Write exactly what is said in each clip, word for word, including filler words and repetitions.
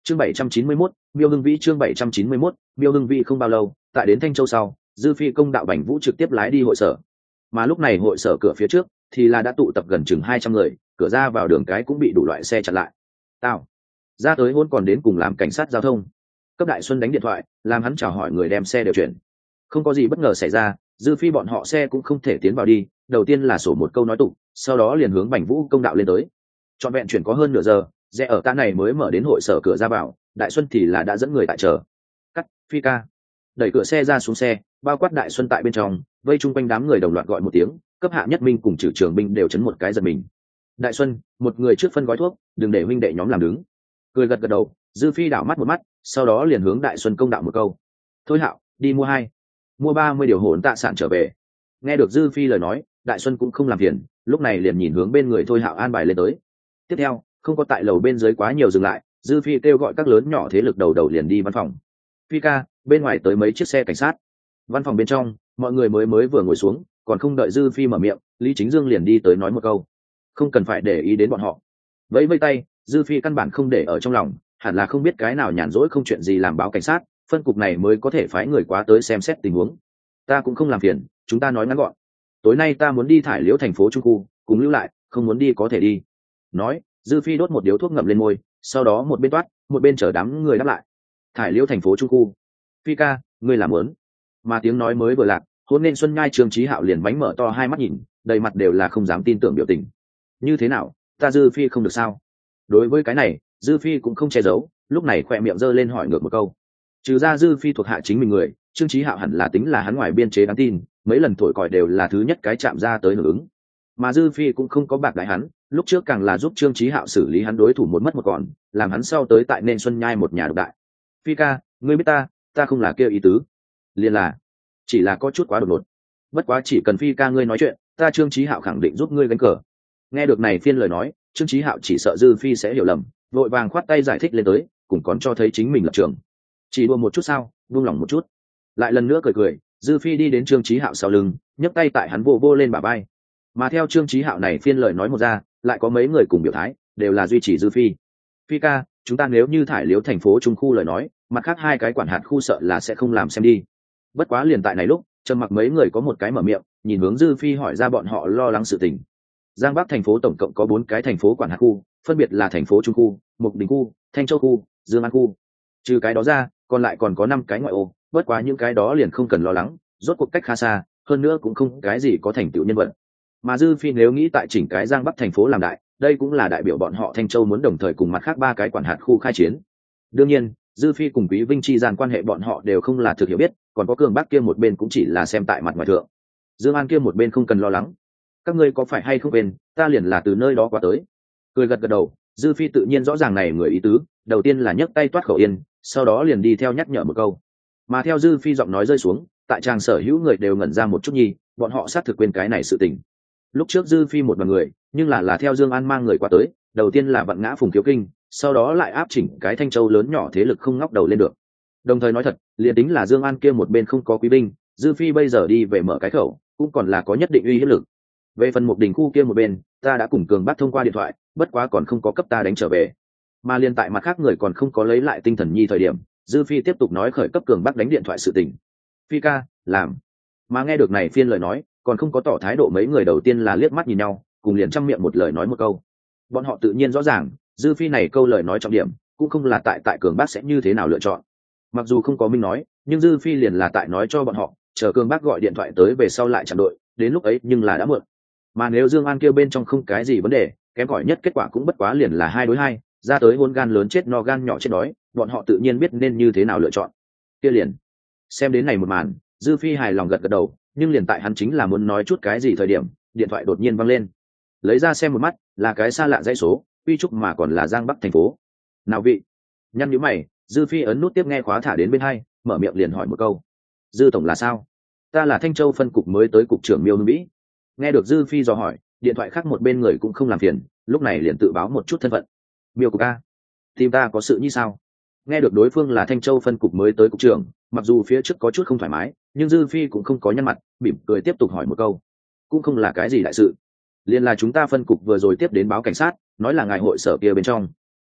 chương bảy trăm chín mươi mốt, Miêu Hưng Vĩ chương bảy trăm chín mươi mốt, Miêu Hưng Vĩ không bao lâu, tại đến Thanh Châu sau, Dư Phi công đạo Bành Vũ trực tiếp lái đi hội sở. Mà lúc này hội sở cửa phía trước thì là đã tụ tập gần chừng hai trăm người, cửa ra vào đường cái cũng bị đủ loại xe chặn lại. Tao, ra tới hôn còn đến cùng làm cảnh sát giao thông. Cấp Đại Xuân đánh điện thoại, làm hắn chào hỏi người đem xe đều chuyển. Không có gì bất ngờ xảy ra, Dư Phi bọn họ xe cũng không thể tiến vào đi, đầu tiên là sổ một câu nói tục, sau đó liền hướng Bành Vũ công đạo lên tới. Trọn vẹn chuyển có hơn nửa giờ, rẽ ở ta này mới mở đến hội sở cửa ra vào, Đại Xuân thì là đã dẫn người tại chờ. Cắt, Phi ca. Đẩy cửa xe ra xuống xe, bao quát Đại Xuân tại bên trong, vây chung quanh đám người đồng loạt gọi một tiếng, cấp hạ nhất minh cùng trừ trường binh đều chấn một cái giật mình. Đại Xuân, một người trước phân gói thuốc, đừng để huynh đệ nhóm làm đứng. Cười gật gật đầu, Dư Phi đảo mắt một mắt, sau đó liền hướng Đại Xuân công đạo một câu. Thôi Hạo, đi mua hai, mua ba mươi điều hồn tạ sản trở về. Nghe được Dư Phi lời nói, Đại Xuân cũng không làm phiền, lúc này liền nhìn hướng bên người Thôi Hạo an bài lên tới. Tiếp theo, không có tại lầu bên dưới quá nhiều dừng lại, Dư Phi kêu gọi các lớn nhỏ thế lực đầu đầu liền đi văn phòng. Phi ca, bên ngoài tới mấy chiếc xe cảnh sát. Văn phòng bên trong, mọi người mới mới vừa ngồi xuống, còn không đợi Dư Phi mở miệng, Lý Chính Dương liền đi tới nói một câu. Không cần phải để ý đến bọn họ. Vẫy vây tay, Dư Phi căn bản không để ở trong lòng, hẳn là không biết cái nào nhàn rỗi không chuyện gì làm báo cảnh sát, phân cục này mới có thể phái người quá tới xem xét tình huống. Ta cũng không làm phiền, chúng ta nói ngắn gọn. Tối nay ta muốn đi thải liễu thành phố trung khu, cùng lưu lại, không muốn đi có thể đi. Nói, Dư Phi đốt một điếu thuốc ngậm lên môi, sau đó một bên toát, một bên chở đám người đáp lại. Thải liễu thành phố trung khu. Phi ca, ngươi làm muốn. Mà tiếng nói mới vừa lạc, hôn nên Xuân Nhai Trương Chí Hạo liền bánh mở to hai mắt nhìn, đầy mặt đều là không dám tin tưởng biểu tình. Như thế nào, ta Dư Phi không được sao? Đối với cái này, Dư Phi cũng không che giấu, lúc này khỏe miệng giơ lên hỏi ngược một câu. Trừ ra Dư Phi thuộc hạ chính mình người, Trương Chí Hạo hẳn là tính là hắn ngoài biên chế đáng tin, mấy lần thổi còi đều là thứ nhất cái chạm ra tới hưởng ứng. Mà Dư Phi cũng không có bạc đãi hắn, lúc trước càng là giúp Trương Chí Hạo xử lý hắn đối thủ một mất một còn, làm hắn sau tới tại nên Xuân Nhai một nhà độc đại. Phi ca, ngươi biết ta, ta không là kêu ý tứ, liền là, chỉ là có chút quá đột ngột. Bất quá chỉ cần Phi ca ngươi nói chuyện, ta Trương Chí Hạo khẳng định giúp ngươi gánh cờ. Nghe được này phiên lời nói, Trương Chí Hạo chỉ sợ Dư Phi sẽ hiểu lầm, vội vàng khoát tay giải thích lên tới, cũng còn cho thấy chính mình lập trường. Chỉ đùa một chút sao, buông lòng một chút. Lại lần nữa cười cười, Dư Phi đi đến Trương Chí Hạo sau lưng, nhấc tay tại hắn vô vô lên bả vai. Mà theo Trương Chí Hạo này phiên lời nói một ra, lại có mấy người cùng biểu thái, đều là duy trì Dư Phi. Phi ca, chúng ta nếu như thải liếu thành phố trung khu lời nói, mặt khác hai cái quản hạt khu sợ là sẽ không làm xem đi. Bất quá liền tại này lúc, trầm mặc mấy người có một cái mở miệng, nhìn hướng Dư Phi hỏi ra bọn họ lo lắng sự tình. Giang Bắc thành phố tổng cộng có bốn cái thành phố quản hạt khu, phân biệt là thành phố Trung khu, Mục Đình khu, Thanh Châu khu, Dương An khu. Trừ cái đó ra, còn lại còn có năm cái ngoại ô, bất quá những cái đó liền không cần lo lắng, rốt cuộc cách khá xa, hơn nữa cũng không cái gì có thành tựu nhân vật. Mà Dư Phi nếu nghĩ tại chỉnh cái Giang Bắc thành phố làm đại, đây cũng là đại biểu bọn họ Thanh Châu muốn đồng thời cùng mặt khác ba cái quản hạt khu khai chiến. Đương nhiên, Dư Phi cùng Quý Vinh chi gian quan hệ bọn họ đều không là thực hiểu biết, còn có Cường Bắc kia một bên cũng chỉ là xem tại mặt ngoài thượng. Dương An kia một bên không cần lo lắng. Các ngươi có phải hay không quên, ta liền là từ nơi đó qua tới. Cười gật gật đầu, Dư Phi tự nhiên rõ ràng này người ý tứ, đầu tiên là nhấc tay toát khẩu yên, sau đó liền đi theo nhắc nhở một câu. Mà theo Dư Phi giọng nói rơi xuống, tại tràng sở hữu người đều ngẩn ra một chút nhi, bọn họ xác thực quên cái này sự tình. Lúc trước Dư Phi một đoàn người, nhưng là là theo Dương An mang người qua tới, đầu tiên là vặn ngã Phùng Thiếu Kinh, sau đó lại áp chỉnh cái Thanh Châu lớn nhỏ thế lực không ngóc đầu lên được. Đồng thời nói thật, liền tính là Dương An kia một bên không có quý binh, Dư Phi bây giờ đi về mở cái khẩu, cũng còn là có nhất định uy hiếp lực. Về phần Mục Đình khu kia một bên, ta đã cùng Cường Bác thông qua điện thoại, bất quá còn không có cấp ta đánh trở về. Mà liên tại mặt khác người còn không có lấy lại tinh thần nhi thời điểm, Dư Phi tiếp tục nói khởi cấp Cường Bác đánh điện thoại sự tình. Phi ca, làm. Mà nghe được này phiên lời nói, còn không có tỏ thái độ mấy người đầu tiên là liếc mắt nhìn nhau, cùng liền trăm miệng một lời nói một câu. Bọn họ tự nhiên rõ ràng, Dư Phi này câu lời nói trọng điểm, cũng không là tại tại Cường Bác sẽ như thế nào lựa chọn. Mặc dù không có minh nói, nhưng Dư Phi liền là tại nói cho bọn họ, chờ Cường Bác gọi điện thoại tới về sau lại chặn đội, đến lúc ấy nhưng là đã muộn. Mà nếu Dương An kêu bên trong không cái gì vấn đề, kém cỏi nhất kết quả cũng bất quá liền là hai đối hai, ra tới hôn gan lớn chết no gan nhỏ chết đói, bọn họ tự nhiên biết nên như thế nào lựa chọn. Kia liền, xem đến này một màn, Dư Phi hài lòng gật gật đầu, nhưng liền tại hắn chính là muốn nói chút cái gì thời điểm, điện thoại đột nhiên vang lên. Lấy ra xem một mắt, là cái xa lạ dãy số, uy trúc mà còn là Giang Bắc thành phố. Nào vị? Nhăn nhíu mày, Dư Phi ấn nút tiếp nghe khóa thả đến bên hai, mở miệng liền hỏi một câu. Dư tổng là sao? Ta là Thanh Châu phân cục mới tới cục trưởng Miêu Hưng Vĩ. Nghe được Dư Phi dò hỏi, điện thoại khác một bên người cũng không làm phiền, lúc này liền tự báo một chút thân phận. Miêu cục a, tìm ta có sự như sao? Nghe được đối phương là Thanh Châu phân cục mới tới cục trưởng, mặc dù phía trước có chút không thoải mái, nhưng Dư Phi cũng không có nhăn mặt, mỉm cười tiếp tục hỏi một câu. Cũng không là cái gì đại sự, liền là chúng ta phân cục vừa rồi tiếp đến báo cảnh sát, nói là ngài hội sở kia bên trong.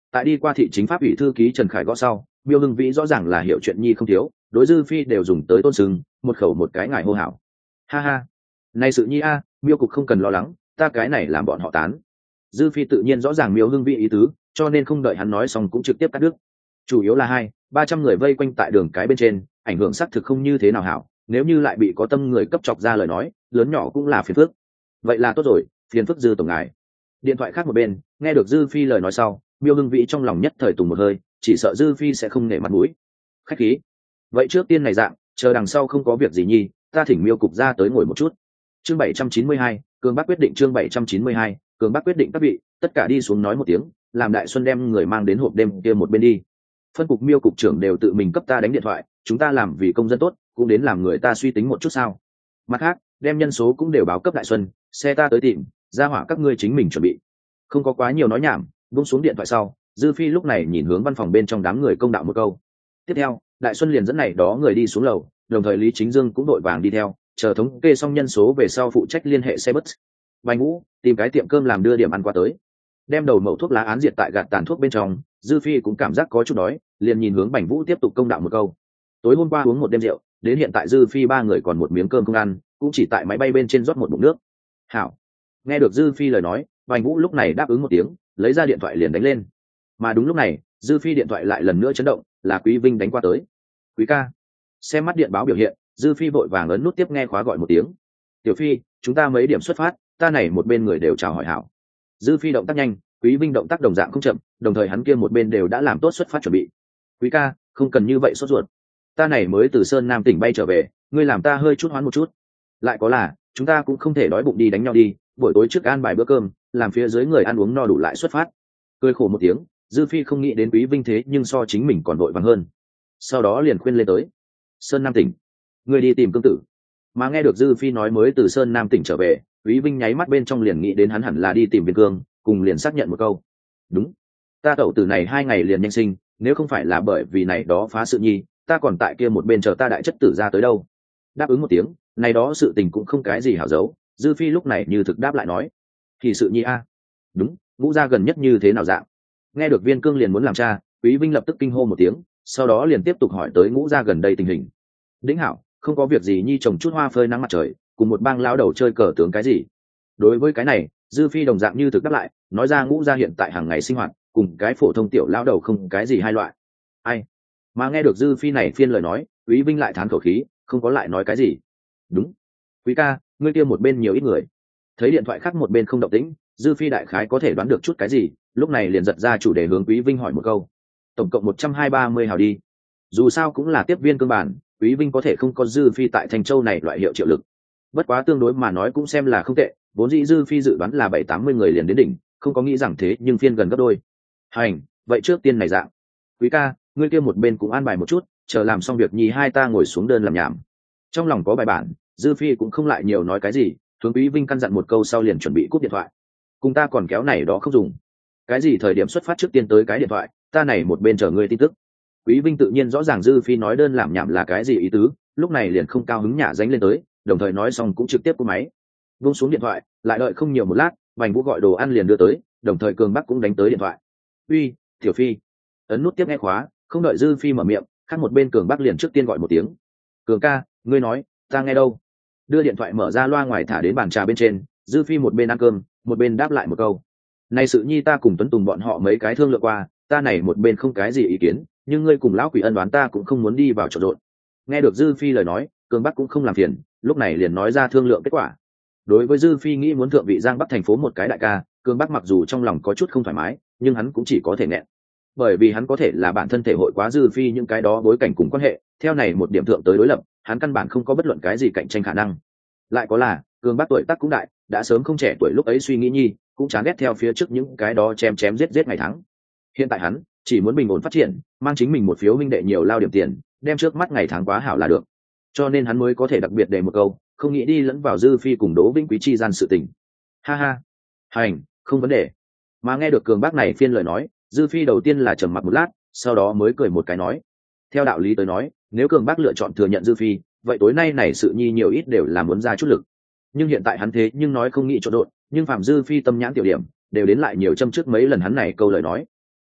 Tại đi qua thị chính pháp ủy thư ký Trần Khải gõ sau, Miêu Hưng Vĩ rõ ràng là hiểu chuyện nhi không thiếu, đối dư phi đều dùng tới tôn sừng, một khẩu một cái ngài hô hào. Ha ha, này sự nhi a, Miêu cục không cần lo lắng, ta cái này làm bọn họ tán. Dư phi tự nhiên rõ ràng Miêu Hưng Vĩ ý tứ, cho nên không đợi hắn nói xong cũng trực tiếp cắt đứt. Chủ yếu là hai ba trăm người vây quanh tại đường cái bên trên, ảnh hưởng xác thực không như thế nào hảo, nếu như lại bị có tâm người cấp chọc ra lời nói, lớn nhỏ cũng là phiền phức. Vậy là tốt rồi, phiền phức dư tổng ngài. Điện thoại khác một bên, nghe được dư phi lời nói sau, Miêu Hưng Vĩ trong lòng nhất thời tùng một hơi, chỉ sợ dư phi sẽ không nể mặt mũi. Khách khí. Vậy trước tiên này dạng, chờ đằng sau không có việc gì nhi, ta thỉnh Miêu cục ra tới ngồi một chút. Chương bảy trăm chín mươi hai, Cường Bắc quyết định chương bảy trăm chín mươi hai, Cường Bắc quyết định các vị, tất cả đi xuống nói một tiếng, làm Đại Xuân đem người mang đến hộp đêm kia một bên đi. Phân cục Miêu cục trưởng đều tự mình cấp ta đánh điện thoại, chúng ta làm vì công dân tốt, cũng đến làm người ta suy tính một chút sao? Mặt khác, đem nhân số cũng đều báo cấp Đại Xuân, xe ta tới tìm, ra hỏa các ngươi chính mình chuẩn bị. Không có quá nhiều nói nhảm, buông xuống điện thoại sau, Dư Phi lúc này nhìn hướng văn phòng bên trong đám người công đạo một câu. Tiếp theo, Đại Xuân liền dẫn này đó người đi xuống lầu, đồng thời Lý Chính Dương cũng đội vàng đi theo, chờ thống kê xong nhân số về sau phụ trách liên hệ xe bus. Bành Vũ, tìm cái tiệm cơm làm đưa điểm ăn qua tới. Đem đầu mẩu thuốc lá án diệt tại gạt tàn thuốc bên trong, Dư Phi cũng cảm giác có chút đói, liền nhìn hướng Bành Vũ tiếp tục công đạo một câu. Tối hôm qua uống một đêm rượu, đến hiện tại Dư Phi ba người còn một miếng cơm không ăn, cũng chỉ tại máy bay bên trên rót một bụng nước. Hảo. Nghe được Dư Phi lời nói, Bành Vũ lúc này đáp ứng một tiếng, lấy ra điện thoại liền đánh lên. Mà đúng lúc này, Dư Phi điện thoại lại lần nữa chấn động, là Quý Vinh đánh qua tới. Quý ca. Xem mắt điện báo biểu hiện, Dư Phi vội vàng ấn nút tiếp nghe khóa gọi một tiếng. Tiểu Phi, chúng ta mấy điểm xuất phát, ta này một bên người đều chào hỏi hảo. Dư Phi động tác nhanh, Quý Vinh động tác đồng dạng không chậm, đồng thời hắn kia một bên đều đã làm tốt xuất phát chuẩn bị. Quý ca, không cần như vậy sốt ruột. Ta này mới từ Sơn Nam tỉnh bay trở về, ngươi làm ta hơi chút hoán một chút. Lại có là, chúng ta cũng không thể đói bụng đi đánh nhau đi, buổi tối trước an bài bữa cơm, làm phía dưới người ăn uống no đủ lại xuất phát. Cười khổ một tiếng, Dư Phi không nghĩ đến Quý Vinh thế nhưng so chính mình còn vội vàng hơn. Sau đó liền khuyên lên tới. Sơn Nam tỉnh, ngươi đi tìm cương tử. Mà nghe được Dư Phi nói mới từ Sơn Nam tỉnh trở về, Quý Vinh nháy mắt bên trong liền nghĩ đến hắn hẳn là đi tìm Viên Cương, cùng liền xác nhận một câu. Đúng, ta tẩu tử này hai ngày liền nhanh sinh, nếu không phải là bởi vì này đó phá sự nhi, ta còn tại kia một bên chờ ta đại chất tử ra tới đâu. Đáp ứng một tiếng, này đó sự tình cũng không cái gì hảo giấu. Dư Phi lúc này như thực đáp lại nói. Thì sự nhi a. Đúng, Ngũ gia gần nhất như thế nào dạng? Nghe được Viên Cương liền muốn làm cha, Quý Vinh lập tức kinh hô một tiếng, sau đó liền tiếp tục hỏi tới Ngũ gia gần đây tình hình. Đĩnh hảo, không có việc gì nhi trồng chút hoa phơi nắng mặt trời, cùng một bang lao đầu chơi cờ tướng cái gì. Đối với cái này, Dư Phi đồng dạng như thực đáp lại, nói ra Ngũ gia hiện tại hàng ngày sinh hoạt, cùng cái phổ thông tiểu lao đầu không cái gì hai loại. Ai? Mà nghe được Dư Phi này phiên lời nói, Quý Vinh lại thán khẩu khí, không có lại nói cái gì. Đúng, Quý ca, ngươi kia một bên nhiều ít người. Thấy điện thoại khác một bên không động tĩnh, Dư Phi đại khái có thể đoán được chút cái gì, lúc này liền giật ra chủ đề hướng Quý Vinh hỏi một câu. Tổng cộng một trăm hai ba mươi hào đi. Dù sao cũng là tiếp viên cương bản, Quý Vinh có thể không có Dư Phi tại Thành Châu này loại hiệu triệu lực. Bất quá tương đối mà nói cũng xem là không tệ, vốn dĩ Dư Phi dự đoán là bảy tám mươi người liền đến đỉnh, không có nghĩ rằng thế nhưng phiên gần gấp đôi. Hành, vậy trước tiên này dạng. Quý ca, ngươi kia một bên cũng an bài một chút, chờ làm xong việc nhì hai ta ngồi xuống đơn làm nhảm. Trong lòng có bài bản, Dư Phi cũng không lại nhiều nói cái gì, hướng Quý Vinh căn dặn một câu sau liền chuẩn bị cúp điện thoại. Cùng ta còn kéo này đó không dùng. Cái gì thời điểm xuất phát trước tiên tới cái điện thoại, ta này một bên chờ ngươi tin tức. Quý Vinh tự nhiên rõ ràng Dư Phi nói đơn làm nhảm là cái gì ý tứ, lúc này liền không cao hứng nhả dánh lên tới, đồng thời nói xong cũng trực tiếp cúp máy. Buông xuống điện thoại, lại đợi không nhiều một lát, Bành Vũ gọi đồ ăn liền đưa tới, đồng thời Cường Bắc cũng đánh tới điện thoại. "Uy, Tiểu Phi." Ấn nút tiếp nghe khóa, không đợi Dư Phi mở miệng, khác một bên Cường Bắc liền trước tiên gọi một tiếng. "Cường ca, ngươi nói, ta nghe đâu." Đưa điện thoại mở ra loa ngoài thả đến bàn trà bên trên, Dư Phi một bên ăn cơm, một bên đáp lại một câu. "Này sự nhi ta cùng Tuấn Tùng bọn họ mấy cái thương lượng qua, ta này một bên không cái gì ý kiến, nhưng ngươi cùng lão quỷ ân đoán ta cũng không muốn đi vào trộn rộn." Nghe được Dư Phi lời nói, Cường Bắc cũng không làm phiền, lúc này liền nói ra thương lượng kết quả. Đối với Dư Phi nghĩ muốn thượng vị Giang Bắc thành phố một cái đại ca, Cường Bắc mặc dù trong lòng có chút không thoải mái, nhưng hắn cũng chỉ có thể nghẹn. Bởi vì hắn có thể là bản thân thể hội quá Dư Phi những cái đó bối cảnh cùng quan hệ, theo này một điểm thượng tới đối lập, hắn căn bản không có bất luận cái gì cạnh tranh khả năng. Lại có là, Cường Bắc tuổi tác cũng đại, đã sớm không trẻ tuổi lúc ấy suy nghĩ nhi, cũng chán ghét theo phía trước những cái đó chém chém giết giết ngày tháng. Hiện tại hắn chỉ muốn bình ổn phát triển, mang chính mình một phiếu huynh đệ nhiều lao điểm tiền, đem trước mắt ngày tháng quá hảo là được. Cho nên hắn mới có thể đặc biệt để một câu, không nghĩ đi lẫn vào Dư Phi cùng Đỗ Vĩnh Quý chi gian sự tình. Ha ha, hành, không vấn đề. Mà nghe được Cường Bắc này phiên lời nói, Dư Phi đầu tiên là trầm mặc một lát, sau đó mới cười một cái nói. Theo đạo lý tới nói, nếu Cường Bắc lựa chọn thừa nhận Dư Phi, vậy tối nay này sự nhi nhiều ít đều là muốn ra chút lực. Nhưng hiện tại hắn thế nhưng nói không nghĩ trộn rộn, nhưng phạm Dư Phi tâm nhãn tiểu điểm, đều đến lại nhiều châm trước mấy lần hắn này câu lời nói.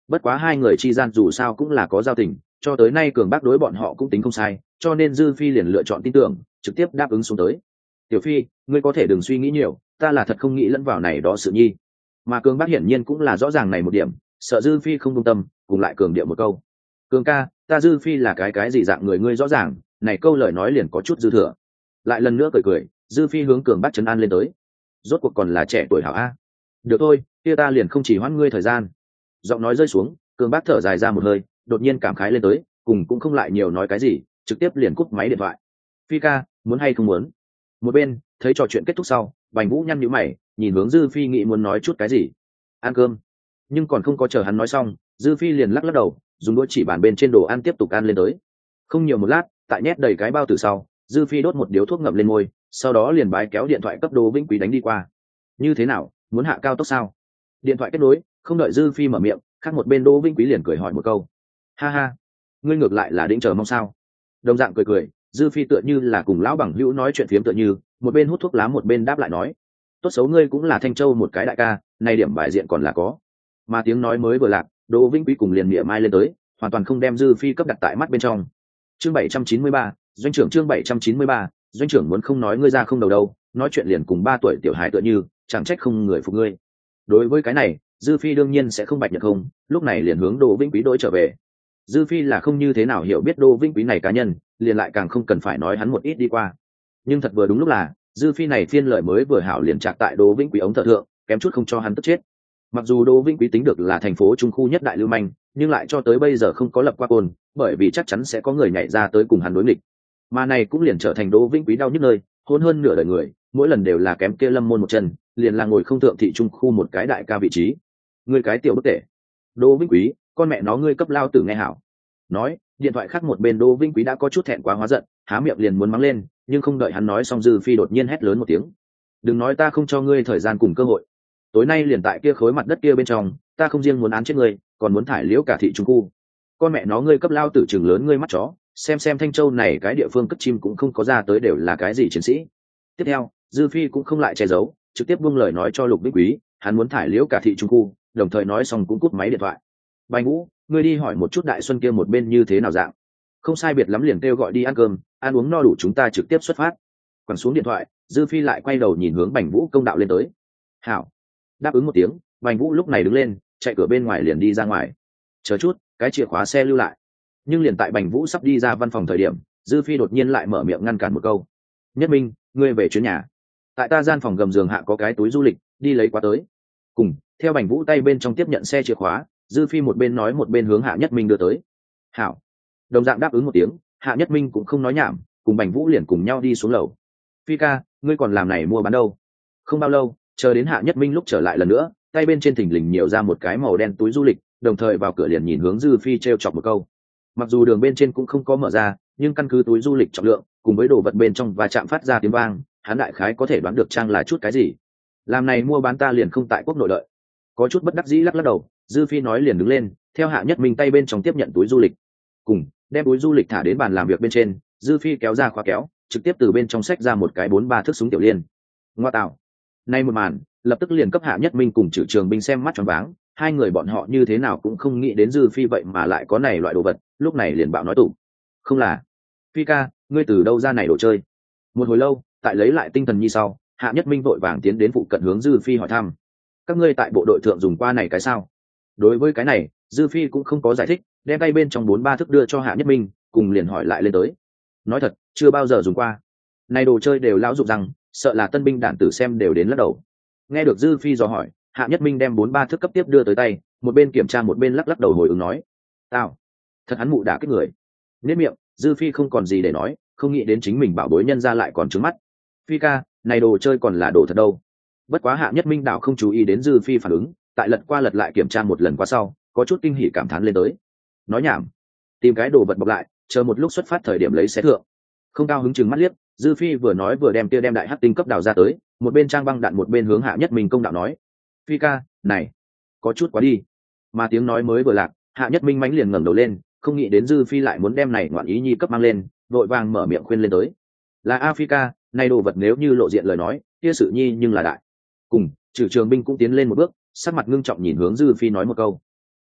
Bất quá hai người chi gian dù sao cũng là có giao tình, cho tới nay cường bác đối bọn họ cũng tính không sai, cho nên dư phi liền lựa chọn tin tưởng, trực tiếp đáp ứng xuống tới. Tiểu phi, ngươi có thể đừng suy nghĩ nhiều, ta là thật không nghĩ lẫn vào này đó sự nhi. Mà cường bác hiển nhiên cũng là rõ ràng này một điểm, sợ dư phi không công tâm, cùng lại cường điệu một câu. Cường ca, ta dư phi là cái cái gì dạng người ngươi rõ ràng, này câu lời nói liền có chút dư thừa. Lại lần nữa cười cười, dư phi hướng cường bác trấn an lên tới. Rốt cuộc còn là trẻ tuổi hảo a. Được thôi, kia ta liền không chỉ hoãn ngươi thời gian. Giọng nói rơi xuống, cường bác thở dài ra một hơi, đột nhiên cảm khái lên tới, cùng cũng không lại nhiều nói cái gì, trực tiếp liền cúp máy điện thoại. Phi ca, muốn hay không muốn? Một bên thấy trò chuyện kết thúc sau, Bành Vũ nhăn nhíu mày, nhìn hướng dư phi nghĩ muốn nói chút cái gì. Ăn cơm. Nhưng còn không có chờ hắn nói xong, dư phi liền lắc lắc đầu, dùng đũa chỉ bàn bên trên đồ ăn tiếp tục ăn lên tới. Không nhiều một lát, tại nhét đầy cái bao từ sau, dư phi đốt một điếu thuốc ngậm lên môi, sau đó liền bái kéo điện thoại cấp Đỗ Vĩnh Quý đánh đi qua. Như thế nào, muốn hạ cao tốc sao? Điện thoại kết nối, không đợi dư phi mở miệng, khác một bên Đỗ Vĩnh Quý liền cười hỏi một câu. Ha ha, ngươi ngược lại là định chờ mong sao? Đồng dạng cười cười, dư phi tựa như là cùng lão bằng hữu nói chuyện phiếm tựa như, một bên hút thuốc lá một bên đáp lại nói. Tốt xấu ngươi cũng là Thanh Châu một cái đại ca, này điểm bài diện còn là có. Mà tiếng nói mới vừa lạc, Đỗ Vĩnh Quý cùng liền mỉa mai lên tới, hoàn toàn không đem dư phi cấp đặt tại mắt bên trong. Chương bảy trăm chín mươi ba, doanh trưởng chương bảy trăm chín mươi ba, doanh trưởng muốn không nói ngươi ra không đầu đâu, nói chuyện liền cùng ba tuổi tiểu hài tựa như, chẳng trách không người phục ngươi. Đối với cái này, dư phi đương nhiên sẽ không bạch nhật không, lúc này liền hướng Đỗ Vĩnh Quý đối trở về. Dư phi là không như thế nào hiểu biết Đỗ Vĩnh Quý này cá nhân, liền lại càng không cần phải nói hắn một ít đi qua. Nhưng thật vừa đúng lúc là, dư phi này phiên lời mới vừa hảo liền chạc tại Đỗ Vĩnh Quý ống thở thượng, kém chút không cho hắn tức chết. Mặc dù Đỗ Vĩnh Quý tính được là thành phố trung khu nhất đại lưu manh, nhưng lại cho tới bây giờ không có lập qua côn, bởi vì chắc chắn sẽ có người nhảy ra tới cùng hắn đối nghịch. Mà này cũng liền trở thành Đỗ Vĩnh Quý đau nhức nơi, hôn hơn nửa đời người, mỗi lần đều là kém kia Lâm Môn một chân, liền là ngồi không thượng thị trung khu một cái đại ca vị trí. Ngươi cái tiểu bất tể. Đỗ Vĩnh Quý, con mẹ nó ngươi cấp lao tử nghe hảo. Nói, điện thoại khác một bên Đỗ Vĩnh Quý đã có chút thẹn quá hóa giận, há miệng liền muốn mắng lên, nhưng không đợi hắn nói xong dư phi đột nhiên hét lớn một tiếng. Đừng nói ta không cho ngươi thời gian cùng cơ hội. Tối nay liền tại kia khối mặt đất kia bên trong, ta không riêng muốn án chết ngươi, còn muốn thải liễu cả thị trung khu. Con mẹ nó ngươi cấp lao tử chừng lớn ngươi mắt chó, xem xem Thanh Châu này cái địa phương cất chim cũng không có ra tới đều là cái gì chiến sĩ. Tiếp theo, dư phi cũng không lại che giấu, trực tiếp buông lời nói cho Lục Vĩnh Quý, hắn muốn thải liễu cả thị trung khu, đồng thời nói xong cũng cúp máy điện thoại. Bành Vũ, ngươi đi hỏi một chút Đại Xuân kia một bên như thế nào dạng. Không sai biệt lắm liền kêu gọi đi ăn cơm, ăn uống no đủ chúng ta trực tiếp xuất phát. Quẳng xuống điện thoại, dư phi lại quay đầu nhìn hướng Bành Vũ công đạo lên tới. Hảo. Đáp ứng một tiếng, Bành Vũ lúc này đứng lên, chạy cửa bên ngoài liền đi ra ngoài. Chờ chút, cái chìa khóa xe lưu lại. Nhưng liền tại Bành Vũ sắp đi ra văn phòng thời điểm, dư phi đột nhiên lại mở miệng ngăn cản một câu. Nhất Minh, ngươi về chuyến nhà. Tại ta gian phòng gầm giường hạ có cái túi du lịch, đi lấy qua tới. Cùng, theo Bành Vũ tay bên trong tiếp nhận xe chìa khóa, dư phi một bên nói một bên hướng Hạ Nhất Minh đưa tới. Hảo. Đồng dạng đáp ứng một tiếng, Hạ Nhất Minh cũng không nói nhảm, cùng Bành Vũ liền cùng nhau đi xuống lầu. Phi ca, ngươi còn làm này mua bán đâu? Không bao lâu, chờ đến Hạ Nhất Minh lúc trở lại lần nữa, tay bên trên thình lình nhiều ra một cái màu đen túi du lịch, đồng thời vào cửa liền nhìn hướng dư phi treo chọc một câu. Mặc dù đường bên trên cũng không có mở ra, nhưng căn cứ túi du lịch trọng lượng cùng với đồ vật bên trong và chạm phát ra tiếng vang, hắn đại khái có thể đoán được trang là chút cái gì. Làm này mua bán ta liền không tại quốc nội đợi. Có chút bất đắc dĩ lắc lắc đầu, dư phi nói liền đứng lên, theo Hạ Nhất Minh tay bên trong tiếp nhận túi du lịch, cùng đem túi du lịch thả đến bàn làm việc bên trên, dư phi kéo ra khóa kéo, trực tiếp từ bên trong xách ra một cái bốn ba thước súng tiểu liên. Ngoa tạo. Nay một màn, lập tức liền cấp Hạ Nhất Minh cùng Trử Trường Binh xem mắt tròn váng, hai người bọn họ như thế nào cũng không nghĩ đến dư phi vậy mà lại có này loại đồ vật, lúc này liền bạo nói tủ. Không là, phi ca, ngươi từ đâu ra này đồ chơi? Một hồi lâu, tại lấy lại tinh thần như sau, Hạ Nhất Minh vội vàng tiến đến phụ cận hướng dư phi hỏi thăm. Các ngươi tại bộ đội thượng dùng qua này cái sao? Đối với cái này, dư phi cũng không có giải thích, đem tay bên trong bốn ba thức đưa cho Hạ Nhất Minh, cùng liền hỏi lại lên tới. Nói thật, chưa bao giờ dùng qua. Này đồ chơi đều lão dụng rằng, sợ là tân binh đạn tử xem đều đến lắc đầu. Nghe được dư phi dò hỏi, Hạ Nhất Minh đem bốn ba thước cấp tiếp đưa tới tay, một bên kiểm tra một bên lắc lắc đầu hồi ứng nói. Tao, thật hắn mụ đả kích người. Nết miệng, dư phi không còn gì để nói, không nghĩ đến chính mình bảo bối nhân ra lại còn trứng mắt. Phi ca, này đồ chơi còn là đồ thật đâu. Bất quá Hạ Nhất Minh đảo không chú ý đến dư phi phản ứng, tại lật qua lật lại kiểm tra một lần qua sau, có chút kinh hỉ cảm thán lên tới. Nói nhảm, tìm cái đồ vật bọc lại, chờ một lúc xuất phát thời điểm lấy xé thượng. Không cao hứng chừng mắt liếc, dư phi vừa nói vừa đem tia đem đại hắc tinh cấp đào ra tới, một bên trang băng đạn một bên hướng Hạ Nhất Minh công đạo nói. Phi ca, này, có chút quá đi. Mà tiếng nói mới vừa lạc, Hạ Nhất Minh mánh liền ngẩng đầu lên, không nghĩ đến dư phi lại muốn đem này ngoạn ý nhi cấp mang lên, vội vàng mở miệng khuyên lên tới. Là a phi ca, này đồ vật nếu như lộ diện lời nói, kia sự nhi nhưng là đại. Cùng, Trử Trường Binh cũng tiến lên một bước, sắc mặt ngưng trọng nhìn hướng dư phi nói một câu.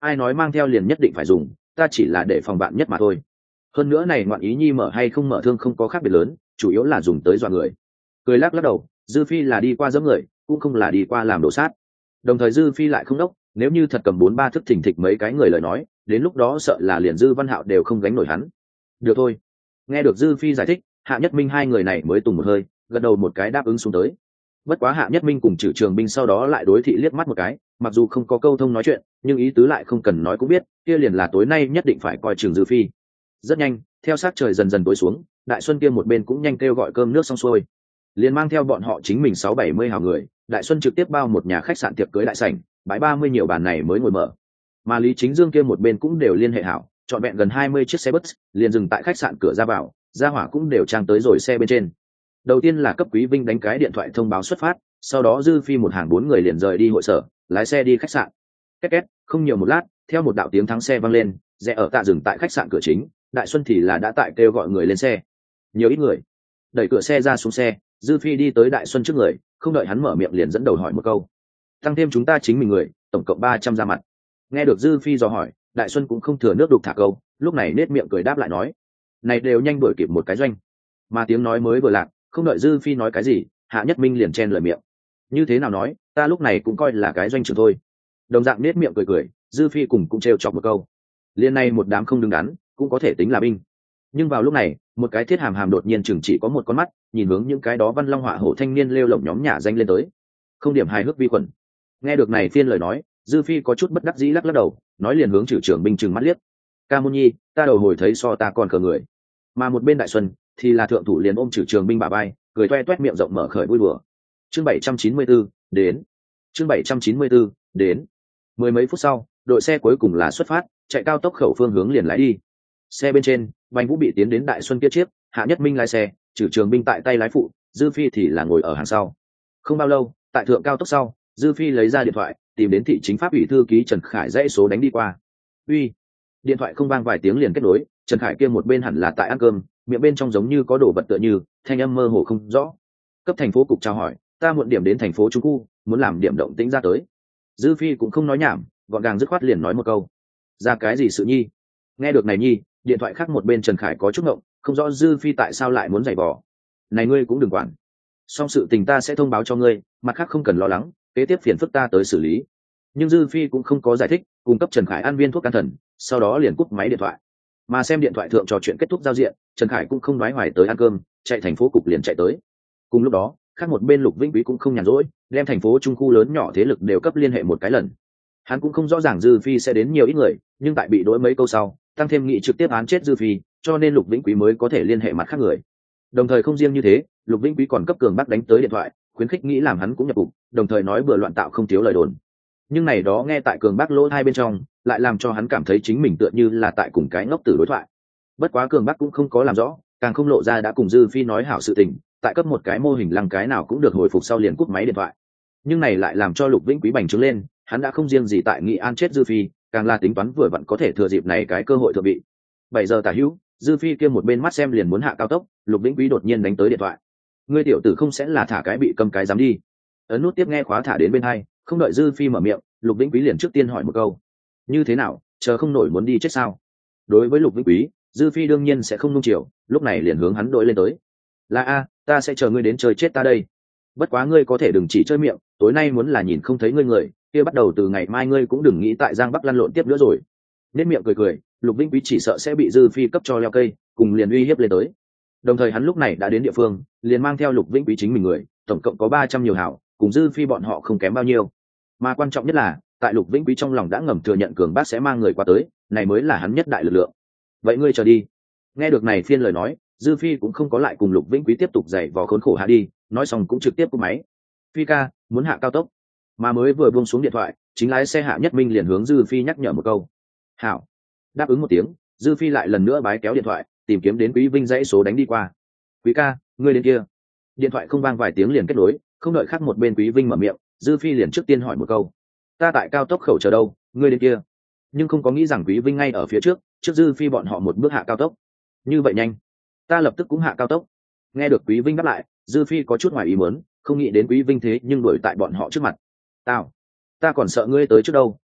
ai nói mang theo liền nhất định phải dùng, ta chỉ là để phòng bạn nhất mà thôi. Hơn nữa này ngoạn ý nhi mở hay không mở thương không có khác biệt lớn, chủ yếu là dùng tới dọa người. Cười lắc lắc đầu, Dư Phi là đi qua giẫm người, cũng không là đi qua làm đổ sát. Đồng thời Dư Phi lại không đốc, nếu như thật cầm bốn ba thức thình thịch mấy cái người lời nói, đến lúc đó sợ là liền Dư Văn Hạo đều không gánh nổi hắn. Được thôi. Nghe được Dư Phi giải thích, Hạ Nhất Minh hai người này mới tùng một hơi, gật đầu một cái đáp ứng xuống tới. Bất quá Hạ Nhất Minh cùng Trử Trường Binh sau đó lại đối thị liếc mắt một cái, mặc dù không có câu thông nói chuyện, nhưng ý tứ lại không cần nói cũng biết, kia liền là tối nay nhất định phải coi chừng Dư Phi. Rất nhanh, theo sát trời dần dần tối xuống, Đại Xuân kia một bên cũng nhanh kêu gọi cơm nước xong xuôi, liền mang theo bọn họ chính mình sáu bảy mươi hào người, Đại Xuân trực tiếp bao một nhà khách sạn tiệc cưới đại sảnh, bãi ba mươi nhiều bàn này mới ngồi mở. Mà Lý Chính Dương kia một bên cũng đều liên hệ hảo, chọn vẹn gần hai mươi chiếc xe bus, liền dừng tại khách sạn cửa ra vào, ra hỏa cũng đều trang tới rồi xe bên trên. Đầu tiên là cấp Quý Vinh đánh cái điện thoại thông báo xuất phát, sau đó Dư Phi một hàng bốn người liền rời đi hội sở, lái xe đi khách sạn. Két két, không nhiều một lát, theo một đạo tiếng thắng xe vang lên, rẽ ở tạ dừng tại khách sạn cửa chính, Đại Xuân thì là đã tại kêu gọi người lên xe. Nhiều ít người. Đẩy cửa xe ra xuống xe, Dư Phi đi tới Đại Xuân trước người, không đợi hắn mở miệng liền dẫn đầu hỏi một câu. Tăng thêm chúng ta chính mình người, tổng cộng ba trăm ra mặt. Nghe được Dư Phi dò hỏi, Đại Xuân cũng không thừa nước đục thả câu, lúc này nết miệng cười đáp lại nói, này đều nhanh đuổi kịp một cái doanh. Mà tiếng nói mới vừa lạc, không đợi Dư Phi nói cái gì, Hạ Nhất Minh liền chen lời miệng. Như thế nào nói, ta lúc này cũng coi là cái doanh trưởng thôi. Đồng dạng nết miệng cười cười, Dư Phi cùng cũng trêu chọc một câu. Liên này một đám không đứng đắn, cũng có thể tính là binh. Nhưng vào lúc này, một cái thiết hàm hàm đột nhiên chừng chỉ có một con mắt, nhìn hướng những cái đó văn long họa hổ thanh niên lêu lổng nhóm nhà danh lên tới. Không điểm hài hước vi khuẩn. Nghe được này phiên lời nói, Dư Phi có chút bất đắc dĩ lắc lắc đầu, nói liền hướng Trử Trưởng Binh trừng mắt liếc. Ca Môn Nhi, ta đầu hồi thấy so ta còn cờ người. Mà một bên Đại Xuân thì là thượng thủ liền ôm Trử Trường Binh bà bay, cười toe toét miệng rộng mở khởi vui đùa. Chương bảy trăm chín mươi tư đến. Chương bảy trăm chín mươi tư đến. Mười mấy phút sau, đội xe cuối cùng là xuất phát, chạy cao tốc khẩu phương hướng liền lái đi. Xe bên trên, Bành Vũ bị tiến đến Đại Xuân kia chiếc, Hạ Nhất Minh lái xe, Trử Trường Binh tại tay lái phụ, Dư Phi thì là ngồi ở hàng sau. Không bao lâu, tại thượng cao tốc sau, Dư Phi lấy ra điện thoại, tìm đến thị chính pháp ủy thư ký Trần Khải dãy số đánh đi qua. Uy. Điện thoại không vang vài tiếng liền kết nối, Trần Khải kia một bên hẳn là tại ăn cơm, miệng bên trong giống như có đồ vật tựa như, thanh âm mơ hồ không rõ. Cấp thành phố cục chào hỏi, ta muộn điểm đến thành phố Trung khu, muốn làm điểm động tĩnh ra tới. Dư Phi cũng không nói nhảm, gọn gàng dứt khoát liền nói một câu. Ra cái gì sự nhi? Nghe được này nhi, điện thoại khác một bên Trần Khải có chút ngộng, không rõ Dư Phi tại sao lại muốn giày vò. Này ngươi cũng đừng quản. Xong sự tình ta sẽ thông báo cho ngươi, mặt khác không cần lo lắng, kế tiếp phiền phức ta tới xử lý. Nhưng Dư Phi cũng không có giải thích, cung cấp Trần Khải ăn viên thuốc can thần, sau đó liền cúp máy điện thoại. Mà xem điện thoại thượng trò chuyện kết thúc giao diện, Trần Khải cũng không nói hoài tới ăn cơm, chạy thành phố cục liền chạy tới. Cùng lúc đó, khác một bên Lục Vĩnh Quý cũng không nhàn rỗi, đem thành phố trung khu lớn nhỏ thế lực đều cấp liên hệ một cái lần. Hắn cũng không rõ ràng Dư Phi sẽ đến nhiều ít người, nhưng tại bị đối mấy câu sau, tăng thêm nghị trực tiếp án chết Dư Phi, cho nên Lục Vĩnh Quý mới có thể liên hệ mặt khác người. Đồng thời không riêng như thế, Lục Vĩnh Quý còn cấp Cường Bắc đánh tới điện thoại, khuyến khích nghĩ làm hắn cũng nhập cục, đồng thời nói bừa loạn tạo không thiếu lời đồn. Nhưng này đó nghe tại Cường Bắc lỗ hai bên trong, lại làm cho hắn cảm thấy chính mình tựa như là tại cùng cái ngốc tử đối thoại. Bất quá Cường Bắc cũng không có làm rõ, càng không lộ ra đã cùng Dư Phi nói hảo sự tình, tại cấp một cái mô hình lăng cái nào cũng được hồi phục sau liền cúp máy điện thoại. Nhưng này lại làm cho Lục Vĩnh Quý bành trướng lên, hắn đã không riêng gì tại nghị an chết Dư Phi, càng là tính toán vừa vặn có thể thừa dịp này cái cơ hội thừa bị. Bảy giờ tả hữu, Dư Phi kia một bên mắt xem liền muốn hạ cao tốc, Lục Vĩnh Quý đột nhiên đánh tới điện thoại. Ngươi tiểu tử không sẽ là thả cái bị cầm cái dám đi? Ấn nút tiếp nghe khóa thả đến bên hai, không đợi Dư Phi mở miệng, Lục Vĩnh Quý liền trước tiên hỏi một câu. Như thế nào, chờ không nổi muốn đi chết sao? Đối với Lục Vĩnh Quý, Dư Phi đương nhiên sẽ không nung chiều, lúc này liền hướng hắn đội lên tới. Là a, ta sẽ chờ ngươi đến chơi chết ta đây. Bất quá ngươi có thể đừng chỉ chơi miệng, tối nay muốn là nhìn không thấy ngươi người, kia bắt đầu từ ngày mai ngươi cũng đừng nghĩ tại Giang Bắc lăn lộn tiếp nữa rồi. Nét miệng cười cười, Lục Vĩnh Quý chỉ sợ sẽ bị Dư Phi cấp cho leo cây, cùng liền uy hiếp lên tới. Đồng thời hắn lúc này đã đến địa phương, liền mang theo Lục Vĩnh Quý chính mình người, tổng cộng có ba trăm nhiều hảo, cùng Dư Phi bọn họ không kém bao nhiêu. Mà quan trọng nhất là, tại Lục Vĩnh Quý trong lòng đã ngầm thừa nhận Cường Bác sẽ mang người qua tới, này mới là hắn nhất đại lực lượng. Vậy ngươi chờ đi. Nghe được này phiên lời nói, Dư Phi cũng không có lại cùng Lục Vĩnh Quý tiếp tục giày vò khốn khổ hạ đi, nói xong cũng trực tiếp cúp máy. Phi ca, muốn hạ cao tốc. Mà mới vừa buông xuống điện thoại, chính lái xe Hạ Nhất Minh liền hướng Dư Phi nhắc nhở một câu. Hảo. Đáp ứng một tiếng, Dư Phi lại lần nữa bái kéo điện thoại, tìm kiếm đến Quý Vinh dãy số đánh đi qua. Quý ca, ngươi đến kia. Điện thoại không vang vài tiếng liền kết nối, không đợi khác một bên Quý Vinh mở miệng, Dư Phi liền trước tiên hỏi một câu. Ta tại cao tốc khẩu chờ đâu, ngươi đến kia. Nhưng không có nghĩ rằng Quý Vinh ngay ở phía trước, trước Dư Phi bọn họ một bước hạ cao tốc. Như vậy nhanh, ta lập tức cũng hạ cao tốc. Nghe được Quý Vinh đáp lại, Dư Phi có chút ngoài ý muốn, không nghĩ đến Quý Vinh thế nhưng đuổi tại bọn họ trước mặt. Tao, ta còn sợ ngươi tới trước đâu,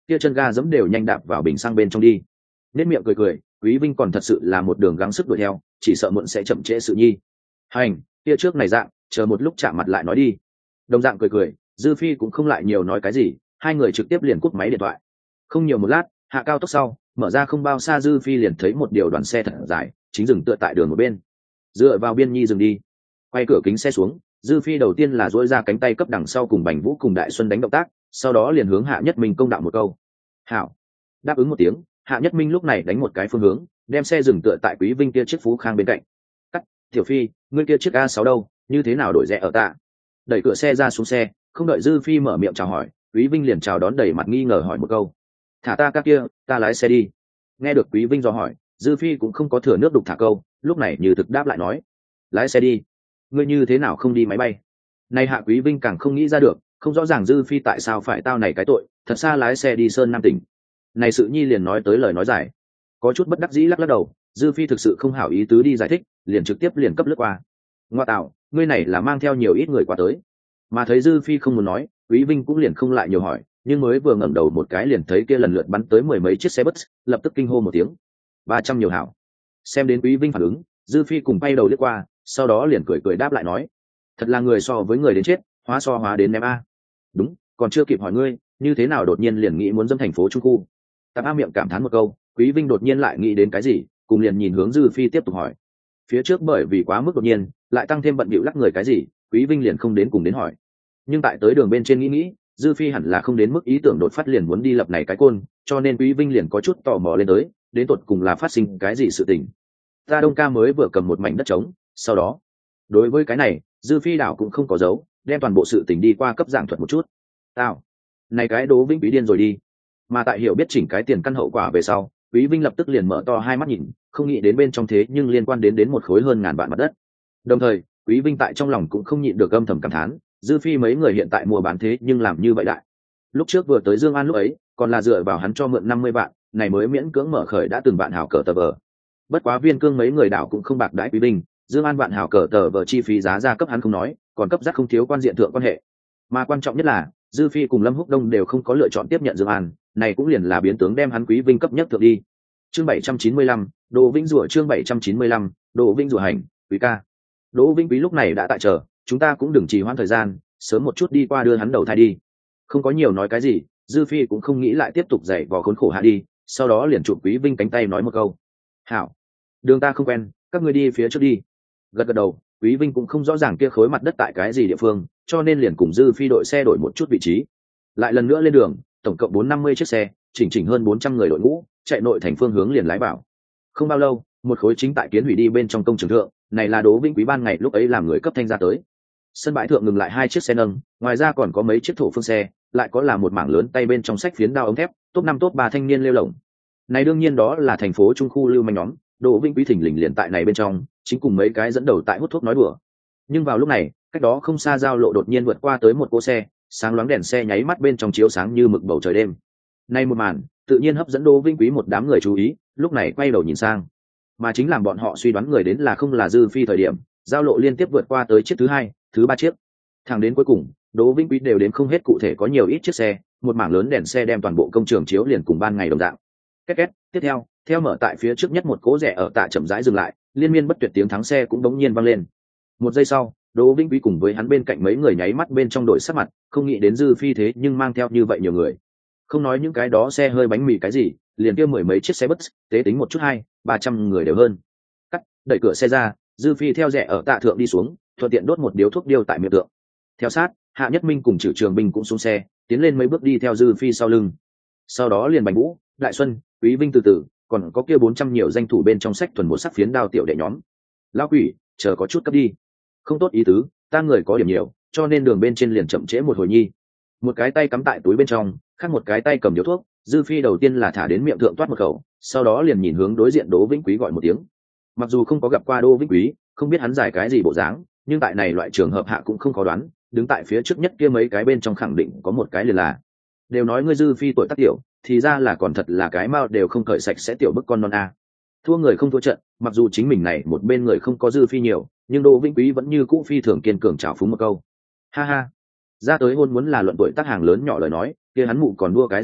kia chân ga giẫm đều nhanh đạp vào bình xăng bên trong đi. Nét miệng cười cười, Quý Vinh còn thật sự là một đường gắng sức đuổi theo, chỉ sợ muộn sẽ chậm trễ sự nhi. Hành, kia trước này dạng, chờ một lúc chạm mặt lại nói đi. Đồng dạng cười cười, Dư Phi cũng không lại nhiều nói cái gì, hai người trực tiếp liền cúp máy điện thoại. Không nhiều một lát, hạ cao tốc sau, mở ra không bao xa Dư Phi liền thấy một điều đoàn xe thật dài, chính dừng tựa tại đường một bên. Dựa vào biên nhi dừng đi. Quay cửa kính xe xuống, Dư Phi đầu tiên là duỗi ra cánh tay cấp đằng sau cùng Bành Vũ cùng Đại Xuân đánh động tác, sau đó liền hướng Hạ Nhất Minh công đạo một câu. Hảo. Đáp ứng một tiếng, Hạ Nhất Minh lúc này đánh một cái phương hướng, đem xe dừng tựa tại Quý Vinh kia chiếc Phú Khang bên cạnh. Cắt, Tiểu Phi, ngươi kia chiếc a sáu đâu, như thế nào đổi rẽ ở tạ? Đẩy cửa xe ra xuống xe, không đợi Dư Phi mở miệng chào hỏi, Quý Vinh liền chào đón đầy mặt nghi ngờ hỏi một câu. Thả ta các kia, ta lái xe đi. Nghe được Quý Vinh dò hỏi, Dư Phi cũng không có thừa nước đục thả câu, lúc này như thực đáp lại nói. Lái xe đi. Ngươi như thế nào không đi máy bay? Này Hạ Quý Vinh càng không nghĩ ra được, không rõ ràng Dư Phi tại sao phải tao này cái tội, thật xa lái xe đi Sơn Nam tỉnh. Này sự nhi liền nói tới lời nói dài, có chút bất đắc dĩ lắc lắc đầu, Dư Phi thực sự không hảo ý tứ đi giải thích, liền trực tiếp liền cấp lướt qua. Ngoa tạo, ngươi này là mang theo nhiều ít người qua tới. Mà thấy Dư Phi không muốn nói, Quý Vinh cũng liền không lại nhiều hỏi, nhưng mới vừa ngẩng đầu một cái liền thấy kia lần lượt bắn tới mười mấy chiếc xe bus, lập tức kinh hô một tiếng. ba trăm nhiều hảo. Xem đến Quý Vinh phản ứng, Dư Phi cùng bay đầu liếc qua, sau đó liền cười cười đáp lại nói, thật là người so với người đến chết, hóa so hóa đến ném a. Đúng, còn chưa kịp hỏi ngươi, như thế nào đột nhiên liền nghĩ muốn dâm thành phố Trung khu. Tạp A miệng cảm thán một câu, Quý Vinh đột nhiên lại nghĩ đến cái gì, cùng liền nhìn hướng Dư Phi tiếp tục hỏi. Phía trước bởi vì quá mức đột nhiên, lại tăng thêm bận bịu lắc người cái gì, Quý Vinh liền không đến cùng đến hỏi. Nhưng tại tới đường bên trên nghĩ nghĩ, Dư Phi hẳn là không đến mức ý tưởng đột phát liền muốn đi lập này cái côn, cho nên Quý Vinh liền có chút tò mò lên tới, đến tột cùng là phát sinh cái gì sự tình. Ta Đông Ca mới vừa cầm một mảnh đất trống, sau đó, đối với cái này, Dư Phi đảo cũng không có giấu, đem toàn bộ sự tình đi qua cấp giảng thuật một chút. Tao, này cái Đỗ Vĩnh Quý điên rồi đi. Mà tại hiểu biết chỉnh cái tiền căn hậu quả về sau, Quý Vinh lập tức liền mở to hai mắt nhìn, không nghĩ đến bên trong thế nhưng liên quan đến đến một khối hơn ngàn vạn mặt đất. Đồng thời, Quý Vinh tại trong lòng cũng không nhịn được âm thầm cảm thán, Dư Phi mấy người hiện tại mua bán thế nhưng làm như vậy đại. Lúc trước vừa tới Dương An lúc ấy, còn là dựa vào hắn cho mượn năm mươi vạn, này mới miễn cưỡng mở khởi đã từng vạn hảo cờ tờ vờ. Bất quá Viên Cương mấy người đảo cũng không bạc đãi Quý Vinh, Dương An vạn hảo cờ tờ vờ chi phí giá ra cấp hắn không nói, còn cấp rất không thiếu quan diện thượng quan hệ. Mà quan trọng nhất là, Dư Phi cùng Lâm Húc Đông đều không có lựa chọn tiếp nhận Dương An, này cũng liền là biến tướng đem hắn Quý Vinh cấp nhất thượng đi. Chương bảy trăm chín mươi lăm, Đỗ Vĩnh rủa chương bảy trăm chín mươi lăm, Đỗ Vĩnh rủa hành, Quý ca. Đỗ Vĩnh Quý lúc này đã tại chờ, chúng ta cũng đừng trì hoãn thời gian, sớm một chút đi qua đưa hắn đầu thai đi. Không có nhiều nói cái gì, Dư Phi cũng không nghĩ lại tiếp tục dạy vò khốn khổ hạ đi, sau đó liền chụp Quý Vinh cánh tay nói một câu. Hảo, đường ta không quen, các ngươi đi phía trước đi. Gật gật đầu, Quý Vinh cũng không rõ ràng kia khối mặt đất tại cái gì địa phương, cho nên liền cùng Dư Phi đội xe đổi một chút vị trí. Lại lần nữa lên đường, tổng cộng bốn năm mươi chiếc xe, chỉnh chỉnh hơn bốn trăm người đội ngũ, chạy nội thành phương hướng liền lái vào. Không bao lâu, một khối chính tại kiến hủy đi bên trong công trường thượng, này là Đỗ Vĩnh Quý ban ngày lúc ấy làm người cấp thanh ra tới. Sân bãi thượng ngừng lại hai chiếc xe nâng, ngoài ra còn có mấy chiếc thổ phương xe, lại có là một mảng lớn tay bên trong sách phiến đao ống thép, top năm top ba thanh niên lêu lổng. Này đương nhiên đó là thành phố Trung khu lưu manh nhóm, Đỗ Vĩnh Quý thỉnh lình liền tại này bên trong, chính cùng mấy cái dẫn đầu tại hút thuốc nói đùa. Nhưng vào lúc này, cách đó không xa giao lộ đột nhiên vượt qua tới một cỗ xe, sáng loáng đèn xe nháy mắt bên trong chiếu sáng như mực bầu trời đêm. Nay một màn, tự nhiên hấp dẫn Đỗ Vĩnh Quý một đám người chú ý, lúc này quay đầu nhìn sang. Mà chính làm bọn họ suy đoán người đến là không là Dư Phi thời điểm, giao lộ liên tiếp vượt qua tới chiếc thứ hai, thứ ba chiếc. Thẳng đến cuối cùng, Đỗ Vĩnh Quý đều đến không hết cụ thể có nhiều ít chiếc xe, một mảng lớn đèn xe đem toàn bộ công trường chiếu liền cùng ban ngày đồng dạng. Két két, tiếp theo, theo mở tại phía trước nhất một cỗ rẽ ở tạ chậm rãi dừng lại, liên miên bất tuyệt tiếng thắng xe cũng đống nhiên vang lên. Một giây sau, Đỗ Vĩnh Quý cùng với hắn bên cạnh mấy người nháy mắt bên trong đội sắc mặt, không nghĩ đến Dư Phi thế nhưng mang theo như vậy nhiều người. Không nói những cái đó xe hơi bánh mì cái gì, liền kia mười mấy chiếc xe bus, tế tính một chút hai, ba trăm người đều hơn. Cắt, đẩy cửa xe ra, Dư Phi theo rẽ ở tạ thượng đi xuống, thuận tiện đốt một điếu thuốc điêu tại miệng tượng. Theo sát, Hạ Nhất Minh cùng Trử Trường Binh cũng xuống xe, tiến lên mấy bước đi theo Dư Phi sau lưng. Sau đó liền Bành Vũ, Đại Xuân, Quý Vinh từ từ, còn có kia bốn trăm nhiều danh thủ bên trong sách thuần một sắc phiến đao tiểu đệ nhóm. Lão quỷ, chờ có chút cấp đi. Không tốt ý tứ, ta người có điểm nhiều, cho nên đường bên trên liền chậm trễ một hồi nhi. Một cái tay cắm tại túi bên trong, khác một cái tay cầm điếu thuốc, Dư Phi đầu tiên là thả đến miệng thượng toát một khẩu, sau đó liền nhìn hướng đối diện Đỗ Vĩnh Quý gọi một tiếng. Mặc dù không có gặp qua Đỗ Vĩnh Quý, không biết hắn giải cái gì bộ dáng, nhưng tại này loại trường hợp hạ cũng không khó đoán, đứng tại phía trước nhất kia mấy cái bên trong khẳng định có một cái liền là. Đều nói ngươi Dư Phi tuổi tác tiểu, thì ra là còn thật là cái mao đều không cởi sạch sẽ tiểu bức con non a. Thua người không thua trận, mặc dù chính mình này một bên người không có Dư Phi nhiều, nhưng Đỗ Vĩnh Quý vẫn như cũ phi thường kiên cường trào phúng một câu. Ha ha, ra tới hôn muốn là luận tuổi tác hàng lớn nhỏ lời nói, kia hắn mụ còn đua cái gì mệnh,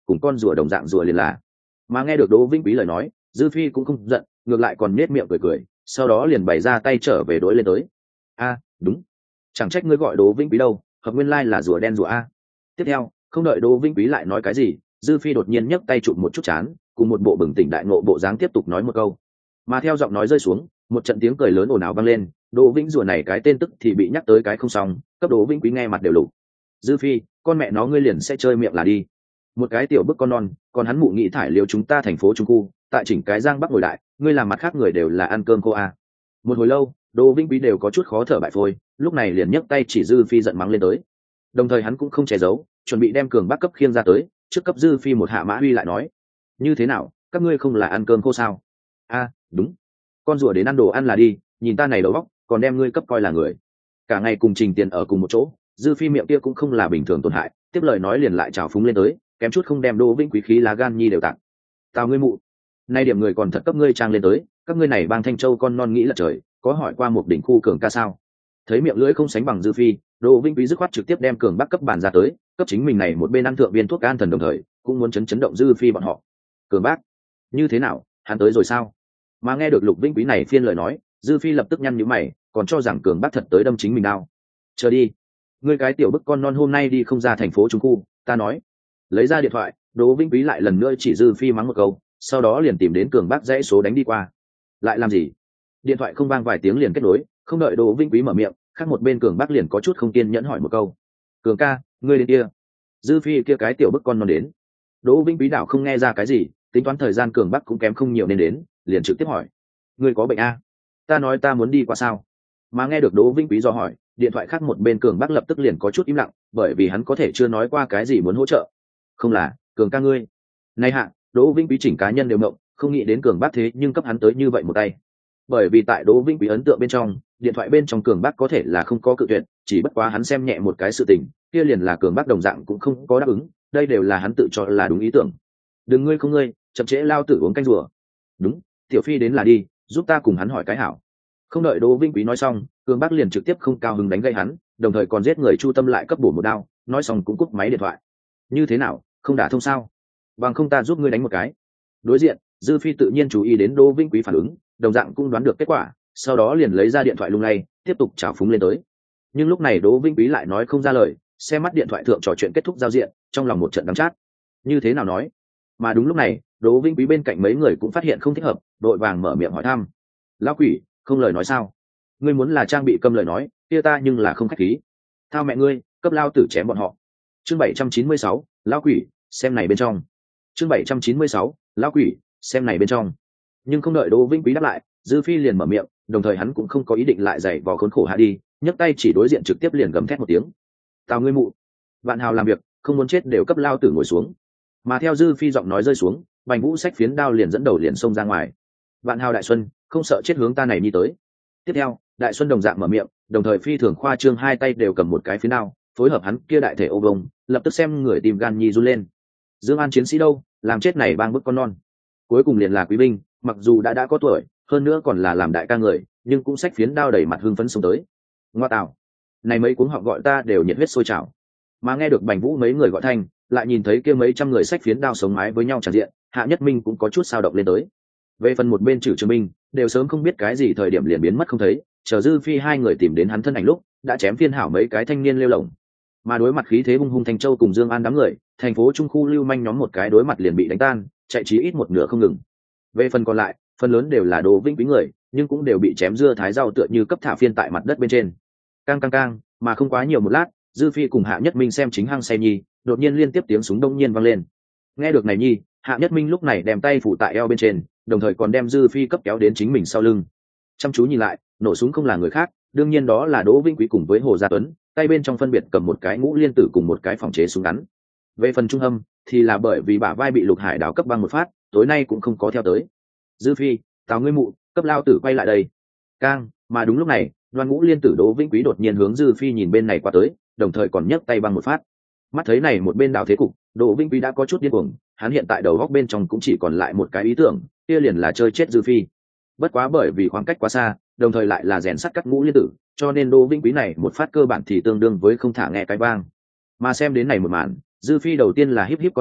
cùng con rùa đồng dạng rùa liền là. Mà nghe được Đỗ Vĩnh Quý lời nói, Dư Phi cũng không giận, ngược lại còn nết miệng cười cười, sau đó liền bày ra tay trở về đối lên tới. A, đúng, chẳng trách ngươi gọi Đỗ Vĩnh Quý đâu, hợp nguyên lai là rùa đen rùa a. Tiếp theo, không đợi Đỗ Vĩnh Quý lại nói cái gì, Dư Phi đột nhiên nhấc tay chụp một chút chán, cùng một bộ bừng tỉnh đại ngộ bộ dáng tiếp tục nói một câu. Mà theo giọng nói rơi xuống, một trận tiếng cười lớn ồn ào vang lên, Đỗ Vĩnh rùa này cái tên tức thì bị nhắc tới cái không xong, cấp Đỗ Vĩnh Quý nghe mặt đều lục. Dư Phi, con mẹ nó ngươi liền sẽ chơi miệng là đi. Một cái tiểu bức con non, còn hắn mụ nghĩ thải liều chúng ta thành phố trung khu, tại chỉnh cái giang bắc ngồi đại, ngươi làm mặt khác người đều là ăn cơm cô a. Một hồi lâu, Đỗ Vĩnh Quý đều có chút khó thở bại phôi, lúc này liền nhấc tay chỉ Dư Phi giận mắng lên tới. Đồng thời hắn cũng không che giấu, chuẩn bị đem cường bác cấp khiêng ra tới, trước cấp Dư Phi một hạ mã huy lại nói: như thế nào, các ngươi không là ăn cơm khô sao? A, đúng, con rùa đến ăn đồ ăn là đi, nhìn ta này đầu óc, còn đem ngươi cấp coi là người. Cả ngày cùng Trình Tiền ở cùng một chỗ, Dư Phi miệng kia cũng không là bình thường tổn hại, tiếp lời nói liền lại trào phúng lên tới, kém chút không đem Đỗ Vĩnh Quý khí lá gan nhi đều tặng. Tao ngươi mụ, nay điểm người còn thật cấp ngươi trang lên tới, các ngươi này bang Thanh Châu con non nghĩ là trời, có hỏi qua một đỉnh khu cường ca sao? Thấy miệng lưỡi không sánh bằng Dư Phi, Đỗ Vĩnh Quý dứt khoát trực tiếp đem cường bác cấp bàn ra tới, cấp chính mình này một bên ăn thượng viên thuốc an thần đồng thời, cũng muốn chấn chấn động Dư Phi bọn họ. Cường bác, như thế nào, hắn tới rồi sao? Mà nghe được Lục Vĩnh Quý này phiên lời nói, Dư Phi lập tức nhăn nhíu mày, còn cho rằng cường bác thật tới đâm chính mình đau. Chờ đi, ngươi cái tiểu bức con non hôm nay đi không ra thành phố trung khu, ta nói. Lấy ra điện thoại, Đỗ Vĩnh Quý lại lần nữa chỉ Dư Phi mắng một câu, sau đó liền tìm đến cường bác dãy số đánh đi qua. Lại làm gì? Điện thoại không vang vài tiếng liền kết nối, không đợi Đỗ Vĩnh Quý mở miệng, khác một bên cường bác liền có chút không kiên nhẫn hỏi một câu: cường ca, ngươi đến kia. Dư Phi kia cái tiểu bức con non đến. Đỗ Vĩnh Quý đảo không nghe ra cái gì, tính toán thời gian cường bác cũng kém không nhiều nên đến, liền trực tiếp hỏi: ngươi có bệnh a? Ta nói ta muốn đi qua sao? Mà nghe được Đỗ Vĩnh Quý do hỏi, điện thoại khác một bên cường bác lập tức liền có chút im lặng, bởi vì hắn có thể chưa nói qua cái gì muốn hỗ trợ. Không là, cường ca ngươi. Này hạ, Đỗ Vĩnh Quý chỉnh cá nhân đều ngộng, không nghĩ đến cường bác thế nhưng cấp hắn tới như vậy một tay. Bởi vì tại Đỗ Vĩnh Quý ấn tượng bên trong, điện thoại bên trong cường bác có thể là không có cự tuyệt, chỉ bất quá hắn xem nhẹ một cái sự tình, kia liền là cường bác đồng dạng cũng không có đáp ứng, đây đều là hắn tự cho là đúng ý tưởng. Đừng ngươi không ngươi, chậm trễ lao tử uống canh rùa. Đúng, tiểu Phi đến là đi, giúp ta cùng hắn hỏi cái hảo. Không đợi Đỗ Vĩnh Quý nói xong, cường bác liền trực tiếp không cao hứng đánh gây hắn, đồng thời còn giết người Chu Tâm lại cấp bổ một đao, nói xong cũng cúp máy điện thoại. Như thế nào, không đả thông sao? Bằng không ta giúp ngươi đánh một cái. Đối diện, Dư Phi tự nhiên chú ý đến Đỗ Vĩnh Quý phản ứng, đồng dạng cũng đoán được kết quả, sau đó liền lấy ra điện thoại lung lay, tiếp tục trào phúng lên tới. Nhưng lúc này Đỗ Vĩnh Quý lại nói không ra lời, xem mắt điện thoại thượng trò chuyện kết thúc giao diện, trong lòng một trận đắng chát. Như thế nào nói? Mà đúng lúc này, Đỗ Vĩnh Quý bên cạnh mấy người cũng phát hiện không thích hợp, đội vàng mở miệng hỏi thăm: lão quỷ, không lời nói sao? Ngươi muốn là trang bị câm lời nói, kia ta nhưng là không khách khí. Thao mẹ ngươi, cấp lao tử chém bọn họ. Chương bảy trăm chín mươi sáu, lão quỷ, xem này bên trong. Chương bảy trăm chín mươi sáu, lão quỷ, xem này bên trong. Nhưng không đợi Đỗ Vĩnh Quý đáp lại, Dư Phi liền mở miệng, đồng thời hắn cũng không có ý định lại giày vò khốn khổ hạ đi, nhấc tay chỉ đối diện trực tiếp liền gầm thét một tiếng: tào ngươi mụ, vạn hào làm việc không muốn chết đều cấp lao tử ngồi xuống. Mà theo Dư Phi giọng nói rơi xuống, Bành Vũ xách phiến đao liền dẫn đầu liền xông ra ngoài. Vạn hào đại xuân, không sợ chết hướng ta này đi tới. Tiếp theo, đại xuân đồng dạng mở miệng, đồng thời phi thường khoa trương hai tay đều cầm một cái phiến đao, phối hợp hắn kia đại thể ô vông, lập tức xem người tìm gan nhi run lên. Dương An chiến sĩ đâu, làm chết này bang bức con non. Cuối cùng liền là quý binh, mặc dù đã đã có tuổi, hơn nữa còn là làm đại ca người, nhưng cũng xách phiến đao đầy mặt hưng phấn xông tới. Ngoa tạo, này mấy cuống họ gọi ta đều nhiệt huyết sôi trào. Mà nghe được Bành Vũ mấy người gọi thanh, lại nhìn thấy kia mấy trăm người xách phiến đao sống mái với nhau tràn diện, Hạ Nhất Minh cũng có chút sao động lên tới. Về phần một bên Trử Trường Minh, đều sớm không biết cái gì thời điểm liền biến mất không thấy, chờ Dư Phi hai người tìm đến hắn thân ảnh lúc, đã chém phiên hảo mấy cái thanh niên lêu lổng. Mà đối mặt khí thế hung hung Thanh Châu cùng Dương An đám người, thành phố trung khu lưu manh nhóm một cái đối mặt liền bị đánh tan, chạy chí ít một nửa không ngừng. Về phần còn lại, phần lớn đều là Đỗ Vĩnh Quý người, nhưng cũng đều bị chém dưa thái rau tựa như cấp thả phiên tại mặt đất bên trên. Cang cang cang, mà không quá nhiều một lát, Dư Phi cùng Hạ Nhất Minh xem chính hăng say nhi, đột nhiên liên tiếp tiếng súng đông nhiên vang lên. Nghe được này nhi, Hạ Nhất Minh lúc này đem tay phủ tại eo bên trên, đồng thời còn đem Dư Phi cấp kéo đến chính mình sau lưng. Chăm chú nhìn lại, nổ súng không là người khác, đương nhiên đó là Đỗ Vĩnh Quý cùng với Hồ Gia Tuấn, tay bên trong phân biệt cầm một cái ngũ liên tử cùng một cái phòng chế súng ngắn. Về phần Trung Hâm, thì là bởi vì bả vai bị Lục Hải đào cấp băng một phát, tối nay cũng không có theo tới. Dư Phi, tào ngươi mụ, cấp lao tử quay lại đây. Cang, mà đúng lúc này, Đoan Ngũ liên tử Đỗ Vĩnh Quý đột nhiên hướng Dư Phi nhìn bên này qua tới, đồng thời còn nhấc tay băng một phát. Mắt thấy này một bên đào thế cục, Đỗ Vĩnh Quý đã có chút điên cuồng, hắn hiện tại đầu góc bên trong cũng chỉ còn lại một cái ý tưởng, kia liền là chơi chết Dư Phi. Bất quá bởi vì khoảng cách quá xa, đồng thời lại là rèn sắt cắt ngũ liên tử, cho nên Đỗ Vĩnh Quý này một phát cơ bản thì tương đương với không thả nghe cái vang. Mà xem đến này một màn, Dư Phi đầu tiên là híp híp con mắt,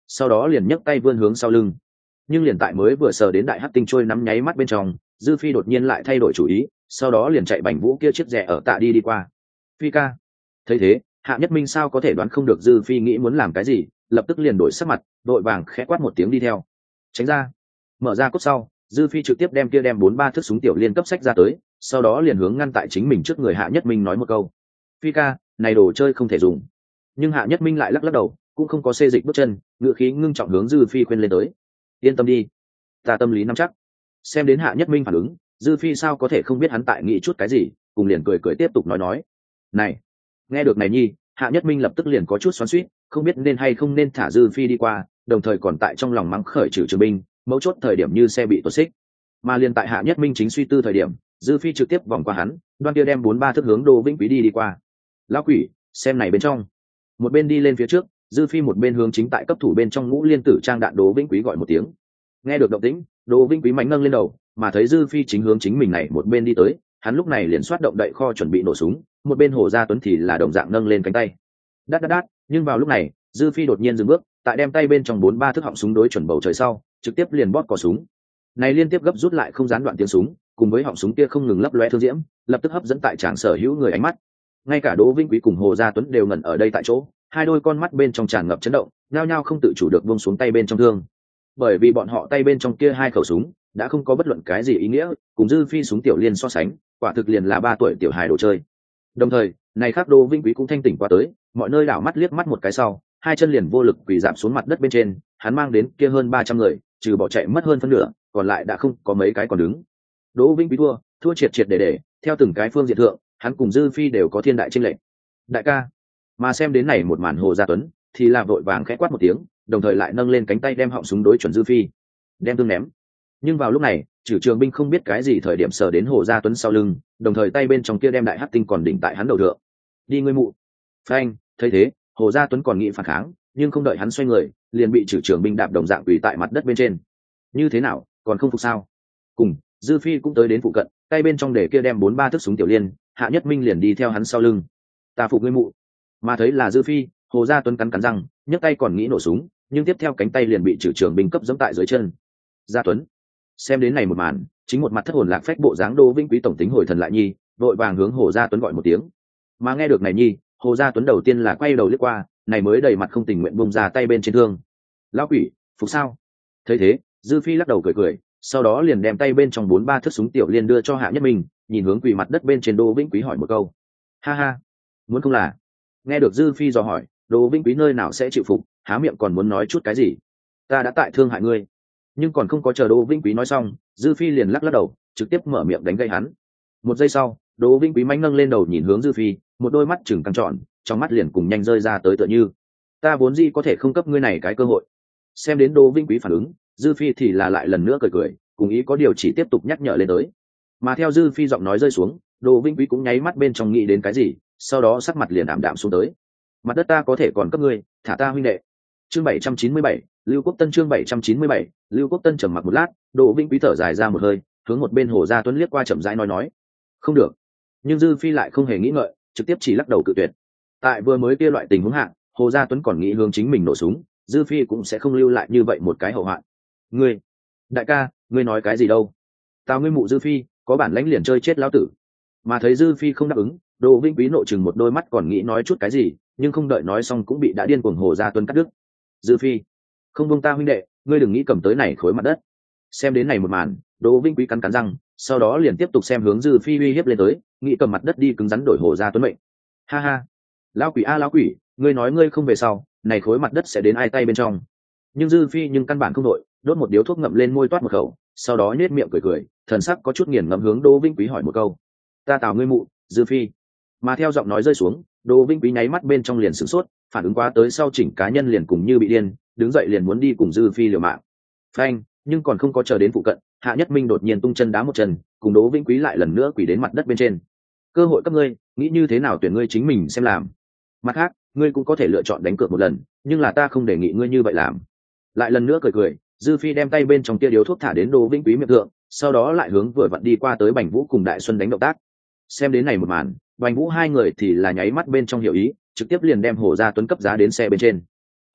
sau đó liền nhấc tay vươn hướng sau lưng. Nhưng liền tại mới vừa sờ đến đại hắc tinh trôi nắm nháy mắt bên trong, dư phi đột nhiên lại thay đổi chủ ý, sau đó liền chạy bành vũ kia chiếc rẻ ở tạ đi đi qua. Phi ca. Thấy thế, Hạ Nhất Minh sao có thể đoán không được dư phi nghĩ muốn làm cái gì, lập tức liền đổi sắc mặt, đội vàng khẽ quát một tiếng đi theo. Tránh ra. Mở ra cốt sau, dư phi trực tiếp đem kia đem bốn ba thước súng tiểu liên cấp sách ra tới, sau đó liền hướng ngăn tại chính mình trước người Hạ Nhất Minh nói một câu. Phi ca, này đồ chơi không thể dùng. Nhưng Hạ Nhất Minh lại lắc lắc đầu, cũng không có xê dịch bước chân, ngựa khí ngưng trọng hướng dư phi khuyên lên tới. Yên tâm đi, ta tâm lý nắm chắc. Xem đến Hạ Nhất Minh phản ứng, dư phi sao có thể không biết hắn tại nghĩ chút cái gì, cùng liền cười cười tiếp tục nói nói. Này, nghe được này nhi, Hạ Nhất Minh lập tức liền có chút xoắn xuýt, không biết nên hay không nên thả dư phi đi qua, đồng thời còn tại trong lòng mắng khởi trừ trường binh, mấu chốt thời điểm như xe bị tuột xích. Mà liền tại Hạ Nhất Minh chính suy tư thời điểm, dư phi trực tiếp vòng qua hắn, đoan kia đem bốn ba thước hướng Đỗ Vĩnh Quý đi đi qua. Lão quỷ, xem này bên trong. Một bên đi lên phía trước, dư phi một bên hướng chính tại cấp thủ bên trong ngũ liên tử trang đạn Đỗ Vĩnh Quý gọi một tiếng. Nghe được động tĩnh, Đỗ Vĩnh Quý mạnh nâng lên đầu, mà thấy dư phi chính hướng chính mình này một bên đi tới, hắn lúc này liền xoát động đậy kho chuẩn bị nổ súng, một bên Hồ Gia Tuấn thì là đồng dạng nâng lên cánh tay. Đát đát đát, nhưng vào lúc này, dư phi đột nhiên dừng bước, tại đem tay bên trong bốn ba thước họng súng đối chuẩn bầu trời sau, trực tiếp liền bóp cò súng. Này liên tiếp gấp rút lại không gián đoạn tiếng súng, cùng với họng súng kia không ngừng lấp lóe thương diễm, lập tức hấp dẫn tại tràng sở hữu người ánh mắt. Ngay cả Đỗ Vĩnh Quý cùng Hồ Gia Tuấn đều ngẩn ở đây tại chỗ, hai đôi con mắt bên trong tràn ngập chấn động, nhao nhao không tự chủ được buông xuống tay bên trong thương. Bởi vì bọn họ tay bên trong kia hai khẩu súng đã không có bất luận cái gì ý nghĩa, cùng dư phi súng tiểu liên so sánh, quả thực liền là ba tuổi tiểu hài đồ chơi. Đồng thời, này khác Đỗ Vĩnh Quý cũng thanh tỉnh qua tới, mọi nơi đảo mắt liếc mắt một cái sau, hai chân liền vô lực quỳ rạp xuống mặt đất bên trên, hắn mang đến kia hơn ba trăm người, trừ bỏ chạy mất hơn phân nửa, còn lại đã không có mấy cái còn đứng. Đỗ Vĩnh Quý thua, thua triệt triệt để để, theo từng cái phương diện thượng, hắn cùng dư phi đều có thiên đại chênh lệch. Đại ca, mà xem đến này một màn Hồ Gia Tuấn, thì là vội vàng khẽ quát một tiếng, đồng thời lại nâng lên cánh tay đem họng súng đối chuẩn dư phi, đem thương ném. Nhưng vào lúc này, Trử Trường binh không biết cái gì thời điểm sờ đến Hồ Gia Tuấn sau lưng, đồng thời tay bên trong kia đem đại hắc tinh còn đỉnh tại hắn đầu thượng. Đi ngươi mụ. Phanh, thấy thế, Hồ Gia Tuấn còn nghĩ phản kháng, nhưng không đợi hắn xoay người, liền bị Trử Trường binh đạp đồng dạng quỳ tại mặt đất bên trên. Như thế nào, còn không phục sao? Cùng, dư phi cũng tới đến phụ cận, tay bên trong để kia đem bốn ba thước súng tiểu liên, Hạ Nhất Minh liền đi theo hắn sau lưng. Ta phục ngươi mụ. Mà thấy là dư phi, Hồ Gia Tuấn cắn cắn răng, nhấc tay còn nghĩ nổ súng, nhưng tiếp theo cánh tay liền bị Trử Trường binh cấp giẫm tại dưới chân. Gia Tuấn, xem đến này một màn, chính một mặt thất hồn lạc phách bộ dáng Đỗ Vĩnh Quý tổng tính hồi thần lại nhi, vội vàng hướng Hồ Gia Tuấn gọi một tiếng. Mà nghe được này nhi, Hồ Gia Tuấn đầu tiên là quay đầu liếc qua, này mới đầy mặt không tình nguyện bung ra tay bên trên thương. Lão quỷ, phục sao? Thấy thế, dư phi lắc đầu cười cười, sau đó liền đem tay bên trong bốn ba thước súng tiểu liên đưa cho Hạ Nhất Minh, nhìn hướng quỳ mặt đất bên trên Đỗ Vĩnh Quý hỏi một câu. Ha ha, muốn không là? Nghe được dư phi dò hỏi, Đỗ Vĩnh Quý nơi nào sẽ chịu phục, há miệng còn muốn nói chút cái gì? Ta đã tại thương hại ngươi. Nhưng còn không có chờ Đỗ Vĩnh Quý nói xong, dư phi liền lắc lắc đầu, trực tiếp mở miệng đánh gây hắn. Một giây sau, Đỗ Vĩnh Quý manh nâng lên đầu nhìn hướng dư phi, một đôi mắt chừng căng tròn, trong mắt liền cùng nhanh rơi ra tới tựa như. Ta vốn gì có thể không cấp ngươi này cái cơ hội. Xem đến Đỗ Vĩnh Quý phản ứng, dư phi thì là lại lần nữa cười cười, cùng ý có điều chỉ tiếp tục nhắc nhở lên tới. Mà theo dư phi giọng nói rơi xuống, Đỗ Vĩnh Quý cũng nháy mắt bên trong nghĩ đến cái gì, sau đó sắc mặt liền ảm đạm xuống tới. Mặt đất ta có thể còn cấp ngươi, thả ta huynh đệ. Chương bảy trăm chín mươi bảy, Lưu Quốc Tân chương bảy trăm chín mươi bảy, Lưu Quốc Tân trầm mặc một lát, Đỗ Vĩnh Quý thở dài ra một hơi, hướng một bên Hồ Gia Tuấn liếc qua chậm rãi nói nói: "Không được." Nhưng dư phi lại không hề nghĩ ngợi, trực tiếp chỉ lắc đầu cự tuyệt. Tại vừa mới kia loại tình huống hạ, Hồ Gia Tuấn còn nghĩ hướng chính mình nổ súng, dư phi cũng sẽ không lưu lại như vậy một cái hậu hoạn. "Ngươi, đại ca, ngươi nói cái gì đâu? Tao ngươi mụ dư phi, có bản lãnh liền chơi chết lão tử." Mà thấy dư phi không đáp ứng, Đỗ Vĩnh Quý nộ chừng một đôi mắt còn nghĩ nói chút cái gì, nhưng không đợi nói xong cũng bị đã điên cuồng Hồ Gia Tuấn cắt đứt. "Dư phi, không buông ta huynh đệ, ngươi đừng nghĩ cầm tới này khối mặt đất." Xem đến này một màn, Đỗ Vĩnh Quý cắn cắn răng, sau đó liền tiếp tục xem hướng dư phi uy hiếp lên tới, nghĩ cầm mặt đất đi cứng rắn đổi Hồ Gia Tuấn mệnh. Ha ha, lão quỷ a lão quỷ, ngươi nói ngươi không về sau, này khối mặt đất sẽ đến ai tay bên trong? Nhưng dư phi nhưng căn bản không đội, đốt một điếu thuốc ngậm lên môi toát một khẩu, sau đó nhếch miệng cười cười, thần sắc có chút nghiền ngẫm hướng Đỗ Vĩnh Quý hỏi một câu: "Ta tào ngươi mụ, dư phi." Mà theo giọng nói rơi xuống, Đỗ Vĩnh Quý nháy mắt bên trong liền sửng sốt, phản ứng quá tới sau chỉnh cá nhân liền cùng như bị điên, đứng dậy liền muốn đi cùng dư phi liều mạng. Phanh, nhưng còn không có chờ đến phụ cận, Hạ Nhất Minh đột nhiên tung chân đá một chân, cùng Đỗ Vĩnh Quý lại lần nữa quỳ đến mặt đất bên trên. "Cơ hội cấp ngươi, nghĩ như thế nào tuyển ngươi chính mình xem làm. Mặt khác, ngươi cũng có thể lựa chọn đánh cược một lần, nhưng là ta không đề nghị ngươi như vậy làm." Lại lần nữa cười cười, dư phi đem tay bên trong tia điếu thuốc thả đến Đỗ Vĩnh Quý miệng thượng, sau đó lại hướng vừa vặn đi qua tới Bành Vũ cùng Đại Xuân đánh động tác. Xem đến này một màn, Bành Vũ hai người thì là nháy mắt bên trong hiểu ý, trực tiếp liền đem Hồ Gia Tuấn cấp giá đến xe bên trên.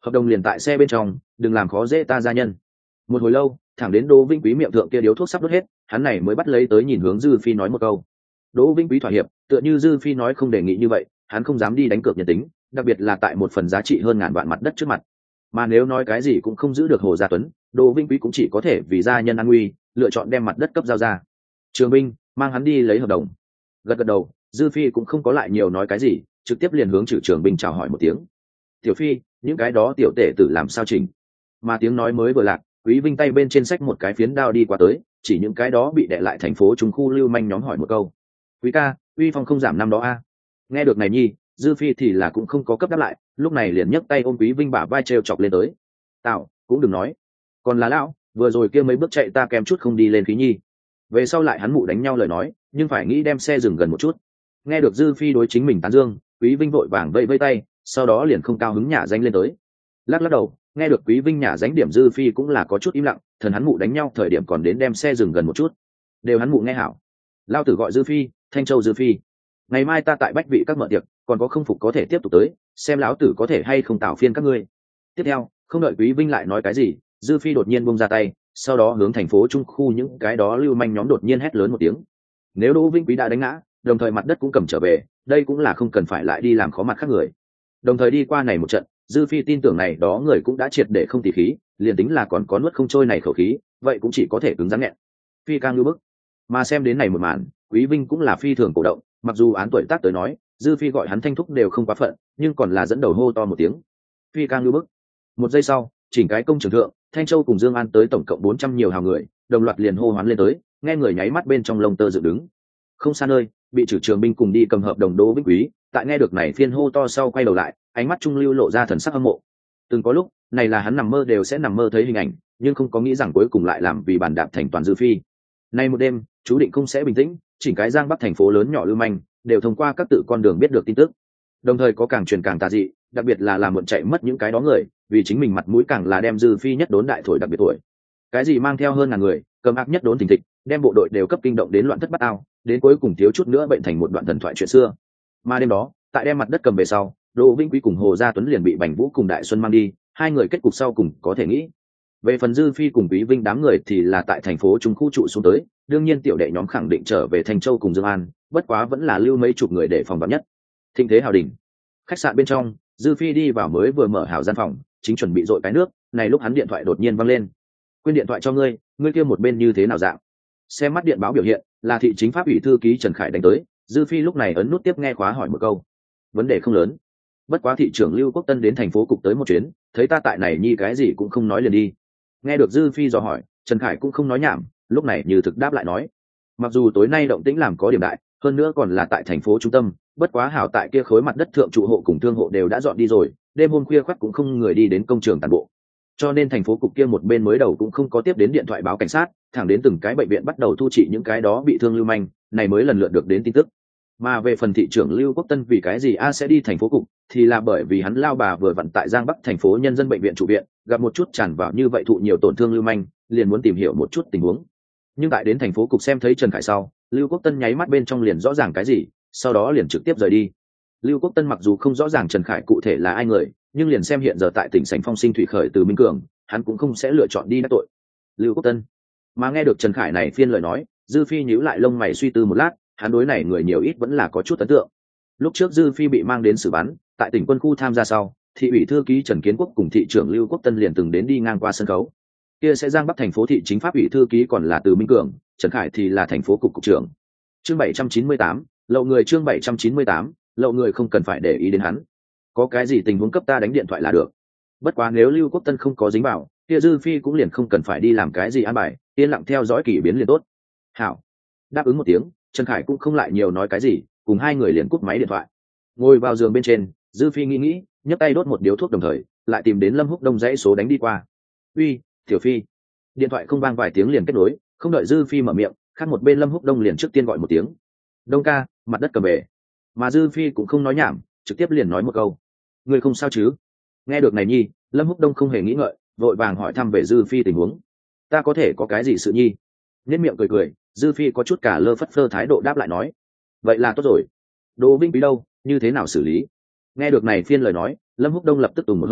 hợp đồng liền tại xe bên trong, đừng làm khó dễ ta gia nhân. Một hồi lâu, thẳng đến Đỗ Vinh Quý miệng thượng kia điếu thuốc sắp đốt hết, hắn này mới bắt lấy tới nhìn hướng Dư Phi nói một câu. Đỗ Vinh Quý thỏa hiệp, tựa như Dư Phi nói không đề nghị như vậy, hắn không dám đi đánh cược nhân tính, đặc biệt là tại một phần giá trị hơn ngàn vạn mặt đất trước mặt. Mà nếu nói cái gì cũng không giữ được Hồ Gia Tuấn, Đỗ Vinh Quý cũng chỉ có thể vì gia nhân an nguy, lựa chọn đem mặt đất cấp giao ra. Trường binh, mang hắn đi lấy hợp đồng. Gật gật đầu, Dư Phi cũng không có lại nhiều nói cái gì, trực tiếp liền hướng Trử Trường binh chào hỏi một tiếng. Tiểu Phi, những cái đó tiểu tể tử làm sao chỉnh? Mà tiếng nói mới vừa lạc, Quý Vinh tay bên trên sách một cái phiến đao đi qua tới, chỉ những cái đó bị đè lại thành phố trung khu lưu manh nhóm hỏi một câu. Quý ca, uy phong không giảm năm đó a. Nghe được này nhi, Dư Phi thì là cũng không có cấp đáp lại, lúc này liền nhấc tay ôm Quý Vinh bả vai trêu chọc lên tới. Tạo, cũng đừng nói. Còn là lão, vừa rồi kia mấy bước chạy ta kém chút không đi lên khí nhi. Về sau lại hắn mụ đánh nhau lời nói, nhưng phải nghĩ đem xe dừng gần một chút. Nghe được Dư Phi đối chính mình tán dương, Quý Vinh vội vàng vẫy vẫy tay, sau đó liền không cao hứng nhả danh lên tới. Lắc lắc đầu, nghe được Quý Vinh nhả danh điểm Dư Phi cũng là có chút im lặng, thần hắn mụ đánh nhau thời điểm còn đến đem xe dừng gần một chút. Đều hắn mụ nghe hảo. Lao tử gọi Dư Phi, Thanh Châu Dư Phi. Ngày mai ta tại Bách Vị các mở tiệc, còn có không phục có thể tiếp tục tới, xem lão tử có thể hay không tạo phiên các ngươi. Tiếp theo, không đợi Quý Vinh lại nói cái gì, Dư Phi đột nhiên buông ra tay, sau đó hướng thành phố trung khu những cái đó lưu manh nhóm đột nhiên hét lớn một tiếng. Nếu Đỗ Vinh Quý đã đánh ngã, đồng thời mặt đất cũng cầm trở về, đây cũng là không cần phải lại đi làm khó mặt khác người. Đồng thời đi qua này một trận, Dư Phi tin tưởng này đó người cũng đã triệt để không tỉ khí, liền tính là còn có nuốt không trôi này khẩu khí, vậy cũng chỉ có thể cứng rắn nghẹn. Phi càng lưu bức. Mà xem đến này một màn, Quý Vinh cũng là phi thường cổ động, mặc dù án tuổi tác tới nói, Dư Phi gọi hắn Thanh thúc đều không quá phận, nhưng còn là dẫn đầu hô to một tiếng. Phi càng lưu bức. Một giây sau, chỉnh cái công trường thượng, Thanh Châu cùng Dương An tới tổng cộng bốn trăm nhiều hào người, đồng loạt liền hô hoán lên tới, nghe người nháy mắt bên trong lông tơ dựng đứng. Không xa nơi, bị Trử Trường binh cùng đi cầm hợp đồng Đỗ Vinh Quý, tại nghe được này phiên hô to sau quay đầu lại, ánh mắt trung lưu lộ ra thần sắc hâm mộ. Từng có lúc, này là hắn nằm mơ đều sẽ nằm mơ thấy hình ảnh, nhưng không có nghĩ rằng cuối cùng lại làm vì bàn đạp thành toàn Dư Phi. Nay một đêm, chú định không sẽ bình tĩnh, chỉnh cái Giang Bắc thành phố lớn nhỏ lưu manh đều thông qua các tự con đường biết được tin tức. Đồng thời có càng truyền càng tà dị, đặc biệt là làm muộn chạy mất những cái đó người, vì chính mình mặt mũi càng là đem Dư Phi nhất đốn đại thổi đặc biệt tuổi. Cái gì mang theo hơn ngàn người, cầm ác nhất đốn thình thịch, đem bộ đội đều cấp kinh động đến loạn thất bát ao, đến cuối cùng thiếu chút nữa bệnh thành một đoạn thần thoại chuyện xưa. Mà đêm đó, tại đem mặt đất cầm về sau, Đỗ Vinh Quý cùng Hồ Gia Tuấn liền bị Bành Vũ cùng Đại Xuân mang đi, hai người kết cục sau cùng có thể nghĩ. Về phần Dư Phi cùng Quý Vinh đám người thì là tại thành phố trung khu trụ xuống tới, đương nhiên tiểu đệ nhóm khẳng định trở về Thanh Châu cùng Dương An, bất quá vẫn là lưu mấy chục người để phòng vạn nhất. Thịnh thế hào đỉnh. Khách sạn bên trong, Dư Phi đi vào mới vừa mở hảo gian phòng, chính chuẩn bị dội cái nước, này lúc hắn điện thoại đột nhiên vang lên. Quên điện thoại cho ngươi, ngươi kia một bên như thế nào dạng? Xem mắt điện báo biểu hiện, là thị chính pháp ủy thư ký Trần Khải đánh tới, Dư Phi lúc này ấn nút tiếp nghe khóa hỏi một câu. Vấn đề không lớn. Bất quá thị trưởng Lưu Quốc Tân đến thành phố cục tới một chuyến, thấy ta tại này nhi cái gì cũng không nói liền đi. Nghe được Dư Phi dò hỏi, Trần Khải cũng không nói nhảm, lúc này như thực đáp lại nói. Mặc dù tối nay động tĩnh làm có điểm đại, hơn nữa còn là tại thành phố trung tâm, bất quá hảo tại kia khối mặt đất thượng trụ hộ cùng thương hộ đều đã dọn đi rồi, đêm hôm khuya khoắt cũng không người đi đến công trường toàn bộ. Cho nên thành phố cục kia một bên mới đầu cũng không có tiếp đến điện thoại báo cảnh sát, thẳng đến từng cái bệnh viện bắt đầu thu trị những cái đó bị thương lưu manh, này mới lần lượt được đến tin tức. Mà về phần thị trưởng Lưu Quốc Tân vì cái gì a sẽ đi thành phố cục, thì là bởi vì hắn lao bà vừa vặn tại Giang Bắc thành phố nhân dân bệnh viện trụ viện, gặp một chút tràn vào như vậy thụ nhiều tổn thương lưu manh, liền muốn tìm hiểu một chút tình huống. Nhưng tại đến thành phố cục xem thấy Trần Khải sau, Lưu Quốc Tân nháy mắt bên trong liền rõ ràng cái gì, sau đó liền trực tiếp rời đi. Lưu Quốc Tân mặc dù không rõ ràng Trần Khải cụ thể là ai người, nhưng liền xem hiện giờ tại tỉnh Sảnh Phong sinh thủy khởi từ Minh Cường, hắn cũng không sẽ lựa chọn đi đắc tội Lưu Quốc Tân. Mà nghe được Trần Khải này phiên lời nói, Dư Phi nhíu lại lông mày suy tư một lát, hắn đối này người nhiều ít vẫn là có chút ấn tượng. Lúc trước Dư Phi bị mang đến xử bắn, tại tỉnh quân khu tham gia sau, thị ủy thư ký Trần Kiến Quốc cùng thị trưởng Lưu Quốc Tân liền từng đến đi ngang qua sân khấu. Kia sẽ Giang Bắc thành phố thị chính pháp ủy thư ký còn là từ Minh Cường, Trần Khải thì là thành phố cục cục trưởng. Chương bảy trăm chín mươi tám, lậu người chương bảy trăm chín mươi tám, lậu người không cần phải để ý đến hắn. Có cái gì tình huống cấp ta đánh điện thoại là được. Bất quá nếu Lưu Quốc Tân không có dính vào, kia Dư Phi cũng liền không cần phải đi làm cái gì an bài, yên lặng theo dõi kỳ biến liền tốt. Hảo. Đáp ứng một tiếng, Trần Khải cũng không lại nhiều nói cái gì, cùng hai người liền cúp máy điện thoại. Ngồi vào giường bên trên, Dư Phi nghĩ nghĩ, nhấc tay đốt một điếu thuốc đồng thời, lại tìm đến Lâm Húc Đông dãy số đánh đi qua. "Uy, Tiểu Phi." Điện thoại không vang vài tiếng liền kết nối, không đợi Dư Phi mở miệng, khác một bên Lâm Húc Đông liền trước tiên gọi một tiếng. "Đông ca, mặt đất cầm bể." Mà Dư Phi cũng không nói nhảm, trực tiếp liền nói một câu. "Ngươi không sao chứ?" Nghe được này nhi, Lâm Húc Đông không hề nghĩ ngợi, vội vàng hỏi thăm về Dư Phi tình huống. "Ta có thể có cái gì sự nhi?" Nhếch miệng cười cười, Dư Phi có chút cả lơ phất phơ thái độ đáp lại nói. "Vậy là tốt rồi. Đỗ Vinh Quý đâu, như thế nào xử lý?" Nghe được này phiên lời nói, Lâm Húc Đông lập tức tùng một hơi,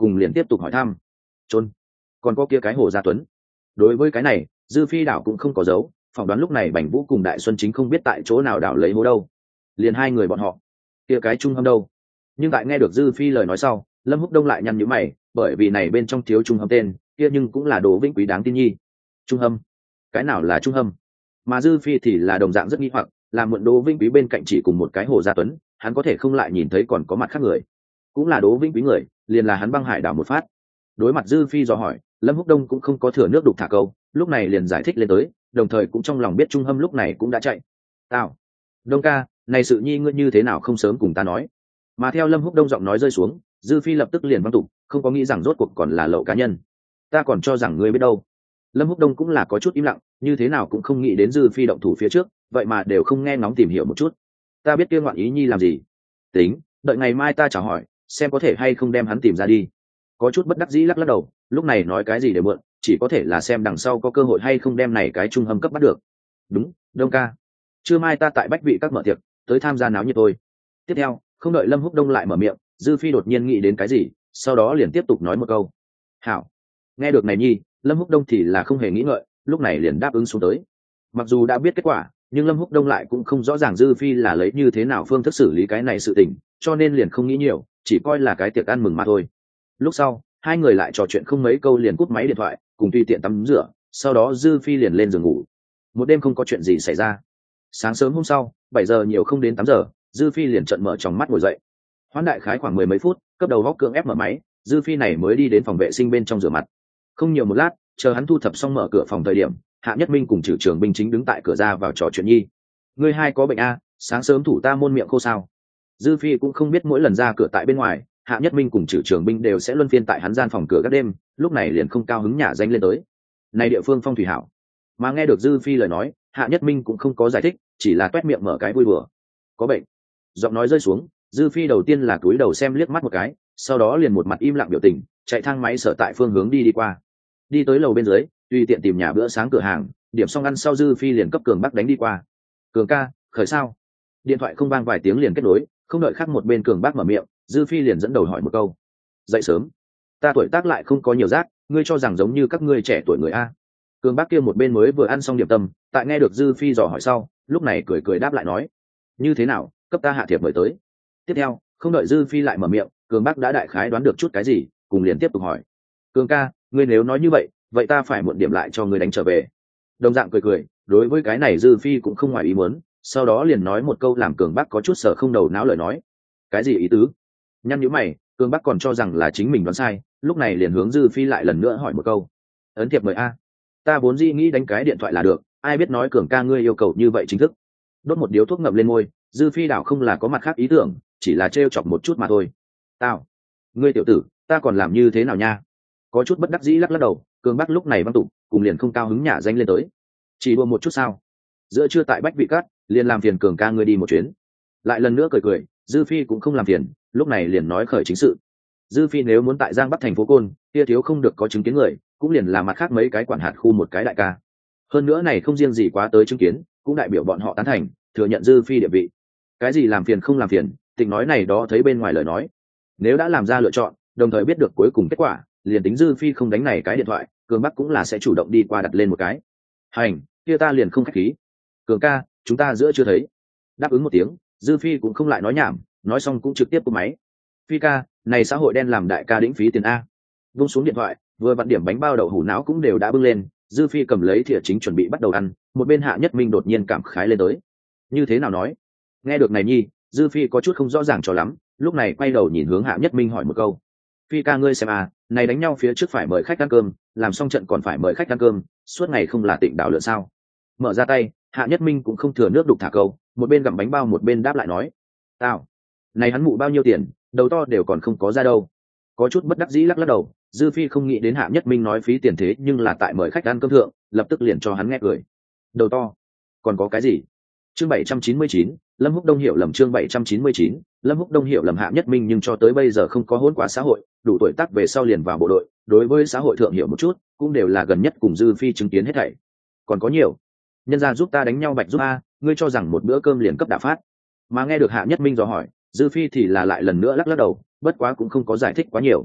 cùng liền tiếp tục hỏi thăm. Trôn, còn có kia cái Hồ Gia Tuấn. Đối với cái này, dư phi đảo cũng không có dấu, phỏng đoán lúc này Bành Vũ cùng Đại Xuân Chính không biết tại chỗ nào đảo lấy hố đâu. Liền hai người bọn họ, kia cái Trung Hâm đâu? Nhưng tại nghe được dư phi lời nói sau, Lâm Húc Đông lại nhăn nhíu mày, bởi vì này bên trong thiếu Trung Hâm tên, kia nhưng cũng là Đỗ Vĩnh Quý đáng tin nhi. Trung Hâm, cái nào là Trung Hâm? Mà dư phi thì là đồng dạng rất nghi hoặc, làm mượn Đỗ Vĩnh Quý bên cạnh chỉ cùng một cái Hồ Gia Tuấn, hắn có thể không lại nhìn thấy còn có mặt khác người, cũng là Đỗ Vĩnh Quý người, liền là hắn băng hải đảo một phát. Đối mặt dư phi dò hỏi, Lâm Húc Đông cũng không có thừa nước đục thả câu, lúc này liền giải thích lên tới, đồng thời cũng trong lòng biết Trung Hâm lúc này cũng đã chạy. Tao, Đông ca, này sự nhi ngươi như thế nào không sớm cùng ta nói? Mà theo Lâm Húc Đông giọng nói rơi xuống, dư phi lập tức liền văng tục, không có nghĩ rằng rốt cuộc còn là lậu cá nhân. Ta còn cho rằng ngươi biết đâu. Lâm Húc Đông cũng là có chút im lặng, như thế nào cũng không nghĩ đến dư phi động thủ phía trước, vậy mà đều không nghe ngóng tìm hiểu một chút. Ta biết kia ngoạn ý nhi làm gì? Tính, đợi ngày mai ta chào hỏi, xem có thể hay không đem hắn tìm ra đi. Có chút bất đắc dĩ lắc lắc đầu, lúc này nói cái gì để mượn, chỉ có thể là xem đằng sau có cơ hội hay không đem này cái Trung Hâm cấp bắt được. Đúng, Đông ca. Trưa mai ta tại Bách Vị các mở tiệc, tới tham gia náo nhiệt tôi. Tiếp theo, không đợi Lâm Húc Đông lại mở miệng, dư phi đột nhiên nghĩ đến cái gì, sau đó liền tiếp tục nói một câu. Hảo. Nghe được này nhi, Lâm Húc Đông thì là không hề nghĩ ngợi, lúc này liền đáp ứng xuống tới. Mặc dù đã biết kết quả, nhưng Lâm Húc Đông lại cũng không rõ ràng dư phi là lấy như thế nào phương thức xử lý cái này sự tình, cho nên liền không nghĩ nhiều, chỉ coi là cái tiệc ăn mừng mà thôi. Lúc sau, hai người lại trò chuyện không mấy câu liền cúp máy điện thoại, cùng tùy tiện tắm rửa, sau đó dư phi liền lên giường ngủ. Một đêm không có chuyện gì xảy ra. Sáng sớm hôm sau, bảy giờ nhiều không đến tám giờ, dư phi liền trợn mở tròng mắt ngồi dậy. Hoán đại khái khoảng mười mấy phút, cấp đầu góc cưỡng ép mở máy, dư phi này mới đi đến phòng vệ sinh bên trong rửa mặt. Không nhiều một lát, chờ hắn thu thập xong mở cửa phòng thời điểm, Hạ Nhất Minh cùng Trử Trường binh chính đứng tại cửa ra vào trò chuyện nhi. Ngươi hai có bệnh a? Sáng sớm thủ ta môn miệng khô sao? Dư phi cũng không biết mỗi lần ra cửa tại bên ngoài, Hạ Nhất Minh cùng Trử Trường binh đều sẽ luân phiên tại hắn gian phòng cửa các đêm, lúc này liền không cao hứng nhả danh lên tới. Này địa phương phong thủy hảo. Mà nghe được dư phi lời nói, Hạ Nhất Minh cũng không có giải thích, chỉ là toét miệng mở cái vui bừa. Có bệnh. Giọng nói rơi xuống, dư phi đầu tiên là cúi đầu xem liếc mắt một cái, sau đó liền một mặt im lặng biểu tình, chạy thang máy sở tại phương hướng đi đi qua. Đi tới lầu bên dưới, tùy tiện tìm nhà bữa sáng cửa hàng, điểm xong ăn sau dư phi liền cấp Cường Bắc đánh đi qua. Cường ca, khởi sao? Điện thoại không vang vài tiếng liền kết nối, không đợi khác một bên Cường Bắc mở miệng, dư phi liền dẫn đầu hỏi một câu. Dậy sớm. Ta tuổi tác lại không có nhiều rác, ngươi cho rằng giống như các ngươi trẻ tuổi người a? Cường Bắc kia một bên mới vừa ăn xong điểm tâm, tại nghe được dư phi dò hỏi sau, lúc này cười cười đáp lại nói. Như thế nào, cấp ta hạ thiệp mời tới. Tiếp theo, không đợi dư phi lại mở miệng, Cường Bắc đã đại khái đoán được chút cái gì, cùng liền tiếp tục hỏi. Cường ca, ngươi nếu nói như vậy, vậy ta phải muộn điểm lại cho ngươi đánh trở về. Đồng dạng cười cười, đối với cái này dư phi cũng không ngoài ý muốn, sau đó liền nói một câu làm Cường Bắc có chút sở không đầu não lời nói. Cái gì ý tứ? Nhăn nhíu mày, Cường Bắc còn cho rằng là chính mình đoán sai, lúc này liền hướng dư phi lại lần nữa hỏi một câu. Ấn thiệp mời a. Ta vốn dĩ nghĩ đánh cái điện thoại là được, ai biết nói Cường ca ngươi yêu cầu như vậy chính thức. Đốt một điếu thuốc ngậm lên môi, dư phi đảo không là có mặt khác ý tưởng, chỉ là trêu chọc một chút mà thôi. Tao, ngươi tiểu tử, ta còn làm như thế nào nha? Có chút bất đắc dĩ lắc lắc đầu, Cường Bắc lúc này văng tục, cùng liền không cao hứng nhả danh lên tới. Chỉ đùa một chút sao? Giữa trưa tại Bách Vị Cát, liền làm phiền Cường ca ngươi đi một chuyến. Lại lần nữa cười cười, dư phi cũng không làm phiền, lúc này liền nói khởi chính sự. Dư phi nếu muốn tại Giang Bắc thành phố Côn, kia thiếu không được có chứng kiến người, cũng liền là mặt khác mấy cái quản hạt khu một cái đại ca. Hơn nữa này không riêng gì quá tới chứng kiến, cũng đại biểu bọn họ tán thành, thừa nhận dư phi địa vị. Cái gì làm phiền không làm phiền, tình nói này đó thấy bên ngoài lời nói. Nếu đã làm ra lựa chọn, đồng thời biết được cuối cùng kết quả, liền tính dư phi không đánh này cái điện thoại, Cường Bắc cũng là sẽ chủ động đi qua đặt lên một cái. Hành, kia ta liền không khách khí. Cường ca, chúng ta giữa chưa thấy. Đáp ứng một tiếng, dư phi cũng không lại nói nhảm, nói xong cũng trực tiếp cúp máy. Phi ca, này xã hội đen làm đại ca đĩnh phí tiền a. Vung xuống điện thoại, vừa vặn điểm bánh bao đậu hủ não cũng đều đã bưng lên, dư phi cầm lấy thìa chính chuẩn bị bắt đầu ăn, một bên Hạ Nhất Minh đột nhiên cảm khái lên tới. Như thế nào nói? Nghe được này nhi, dư phi có chút không rõ ràng cho lắm, lúc này quay đầu nhìn hướng Hạ Nhất Minh hỏi một câu. Phi ca ngươi xem à, này đánh nhau phía trước phải mời khách ăn cơm, làm xong trận còn phải mời khách ăn cơm, suốt ngày không là tịnh đảo lượn sao? Mở ra tay, Hạ Nhất Minh cũng không thừa nước đục thả câu, một bên gặm bánh bao một bên đáp lại nói. Tao, này hắn mụ bao nhiêu tiền, đầu to đều còn không có ra đâu. Có chút bất đắc dĩ lắc lắc đầu, dư phi không nghĩ đến Hạ Nhất Minh nói phí tiền thế nhưng là tại mời khách ăn cơm thượng, lập tức liền cho hắn nghe cười. Đầu to, còn có cái gì? Chương bảy trăm chín mươi chín, Lâm Húc Đông hiểu lầm chương bảy trăm chín mươi chín, Lâm Húc Đông hiểu lầm Hạ Nhất Minh nhưng cho tới bây giờ không có hỗn quá xã hội, đủ tuổi tác về sau liền vào bộ đội, đối với xã hội thượng hiểu một chút, cũng đều là gần nhất cùng dư phi chứng kiến hết thảy. Còn có nhiều, nhân gia giúp ta đánh nhau bạch giúp a, ngươi cho rằng một bữa cơm liền cấp đả phát. Mà nghe được Hạ Nhất Minh dò hỏi, dư phi thì là lại lần nữa lắc lắc đầu, bất quá cũng không có giải thích quá nhiều.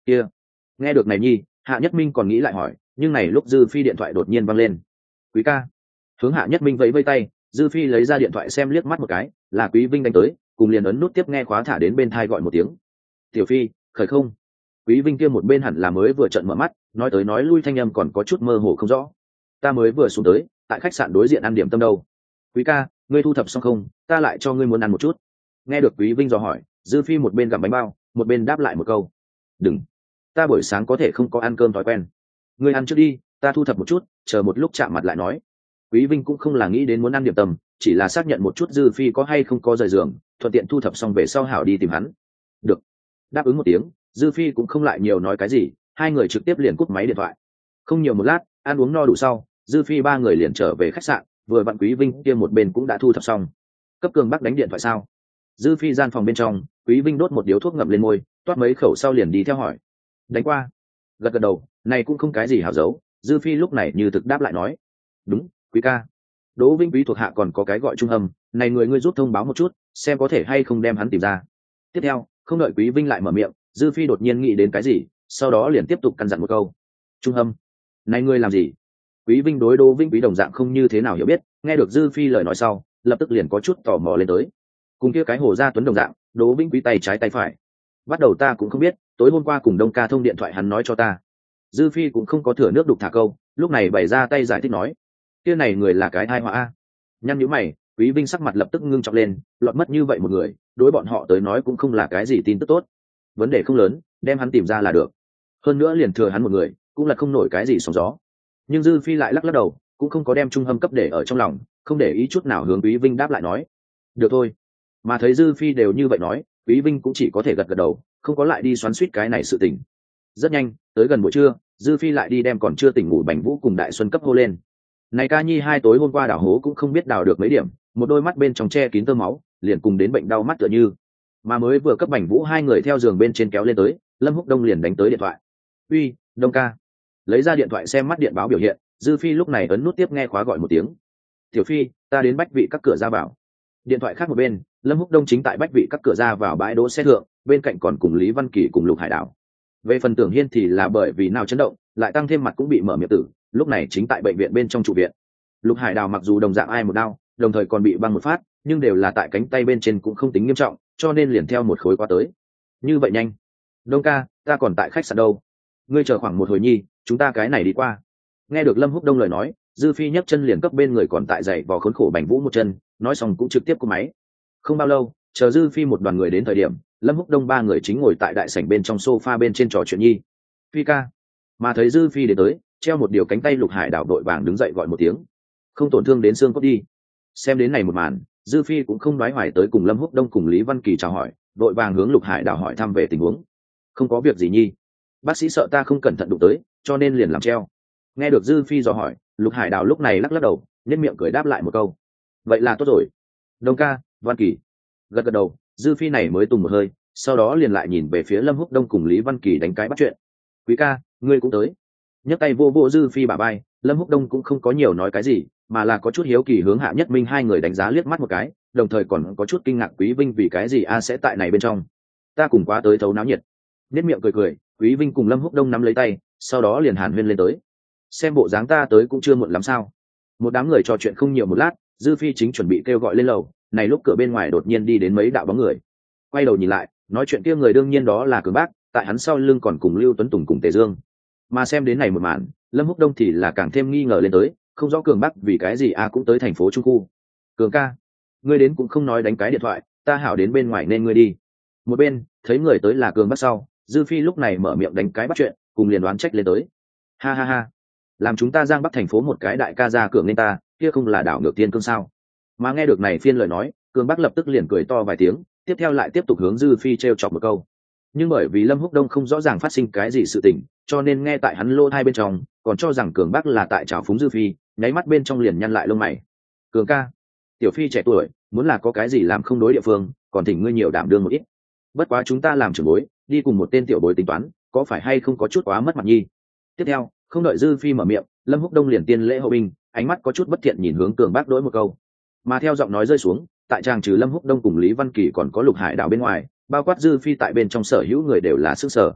kia nghe được này nhi, Hạ Nhất Minh còn nghĩ lại hỏi, nhưng này lúc Dư Phi điện thoại đột nhiên văng lên. Quý ca. Hướng Hạ Nhất Minh vẫy vẫy tay, Dư Phi lấy ra điện thoại xem liếc mắt một cái, là Quý Vinh đánh tới, cùng liền ấn nút tiếp nghe khóa thả đến bên thai gọi một tiếng. Tiểu Phi, khởi không? Quý Vinh kia một bên hẳn là mới vừa trận mở mắt, nói tới nói lui thanh âm còn có chút mơ hồ không rõ. Ta mới vừa xuống tới, tại khách sạn đối diện ăn điểm tâm đâu. Quý ca, ngươi thu thập xong không? Ta lại cho ngươi muốn ăn một chút. Nghe được Quý Vinh dò hỏi, Dư Phi một bên gặm bánh bao, một bên đáp lại một câu. Đừng, ta buổi sáng có thể không có ăn cơm thói quen. Ngươi ăn trước đi, ta thu thập một chút, chờ một lúc chạm mặt lại nói. Quý Vinh cũng không là nghĩ đến muốn ăn điểm tâm, chỉ là xác nhận một chút Dư Phi có hay không có rời giường, thuận tiện thu thập xong về sau hảo đi tìm hắn. Được. Đáp ứng một tiếng, Dư Phi cũng không lại nhiều nói cái gì, hai người trực tiếp liền cúp máy điện thoại. Không nhiều một lát, ăn uống no đủ sau, Dư Phi ba người liền trở về khách sạn, vừa vặn Quý Vinh kia một bên cũng đã thu thập xong. Cấp Cường Bắc đánh điện thoại sao? Dư Phi gian phòng bên trong, Quý Vinh đốt một điếu thuốc ngậm lên môi, toát mấy khẩu sau liền đi theo hỏi. Đánh qua. Gật gật đầu, này cũng không cái gì hảo giấu, Dư Phi lúc này như thực đáp lại nói. Đúng, Quý ca. Đỗ Vinh Quý thuộc hạ còn có cái gọi trung hầm, này người ngươi giúp thông báo một chút, xem có thể hay không đem hắn tìm ra. Tiếp theo, không đợi Quý Vinh lại mở miệng, Dư Phi đột nhiên nghĩ đến cái gì, sau đó liền tiếp tục căn dặn một câu. Trung hầm, này ngươi làm gì? Quý Vinh đối Đỗ Vinh Quý đồng dạng không như thế nào hiểu biết, nghe được Dư Phi lời nói sau, lập tức liền có chút tò mò lên tới. Cùng kia cái Hồ Gia Tuấn đồng dạng, Đỗ Vinh Quý tay trái tay phải. Bắt đầu ta cũng không biết, tối hôm qua cùng Đông Ca thông điện thoại hắn nói cho ta. Dư Phi cũng không có thừa nước đục thả câu, lúc này bày ra tay giải thích nói, kia này người là cái thai họa a. Nhăn nhíu mày, Quý Vinh sắc mặt lập tức ngưng trọng lên, lọt mất như vậy một người, đối bọn họ tới nói cũng không là cái gì tin tức tốt. Vấn đề không lớn, đem hắn tìm ra là được. Hơn nữa liền thừa hắn một người, cũng là không nổi cái gì sóng gió. Nhưng Dư Phi lại lắc lắc đầu, cũng không có đem trung hâm cấp để ở trong lòng, không để ý chút nào hướng Quý Vinh đáp lại nói, được thôi. Mà thấy Dư Phi đều như vậy nói, Quý Vinh cũng chỉ có thể gật gật đầu, không có lại đi xoắn xuýt cái này sự tình. Rất nhanh, tới gần buổi trưa, Dư Phi lại đi đem còn chưa tỉnh ngủ Bành Vũ cùng Đại Xuân cấp hô lên. Này ca nhi hai tối hôm qua đào hố cũng không biết đào được mấy điểm, một đôi mắt bên trong che kín tơ máu, liền cùng đến bệnh đau mắt tựa như. Mà mới vừa cấp Bành Vũ hai người theo giường bên trên kéo lên tới, Lâm Húc Đông liền đánh tới điện thoại. "Uy, Đông ca." Lấy ra điện thoại xem mắt điện báo biểu hiện, Dư Phi lúc này ấn nút tiếp nghe khóa gọi một tiếng. "Tiểu Phi, ta đến Bách Vị các cửa ra vào." Điện thoại khác một bên, Lâm Húc Đông chính tại Bách Vị các cửa ra vào bãi đỗ xe thượng, bên cạnh còn cùng Lý Văn Kỳ cùng Lục Hải Đảo. Về phần Tưởng Hiên thì là bởi vì nào chấn động, lại tăng thêm mặt cũng bị mở miệng tử, lúc này chính tại bệnh viện bên trong trụ viện. Lục Hải Đào mặc dù đồng dạng ai một đau, đồng thời còn bị băng một phát, nhưng đều là tại cánh tay bên trên cũng không tính nghiêm trọng, cho nên liền theo một khối qua tới. Như vậy nhanh. Đông ca, ta còn tại khách sạn đâu. Ngươi chờ khoảng một hồi nhi, chúng ta cái này đi qua. Nghe được Lâm Húc Đông lời nói, Dư Phi nhấc chân liền cấp bên người còn tại giày vò khốn khổ Bành Vũ một chân, nói xong cũng trực tiếp cúp máy. Không bao lâu, chờ Dư Phi một đoàn người đến thời điểm, Lâm Húc Đông ba người chính ngồi tại đại sảnh bên trong sofa bên trên trò chuyện nhi. Phi ca. Mà thấy Dư Phi đến tới, treo một điều cánh tay Lục Hải Đảo đội vàng đứng dậy gọi một tiếng. Không tổn thương đến xương cốt đi. Xem đến này một màn, Dư Phi cũng không nói hoài tới cùng Lâm Húc Đông cùng Lý Văn Kỳ chào hỏi, đội vàng hướng Lục Hải Đảo hỏi thăm về tình huống. Không có việc gì nhi. Bác sĩ sợ ta không cẩn thận đụng tới, cho nên liền làm treo. Nghe được Dư Phi dò hỏi, Lục Hải Đảo lúc này lắc lắc đầu, nhếch miệng cười đáp lại một câu. Vậy là tốt rồi. Đông ca, Văn Kỳ. Gật gật đầu, Dư Phi này mới tùng một hơi, sau đó liền lại nhìn về phía Lâm Húc Đông cùng Lý Văn Kỳ đánh cái bắt chuyện. Quý ca, ngươi cũng tới. Nhấc tay vô vô Dư Phi bả vai, Lâm Húc Đông cũng không có nhiều nói cái gì, mà là có chút hiếu kỳ hướng Hạ Nhất Minh hai người đánh giá liếc mắt một cái, đồng thời còn có chút kinh ngạc Quý Vinh vì cái gì a sẽ tại này bên trong. Ta cùng quá tới thấu náo nhiệt. Nét miệng cười cười, Quý Vinh cùng Lâm Húc Đông nắm lấy tay, sau đó liền hàn huyên lên tới. Xem bộ dáng ta tới cũng chưa muộn lắm sao? Một đám người trò chuyện không nhiều một lát, Dư Phi chính chuẩn bị kêu gọi lên lầu, này lúc cửa bên ngoài đột nhiên đi đến mấy đạo bóng người. Quay đầu nhìn lại, nói chuyện kia người đương nhiên đó là Cường Bác, tại hắn sau lưng còn cùng Lưu Tuấn Tùng cùng Tề Dương. Mà xem đến này một màn, Lâm Húc Đông thì là càng thêm nghi ngờ lên tới, không rõ Cường Bắc vì cái gì a cũng tới thành phố Trung khu. Cường ca, ngươi đến cũng không nói đánh cái điện thoại, ta hảo đến bên ngoài nên ngươi đi. Một bên thấy người tới là Cường Bắc sau, Dư Phi lúc này mở miệng đánh cái bắt chuyện, cùng liền đoán trách lên tới. Ha ha ha, làm chúng ta Giang Bắc thành phố một cái đại ca ra cường nên ta, kia không là đảo ngược tiên cương sao? Mà nghe được này phiên lời nói, Cường Bắc lập tức liền cười to vài tiếng, tiếp theo lại tiếp tục hướng Dư Phi trêu chọc một câu. Nhưng bởi vì Lâm Húc Đông không rõ ràng phát sinh cái gì sự tình, cho nên nghe tại hắn lô hai bên trong, còn cho rằng Cường Bắc là tại trào phúng Dư Phi, nháy mắt bên trong liền nhăn lại lông mày. Cường ca, tiểu Phi trẻ tuổi, muốn là có cái gì làm không đối địa phương, còn thỉnh ngươi nhiều đảm đương một ít. Bất quá chúng ta làm trưởng bối, đi cùng một tên tiểu bối tính toán, có phải hay không có chút quá mất mặt nhi. Tiếp theo, không đợi Dư Phi mở miệng, Lâm Húc Đông liền tiên lễ hậu binh, ánh mắt có chút bất thiện nhìn hướng Cường Bắc đối một câu. Mà theo giọng nói rơi xuống, tại tràng trừ Lâm Húc Đông cùng Lý Văn Kỳ còn có Lục Hải Đảo bên ngoài, bao quát Dư Phi tại bên trong sở hữu người đều là sức sở.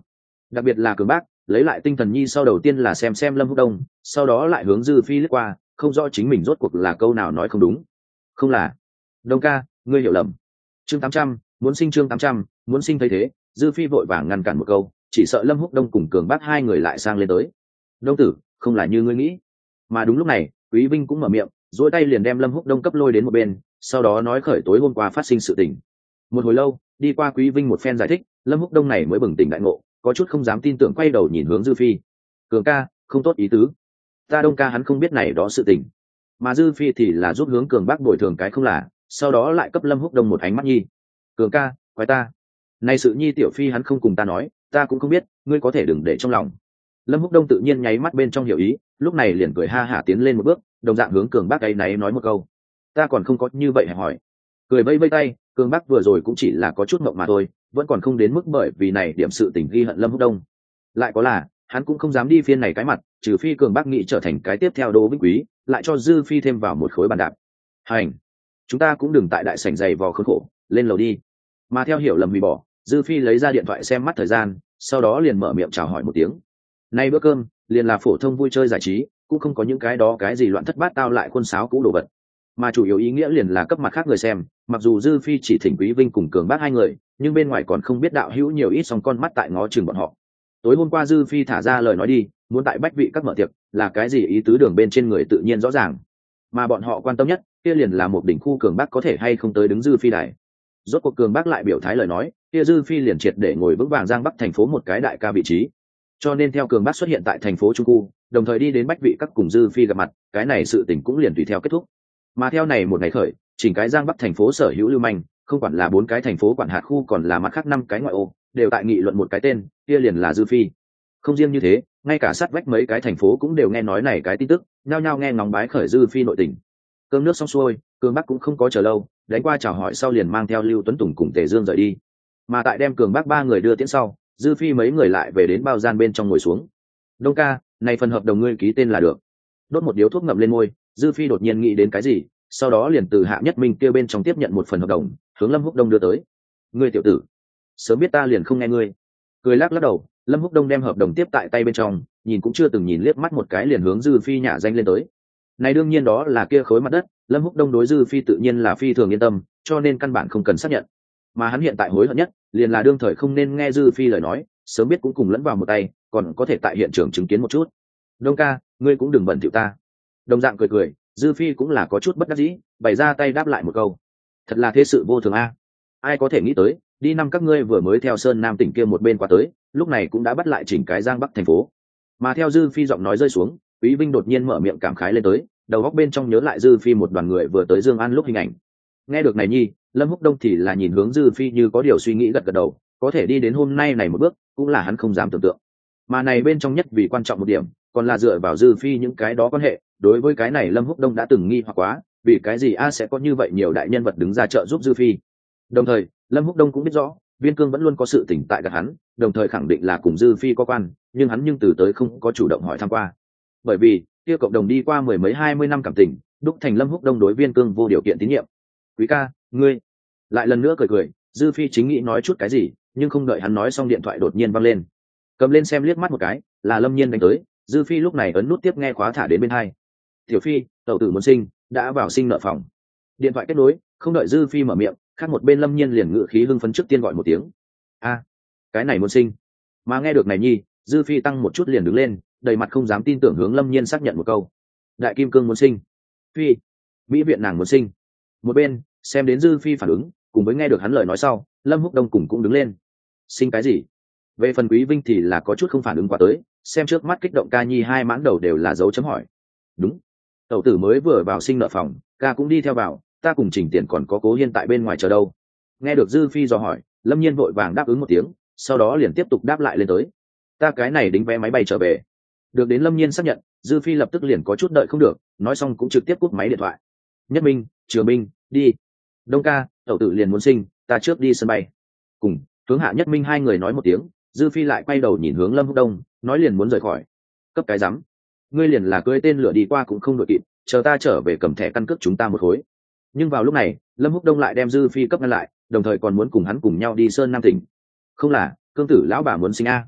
đặc biệt là cường bác lấy lại tinh thần nhi sau đầu tiên là xem xem lâm húc đông, sau đó lại hướng dư phi lướt qua, không rõ chính mình rốt cuộc là câu nào nói không đúng. Không là đông ca, ngươi hiểu lầm. Chương tám trăm, muốn sinh chương tám trăm, muốn sinh thấy thế, dư phi vội vàng ngăn cản một câu, chỉ sợ lâm húc đông cùng cường bác hai người lại sang lên tới. Đông tử, không là như ngươi nghĩ. Mà đúng lúc này Quý Vinh cũng mở miệng, duỗi tay liền đem lâm húc đông cấp lôi đến một bên, sau đó nói khởi tối hôm qua phát sinh sự tình. Một hồi lâu đi qua Quý Vinh một phen giải thích, lâm húc đông này mới bừng tỉnh đại ngộ, có chút không dám tin tưởng quay đầu nhìn hướng dư phi. Cường ca, không tốt ý tứ, ta đông ca hắn không biết này đó sự tình. Mà dư phi thì là giúp hướng cường bác bồi thường cái không là, sau đó lại cấp lâm húc đông một ánh mắt nhi. Cường ca, quái ta, này sự nhi tiểu phi hắn không cùng ta nói, ta cũng không biết, ngươi có thể đừng để trong lòng. Lâm húc đông tự nhiên nháy mắt bên trong hiểu ý, lúc này liền cười ha hả tiến lên một bước, đồng dạng hướng cường bác ấy náy nói một câu, ta còn không có như vậy hẹp hỏi. Cười vây vây tay, cường bác vừa rồi cũng chỉ là có chút mộng mà thôi, vẫn còn không đến mức bởi vì này điểm sự tình ghi hận lâm húc đông. Lại có là hắn cũng không dám đi phiên này cái mặt, trừ phi cường bác nghĩ trở thành cái tiếp theo Đỗ Vĩnh Quý, lại cho dư phi thêm vào một khối bàn đạp. Hành, chúng ta cũng đừng tại đại sảnh dày vò khốn khổ, lên lầu đi. Mà theo hiểu lầm hủy bỏ, dư phi lấy ra điện thoại xem mắt thời gian, sau đó liền mở miệng chào hỏi một tiếng. Nay bữa cơm liền là phổ thông vui chơi giải trí, cũng không có những cái đó cái gì loạn thất bát tao lại khuôn sáo cũ đồ vật, mà chủ yếu ý nghĩa liền là cấp mặt khác người xem. Mặc dù dư phi chỉ thỉnh Quý Vinh cùng cường bác hai người, nhưng bên ngoài còn không biết đạo hữu nhiều ít song con mắt tại ngó chừng bọn họ. Tối hôm qua dư phi thả ra lời nói đi, muốn tại bách vị các mở tiệc, là cái gì ý tứ đường bên trên người tự nhiên rõ ràng, mà bọn họ quan tâm nhất kia liền là một đỉnh khu cường bác có thể hay không tới đứng dư phi đài. Rốt cuộc cường bác lại biểu thái lời nói, kia dư phi liền triệt để ngồi vững vàng giang bắc thành phố một cái đại ca vị trí. Cho nên theo cường bác xuất hiện tại thành phố trung khu, đồng thời đi đến bách vị các cùng dư phi gặp mặt, cái này sự tình cũng liền tùy theo kết thúc. Mà theo này một ngày khởi, chỉnh cái giang bắc thành phố sở hữu lưu manh, không quản là bốn cái thành phố quản hạt khu còn là mặt khác năm cái ngoại ô, đều tại nghị luận một cái tên, kia liền là dư phi. Không riêng như thế, ngay cả sát vách mấy cái thành phố cũng đều nghe nói này cái tin tức, nhao nhao nghe ngóng bái khởi dư phi nội tình. Cơm nước xong xuôi, cường bắc cũng không có chờ lâu, đánh qua chào hỏi sau liền mang theo Lưu Tuấn Tùng cùng Tề Dương rời đi. Mà tại đem cường bắc ba người đưa tiễn sau, dư phi mấy người lại về đến bao gian bên trong ngồi xuống. Đông ca, này phần hợp đồng ngươi ký tên là được. Đốt một điếu thuốc ngậm lên môi, dư phi đột nhiên nghĩ đến cái gì, sau đó liền từ Hạ Nhất Minh kia bên trong tiếp nhận một phần hợp đồng, hướng Lâm Húc Đông đưa tới. Ngươi tiểu tử, sớm biết ta liền không nghe ngươi. Cười lắc lắc đầu, Lâm Húc Đông đem hợp đồng tiếp tại tay bên trong, nhìn cũng chưa từng nhìn liếc mắt một cái liền hướng dư phi nhả danh lên tới. Này đương nhiên đó là kia khối mặt đất, Lâm Húc Đông đối dư phi tự nhiên là phi thường yên tâm, cho nên căn bản không cần xác nhận. Mà hắn hiện tại hối hận nhất liền là đương thời không nên nghe dư phi lời nói, sớm biết cũng cùng lẫn vào một tay, còn có thể tại hiện trường chứng kiến một chút. Đông ca, ngươi cũng đừng bận thỉu ta. Đồng dạng cười cười, dư phi cũng là có chút bất đắc dĩ, bày ra tay đáp lại một câu. Thật là thế sự vô thường a. Ai có thể nghĩ tới, đi năm các ngươi vừa mới theo sơn nam tỉnh kia một bên qua tới, lúc này cũng đã bắt lại chỉnh cái giang bắc thành phố. Mà theo dư phi giọng nói rơi xuống, Quý Vinh đột nhiên mở miệng cảm khái lên tới, đầu góc bên trong nhớ lại dư phi một đoàn người vừa tới Dương An lúc hình ảnh. Nghe được này nhi, Lâm Húc Đông thì là nhìn hướng dư phi như có điều suy nghĩ gật gật đầu, có thể đi đến hôm nay này một bước, cũng là hắn không dám tưởng tượng. Mà này bên trong nhất vì quan trọng một điểm, còn là dựa vào dư phi những cái đó quan hệ. Đối với cái này Lâm Húc Đông đã từng nghi hoặc quá, vì cái gì a sẽ có như vậy nhiều đại nhân vật đứng ra trợ giúp dư phi. Đồng thời Lâm Húc Đông cũng biết rõ Viên Cương vẫn luôn có sự tỉnh tại gạt hắn, đồng thời khẳng định là cùng dư phi có quan, nhưng hắn nhưng từ tới không có chủ động hỏi thăm qua. Bởi vì kia cộng đồng đi qua mười mấy hai mươi năm cảm tình, đúc thành Lâm Húc Đông đối Viên Cương vô điều kiện tín nhiệm. Quý ca, ngươi lại lần nữa cười cười, dư phi chính nghĩ nói chút cái gì, nhưng không đợi hắn nói xong điện thoại đột nhiên văng lên. Cầm lên xem liếc mắt một cái, là Lâm Nhiên đánh tới. Dư phi lúc này ấn nút tiếp nghe khóa thả đến bên hai. Tiểu phi, tẩu tử muốn sinh, đã vào sinh nợ phòng. Điện thoại kết nối, không đợi dư phi mở miệng, khác một bên Lâm Nhiên liền ngự khí hưng phấn trước tiên gọi một tiếng. A, cái này muốn sinh. Mà nghe được này nhi, dư phi tăng một chút liền đứng lên, đầy mặt không dám tin tưởng hướng Lâm Nhiên xác nhận một câu. Đại kim cương muốn sinh. Phi, mỹ viện nàng muốn sinh. Một bên xem đến dư phi phản ứng, cùng với nghe được hắn lời nói sau, Lâm Húc Đông cùng cũng đứng lên. Sinh cái gì? Về phần Quý Vinh thì là có chút không phản ứng qua tới, xem trước mắt kích động ca nhi hai mãn đầu đều là dấu chấm hỏi. Đúng, tẩu tử mới vừa vào sinh nợ phòng, ca cũng đi theo vào, ta cùng Trình Tiền còn có Cố Hiên tại bên ngoài chờ đâu. Nghe được dư phi dò hỏi, Lâm Nhiên vội vàng đáp ứng một tiếng, sau đó liền tiếp tục đáp lại lên tới. Ta cái này đính vé máy bay trở về. Được đến Lâm Nhiên xác nhận, dư phi lập tức liền có chút đợi không được, nói xong cũng trực tiếp cúp máy điện thoại. Nhất Minh, Trường Minh, đi. Đông ca, tẩu tử liền muốn sinh, ta trước đi sân bay. Cùng hướng Hạ Nhất Minh hai người nói một tiếng, dư phi lại quay đầu nhìn hướng Lâm Húc Đông, nói liền muốn rời khỏi. Cấp cái rắm, ngươi liền là cưỡi tên lửa đi qua cũng không đội kịp, chờ ta trở về cầm thẻ căn cước chúng ta một khối. Nhưng vào lúc này Lâm Húc Đông lại đem dư phi cấp ngăn lại, đồng thời còn muốn cùng hắn cùng nhau đi sơn nam tỉnh. Không là Cương tử lão bà muốn sinh a.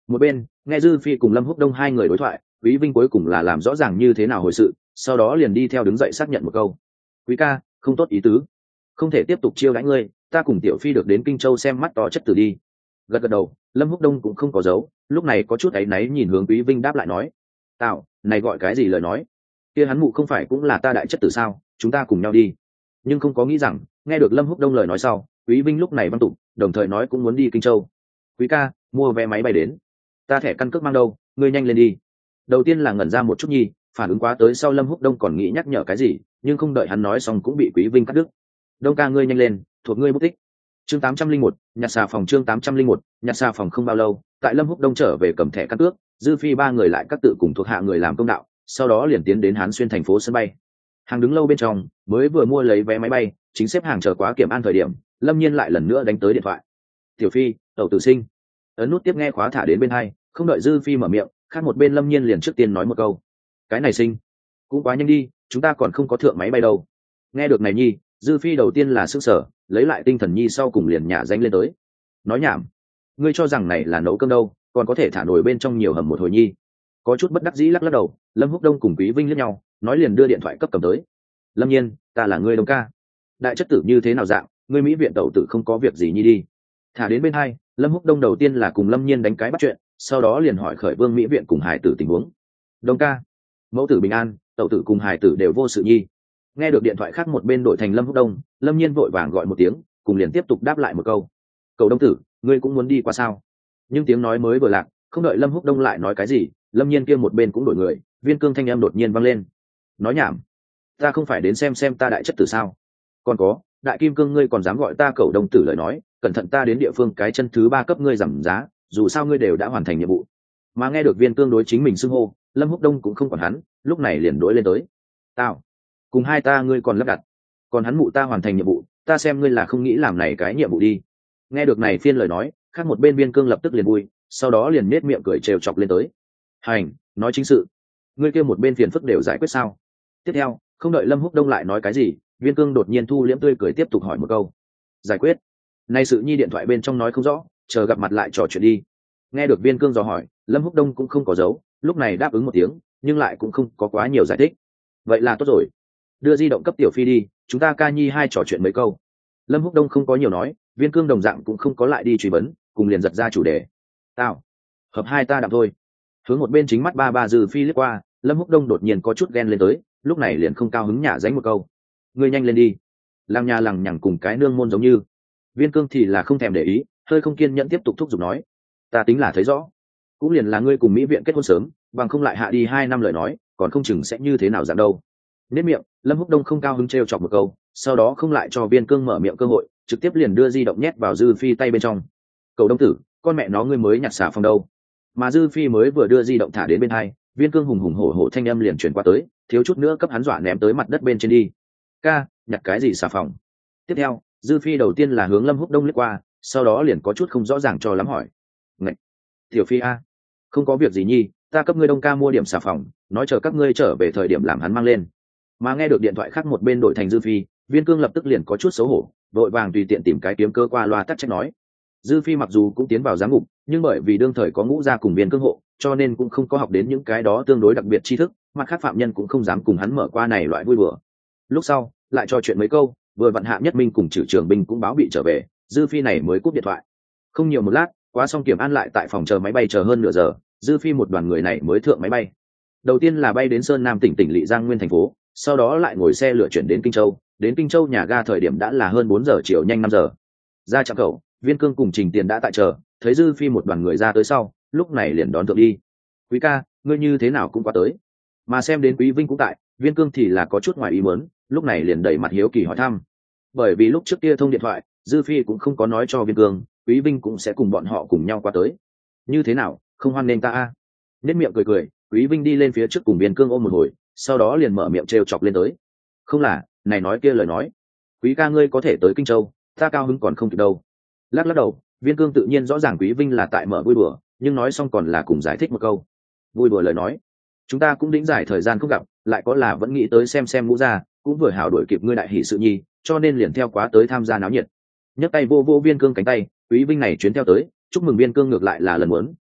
Một bên nghe dư phi cùng lâm húc đông hai người đối thoại, quý vinh cuối cùng là làm rõ ràng như thế nào hồi sự, sau đó liền đi theo đứng dậy xác nhận một câu. Quý ca, không tốt ý tứ, không thể tiếp tục chiêu đãi ngươi, ta cùng tiểu phi được đến kinh châu xem mắt to chất tử đi. Gật gật đầu, lâm húc đông cũng không có giấu, lúc này có chút áy náy nhìn hướng quý vinh đáp lại nói, tạo này gọi cái gì lời nói, kia hắn mụ không phải cũng là ta đại chất tử sao, chúng ta cùng nhau đi. Nhưng không có nghĩ rằng nghe được lâm húc đông lời nói sau, quý vinh lúc này văn tụng đồng thời nói cũng muốn đi kinh châu. Quý ca, mua vé máy bay đến, ta thẻ căn cước mang đâu, ngươi nhanh lên đi. Đầu tiên là ngẩn ra một chút nhi, phản ứng quá tới sau lâm húc đông còn nghĩ nhắc nhở cái gì, nhưng không đợi hắn nói xong cũng bị quý vinh cắt đứt. Đông ca ngươi nhanh lên, thuộc ngươi mất tích. Chương tám trăm linh một, nhặt xà phòng. Chương tám trăm linh một, nhặt xà phòng. Không bao lâu, tại lâm húc đông trở về cầm thẻ căn cước, dư phi ba người lại các tự cùng thuộc hạ người làm công đạo, sau đó liền tiến đến Hán Xuyên thành phố sân bay. Hàng đứng lâu bên trong, mới vừa mua lấy vé máy bay, chính xếp hàng chờ quá kiểm an thời điểm, lâm nhiên lại lần nữa đánh tới điện thoại. Tiểu phi, tẩu tử sinh. Ấn nút tiếp nghe khóa thả đến bên hai, không đợi dư phi mở miệng, khác một bên lâm nhiên liền trước tiên nói một câu. Cái này sinh cũng quá nhanh đi, chúng ta còn không có thượng máy bay đâu. Nghe được này nhi, dư phi đầu tiên là sức sở, lấy lại tinh thần nhi sau cùng liền nhả danh lên tới. Nói nhảm, ngươi cho rằng này là nấu cơm đâu, còn có thể thả nồi bên trong nhiều hầm một hồi nhi. Có chút bất đắc dĩ lắc lắc đầu, lâm húc đông cùng quý vinh liếc nhau, nói liền đưa điện thoại cấp cầm tới. Lâm nhiên, ta là ngươi đông ca, đại chất tử như thế nào dạng, ngươi mỹ viện tẩu tử không có việc gì nhi đi. Thả đến bên hai, lâm húc đông đầu tiên là cùng lâm nhiên đánh cái bắt chuyện, sau đó liền hỏi khởi vương mỹ viện cùng hải tử tình huống. Đông ca, mẫu tử bình an, tẩu tử cùng hải tử đều vô sự nhi. Nghe được điện thoại khác một bên đổi thành lâm húc đông, lâm nhiên vội vàng gọi một tiếng, cùng liền tiếp tục đáp lại một câu. Cầu đông tử, ngươi cũng muốn đi qua sao? Nhưng tiếng nói mới vừa lạc, không đợi lâm húc đông lại nói cái gì, lâm nhiên kia một bên cũng đổi người, viên cương thanh em đột nhiên vang lên. Nói nhảm, ta không phải đến xem xem ta đại chất tử sao? Còn có, đại kim cương ngươi còn dám gọi ta cầu đông tử lời nói, cẩn thận ta đến địa phương cái chân thứ ba cấp ngươi giảm giá, dù sao ngươi đều đã hoàn thành nhiệm vụ. Mà nghe được viên cương đối chính mình xưng hô, lâm húc đông cũng không còn hắn, lúc này liền đối lên tới. Tao, cùng hai ta ngươi còn lắp đặt, còn hắn mụ ta hoàn thành nhiệm vụ, ta xem ngươi là không nghĩ làm này cái nhiệm vụ đi. Nghe được này phiên lời nói, khác một bên viên cương lập tức liền vui, sau đó liền nết miệng cười trêu chọc lên tới. Hành, nói chính sự, ngươi kêu một bên phiền phức đều giải quyết sao? Tiếp theo, không đợi lâm húc đông lại nói cái gì, viên cương đột nhiên thu liễm tươi cười tiếp tục hỏi một câu. Giải quyết? Nay sự nhi điện thoại bên trong nói không rõ, chờ gặp mặt lại trò chuyện đi. Nghe được viên cương dò hỏi, lâm húc đông cũng không có giấu, lúc này đáp ứng một tiếng, nhưng lại cũng không có quá nhiều giải thích. Vậy là tốt rồi, đưa di động cấp tiểu phi đi, chúng ta ca nhi hai trò chuyện mấy câu. Lâm húc đông không có nhiều nói, viên cương đồng dạng cũng không có lại đi truy vấn, cùng liền giật ra chủ đề. Tao, hợp hai ta đạm thôi. Hướng một bên chính mắt ba ba dư phi liếc qua, lâm húc đông đột nhiên có chút ghen lên tới, lúc này liền không cao hứng nhả dánh một câu. Ngươi nhanh lên đi, lằng nhà lằng nhằng cùng cái nương môn giống như. Viên cương thì là không thèm để ý, hơi không kiên nhẫn tiếp tục thúc giục nói. Ta tính là thấy rõ, cũng liền là ngươi cùng mỹ viện kết hôn sớm, bằng không lại hạ đi hai năm lời nói, còn không chừng sẽ như thế nào dạng đâu. Nết miệng, lâm húc đông không cao hứng trêu chọc một câu, sau đó không lại cho viên cương mở miệng cơ hội, trực tiếp liền đưa di động nhét vào dư phi tay bên trong. Cầu đông tử, con mẹ nó ngươi mới nhặt xả phòng đâu? Mà dư phi mới vừa đưa di động thả đến bên hai, viên cương hùng hùng hổ hổ thanh âm liền chuyển qua tới, thiếu chút nữa cấp hắn dọa ném tới mặt đất bên trên đi. Ca, nhặt cái gì xà phòng? Tiếp theo, dư phi đầu tiên là hướng lâm húc đông liếc qua, sau đó liền có chút không rõ ràng cho lắm hỏi. Ngạch, tiểu phi a, không có việc gì nhi, ta cấp ngươi đông ca mua điểm xà phòng, nói chờ các ngươi trở về thời điểm làm hắn mang lên. Mà nghe được điện thoại khác một bên đổi thành dư phi, viên cương lập tức liền có chút xấu hổ, vội vàng tùy tiện tìm cái kiếm cơ qua loa tắc trách nói. Dư phi mặc dù cũng tiến vào giám ngục, nhưng bởi vì đương thời có ngũ gia cùng viên cương hộ, cho nên cũng không có học đến những cái đó tương đối đặc biệt tri thức, mặt khác phạm nhân cũng không dám cùng hắn mở qua này loại vui bừa. Lúc sau lại trò chuyện mấy câu, vừa vặn Hạ Nhất Minh cùng Trử Trường Binh cũng báo bị trở về, dư phi này mới cúp điện thoại. Không nhiều một lát, quá xong kiểm an lại tại phòng chờ máy bay chờ hơn nửa giờ, dư phi một đoàn người này mới thượng máy bay. Đầu tiên là bay đến Sơn Nam tỉnh tỉnh Lỵ Giang Nguyên thành phố, sau đó lại ngồi xe lửa chuyển đến Kinh Châu, đến Kinh Châu nhà ga thời điểm đã là hơn bốn giờ chiều nhanh năm giờ. Ra trạm khẩu, Viên Cương cùng Trình Tiền đã tại chờ, thấy dư phi một đoàn người ra tới sau, lúc này liền đón thượng đi. Quý ca, ngươi như thế nào cũng qua tới. Mà xem đến Quý Vinh cũng tại, Viên Cương thì là có chút ngoài ý muốn, lúc này liền đẩy mặt hiếu kỳ hỏi thăm. Bởi vì lúc trước kia thông điện thoại, dư phi cũng không có nói cho Viên Cương, Quý Vinh cũng sẽ cùng bọn họ cùng nhau qua tới. Như thế nào, không hoan nghênh ta a? Nét miệng cười cười, Quý Vinh đi lên phía trước cùng Viên Cương ôm một hồi, sau đó liền mở miệng trêu chọc lên tới. Không là, này nói kia lời nói. Quý ca ngươi có thể tới Kinh Châu, ta cao hứng còn không kịp đâu. Lắc lắc đầu, Viên Cương tự nhiên rõ ràng Quý Vinh là tại mở vui đùa, nhưng nói xong còn là cùng giải thích một câu. Vui đùa lời nói, chúng ta cũng đĩnh giải thời gian không gặp, lại có là vẫn nghĩ tới xem xem ngũ gia, cũng vừa hảo đuổi kịp ngươi đại hỷ sự nhi, cho nên liền theo quá tới tham gia náo nhiệt. Nhấc tay vô vô Viên Cương cánh tay, Quý Vinh này chuyến theo tới, chúc mừng Viên Cương ngược lại là lần muốn,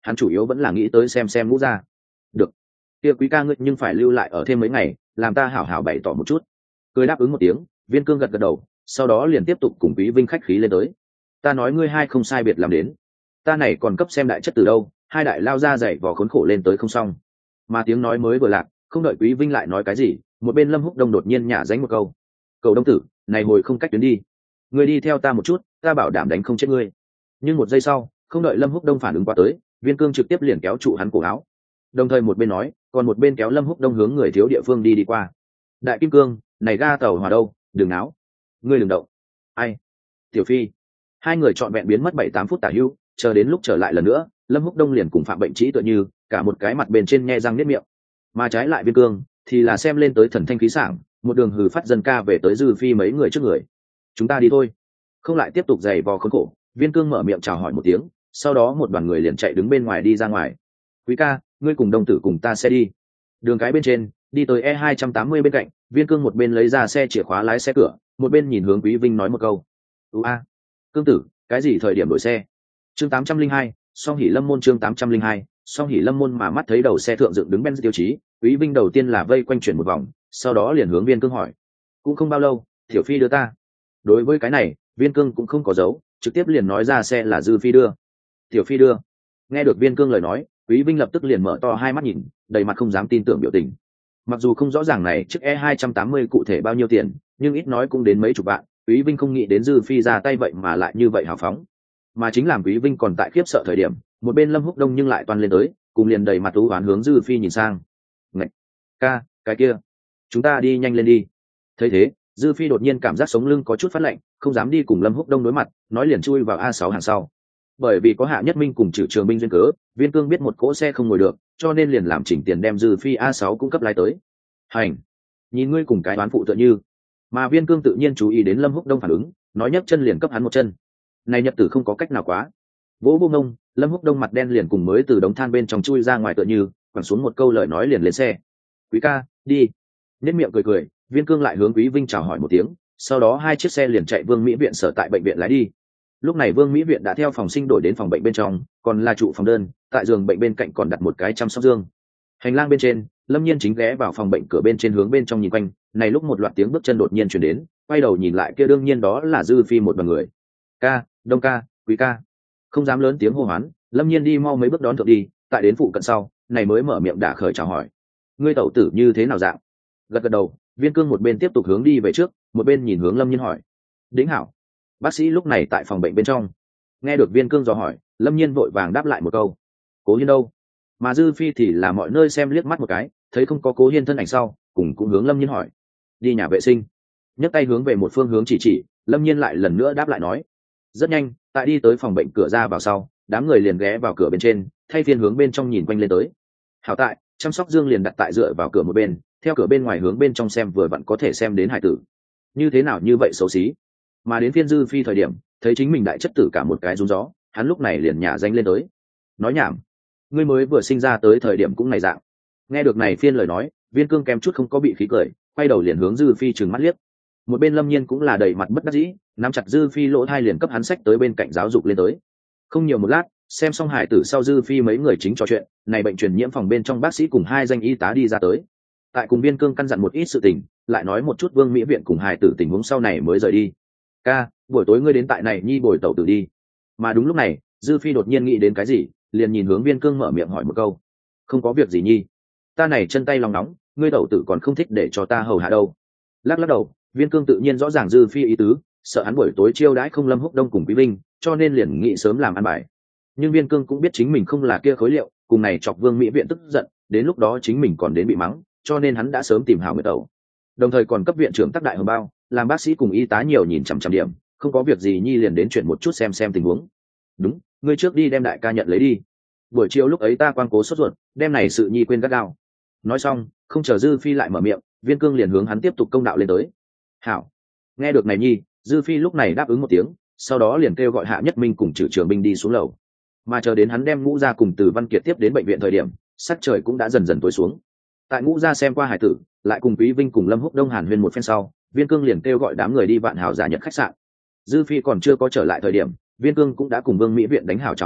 hắn chủ yếu vẫn là nghĩ tới xem xem ngũ gia. Được, kia quý ca ngươi nhưng phải lưu lại ở thêm mấy ngày, làm ta hảo hảo bày tỏ một chút. Cười đáp ứng một tiếng, Viên Cương gật gật đầu, sau đó liền tiếp tục cùng Quý Vinh khách khí lên tới. Ta nói ngươi hai không sai biệt làm đến, ta này còn cấp xem đại chất từ đâu, hai đại lao ra dạy vò khốn khổ lên tới không xong. Mà tiếng nói mới vừa lạc, không đợi Quý Vinh lại nói cái gì, một bên Lâm Húc Đông đột nhiên nhả dánh một câu: cầu đông tử, này hồi không cách tuyến đi, ngươi đi theo ta một chút, ta bảo đảm đánh không chết ngươi. Nhưng một giây sau, không đợi Lâm Húc Đông phản ứng qua tới, Viên Cương trực tiếp liền kéo trụ hắn cổ áo, đồng thời một bên nói, còn một bên kéo Lâm Húc Đông hướng người thiếu địa phương đi đi qua. Đại Kim Cương, này ga tàu hòa đâu, đừng náo, ngươi đừng động. Ai? Tiểu Phi. Hai người trọn vẹn biến mất bảy tám phút tả hữu, chờ đến lúc trở lại lần nữa, Lâm Húc Đông liền cùng Phạm Bệnh Trĩ tựa như, cả một cái mặt bên trên nhe răng niết miệng. Mà trái lại Viên Cương thì là xem lên tới thần thanh khí sảng, một đường hừ phát dân ca về tới Dư Phi mấy người trước người. Chúng ta đi thôi. Không lại tiếp tục giày vò khốn khổ, Viên Cương mở miệng chào hỏi một tiếng, sau đó một đoàn người liền chạy đứng bên ngoài đi ra ngoài. Quý ca, ngươi cùng Đông tử cùng ta sẽ đi. Đường cái bên trên, đi tới E hai tám mươi bên cạnh, Viên Cương một bên lấy ra xe chìa khóa lái xe cửa, một bên nhìn hướng Quý Vinh nói một câu: "Ua, a, Cương tử, cái gì thời điểm đổi xe?" Chương tám trăm linh hai, Song Hỷ Lâm môn chương tám trăm linh hai, Song Hỷ Lâm môn mà mắt thấy đầu xe thượng dựng đứng Benz tiêu chí, Quý Vinh đầu tiên là vây quanh chuyển một vòng, sau đó liền hướng Viên Cương hỏi: "Cũng không bao lâu, Tiểu Phi đưa ta." Đối với cái này, Viên Cương cũng không có giấu, trực tiếp liền nói ra xe là Dư Phi đưa. "Tiểu Phi đưa?" Nghe được Viên Cương lời nói, Quý Vinh lập tức liền mở to hai mắt nhìn, đầy mặt không dám tin tưởng biểu tình. Mặc dù không rõ ràng này chiếc E hai tám mươi cụ thể bao nhiêu tiền, nhưng ít nói cũng đến mấy chục vạn, Quý Vinh không nghĩ đến Dư Phi ra tay vậy mà lại như vậy hào phóng. Mà chính làm Quý Vinh còn tại khiếp sợ thời điểm, một bên Lâm Húc Đông nhưng lại toan lên tới, cùng liền đầy mặt u uất hướng Dư Phi nhìn sang. "Ngạch, ca, cái kia, chúng ta đi nhanh lên đi." Thấy thế, Dư Phi đột nhiên cảm giác sống lưng có chút phát lạnh, không dám đi cùng Lâm Húc Đông đối mặt, nói liền chui vào A sáu hàng sau. Bởi vì có Hạ Nhất Minh cùng Trử Trường Binh duyên cớ, Viên Cương biết một cỗ xe không ngồi được, cho nên liền làm chỉnh tiền đem Dư Phi A sáu cung cấp lái tới. "Hành, nhìn ngươi cùng cái đoán phụ tựa như." Mà Viên Cương tự nhiên chú ý đến Lâm Húc Đông phản ứng, nói nhấc chân liền cấp hắn một chân. Này nhật tử không có cách nào quá. Vỗ vô ngông, Lâm Húc Đông mặt đen liền cùng mới từ đống than bên trong chui ra ngoài tựa như, quẳng xuống một câu lời nói liền lên xe. "Quý ca, đi." Nét miệng cười cười, Viên Cương lại hướng Quý Vinh chào hỏi một tiếng, sau đó hai chiếc xe liền chạy Vương Mỹ viện sở tại bệnh viện lái đi. Lúc này Vương Mỹ viện đã theo phòng sinh đổi đến phòng bệnh bên trong, còn là trụ phòng đơn, tại giường bệnh bên cạnh còn đặt một cái chăm sóc dương. Hành lang bên trên, Lâm Nhiên chính ghé vào phòng bệnh cửa bên trên hướng bên trong nhìn quanh, này lúc một loạt tiếng bước chân đột nhiên truyền đến, quay đầu nhìn lại kia đương nhiên đó là Dư Phi một đoàn người. "Ca, Đông ca, Quý ca." Không dám lớn tiếng hô hoán, Lâm Nhiên đi mau mấy bước đón thượng đi, tại đến phụ cận sau, này mới mở miệng đả khởi chào hỏi: "Ngươi tẩu tử như thế nào dạng?" Gật gật đầu, Viên Cương một bên tiếp tục hướng đi về trước, một bên nhìn hướng Lâm Nhiên hỏi: "Đĩnh hảo." Bác sĩ lúc này tại phòng bệnh bên trong. Nghe được Viên Cương dò hỏi, Lâm Nhiên vội vàng đáp lại một câu: "Cố Hiên đâu?" Mà Dư Phi thì là mọi nơi xem liếc mắt một cái, thấy không có Cố Hiên thân ảnh sau, cùng cũng hướng Lâm Nhiên hỏi: "Đi nhà vệ sinh." Nhấc tay hướng về một phương hướng chỉ chỉ, Lâm Nhiên lại lần nữa đáp lại nói. Rất nhanh, tại đi tới phòng bệnh cửa ra vào sau, đám người liền ghé vào cửa bên trên, thay phiên hướng bên trong nhìn quanh lên tới. Hảo tại, chăm sóc dương liền đặt tại dựa vào cửa một bên, theo cửa bên ngoài hướng bên trong xem vừa vặn có thể xem đến hải tử. Như thế nào như vậy xấu xí. Mà đến phiên Dư Phi thời điểm, thấy chính mình đại chất tử cả một cái rúng gió, hắn lúc này liền nhả danh lên tới. Nói nhảm, ngươi mới vừa sinh ra tới thời điểm cũng này dạng. Nghe được này phiên lời nói, Viên Cương kém chút không có bị khí cười, quay đầu liền hướng Dư Phi trừng mắt liếc. Một bên Lâm Nhiên cũng là đầy mặt bất đắc dĩ, nắm chặt Dư Phi lỗ thai liền cấp hắn sách tới bên cạnh giáo dục lên tới. Không nhiều một lát, xem xong hải tử sau Dư Phi mấy người chính trò chuyện, này bệnh truyền nhiễm phòng bên trong bác sĩ cùng hai danh y tá đi ra tới. Tại cùng Viên Cương căn dặn một ít sự tình, lại nói một chút Vương Mỹ viện cùng hải tử tình huống sau này mới rời đi. "Ca, buổi tối ngươi đến tại này nhi bồi tẩu tử đi." Mà đúng lúc này, Dư Phi đột nhiên nghĩ đến cái gì, liền nhìn hướng Viên Cương mở miệng hỏi một câu: "Không có việc gì nhi, ta này chân tay lòng nóng, ngươi tẩu tử còn không thích để cho ta hầu hạ đâu." Lắc lắc đầu, Viên Cương tự nhiên rõ ràng Dư Phi ý tứ, sợ hắn buổi tối chiêu đãi không Lâm Húc Đông cùng Quý Vinh, cho nên liền nghĩ sớm làm ăn bài. Nhưng Viên Cương cũng biết chính mình không là kia khối liệu, cùng này chọc Vương Mỹ viện tức giận, đến lúc đó chính mình còn đến bị mắng, cho nên hắn đã sớm tìm hảo người tẩu. Đồng thời còn cấp viện trưởng tác đại hồng bao, làm bác sĩ cùng y tá nhiều nhìn chằm chằm điểm, không có việc gì nhi liền đến chuyển một chút xem xem tình huống. "Đúng, ngươi trước đi đem đại ca nhận lấy đi. Buổi chiều lúc ấy ta quan cố sốt ruột, đem này sự nhi quên gắt gao." Nói xong, không chờ Dư Phi lại mở miệng, Viên Cương liền hướng hắn tiếp tục công đạo lên tới. "Hảo." Nghe được này nhi, Dư Phi lúc này đáp ứng một tiếng, sau đó liền kêu gọi Hạ Nhất Minh cùng Trử Trường Binh đi xuống lầu. Mà chờ đến hắn đem Ngũ Gia cùng Từ Văn Kiệt tiếp đến bệnh viện thời điểm, sắc trời cũng đã dần dần tối xuống. Tại Ngũ Gia xem qua hải tử, lại cùng Quý Vinh cùng Lâm Húc Đông hàn huyên một phen sau, Viên Cương liền kêu gọi đám người đi Vạn Hào giả nhật khách sạn. Dư Phi còn chưa có trở lại thời điểm, Viên Cương cũng đã cùng Vương Mỹ viện đánh hảo chào hỏi,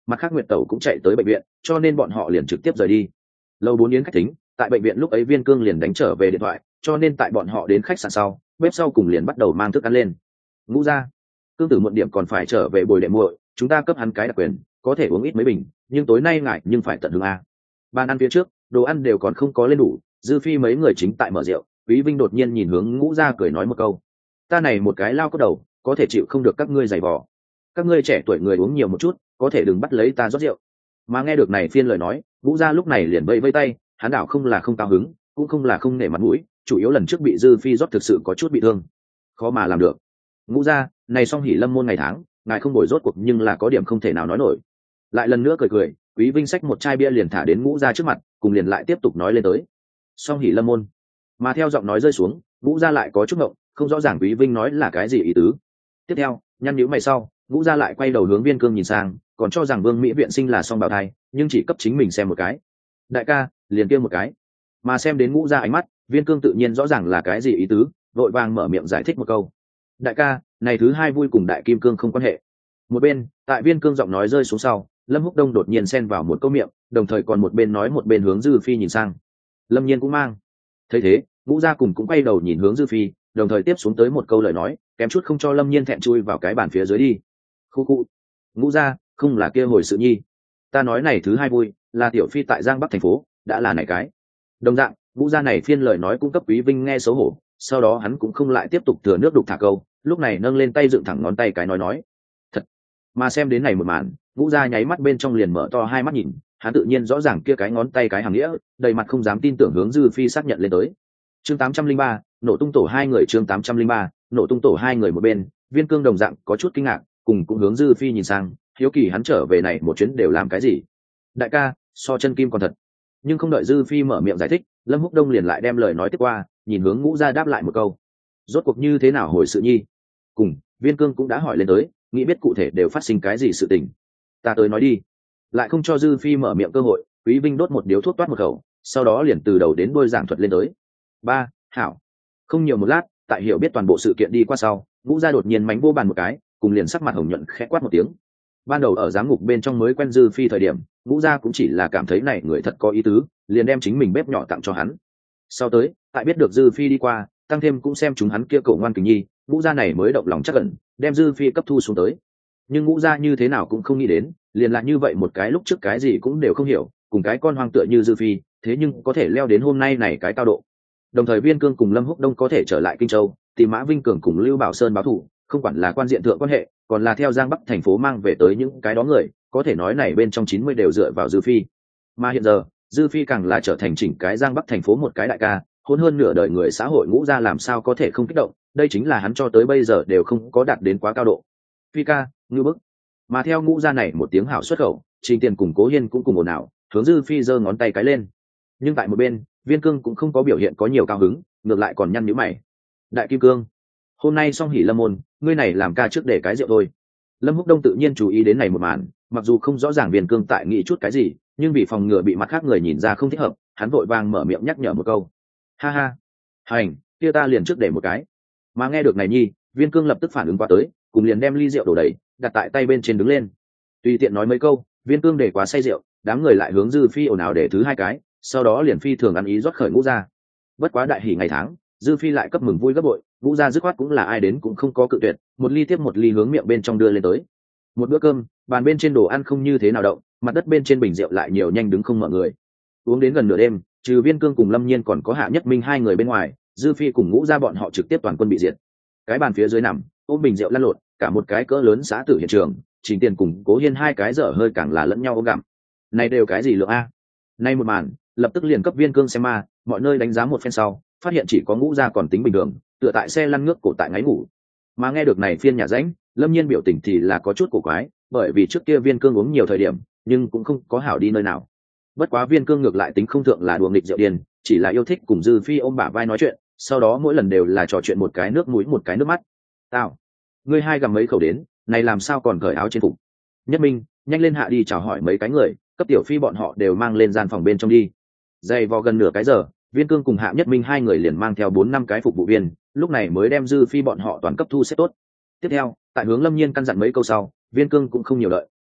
mặt khác nguyệt tẩu cũng chạy tới bệnh viện, cho nên bọn họ liền trực tiếp rời đi. Lầu bốn yến khách tính, tại bệnh viện lúc ấy Viên Cương liền đánh trở về điện thoại, cho nên tại bọn họ đến khách sạn sau, bếp sau cùng liền bắt đầu mang thức ăn lên. Ngũ ra, Cương Tử muộn điểm còn phải trở về bồi đệ muội, chúng ta cấp hắn cái đặc quyền, có thể uống ít mấy bình, nhưng tối nay ngại nhưng phải tận hưởng a. Bàn ăn phía trước, đồ ăn đều còn không có lên đủ, Dư Phi mấy người chính tại mở rượu, Quý Vinh đột nhiên nhìn hướng Ngũ Gia cười nói một câu: "Ta này một cái lao có đầu, có thể chịu không được các ngươi giày vò. Các ngươi trẻ tuổi người uống nhiều một chút, có thể đừng bắt lấy ta rót rượu." Mà nghe được này phiên lời nói, Ngũ Gia lúc này liền vẫy vẫy tay, hắn đảo không là không cao hứng, cũng không là không nể mặt mũi, chủ yếu lần trước bị Dư Phi rót thực sự có chút bị thương, khó mà làm được. Ngũ Gia, này song hỉ lâm môn ngày tháng, ngài không bồi rốt cuộc nhưng là có điểm không thể nào nói nổi. Lại lần nữa cười cười, Quý Vinh xách một chai bia liền thả đến Ngũ Gia trước mặt, cùng liền lại tiếp tục nói lên tới. Song hỉ lâm môn. Mà theo giọng nói rơi xuống, Ngũ Gia lại có chút ngộng, không rõ ràng Quý Vinh nói là cái gì ý tứ. Tiếp theo, nhăn nhíu mày sau, Ngũ Gia lại quay đầu hướng Viên Cương nhìn sang, còn cho rằng Vương Mỹ viện sinh là song bào thai, nhưng chỉ cấp chính mình xem một cái. Đại ca, liền kia một cái. Mà xem đến Ngũ Gia ánh mắt, Viên Cương tự nhiên rõ ràng là cái gì ý tứ, vội vàng mở miệng giải thích một câu. Đại ca, này thứ hai vui cùng Đại Kim Cương không quan hệ. Một bên, tại Viên Cương giọng nói rơi xuống sau, Lâm Húc Đông đột nhiên xen vào một câu miệng, đồng thời còn một bên nói một bên hướng Dư Phi nhìn sang. Lâm Nhiên cũng mang. Thấy thế, Ngũ Gia cùng cũng quay đầu nhìn hướng Dư Phi, đồng thời tiếp xuống tới một câu lời nói, kém chút không cho Lâm Nhiên thẹn chui vào cái bàn phía dưới đi. Khu khu. Ngũ Gia, không là kia hồi sự nhi. Ta nói này thứ hai vui, là tiểu phi tại Giang Bắc thành phố, đã là này cái. Đồng dạng, Ngũ Gia này phiên lời nói cung cấp Quý Vinh nghe xấu hổ, sau đó hắn cũng không lại tiếp tục thừa nước đục thả câu, lúc này nâng lên tay dựng thẳng ngón tay cái nói nói. Thật. Mà xem đến này một màn, Ngũ Gia nháy mắt bên trong liền mở to hai mắt nhìn, hắn tự nhiên rõ ràng kia cái ngón tay cái hàng nghĩa, đầy mặt không dám tin tưởng hướng Dư Phi xác nhận lên tới. Chương tám trăm linh ba, nổ tung tổ hai người chương tám trăm linh ba, nổ tung tổ hai người một bên, Viên Cương đồng dạng có chút kinh ngạc, cùng cũng hướng Dư Phi nhìn sang, hiếu kỳ hắn trở về này một chuyến đều làm cái gì. Đại ca, so chân kim còn thật. Nhưng không đợi Dư Phi mở miệng giải thích, Lâm Húc Đông liền lại đem lời nói tiếp qua, nhìn hướng Ngũ Gia đáp lại một câu. Rốt cuộc như thế nào hồi sự nhi? Cùng, Viên Cương cũng đã hỏi lên tới, nghĩ biết cụ thể đều phát sinh cái gì sự tình. Ta tới nói đi. Lại không cho Dư Phi mở miệng cơ hội, Quý Vinh đốt một điếu thuốc toát một khẩu, sau đó liền từ đầu đến đuôi giảng thuật lên tới. Ba, hảo. Không nhiều một lát, tại hiểu biết toàn bộ sự kiện đi qua sau, Ngũ Gia đột nhiên mánh vô bàn một cái, cùng liền sắc mặt hồng nhuận khẽ quát một tiếng. Ban đầu ở giám ngục bên trong mới quen Dư Phi thời điểm, Ngũ Gia cũng chỉ là cảm thấy này người thật có ý tứ, liền đem chính mình bếp nhỏ tặng cho hắn. Sau tới, tại biết được Dư Phi đi qua, tăng thêm cũng xem chúng hắn kia cậu ngoan kình nhi, Ngũ Gia này mới động lòng chắc ẩn, đem Dư Phi cấp thu xuống tới. Nhưng Ngũ Gia như thế nào cũng không nghĩ đến, liền là như vậy một cái lúc trước cái gì cũng đều không hiểu, cùng cái con hoang tựa như Dư Phi, thế nhưng có thể leo đến hôm nay này cái cao độ. Đồng thời Viên Cương cùng Lâm Húc Đông có thể trở lại Kinh Châu, tìm Mã Vinh Cường cùng Lưu Bảo Sơn báo thù, không quản là quan diện thượng quan hệ, còn là theo Giang Bắc thành phố mang về tới những cái đó người, có thể nói này bên trong chín mươi đều dựa vào Dư Phi. Mà hiện giờ, Dư Phi càng là trở thành chỉnh cái Giang Bắc thành phố một cái đại ca, hôn hơn nửa đời người xã hội Ngũ Gia làm sao có thể không kích động, đây chính là hắn cho tới bây giờ đều không có đạt đến quá cao độ. Phi ca, ngư bức. Mà theo Ngũ Gia này một tiếng hảo xuất khẩu, Trình Tiền cùng Cố Hiên cũng cùng ồn ào, hướng Dư Phi giơ ngón tay cái lên. Nhưng tại một bên, Viên Cương cũng không có biểu hiện có nhiều cao hứng, ngược lại còn nhăn nhíu mày. Đại Kim Cương, hôm nay song hỉ lâm môn, ngươi này làm ca trước để cái rượu thôi. Lâm Húc Đông tự nhiên chú ý đến này một màn, mặc dù không rõ ràng Viên Cương tại nghĩ chút cái gì, nhưng vì phòng ngừa bị mặt khác người nhìn ra không thích hợp, hắn vội vàng mở miệng nhắc nhở một câu. Ha ha, hành, kia ta liền trước để một cái. Mà nghe được này nhi, Viên Cương lập tức phản ứng qua tới, cùng liền đem ly rượu đổ đầy, đặt tại tay bên trên đứng lên. Tùy tiện nói mấy câu, Viên Cương để quá say rượu, đám người lại hướng Dư Phi ồn ào để thứ hai cái, sau đó liền phi thường ăn ý rót khởi Ngũ Gia. Bất quá đại hỉ ngày tháng, Dư Phi lại cấp mừng vui gấp bội, Ngũ Gia dứt khoát cũng là ai đến cũng không có cự tuyệt, một ly tiếp một ly hướng miệng bên trong đưa lên tới. Một bữa cơm, bàn bên trên đồ ăn không như thế nào động, mặt đất bên trên bình rượu lại nhiều nhanh đứng không mọi người. Uống đến gần nửa đêm, trừ Viên Cương cùng Lâm Nhiên còn có Hạ Nhất Minh hai người bên ngoài, Dư Phi cùng Ngũ Gia bọn họ trực tiếp toàn quân bị diệt. Cái bàn phía dưới nằm, ôm bình rượu lăn lộn, cả một cái cỡ lớn xã tử hiện trường, Trình Tiền cùng Cố Hiên hai cái dở hơi càng là lẫn nhau ôm gặm. Này đều cái gì lượng a? Nay một màn, lập tức liền cấp Viên Cương xem ma, mọi nơi đánh giá một phen sau, phát hiện chỉ có Ngũ Gia còn tính bình thường, tựa tại xe lăn ngước cổ tại ngáy ngủ. Mà nghe được này phiên nhà rãnh, Lâm Nhiên biểu tình thì là có chút cổ quái, bởi vì trước kia Viên Cương uống nhiều thời điểm, nhưng cũng không có hảo đi nơi nào. Bất quá Viên Cương ngược lại tính không thượng là đùa nghịch rượu điên, chỉ là yêu thích cùng Dư Phi ôm bả vai nói chuyện, sau đó mỗi lần đều là trò chuyện một cái nước mũi một cái nước mắt. Tao, ngươi hai gầm mấy khẩu đến, này làm sao còn cởi áo trên phục? Nhất Minh, nhanh lên hạ đi chào hỏi mấy cái người, cấp tiểu phi bọn họ đều mang lên gian phòng bên trong đi. Dày vò gần nửa cái giờ, Viên Cương cùng Hạ Nhất Minh hai người liền mang theo bốn năm cái phục vụ viên, lúc này mới đem Dư Phi bọn họ toàn cấp thu xếp tốt. Tiếp theo, tại hướng Lâm Nhiên căn dặn mấy câu sau, Viên Cương cũng không nhiều đợi,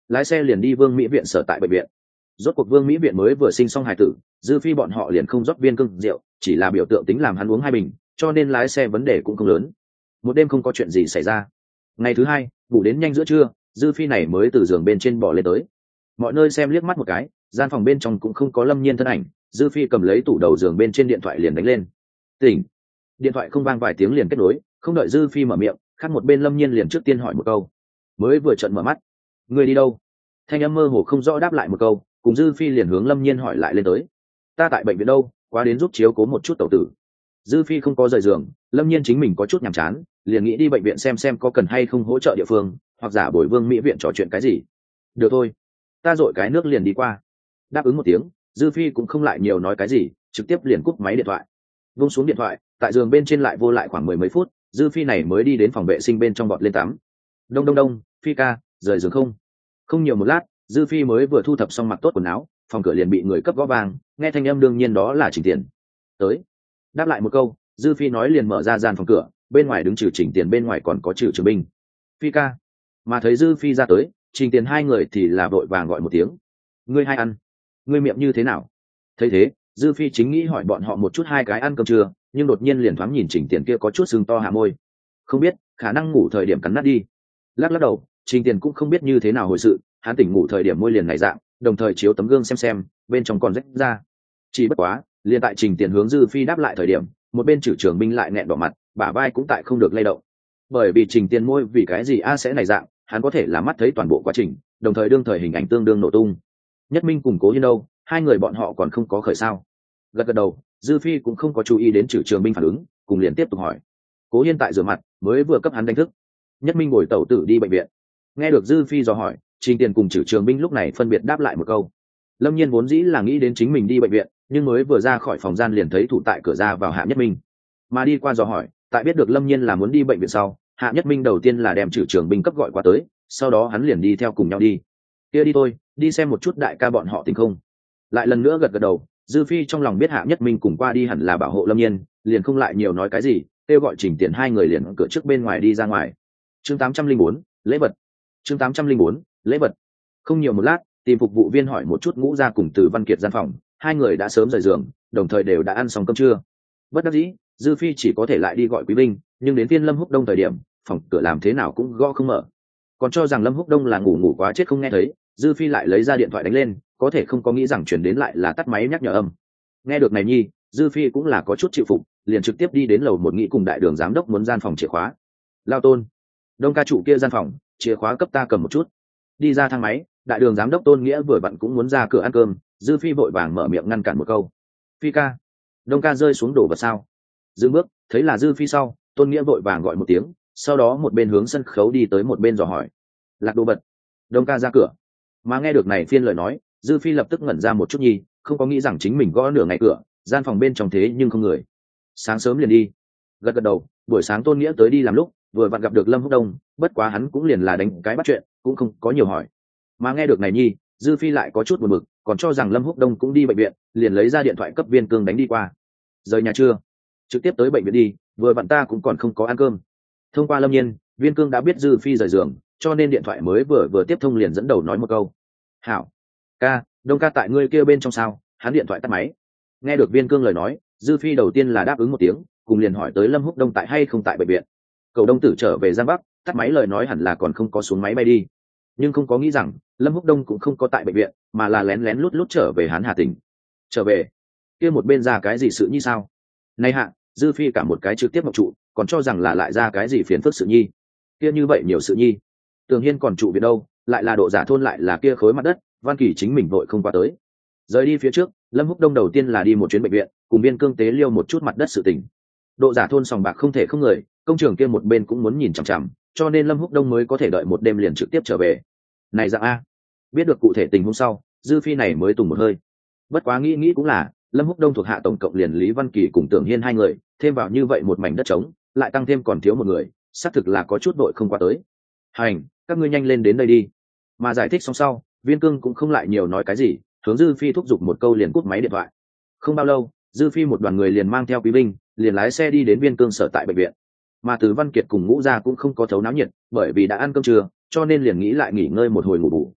lái xe liền đi Vương Mỹ viện sở tại bệnh viện. Rốt cuộc Vương Mỹ viện mới vừa sinh xong hài tử, dư phi bọn họ liền không rót viên cưng rượu, chỉ là biểu tượng tính làm hắn uống hai bình, cho nên lái xe vấn đề cũng không lớn. Một đêm không có chuyện gì xảy ra. Ngày thứ hai, ngủ đến nhanh giữa trưa, dư phi này mới từ giường bên trên bỏ lên tới. Mọi nơi xem liếc mắt một cái, gian phòng bên trong cũng không có Lâm Nhiên thân ảnh, dư phi cầm lấy tủ đầu giường bên trên điện thoại liền đánh lên. Tỉnh. Điện thoại không vang vài tiếng liền kết nối, không đợi dư phi mở miệng, khác một bên Lâm Nhiên liền trước tiên hỏi một câu. Mới vừa trận mở mắt, người đi đâu? Thanh âm mơ hồ không rõ đáp lại một câu, cùng dư phi liền hướng Lâm Nhiên hỏi lại lên tới. Ta tại bệnh viện đâu, quá đến giúp chiếu cố một chút tẩu tử. Dư phi không có rời giường, Lâm Nhiên chính mình có chút nhàm chán, liền nghĩ đi bệnh viện xem xem có cần hay không hỗ trợ địa phương, hoặc giả bồi Vương Mỹ viện trò chuyện cái gì. Được thôi, ta dội cái nước liền đi qua. Đáp ứng một tiếng, dư phi cũng không lại nhiều nói cái gì, trực tiếp liền cúp máy điện thoại. Vung xuống điện thoại, tại giường bên trên lại vô lại khoảng mười mấy phút, dư phi này mới đi đến phòng vệ sinh bên trong bọt lên tắm. Đông đông đông, phi ca, rời giường không? Không nhiều một lát, dư phi mới vừa thu thập xong mặc tốt quần áo, phòng cửa liền bị người cấp gõ vang, nghe thanh âm đương nhiên đó là Trình Tiền. Tới. Đáp lại một câu, dư phi nói liền mở ra gian phòng cửa, bên ngoài đứng trừ Trình Tiền bên ngoài còn có trừ Trường Binh. Phi ca. Mà thấy dư phi ra tới, Trình Tiền hai người thì là vội vàng gọi một tiếng. Ngươi hai ăn. Ngươi miệng như thế nào? Thấy thế, dư phi chính nghĩ hỏi bọn họ một chút hai cái ăn cơm trưa, nhưng đột nhiên liền thoáng nhìn Trình Tiền kia có chút sưng to hạ môi. Không biết, khả năng ngủ thời điểm cắn nát đi. Lắc lắc đầu, Trình Tiền cũng không biết như thế nào hồi sự, hắn tỉnh ngủ thời điểm môi liền này dạng, đồng thời chiếu tấm gương xem xem, bên trong còn rách ra. Chỉ bất quá, liền tại Trình Tiền hướng dư phi đáp lại thời điểm, một bên trừ Trường Binh lại nghẹn đỏ mặt, bả vai cũng tại không được lay động. Bởi vì Trình Tiền môi vì cái gì a sẽ này dạng, hắn có thể là mắt thấy toàn bộ quá trình, đồng thời đương thời hình ảnh tương đương nổ tung. Nhất Minh cùng Cố Hiên đâu, hai người bọn họ còn không có khởi sao? Gật gật đầu, dư phi cũng không có chú ý đến trừ Trường Binh phản ứng, cùng liền tiếp tục hỏi. Cố Hiên tại rửa mặt, mới vừa cấp hắn đánh thức. Nhất Minh ngồi tẩu tử đi bệnh viện. Nghe được dư phi dò hỏi, Trình Tiền cùng trừ Trường Binh lúc này phân biệt đáp lại một câu. Lâm Nhiên vốn dĩ là nghĩ đến chính mình đi bệnh viện, nhưng mới vừa ra khỏi phòng gian liền thấy thủ tại cửa ra vào Hạ Nhất Minh. Mà đi qua dò hỏi, tại biết được Lâm Nhiên là muốn đi bệnh viện sau, Hạ Nhất Minh đầu tiên là đem trừ Trường Binh cấp gọi qua tới, sau đó hắn liền đi theo cùng nhau đi. Kia đi thôi, đi xem một chút đại ca bọn họ tình không. Lại lần nữa gật gật đầu, dư phi trong lòng biết Hạ Nhất Minh cùng qua đi hẳn là bảo hộ Lâm Nhiên, liền không lại nhiều nói cái gì, kêu gọi Trình Tiền hai người liền cửa trước bên ngoài đi ra ngoài. Chương tám trăm linh bốn, lễ vật. Chương tám trăm linh bốn, lễ vật. Không nhiều một lát, tìm phục vụ viên hỏi một chút Ngũ Gia cùng Từ Văn Kiệt gian phòng, hai người đã sớm rời giường, đồng thời đều đã ăn xong cơm trưa. Bất đắc dĩ, dư phi chỉ có thể lại đi gọi Quý Binh, nhưng đến phiên Lâm Húc Đông thời điểm, phòng cửa làm thế nào cũng gõ không mở. Còn cho rằng Lâm Húc Đông là ngủ ngủ quá chết không nghe thấy, dư phi lại lấy ra điện thoại đánh lên, có thể không có nghĩ rằng chuyển đến lại là tắt máy nhắc nhở âm. Nghe được này nhi, dư phi cũng là có chút chịu phục, liền trực tiếp đi đến lầu một nghị cùng đại đường giám đốc muốn gian phòng chìa khóa. Lao Tôn, Đông ca chủ kia gian phòng, chìa khóa cấp ta cầm một chút. Đi ra thang máy, đại đường giám đốc Tôn Nghĩa vừa vặn cũng muốn ra cửa ăn cơm, dư phi vội vàng mở miệng ngăn cản một câu. Phi ca. Đông ca rơi xuống đổ vật sao? Dừng bước, thấy là dư phi sau, Tôn Nghĩa vội vàng gọi một tiếng, sau đó một bên hướng sân khấu đi tới một bên dò hỏi. Lạc đồ vật. Đông ca ra cửa. Mà nghe được này phiên lời nói, dư phi lập tức ngẩn ra một chút nhi, không có nghĩ rằng chính mình gõ nửa ngày cửa, gian phòng bên trong thế nhưng không người. Sáng sớm liền đi. Gật gật đầu, buổi sáng Tôn Nghĩa tới đi làm lúc, vừa vặn gặp được Lâm Húc Đông, bất quá hắn cũng liền là đánh cái bắt chuyện, cũng không có nhiều hỏi. Mà nghe được này nhi, dư phi lại có chút buồn bực, còn cho rằng Lâm Húc Đông cũng đi bệnh viện, liền lấy ra điện thoại cấp Viên Cương đánh đi qua. Rời nhà chưa? Trực tiếp tới bệnh viện đi, vừa vặn ta cũng còn không có ăn cơm. Thông qua Lâm Nhiên, Viên Cương đã biết dư phi rời giường, cho nên điện thoại mới vừa vừa tiếp thông liền dẫn đầu nói một câu. Hảo. Ca, Đông ca tại ngươi kia bên trong sao? Hắn điện thoại tắt máy. Nghe được Viên Cương lời nói, dư phi đầu tiên là đáp ứng một tiếng, cùng liền hỏi tới Lâm Húc Đông tại hay không tại bệnh viện. Cầu Đông tử trở về Giang Bắc, tắt máy lời nói hẳn là còn không có xuống máy bay đi, nhưng không có nghĩ rằng Lâm Húc Đông cũng không có tại bệnh viện, mà là lén lén lút lút trở về Hán Hà tỉnh. Trở về kia một bên ra cái gì sự nhi sao? Này hạ, dư phi cả một cái trực tiếp mộng trụ, còn cho rằng là lại ra cái gì phiền phức sự nhi. Kia như vậy nhiều sự nhi, Tường Hiên còn trụ viện đâu, lại là độ giả thôn lại là kia khối mặt đất, Văn Kỳ chính mình vội không qua tới. Rời đi phía trước, Lâm Húc Đông đầu tiên là đi một chuyến bệnh viện, cùng Viên Cương tế liêu một chút mặt đất sự tình. Độ giả thôn sòng bạc không thể không người, công trường kia một bên cũng muốn nhìn chằm chằm, cho nên Lâm Húc Đông mới có thể đợi một đêm liền trực tiếp trở về. Này dạng a, biết được cụ thể tình huống sau, dư phi này mới tùng một hơi. Bất quá nghĩ nghĩ cũng là, Lâm Húc Đông thuộc hạ tổng cộng liền Lý Văn Kỳ cùng Tưởng Hiên hai người, thêm vào như vậy một mảnh đất trống, lại tăng thêm còn thiếu một người, xác thực là có chút đội không qua tới. Hành, các ngươi nhanh lên đến đây đi. Mà giải thích xong sau, Viên Cương cũng không lại nhiều nói cái gì, hướng dư phi thúc giục một câu liền cúp máy điện thoại. Không bao lâu, dư phi một đoàn người liền mang theo Quý Binh, liền lái xe đi đến Viên Cương sở tại bệnh viện. Mà Từ Văn Kiệt cùng Ngũ Gia cũng không có thấu náo nhiệt, bởi vì đã ăn cơm trưa, cho nên liền nghĩ lại nghỉ ngơi một hồi ngủ bù.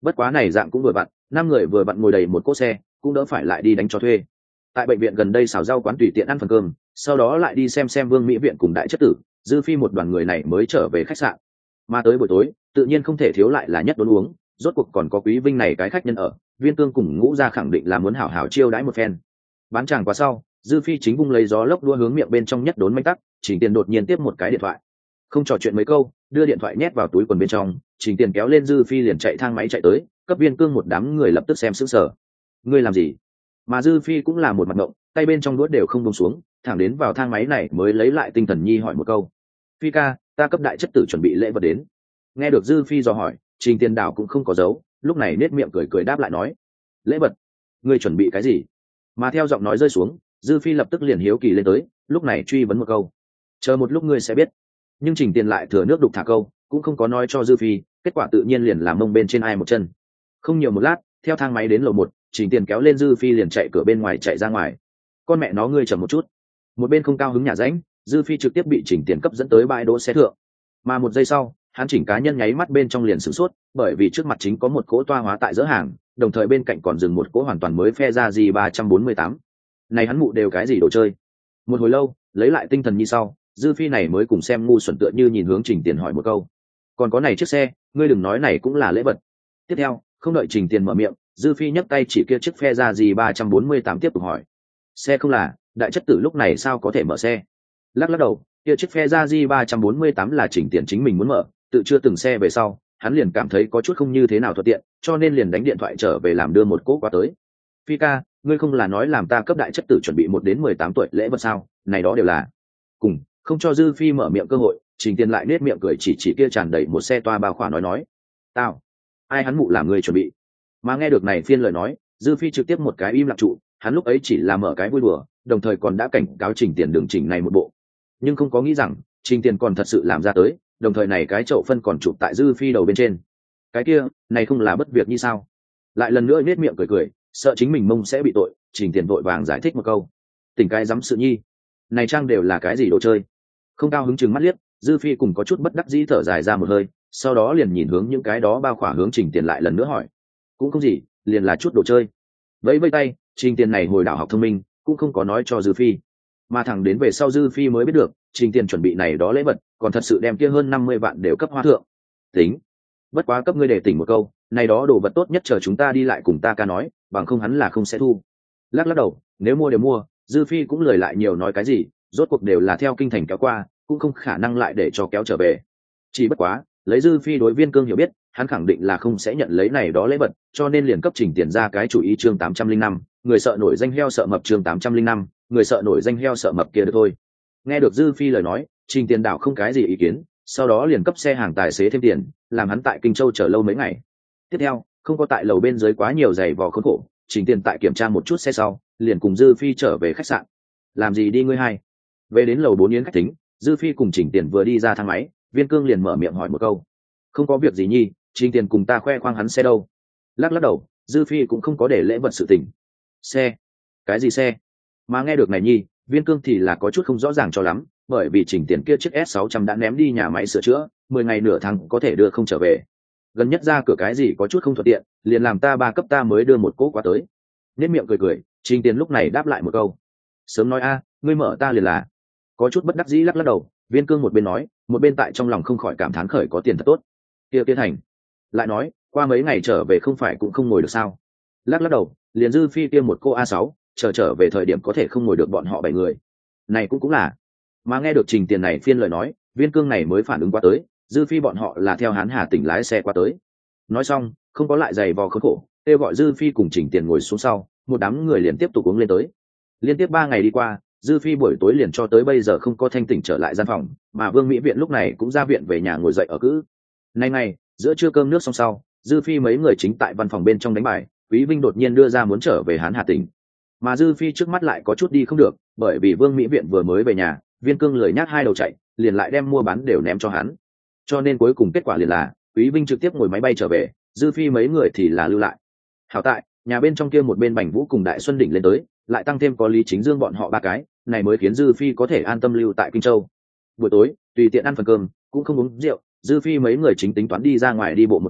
Bất quá này dạng cũng vừa vặn, năm người vừa vặn ngồi đầy một cỗ xe, cũng đỡ phải lại đi đánh cho thuê. Tại bệnh viện gần đây xào rau quán tùy tiện ăn phần cơm, sau đó lại đi xem xem Vương Mỹ viện cùng đại chất tử, Dư Phi một đoàn người này mới trở về khách sạn. Mà tới buổi tối, tự nhiên không thể thiếu lại là nhất đốn uống, rốt cuộc còn có Quý Vinh này cái khách nhân ở, Viên Cương cùng Ngũ Gia khẳng định là muốn hảo hảo chiêu đãi một phen. Bán chàng qua sau, Dư Phi chính vung lấy gió lốc đua hướng miệng bên trong nhất đốn manh tắc, Trình Tiền đột nhiên tiếp một cái điện thoại. Không trò chuyện mấy câu, đưa điện thoại nhét vào túi quần bên trong, Trình Tiền kéo lên Dư Phi liền chạy thang máy chạy tới, cấp Viên Cương một đám người lập tức xem sững sờ. Ngươi làm gì? Mà Dư Phi cũng là một mặt ngộng, tay bên trong đũa đều không buông xuống, thẳng đến vào thang máy này mới lấy lại tinh thần nhi hỏi một câu. Phi ca, ta cấp đại chất tử chuẩn bị lễ vật đến. Nghe được Dư Phi dò hỏi, Trình Tiền Đảo cũng không có giấu, lúc này nết miệng cười cười đáp lại nói. Lễ vật? Ngươi chuẩn bị cái gì? Mà theo giọng nói rơi xuống, Dư Phi lập tức liền hiếu kỳ lên tới, lúc này truy vấn một câu. Chờ một lúc ngươi sẽ biết. Nhưng Trình Tiền lại thừa nước đục thả câu, cũng không có nói cho Dư Phi, kết quả tự nhiên liền làm mông bên trên ai một chân. Không nhiều một lát, theo thang máy đến lầu một, Trình Tiền kéo lên Dư Phi liền chạy cửa bên ngoài chạy ra ngoài. Con mẹ nó ngươi chậm một chút. Một bên không cao hứng nhả rãnh, Dư Phi trực tiếp bị Trình Tiền cấp dẫn tới bãi đỗ xe thượng. Mà một giây sau, hắn chỉnh cá nhân nháy mắt bên trong liền sửng sốt, bởi vì trước mặt chính có một cỗ toa hóa tại dỡ hàng, đồng thời bên cạnh còn dừng một cỗ hoàn toàn mới phe ra gì ba trăm bốn mươi tám. Này hắn mụ đều cái gì đồ chơi? Một hồi lâu, lấy lại tinh thần như sau, Dư Phi này mới cùng xem ngu xuẩn tựa như nhìn hướng Trình Tiền hỏi một câu. Còn có này chiếc xe, ngươi đừng nói này cũng là lễ vật. Tiếp theo, không đợi Trình Tiền mở miệng, Dư Phi nhấc tay chỉ kia chiếc phe ra gì ba trăm bốn mươi tám tiếp tục hỏi. Xe không là, đại chất tử lúc này sao có thể mở xe? Lắc lắc đầu, kia chiếc phe ra gì ba trăm bốn mươi tám là Trình Tiền chính mình muốn mở, tự chưa từng xe về sau, hắn liền cảm thấy có chút không như thế nào thuận tiện, cho nên liền đánh điện thoại trở về làm đưa một cỗ qua tới. Phi ca, ngươi không là nói làm ta cấp đại chất tử chuẩn bị một đến mười tám tuổi lễ vật sao? Này đó đều là. Cùng, không cho Dư Phi mở miệng cơ hội, Trình Tiền lại nết miệng cười chỉ chỉ kia tràn đầy một xe toa bao khỏa nói nói. Tao, ai hắn mụ làm người chuẩn bị? Mà nghe được này phiên lời nói, Dư Phi trực tiếp một cái im lặng trụ, hắn lúc ấy chỉ là mở cái vui đùa, đồng thời còn đã cảnh cáo Trình Tiền đường chỉnh này một bộ, nhưng không có nghĩ rằng Trình Tiền còn thật sự làm ra tới, đồng thời này cái chậu phân còn chụp tại Dư Phi đầu bên trên. Cái kia, này không là bất việc như sao? Lại lần nữa nết miệng cười cười, sợ chính mình mông sẽ bị tội, Trình Tiền vội vàng giải thích một câu. Tỉnh cái dám sự nhi, này trang đều là cái gì đồ chơi? Không cao hứng chừng mắt liếc, Dư Phi cùng có chút bất đắc dĩ thở dài ra một hơi, sau đó liền nhìn hướng những cái đó bao khỏa hướng Trình Tiền lại lần nữa hỏi. Cũng không gì, liền là chút đồ chơi. Vẫy vẫy tay, Trình Tiền này hồi đạo học thông minh, cũng không có nói cho Dư Phi. Mà thẳng đến về sau Dư Phi mới biết được, Trình Tiền chuẩn bị này đó lễ vật, còn thật sự đem kia hơn năm mươi vạn đều cấp hoa thượng. Tính, bất quá cấp ngươi để tỉnh một câu, này đó đồ vật tốt nhất chờ chúng ta đi lại cùng ta ca nói, bằng không hắn là không sẽ thu. Lắc lắc đầu, nếu mua đều mua, Dư Phi cũng lời lại nhiều nói cái gì, rốt cuộc đều là theo kinh thành kéo qua, cũng không khả năng lại để cho kéo trở về. Chỉ bất quá, lấy Dư Phi đối Viên Cương hiểu biết, hắn khẳng định là không sẽ nhận lấy này đó lễ vật, cho nên liền cấp Trình Tiền ra cái chủ ý chương tám trăm linh năm, người sợ nổi danh heo sợ mập chương tám trăm linh năm, người sợ nổi danh heo sợ mập kia được thôi. Nghe được Dư Phi lời nói, Trình Tiền đảo không cái gì ý kiến, sau đó liền cấp xe hàng tài xế thêm tiền, làm hắn tại Kinh Châu chờ lâu mấy ngày. Tiếp theo, không có tại lầu bên dưới quá nhiều giày vò khốn khổ, Trình Tiền tại kiểm tra một chút xe sau, liền cùng Dư Phi trở về khách sạn. Làm gì đi ngươi hai? Về đến lầu bốn yến khách tính, Dư Phi cùng Trình Tiền vừa đi ra thang máy, Viên Cương liền mở miệng hỏi một câu. Không có việc gì nhi, Trình Tiền cùng ta khoe khoang hắn xe đâu. Lắc lắc đầu, Dư Phi cũng không có để lễ vật sự tình. Xe? Cái gì xe? Mà nghe được này nhi, Viên Cương thì là có chút không rõ ràng cho lắm, bởi vì Trình Tiền kia chiếc S sáu trăm đã ném đi nhà máy sửa chữa, mười ngày nửa tháng có thể đưa không trở về. Gần nhất ra cửa cái gì có chút không thuận tiện, liền làm ta ba cấp ta mới đưa một cỗ qua tới. Nét miệng cười cười, Trình Tiền lúc này đáp lại một câu. Sớm nói a, ngươi mở ta liền là. Có chút bất đắc dĩ lắc lắc đầu, Viên Cương một bên nói, một bên tại trong lòng không khỏi cảm thán khởi có tiền thật tốt. Kia kia thành. Lại nói, qua mấy ngày trở về không phải cũng không ngồi được sao? Lắc lắc đầu, liền Dư Phi kia một cô A sáu, chờ trở về thời điểm có thể không ngồi được bọn họ bảy người. Này cũng cũng là. Mà nghe được Trình Tiền này phiên lời nói, Viên Cương này mới phản ứng qua tới, Dư Phi bọn họ là theo Hán Hà tỉnh lái xe qua tới. Nói xong, không có lại giày vò khốn khổ, kêu gọi Dư Phi cùng Trình Tiền ngồi xuống sau, một đám người liền tiếp tục uống lên tới. Liên tiếp ba ngày đi qua, Dư Phi buổi tối liền cho tới bây giờ không có thanh tỉnh trở lại gian phòng, mà Vương Mỹ Viện lúc này cũng ra viện về nhà ngồi dậy ở cữ. Nay ngày, giữa trưa cơm nước xong sau, Dư Phi mấy người chính tại văn phòng bên trong đánh bài, Quý Vinh đột nhiên đưa ra muốn trở về Hán Hà tỉnh. Mà Dư Phi trước mắt lại có chút đi không được, bởi vì Vương Mỹ Viện vừa mới về nhà, Viên Cương lười nhác hai đầu chạy, liền lại đem mua bán đều ném cho hắn. Cho nên cuối cùng kết quả liền là, Quý Vinh trực tiếp ngồi máy bay trở về, Dư Phi mấy người thì là lưu lại. Hảo tại, nhà bên trong kia một bên Bành Vũ cùng Đại Xuân Đỉnh lên tới, lại tăng thêm có Lý Chính Dương bọn họ ba cái, này mới khiến Dư Phi có thể an tâm lưu tại Kinh Châu. Buổi tối, tùy tiện ăn phần cơm, cũng không uống rượu, Dư Phi mấy người chính tính toán đi ra ngoài đi bộ một chút,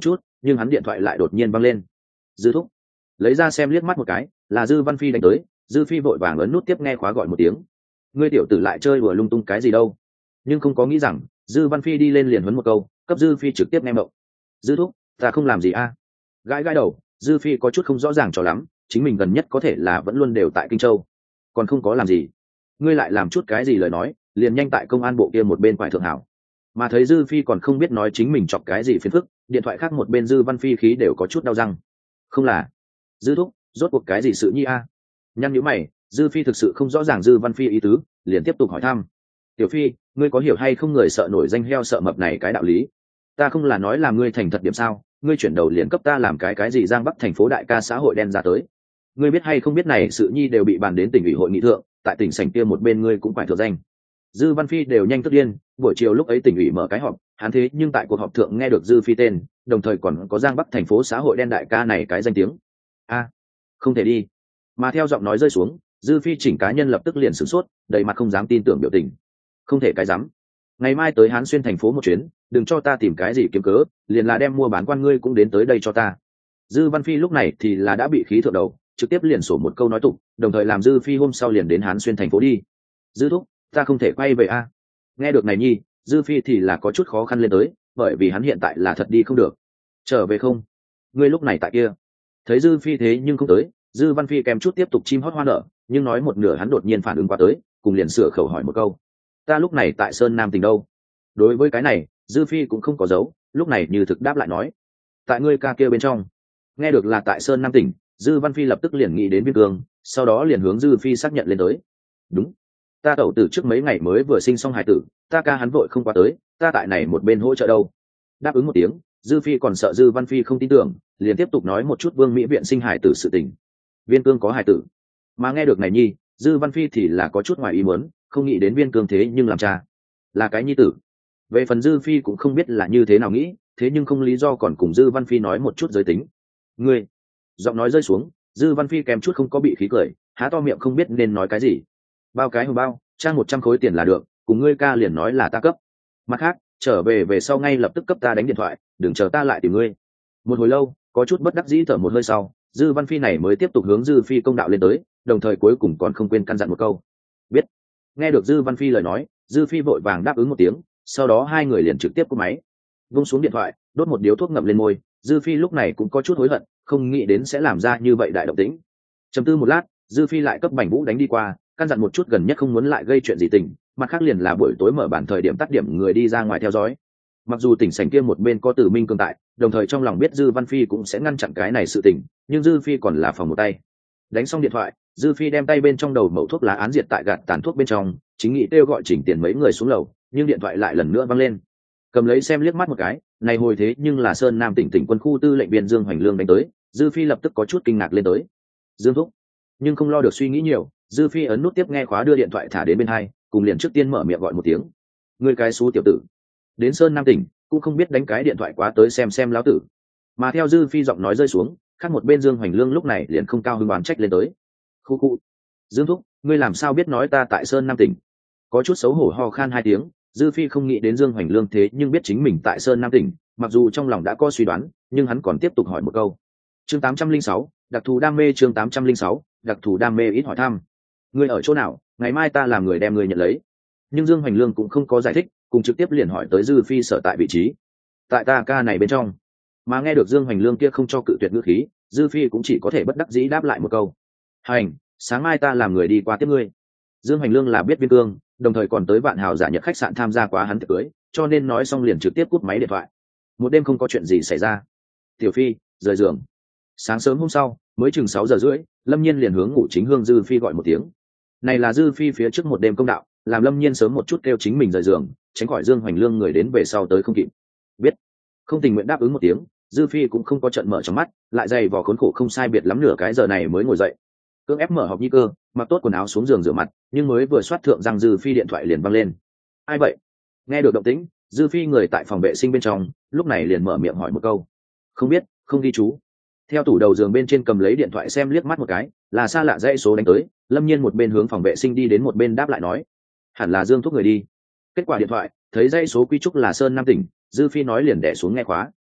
nhưng hắn điện thoại lại đột nhiên văng lên. Dư thúc. Lấy ra xem liếc mắt một cái, là Dư Văn Phi đánh tới. Dư Phi vội vàng ấn nút tiếp nghe khóa gọi một tiếng. Ngươi tiểu tử lại chơi đùa lung tung cái gì đâu. Nhưng không có nghĩ rằng Dư Văn Phi đi lên liền huấn một câu, cấp Dư Phi trực tiếp nghe mộng. Dư thúc, ta không làm gì a. À? Gãi gãi đầu, Dư Phi có chút không rõ ràng cho lắm, chính mình gần nhất có thể là vẫn luôn đều tại Kinh Châu, còn không có làm gì. Ngươi lại làm chút cái gì lời nói, liền nhanh tại công an bộ kia một bên phải thượng hảo. Mà thấy Dư Phi còn không biết nói chính mình chọc cái gì phiền phức, điện thoại khác một bên Dư Văn Phi khí đều có chút đau răng. Không là, Dư thúc, rốt cuộc cái gì sự nhi a? À? Nhăn nhíu mày, Dư Phi thực sự không rõ ràng Dư Văn Phi ý tứ, liền tiếp tục hỏi thăm. Tiểu Phi, ngươi có hiểu hay không người sợ nổi danh heo sợ mập này cái đạo lý? Ta không là nói là ngươi thành thật điểm sao? Ngươi chuyển đầu liền cấp ta làm cái cái gì Giang Bắc thành phố đại ca xã hội đen ra tới. Ngươi biết hay không biết này sự nhi đều bị bàn đến tỉnh ủy hội nghị thượng, tại tỉnh sảnh kia một bên ngươi cũng phải thượng danh. Dư Văn Phi đều nhanh tức điên, buổi chiều lúc ấy tỉnh ủy mở cái họp, hắn thế nhưng tại cuộc họp thượng nghe được Dư Phi tên, đồng thời còn có Giang Bắc thành phố xã hội đen đại ca này cái danh tiếng. A, không thể đi. Mà theo giọng nói rơi xuống, Dư Phi chỉnh cá nhân lập tức liền sửng sốt, đầy mặt không dám tin tưởng biểu tình. Không thể cái dám. Ngày mai tới Hán Xuyên thành phố một chuyến, đừng cho ta tìm cái gì kiếm cớ, liền là đem mua bán quan ngươi cũng đến tới đây cho ta. Dư Văn Phi lúc này thì là đã bị khí thượng đầu, trực tiếp liền sổ một câu nói tục, đồng thời làm Dư Phi hôm sau liền đến Hán Xuyên thành phố đi. Dư thúc, ta không thể quay về a. Nghe được này nhi, Dư Phi thì là có chút khó khăn lên tới, bởi vì hắn hiện tại là thật đi không được. Trở về không? Ngươi lúc này tại kia. Thấy Dư Phi thế nhưng không tới, Dư Văn Phi kèm chút tiếp tục chim hót hoa nở, nhưng nói một nửa hắn đột nhiên phản ứng qua tới, cùng liền sửa khẩu hỏi một câu. Ta lúc này tại Sơn Nam tỉnh đâu? Đối với cái này, Dư Phi cũng không có giấu, lúc này như thực đáp lại nói. Tại ngươi ca kia bên trong. Nghe được là tại Sơn Nam tỉnh, Dư Văn Phi lập tức liền nghĩ đến Biên Cương, sau đó liền hướng Dư Phi xác nhận lên tới. Đúng. Ta tẩu tử trước mấy ngày mới vừa sinh xong hài tử, ta ca hắn vội không qua tới, ta tại này một bên hỗ trợ đâu. Đáp ứng một tiếng, Dư Phi còn sợ Dư Văn Phi không tin tưởng, liền tiếp tục nói một chút Vương Mỹ viện sinh hài tử sự tình. Biên Cương có hài tử. Mà nghe được này nhi, Dư Văn Phi thì là có chút ngoài ý muốn, không nghĩ đến Biên Cương thế nhưng làm cha. Là cái nhi tử. Về phần Dư Phi cũng không biết là như thế nào nghĩ, thế nhưng không lý do còn cùng Dư Văn Phi nói một chút giới tính. Ngươi. Giọng nói rơi xuống, Dư Văn Phi kèm chút không có bị khí cười, há to miệng không biết nên nói cái gì. Bao cái hồng bao, trang một trăm khối tiền là được, cùng ngươi ca liền nói là ta cấp. Mặt khác, trở về về sau ngay lập tức cấp ta đánh điện thoại, đừng chờ ta lại tìm ngươi. Một hồi lâu, có chút bất đắc dĩ thở một hơi sau, Dư Văn Phi này mới tiếp tục hướng Dư Phi công đạo lên tới, đồng thời cuối cùng còn không quên căn dặn một câu. Biết. Nghe được Dư Văn Phi lời nói, Dư Phi vội vàng đáp ứng một tiếng, sau đó hai người liền trực tiếp cúp máy. Vung xuống điện thoại, đốt một điếu thuốc ngậm lên môi, Dư Phi lúc này cũng có chút hối hận, không nghĩ đến sẽ làm ra như vậy đại động tĩnh. Trầm tư một lát, Dư Phi lại cấp Bành Vũ đánh đi qua, căn dặn một chút gần nhất không muốn lại gây chuyện gì tình, mặt khác liền là buổi tối mở bản thời điểm tắt điểm người đi ra ngoài theo dõi. Mặc dù tỉnh sảnh kia một bên có Từ Minh cường tại, đồng thời trong lòng biết Dư Văn Phi cũng sẽ ngăn chặn cái này sự tình, nhưng Dư Phi còn là phòng một tay. Đánh xong điện thoại, Dư Phi đem tay bên trong đầu mẩu thuốc lá án diệt tại gạt tàn thuốc bên trong, chính nghĩ kêu gọi chỉnh tiền mấy người xuống lầu, nhưng điện thoại lại lần nữa văng lên. Cầm lấy xem liếc mắt một cái, này hồi thế nhưng là Sơn Nam tỉnh tỉnh quân khu tư lệnh viên Dương Hoành Lương đánh tới, Dư Phi lập tức có chút kinh ngạc lên tới. Dương thúc. Nhưng không lo được suy nghĩ nhiều, Dư Phi ấn nút tiếp nghe khóa đưa điện thoại thả đến bên hai, cùng liền trước tiên mở miệng gọi một tiếng. Người cái xú tiểu tử. Đến Sơn Nam tỉnh, cũng không biết đánh cái điện thoại quá tới xem xem lão tử. Mà theo Dư Phi giọng nói rơi xuống, khác một bên Dương Hoành Lương lúc này liền không cao hứng đoán trách lên tới. Khu khu. Dương thúc, ngươi làm sao biết nói ta tại Sơn Nam tỉnh? Có chút xấu hổ ho khan hai tiếng, Dư Phi không nghĩ đến Dương Hoành Lương thế nhưng biết chính mình tại Sơn Nam tỉnh, mặc dù trong lòng đã có suy đoán, nhưng hắn còn tiếp tục hỏi một câu. Chương tám trăm linh sáu, đặc thù đam mê chương tám trăm linh sáu, đặc thù đam mê ít hỏi thăm. Ngươi ở chỗ nào, ngày mai ta làm người đem ngươi nhận lấy. Nhưng Dương Hoành Lương cũng không có giải thích, cùng trực tiếp liền hỏi tới Dư Phi sở tại vị trí. Tại ta ca này bên trong. Mà nghe được Dương Hoành Lương kia không cho cự tuyệt ngữ khí, Dư Phi cũng chỉ có thể bất đắc dĩ đáp lại một câu. Hành, sáng mai ta làm người đi qua tiếp ngươi. Dương Hoành Lương là biết Viên Cương, đồng thời còn tới Vạn Hào giả nhật khách sạn tham gia quá hắn tiệc cưới, cho nên nói xong liền trực tiếp cúp máy điện thoại. Một đêm không có chuyện gì xảy ra. Tiểu Phi rời giường. Sáng sớm hôm sau, mới chừng sáu giờ rưỡi, Lâm Nhiên liền hướng ngủ chính hương Dư Phi gọi một tiếng. Này là Dư Phi phía trước một đêm công đạo, làm Lâm Nhiên sớm một chút kêu chính mình rời giường, tránh khỏi Dương Hoành Lương người đến về sau tới không kịp. Biết. Không tình nguyện đáp ứng một tiếng, Dư Phi cũng không có trận mở trong mắt, lại dày vò khốn khổ không sai biệt lắm nửa cái giờ này mới ngồi dậy. Cưỡng ép mở học nhi cơ, mặc tốt quần áo xuống giường rửa mặt, nhưng mới vừa soát thượng răng Dư Phi điện thoại liền văng lên. Ai vậy? Nghe được động tĩnh, Dư Phi người tại phòng vệ sinh bên trong, lúc này liền mở miệng hỏi một câu. Không biết, không ghi chú. Theo tủ đầu giường bên trên cầm lấy điện thoại xem liếc mắt một cái, là xa lạ dãy số đánh tới, Lâm Nhiên một bên hướng phòng vệ sinh đi đến một bên đáp lại nói. Hẳn là Dương thúc người đi. Kết quả điện thoại, thấy dãy số quy trúc là Sơn Nam tỉnh, Dư Phi nói liền đẻ xuống nghe khóa.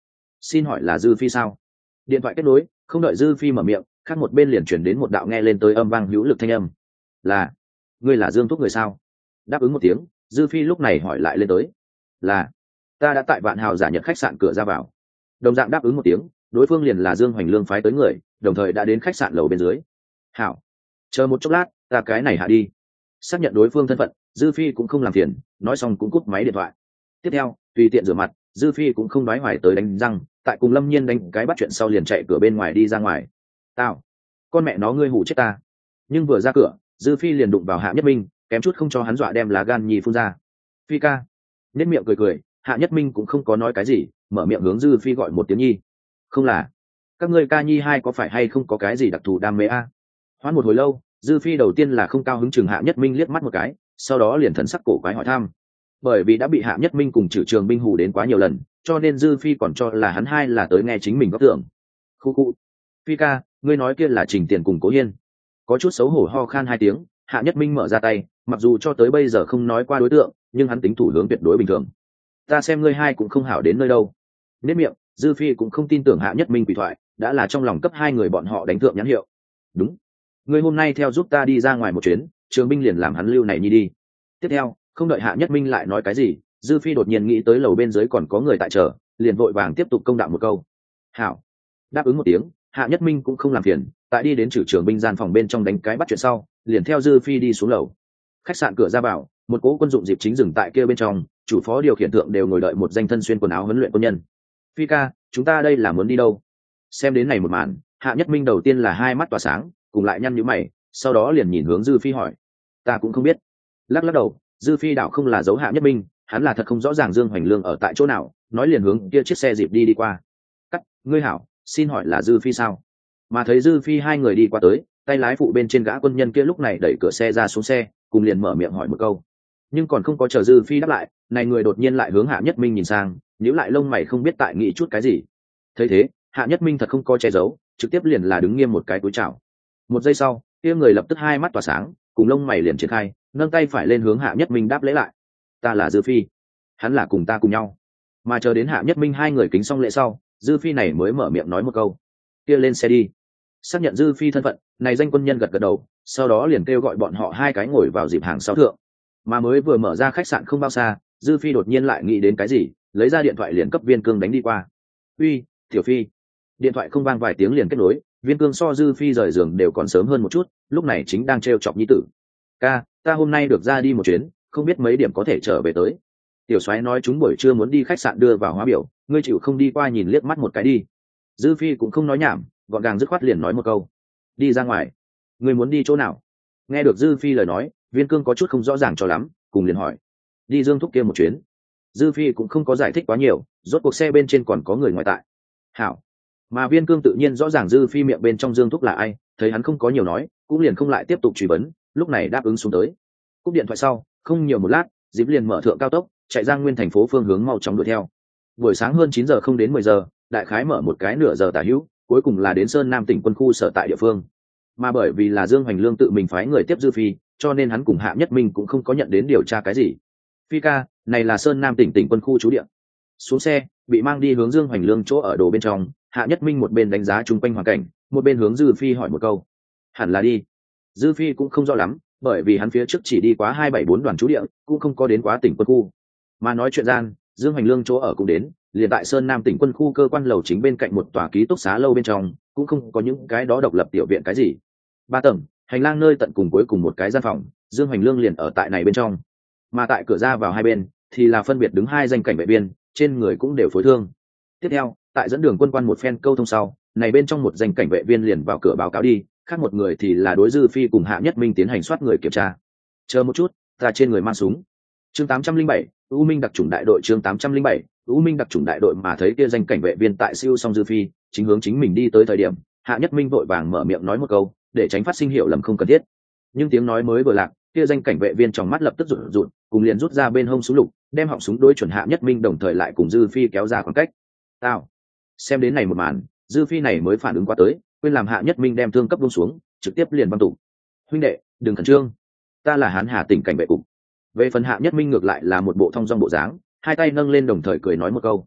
xin hỏi là dư phi sao? Điện thoại kết nối, không đợi dư phi mở miệng, khác một bên liền chuyển đến một đạo nghe lên tới âm vang hữu lực thanh âm. Là, ngươi là Dương Thúc người sao? Đáp ứng một tiếng, dư phi lúc này hỏi lại lên tới. Là, ta đã tại Vạn Hào giả nhật khách sạn cửa ra vào. Đồng dạng đáp ứng một tiếng, đối phương liền là Dương Hoành Lương phái tới người, đồng thời đã đến khách sạn lầu bên dưới. Hảo, chờ một chốc lát, ta cái này hạ đi. Xác nhận đối phương thân phận, dư phi cũng không làm phiền, nói xong cũng cúp máy điện thoại. Tiếp theo, tùy tiện rửa mặt, dư phi cũng không nói hoài tới đánh răng, tại cùng Lâm Nhiên đánh cái bắt chuyện sau liền chạy cửa bên ngoài đi ra ngoài. Tao, con mẹ nó ngươi hù chết ta. Nhưng vừa ra cửa, dư phi liền đụng vào Hạ Nhất Minh, kém chút không cho hắn dọa đem lá gan nhì phun ra. Phi ca. Nét miệng cười cười, Hạ Nhất Minh cũng không có nói cái gì, mở miệng hướng dư phi gọi một tiếng nhi. Không là, các ngươi ca nhi hai có phải hay không có cái gì đặc thù đam mê a? Hoãn một hồi lâu, dư phi đầu tiên là không cao hứng chừng Hạ Nhất Minh liếc mắt một cái, sau đó liền thần sắc cổ quái hỏi thăm. Bởi vì đã bị Hạ Nhất Minh cùng Trử Trường Binh hù đến quá nhiều lần, cho nên dư phi còn cho là hắn hai là tới nghe chính mình góp tưởng. Khu khu. Phi ca, ngươi nói kia là Trình Tiền cùng Cố Hiên. Có chút xấu hổ ho khan hai tiếng, Hạ Nhất Minh mở ra tay, mặc dù cho tới bây giờ không nói qua đối tượng, nhưng hắn tính thủ hướng tuyệt đối bình thường. Ta xem ngươi hai cũng không hảo đến nơi đâu. Nếp miệng, dư phi cũng không tin tưởng Hạ Nhất Minh quỷ thoại, đã là trong lòng cấp hai người bọn họ đánh thượng nhãn hiệu. Đúng, ngươi hôm nay theo giúp ta đi ra ngoài một chuyến, Trường Binh liền làm hắn lưu này nhi đi. Tiếp theo, không đợi Hạ Nhất Minh lại nói cái gì, dư phi đột nhiên nghĩ tới lầu bên dưới còn có người tại chờ, liền vội vàng tiếp tục công đạo một câu. Hảo. Đáp ứng một tiếng, Hạ Nhất Minh cũng không làm phiền, tại đi đến Trử Trường Binh gian phòng bên trong đánh cái bắt chuyện sau, liền theo dư phi đi xuống lầu. Khách sạn cửa ra vào, một cỗ quân dụng dịp chính dừng tại kia bên trong, chủ phó điều khiển thượng đều ngồi đợi một danh thân xuyên quần áo huấn luyện quân nhân. Phi ca, chúng ta đây là muốn đi đâu? Xem đến này một màn, Hạ Nhất Minh đầu tiên là hai mắt tỏa sáng, cùng lại nhăn nhíu mày, sau đó liền nhìn hướng dư phi hỏi. Ta cũng không biết. Lắc lắc đầu, dư phi đảo không là giấu Hạ Nhất Minh, hắn là thật không rõ ràng Dương Hoành Lương ở tại chỗ nào, nói liền hướng kia chiếc xe dịp đi đi qua. Cắt, ngươi hảo, xin hỏi là dư phi sao? Mà thấy dư phi hai người đi qua tới, tay lái phụ bên trên gã quân nhân kia lúc này đẩy cửa xe ra xuống xe, cùng liền mở miệng hỏi một câu. Nhưng còn không có chờ dư phi đáp lại, này người đột nhiên lại hướng Hạ Nhất Minh nhìn sang, nhíu lại lông mày không biết tại nghĩ chút cái gì. Thấy thế, Hạ Nhất Minh thật không có che giấu, trực tiếp liền là đứng nghiêm một cái cúi chào. Một giây sau, kia người lập tức hai mắt tỏa sáng, cùng lông mày liền triển khai, nâng tay phải lên hướng Hạ Nhất Minh đáp lễ lại. Ta là dư phi, hắn là cùng ta cùng nhau. Mà chờ đến Hạ Nhất Minh hai người kính xong lễ sau, dư phi này mới mở miệng nói một câu. Kia lên xe đi. Xác nhận dư phi thân phận, này danh quân nhân gật gật đầu, sau đó liền kêu gọi bọn họ hai cái ngồi vào dịp hàng sau thượng. Mà mới vừa mở ra khách sạn không bao xa, dư phi đột nhiên lại nghĩ đến cái gì, lấy ra điện thoại liền cấp Viên Cương đánh đi qua. Uy, Tiểu Phi. Điện thoại không vang vài tiếng liền kết nối, Viên Cương so dư phi rời giường đều còn sớm hơn một chút, lúc này chính đang trêu chọc nhi tử. Ca, ta hôm nay được ra đi một chuyến, không biết mấy điểm có thể trở về tới. Tiểu soái nói chúng buổi trưa muốn đi khách sạn đưa vào hóa biểu, ngươi chịu không đi qua nhìn liếc mắt một cái đi. Dư phi cũng không nói nhảm, gọn gàng dứt khoát liền nói một câu. Đi ra ngoài. Ngươi muốn đi chỗ nào? Nghe được dư phi lời nói, Viên Cương có chút không rõ ràng cho lắm, cùng liền hỏi. Đi Dương Thúc kia một chuyến. Dư phi cũng không có giải thích quá nhiều, rốt cuộc xe bên trên còn có người ngoài tại. Hảo. Mà Viên Cương tự nhiên rõ ràng dư phi miệng bên trong Dương Thúc là ai, thấy hắn không có nhiều nói, cũng liền không lại tiếp tục truy vấn, lúc này đáp ứng xuống tới. Cúp điện thoại sau, không nhiều một lát, Diệp liền mở thượng cao tốc, chạy ra nguyên thành phố phương hướng mau chóng đuổi theo. Buổi sáng hơn chín giờ không đến mười giờ, đại khái mở một cái nửa giờ tả hữu, cuối cùng là đến Sơn Nam tỉnh quân khu sở tại địa phương. Mà bởi vì là Dương Hoành Lương tự mình phái người tiếp dư phi, cho nên hắn cùng Hạ Nhất Minh cũng không có nhận đến điều tra cái gì. Phi ca, này là Sơn Nam tỉnh tỉnh quân khu trú địa. Xuống xe, bị mang đi hướng Dương Hoành Lương chỗ ở đồ bên trong, Hạ Nhất Minh một bên đánh giá chung quanh hoàn cảnh, một bên hướng dư phi hỏi một câu. Hẳn là đi. Dư phi cũng không rõ lắm, bởi vì hắn phía trước chỉ đi quá hai bảy bốn đoàn trú địa, cũng không có đến quá tỉnh quân khu. Mà nói chuyện gian, Dương Hoành Lương chỗ ở cũng đến, liền tại Sơn Nam tỉnh quân khu cơ quan lầu chính bên cạnh một tòa ký túc xá lâu bên trong, cũng không có những cái đó độc lập tiểu viện cái gì. Ba tầng, hành lang nơi tận cùng cuối cùng một cái gian phòng, Dương Hoành Lương liền ở tại này bên trong. Mà tại cửa ra vào hai bên thì là phân biệt đứng hai danh cảnh vệ viên, trên người cũng đều phối thương. Tiếp theo, tại dẫn đường quân quan một phen câu thông sau, này bên trong một danh cảnh vệ viên liền vào cửa báo cáo đi, khác một người thì là đối dư phi cùng Hạ Nhất Minh tiến hành soát người kiểm tra. Chờ một chút, ta trên người mang súng. Chương tám trăm linh bảy, U Minh đặc chủng đại đội. Chương tám trăm linh bảy, U Minh đặc chủng đại đội. Mà thấy kia danh cảnh vệ viên tại siêu xong dư phi, chính hướng chính mình đi tới thời điểm, Hạ Nhất Minh vội vàng mở miệng nói một câu, để tránh phát sinh hiểu lầm không cần thiết. Nhưng tiếng nói mới vừa lạc, kia danh cảnh vệ viên trong mắt lập tức rụt rụt, cùng liền rút ra bên hông súng lục, đem họng súng đối chuẩn Hạ Nhất Minh, đồng thời lại cùng dư phi kéo ra khoảng cách. Tao. Xem đến này một màn, dư phi này mới phản ứng qua tới, quên làm Hạ Nhất Minh đem thương cấp buông xuống, trực tiếp liền băng tụ. Huynh đệ, đừng khẩn trương, ta là Hán Hà tỉnh cảnh vệ cục. Về phần Hạ Nhất Minh ngược lại là một bộ thong dong bộ dáng, hai tay nâng lên đồng thời cười nói một câu.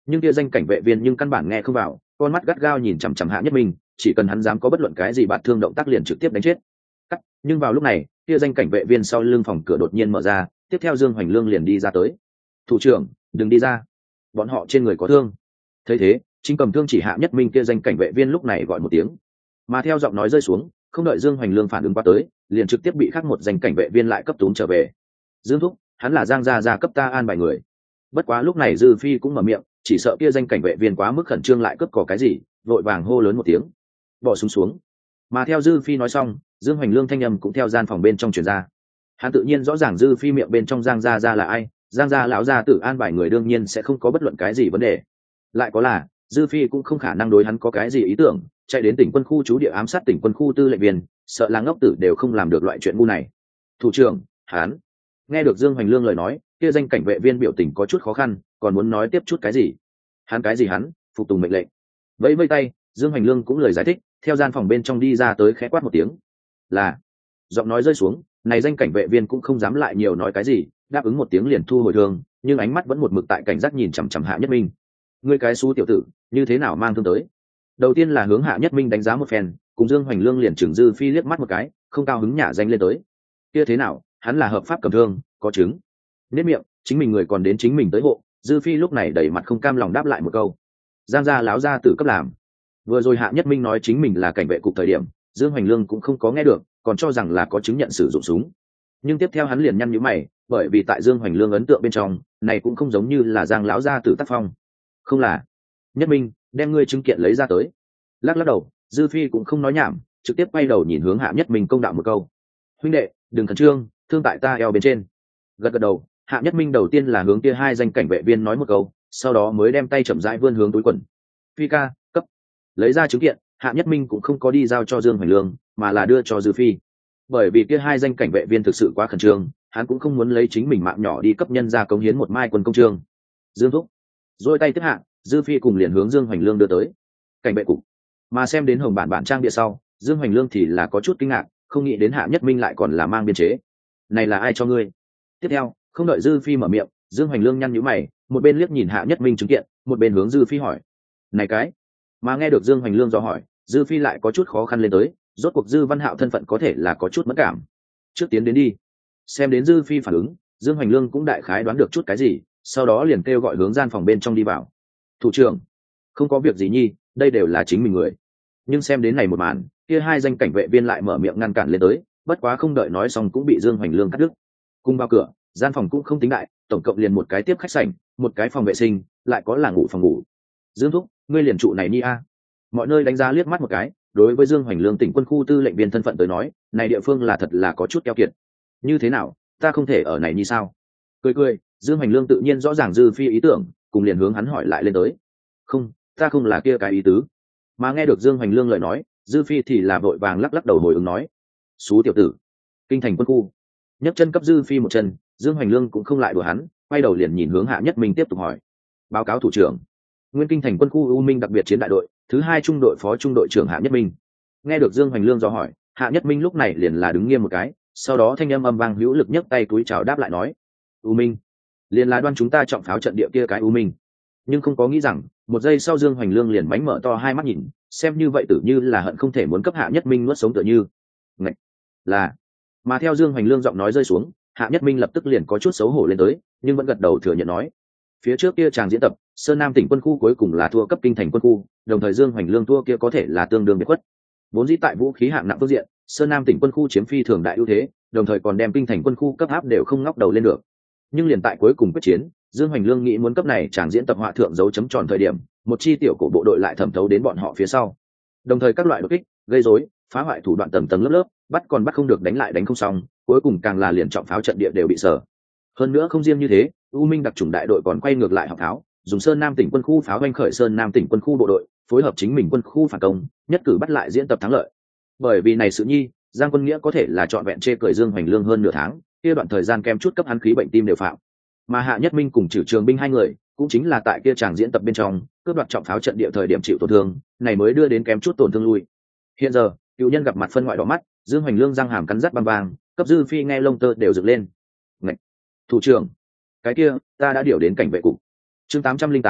nhưng kia danh cảnh vệ viên nhưng căn bản nghe không vào, con mắt gắt gao nhìn chằm chằm Hạ Nhất Minh, chỉ cần hắn dám có bất luận cái gì bạt thương động tác liền trực tiếp đánh chết. Cắt. Nhưng vào lúc này, kia danh cảnh vệ viên sau lưng phòng cửa đột nhiên mở ra, tiếp theo Dương Hoành Lương liền đi ra tới. Thủ trưởng, đừng đi ra, bọn họ trên người có thương. Thấy thế, chính cầm thương chỉ Hạ Nhất Minh kia danh cảnh vệ viên lúc này gọi một tiếng, mà theo giọng nói rơi xuống, không đợi Dương Hoành Lương phản ứng qua tới, liền trực tiếp bị khác một danh cảnh vệ viên lại cấp tún trở về. Dương thúc, hắn là Giang gia gia cấp ta an bài người. Bất quá lúc này Dư Phi cũng mở miệng, chỉ sợ kia danh cảnh vệ viên quá mức khẩn trương lại cướp cò cái gì, vội vàng hô lớn một tiếng, bỏ súng xuống, xuống. Mà theo Dư Phi nói xong, Dương Hoành Lương thanh âm cũng theo gian phòng bên trong truyền ra. Hắn tự nhiên rõ ràng Dư Phi miệng bên trong Giang gia gia là ai, Giang gia lão gia tử an bài người đương nhiên sẽ không có bất luận cái gì vấn đề. Lại có là, Dư Phi cũng không khả năng đối hắn có cái gì ý tưởng, chạy đến tỉnh quân khu trú địa ám sát tỉnh quân khu tư lệnh viên, sợ là ngốc tử đều không làm được loại chuyện ngu này. Thủ trưởng, hắn. Nghe được Dương Hoành Lương lời nói, kia danh cảnh vệ viên biểu tình có chút khó khăn, còn muốn nói tiếp chút cái gì. Hắn cái gì hắn, phục tùng mệnh lệnh. Vẫy vẫy tay, Dương Hoành Lương cũng lời giải thích, theo gian phòng bên trong đi ra tới khẽ quát một tiếng. Là. Giọng nói rơi xuống, này danh cảnh vệ viên cũng không dám lại nhiều nói cái gì, đáp ứng một tiếng liền thu hồi thương, nhưng ánh mắt vẫn một mực tại cảnh giác nhìn chằm chằm Hạ Nhất Minh. Ngươi cái xú tiểu tử, như thế nào mang thương tới? Đầu tiên là hướng Hạ Nhất Minh đánh giá một phen, cùng Dương Hoành Lương liền trừng Dư Phi liếc mắt một cái, không cao hứng nhả danh lên tới. Kia thế nào, hắn là hợp pháp cầm thương, có chứng. Nết miệng, chính mình người còn đến chính mình tới hộ. Dư Phi lúc này đầy mặt không cam lòng đáp lại một câu. Giang gia láo gia tử cấp làm. Vừa rồi Hạ Nhất Minh nói chính mình là cảnh vệ cục thời điểm, Dương Hoành Lương cũng không có nghe được, còn cho rằng là có chứng nhận sử dụng súng. Nhưng tiếp theo hắn liền nhăn nhíu mày, bởi vì tại Dương Hoành Lương ấn tượng bên trong, này cũng không giống như là Giang lão gia tử tác phong. Không là. Nhất Minh, đem ngươi chứng kiện lấy ra tới. Lắc lắc đầu, Dư Phi cũng không nói nhảm, trực tiếp quay đầu nhìn hướng Hạ Nhất Minh công đạo một câu. Huynh đệ, đừng khẩn trương, thương tại ta eo bên trên. Gật gật đầu, Hạ Nhất Minh đầu tiên là hướng kia hai danh cảnh vệ viên nói một câu, sau đó mới đem tay chậm rãi vươn hướng túi quần. Phi ca, cấp. Lấy ra chứng kiện, Hạ Nhất Minh cũng không có đi giao cho Dương Hoành Lương, mà là đưa cho Dư Phi. Bởi vì kia hai danh cảnh vệ viên thực sự quá khẩn trương, hắn cũng không muốn lấy chính mình mạng nhỏ đi cấp nhân ra cống hiến một mai quân công trương. Dương thúc, rồi tay tiếp hạ, Dư Phi cùng liền hướng Dương Hoành Lương đưa tới. Cảnh vệ cục. Mà xem đến hồng bản bản trang địa sau, Dương Hoành Lương thì là có chút kinh ngạc, không nghĩ đến Hạ Nhất Minh lại còn là mang biên chế. Này là ai cho ngươi? Tiếp theo, không đợi Dư Phi mở miệng, Dương Hoành Lương nhăn nhíu mày, một bên liếc nhìn Hạ Nhất Minh chứng kiện, một bên hướng Dư Phi hỏi. Này cái. Mà nghe được Dương Hoành Lương dò hỏi, Dư Phi lại có chút khó khăn lên tới, rốt cuộc Dư Văn Hạo thân phận có thể là có chút mất cảm. Trước tiến đến đi. Xem đến Dư Phi phản ứng, Dương Hoành Lương cũng đại khái đoán được chút cái gì, sau đó liền kêu gọi hướng gian phòng bên trong đi vào. Thủ trưởng, không có việc gì nhi, đây đều là chính mình người. Nhưng xem đến này một màn, kia hai danh cảnh vệ viên lại mở miệng ngăn cản lên tới, bất quá không đợi nói xong cũng bị Dương Hoành Lương cắt đứt. Cùng vào cửa, gian phòng cũng không tính đại, tổng cộng liền một cái tiếp khách sảnh, một cái phòng vệ sinh, lại có là ngủ phòng ngủ. Dương thúc, ngươi liền trụ này nhi a. Mọi nơi đánh giá liếc mắt một cái, đối với Dương Hoành Lương tỉnh quân khu tư lệnh viên thân phận tới nói, này địa phương là thật là có chút keo kiệt. Như thế nào, ta không thể ở này như sao? Cười cười, Dương Hoành Lương tự nhiên rõ ràng Dư Phi ý tưởng, cùng liền hướng hắn hỏi lại lên tới. Không, ta không là kia cái ý tứ. Mà nghe được Dương Hoành Lương lời nói, Dư Phi thì là vội vàng lắc lắc đầu hồi ứng nói. Xú tiểu tử, kinh thành quân khu. Nhấc chân cấp Dư Phi một chân, Dương Hoành Lương cũng không lại đùa hắn, quay đầu liền nhìn hướng Hạ Nhất Minh tiếp tục hỏi. Báo cáo thủ trưởng, nguyên kinh thành quân khu U Minh đặc biệt chiến đại đội thứ hai trung đội phó trung đội trưởng Hạ Nhất Minh. Nghe được Dương Hoành Lương dò hỏi, Hạ Nhất Minh lúc này liền là đứng nghiêm một cái, sau đó thanh âm âm vang hữu lực nhấc tay túi chào đáp lại nói. U Minh, liền là đoan chúng ta trọng pháo trận địa kia cái U Minh. Nhưng không có nghĩ rằng, một giây sau Dương Hoành Lương liền bánh mở to hai mắt nhìn, xem như vậy tử như là hận không thể muốn cấp Hạ Nhất Minh nuốt sống tựa như. Ngạch, là. Mà theo Dương Hoành Lương giọng nói rơi xuống, Hạ Nhất Minh lập tức liền có chút xấu hổ lên tới, nhưng vẫn gật đầu thừa nhận nói. Phía trước kia chàng diễn tập, Sơn Nam tỉnh quân khu cuối cùng là thua cấp kinh thành quân khu, đồng thời Dương Hoành Lương thua kia có thể là tương đương biệt khuất. Vốn dĩ tại vũ khí hạng nặng phương diện, Sơn Nam tỉnh quân khu chiếm phi thường đại ưu thế, đồng thời còn đem kinh thành quân khu cấp áp đều không ngóc đầu lên được. Nhưng liền tại cuối cùng quyết chiến, Dương Hoành Lương nghĩ muốn cấp này chàng diễn tập họa thượng dấu chấm tròn thời điểm, một chi tiểu cổ bộ đội lại thẩm thấu đến bọn họ phía sau. Đồng thời các loại đột kích, gây rối, phá hoại thủ đoạn tầng tầng lớp lớp, bắt còn bắt không được đánh lại đánh không xong, cuối cùng càng là liền trọng pháo trận địa đều bị sở. Hơn nữa không riêng như thế, U Minh đặc chủng đại đội còn quay ngược lại học pháo, dùng Sơn Nam tỉnh quân khu pháo doanh khởi Sơn Nam tỉnh quân khu bộ đội, phối hợp chính mình quân khu phản công, nhất cử bắt lại diễn tập thắng lợi. Bởi vì này sự nhi, Giang Quân Nghĩa có thể là trọn vẹn chê cười Dương Hoành Lương hơn nửa tháng, kia đoạn thời gian kem chút cấp hắn khí bệnh tim đều phạm. Mà Hạ Nhất Minh cùng Trử Trường Binh hai người, cũng chính là tại kia tràng diễn tập bên trong, cướp đoạt trọng pháo trận địa thời điểm chịu tổn thương, này mới đưa đến kém chút tổn thương lui. Hiện giờ, cựu nhân gặp mặt phân ngoại đỏ mắt, Dương Hoành Lương răng hàm cắn rắt băng vàng, cấp Dư Phi nghe lông tơ đều dựng lên. Ngạch! Thủ trưởng, cái kia, ta đã điều đến cảnh vệ cục. Chương tám trăm linh tám,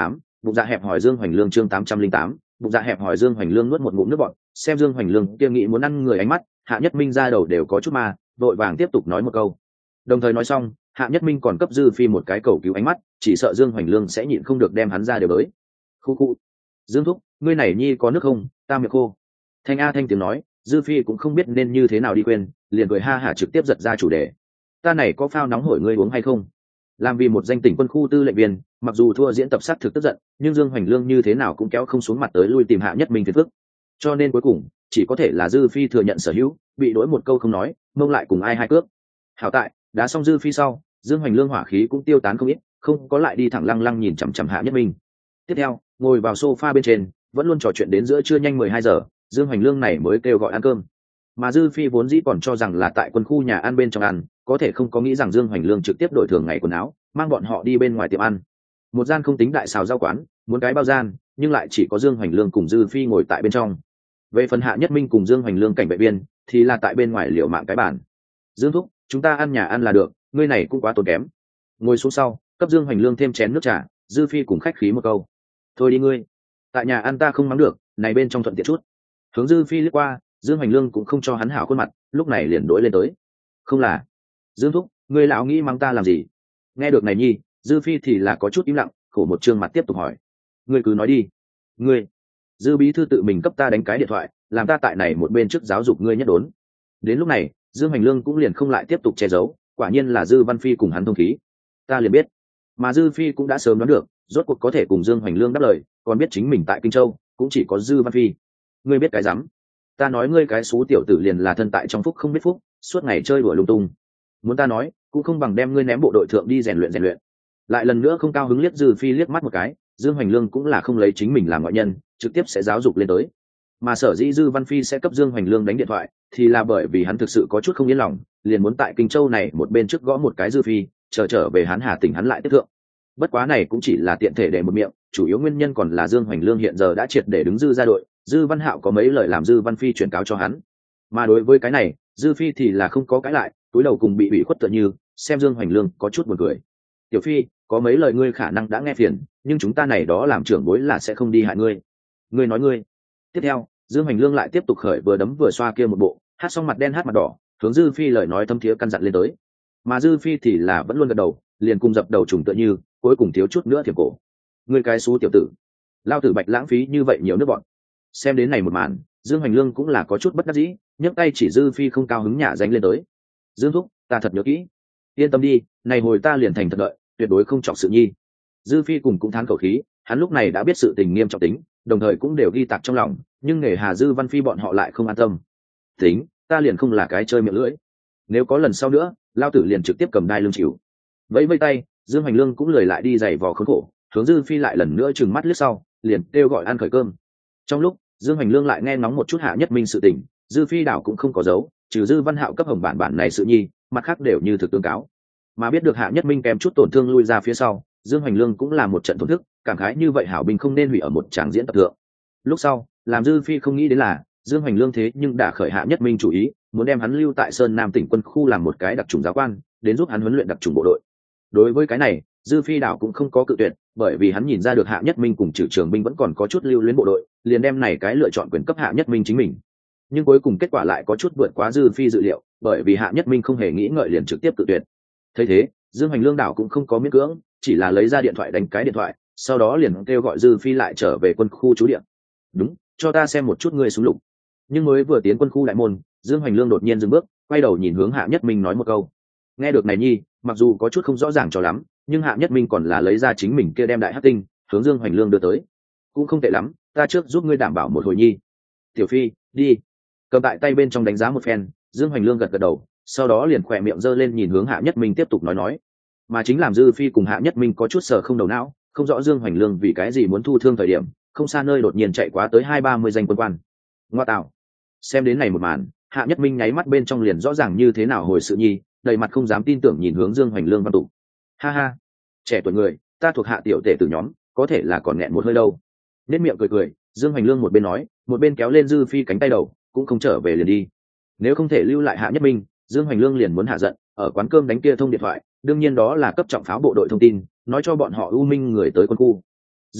bụng dạ hẹp hỏi Dương Hoành Lương chương tám trăm linh tám, bụng dạ hẹp hỏi Dương Hoành Lương nuốt một ngụm nước bọt, xem Dương Hoành Lương kia nghĩ muốn ăn người ánh mắt, Hạ Nhất Minh ra đầu đều có chút ma, vội vàng tiếp tục nói một câu. Đồng thời nói xong, Hạ Nhất Minh còn cấp Dư Phi một cái cầu cứu ánh mắt, chỉ sợ Dương Hoành Lương sẽ nhịn không được đem hắn ra đều tới. Khu khu. Dương thúc, ngươi này nhi có nước không, ta miệng khô. Thanh A Thanh tiếng nói, Dư Phi cũng không biết nên như thế nào đi quên, liền cười ha hả trực tiếp giật ra chủ đề. Ta này có phao nóng hổi ngươi uống hay không? Làm vì một danh tỉnh quân khu tư lệnh viên, mặc dù thua diễn tập sát thực tức giận, nhưng Dương Hoành Lương như thế nào cũng kéo không xuống mặt tới lui tìm Hạ Nhất Minh phiền phức. Cho nên cuối cùng, chỉ có thể là Dư Phi thừa nhận sở hữu, bị đối một câu không nói, mông lại cùng ai hai cước. Hảo tại, đã xong Dư Phi sau, Dương Hoành Lương hỏa khí cũng tiêu tán không ít, không có lại đi thẳng lăng lăng nhìn chằm chằm Hạ Nhất Minh. Tiếp theo, ngồi vào sofa bên trên, vẫn luôn trò chuyện đến giữa trưa nhanh mười hai giờ, Dương Hoành Lương này mới kêu gọi ăn cơm. Mà Dư Phi vốn dĩ còn cho rằng là tại quân khu nhà ăn bên trong ăn, có thể không có nghĩ rằng Dương Hoành Lương trực tiếp đổi thường ngày quần áo, mang bọn họ đi bên ngoài tiệm ăn. Một gian không tính đại xào rau quán, muốn cái bao gian, nhưng lại chỉ có Dương Hoành Lương cùng Dư Phi ngồi tại bên trong. Về phần Hạ Nhất Minh cùng Dương Hoành Lương cảnh vệ viên, thì là tại bên ngoài liệu mạng cái bàn. Dương thúc, chúng ta ăn nhà ăn là được, ngươi này cũng quá tốn kém. Ngồi xuống sau, cấp Dương Hoành Lương thêm chén nước trà, Dư Phi cùng khách khí một câu. Thôi đi ngươi, tại nhà ăn ta không mắng được, này bên trong thuận tiện chút. Hướng Dư Phi liếc qua, Dương Hoành Lương cũng không cho hắn hảo khuôn mặt, lúc này liền đối lên tới. Không là, Dương thúc, ngươi lão nghĩ mắng ta làm gì? Nghe được này nhi, Dư Phi thì là có chút im lặng, khổ một trương mặt tiếp tục hỏi. Ngươi cứ nói đi. Ngươi, Dư bí thư tự mình cấp ta đánh cái điện thoại, làm ta tại này một bên trước giáo dục ngươi nhất đốn. Đến lúc này, Dương Hoành Lương cũng liền không lại tiếp tục che giấu, quả nhiên là Dư Văn Phi cùng hắn thông khí. Ta liền biết, mà Dư Phi cũng đã sớm đoán được, rốt cuộc có thể cùng Dương Hoành Lương đáp lời, còn biết chính mình tại Kinh Châu cũng chỉ có Dư Văn Phi. Ngươi biết cái rắm? Ta nói ngươi cái xú tiểu tử liền là thân tại trong phúc không biết phúc, suốt ngày chơi đùa lung tung. Muốn ta nói, cũng không bằng đem ngươi ném bộ đội thượng đi rèn luyện rèn luyện. Lại lần nữa không cao hứng liếc Dư Phi liếc mắt một cái, Dương Hoành Lương cũng là không lấy chính mình làm ngoại nhân, trực tiếp sẽ giáo dục lên tới. Mà sở dĩ Dư Văn Phi sẽ cấp Dương Hoành Lương đánh điện thoại, thì là bởi vì hắn thực sự có chút không yên lòng, liền muốn tại Kinh Châu này một bên trước gõ một cái Dư Phi, chờ trở về hắn Hà tỉnh hắn lại tiếp thượng. Bất quá này cũng chỉ là tiện thể để một miệng, chủ yếu nguyên nhân còn là Dương Hoành Lương hiện giờ đã triệt để đứng Dư ra đội, Dư Văn Hạo có mấy lời làm Dư Văn Phi chuyển cáo cho hắn. Mà đối với cái này, Dư Phi thì là không có cãi lại, túi đầu cùng bị ủy khuất tựa như, xem Dương Hoành Lương có chút buồn cười. Tiểu Phi, có mấy lời ngươi khả năng đã nghe phiền, nhưng chúng ta này đó làm trưởng bối là sẽ không đi hại ngươi. Ngươi nói ngươi. Tiếp theo, Dương Hoành Lương lại tiếp tục khởi vừa đấm vừa xoa kia một bộ, hát xong mặt đen hát mặt đỏ, hướng Dư Phi lời nói thâm thiế căn dặn lên tới. Mà Dư Phi thì là vẫn luôn gật đầu, liền cùng dập đầu trùng tựa như, cuối cùng thiếu chút nữa thiểm cổ. Ngươi cái xú tiểu tử, lao tử bạch lãng phí như vậy nhiều nước bọn. Xem đến này một màn, Dương Hoành Lương cũng là có chút bất đắc dĩ, nhấc tay chỉ Dư Phi không cao hứng nhả danh lên tới. Dương thúc, ta thật nhớ kỹ. Yên tâm đi, này hồi ta liền thành thật đợi, tuyệt đối không chọc sự nhi. Dư Phi cùng cũng thán khẩu khí, hắn lúc này đã biết sự tình nghiêm trọng tính, đồng thời cũng đều ghi tạc trong lòng, nhưng nghề Hà Dư Văn Phi bọn họ lại không an tâm. Tính, ta liền không là cái chơi miệng lưỡi. Nếu có lần sau nữa, lao tử liền trực tiếp cầm đai lưng chịu. Vẫy vẫy tay, Dương Hoành Lương cũng lười lại đi giày vò khốn khổ, hướng Dư Phi lại lần nữa trừng mắt liếc sau, liền kêu gọi ăn khởi cơm. Trong lúc Dương Hoành Lương lại nghe ngóng một chút Hạ Nhất Minh sự tình, Dư Phi đảo cũng không có giấu, trừ Dư Văn Hạo cấp hồng bản bản này sự nhi, mặt khác đều như thực tương cáo. Mà biết được Hạ Nhất Minh kèm chút tổn thương lui ra phía sau, Dương Hoành Lương cũng là một trận thổn thức, cảm khái như vậy hảo binh không nên hủy ở một tràng diễn tập thượng. Lúc sau, làm Dư Phi không nghĩ đến là, Dương Hoành Lương thế nhưng đã khởi Hạ Nhất Minh chủ ý, muốn đem hắn lưu tại Sơn Nam tỉnh quân khu làm một cái đặc trùng giáo quan, đến giúp hắn huấn luyện đặc trùng bộ đội. Đối với cái này, Dư Phi đảo cũng không có cự tuyệt, bởi vì hắn nhìn ra được Hạ Nhất Minh cùng Trử Trường binh vẫn còn có chút lưu luyến bộ đội, liền đem này cái lựa chọn quyền cấp Hạ Nhất Minh chính mình. Nhưng cuối cùng kết quả lại có chút vượt quá Dư Phi dự liệu, bởi vì Hạ Nhất Minh không hề nghĩ ngợi liền trực tiếp cự tuyệt. Thấy thế, Dương Hoành Lương đảo cũng không có miễn cưỡng, chỉ là lấy ra điện thoại đánh cái điện thoại, sau đó liền kêu gọi Dư Phi lại trở về quân khu trú địa. Đúng, cho ta xem một chút ngươi súng lục. Nhưng mới vừa tiến quân khu đại môn, Dương Hoành Lương đột nhiên dừng bước, quay đầu nhìn hướng Hạ Nhất Minh nói một câu. Nghe được này nhi, mặc dù có chút không rõ ràng cho lắm, nhưng Hạ Nhất Minh còn là lấy ra chính mình kia đem đại hắc tinh, hướng Dương Hoành Lương đưa tới. Cũng không tệ lắm, ta trước giúp ngươi đảm bảo một hồi nhi. Tiểu Phi, đi. Cầm tại tay bên trong đánh giá một phen, Dương Hoành Lương gật gật đầu, sau đó liền khỏe miệng giơ lên nhìn hướng Hạ Nhất Minh tiếp tục nói nói. Mà chính làm Dư Phi cùng Hạ Nhất Minh có chút sờ không đầu não, không rõ Dương Hoành Lương vì cái gì muốn thu thương thời điểm, không xa nơi đột nhiên chạy quá tới hai ba mươi danh quân quan. Ngoa tạo. Xem đến này một màn, Hạ Nhất Minh nháy mắt bên trong liền rõ ràng như thế nào hồi sự nhi, đầy mặt không dám tin tưởng nhìn hướng Dương Hoành Lương văn tụ. Ha ha, trẻ tuổi người, ta thuộc Hạ tiểu tể từ nhóm, có thể là còn nghẹn một hơi đâu. Nét miệng cười cười, Dương Hoành Lương một bên nói, một bên kéo lên Dư Phi cánh tay đầu, cũng không trở về liền đi. Nếu không thể lưu lại Hạ Nhất Minh, Dương Hoành Lương liền muốn hạ giận, ở quán cơm đánh kia thông điện thoại, đương nhiên đó là cấp trọng pháo bộ đội thông tin, nói cho bọn họ U Minh người tới quân khu. Dương thúc,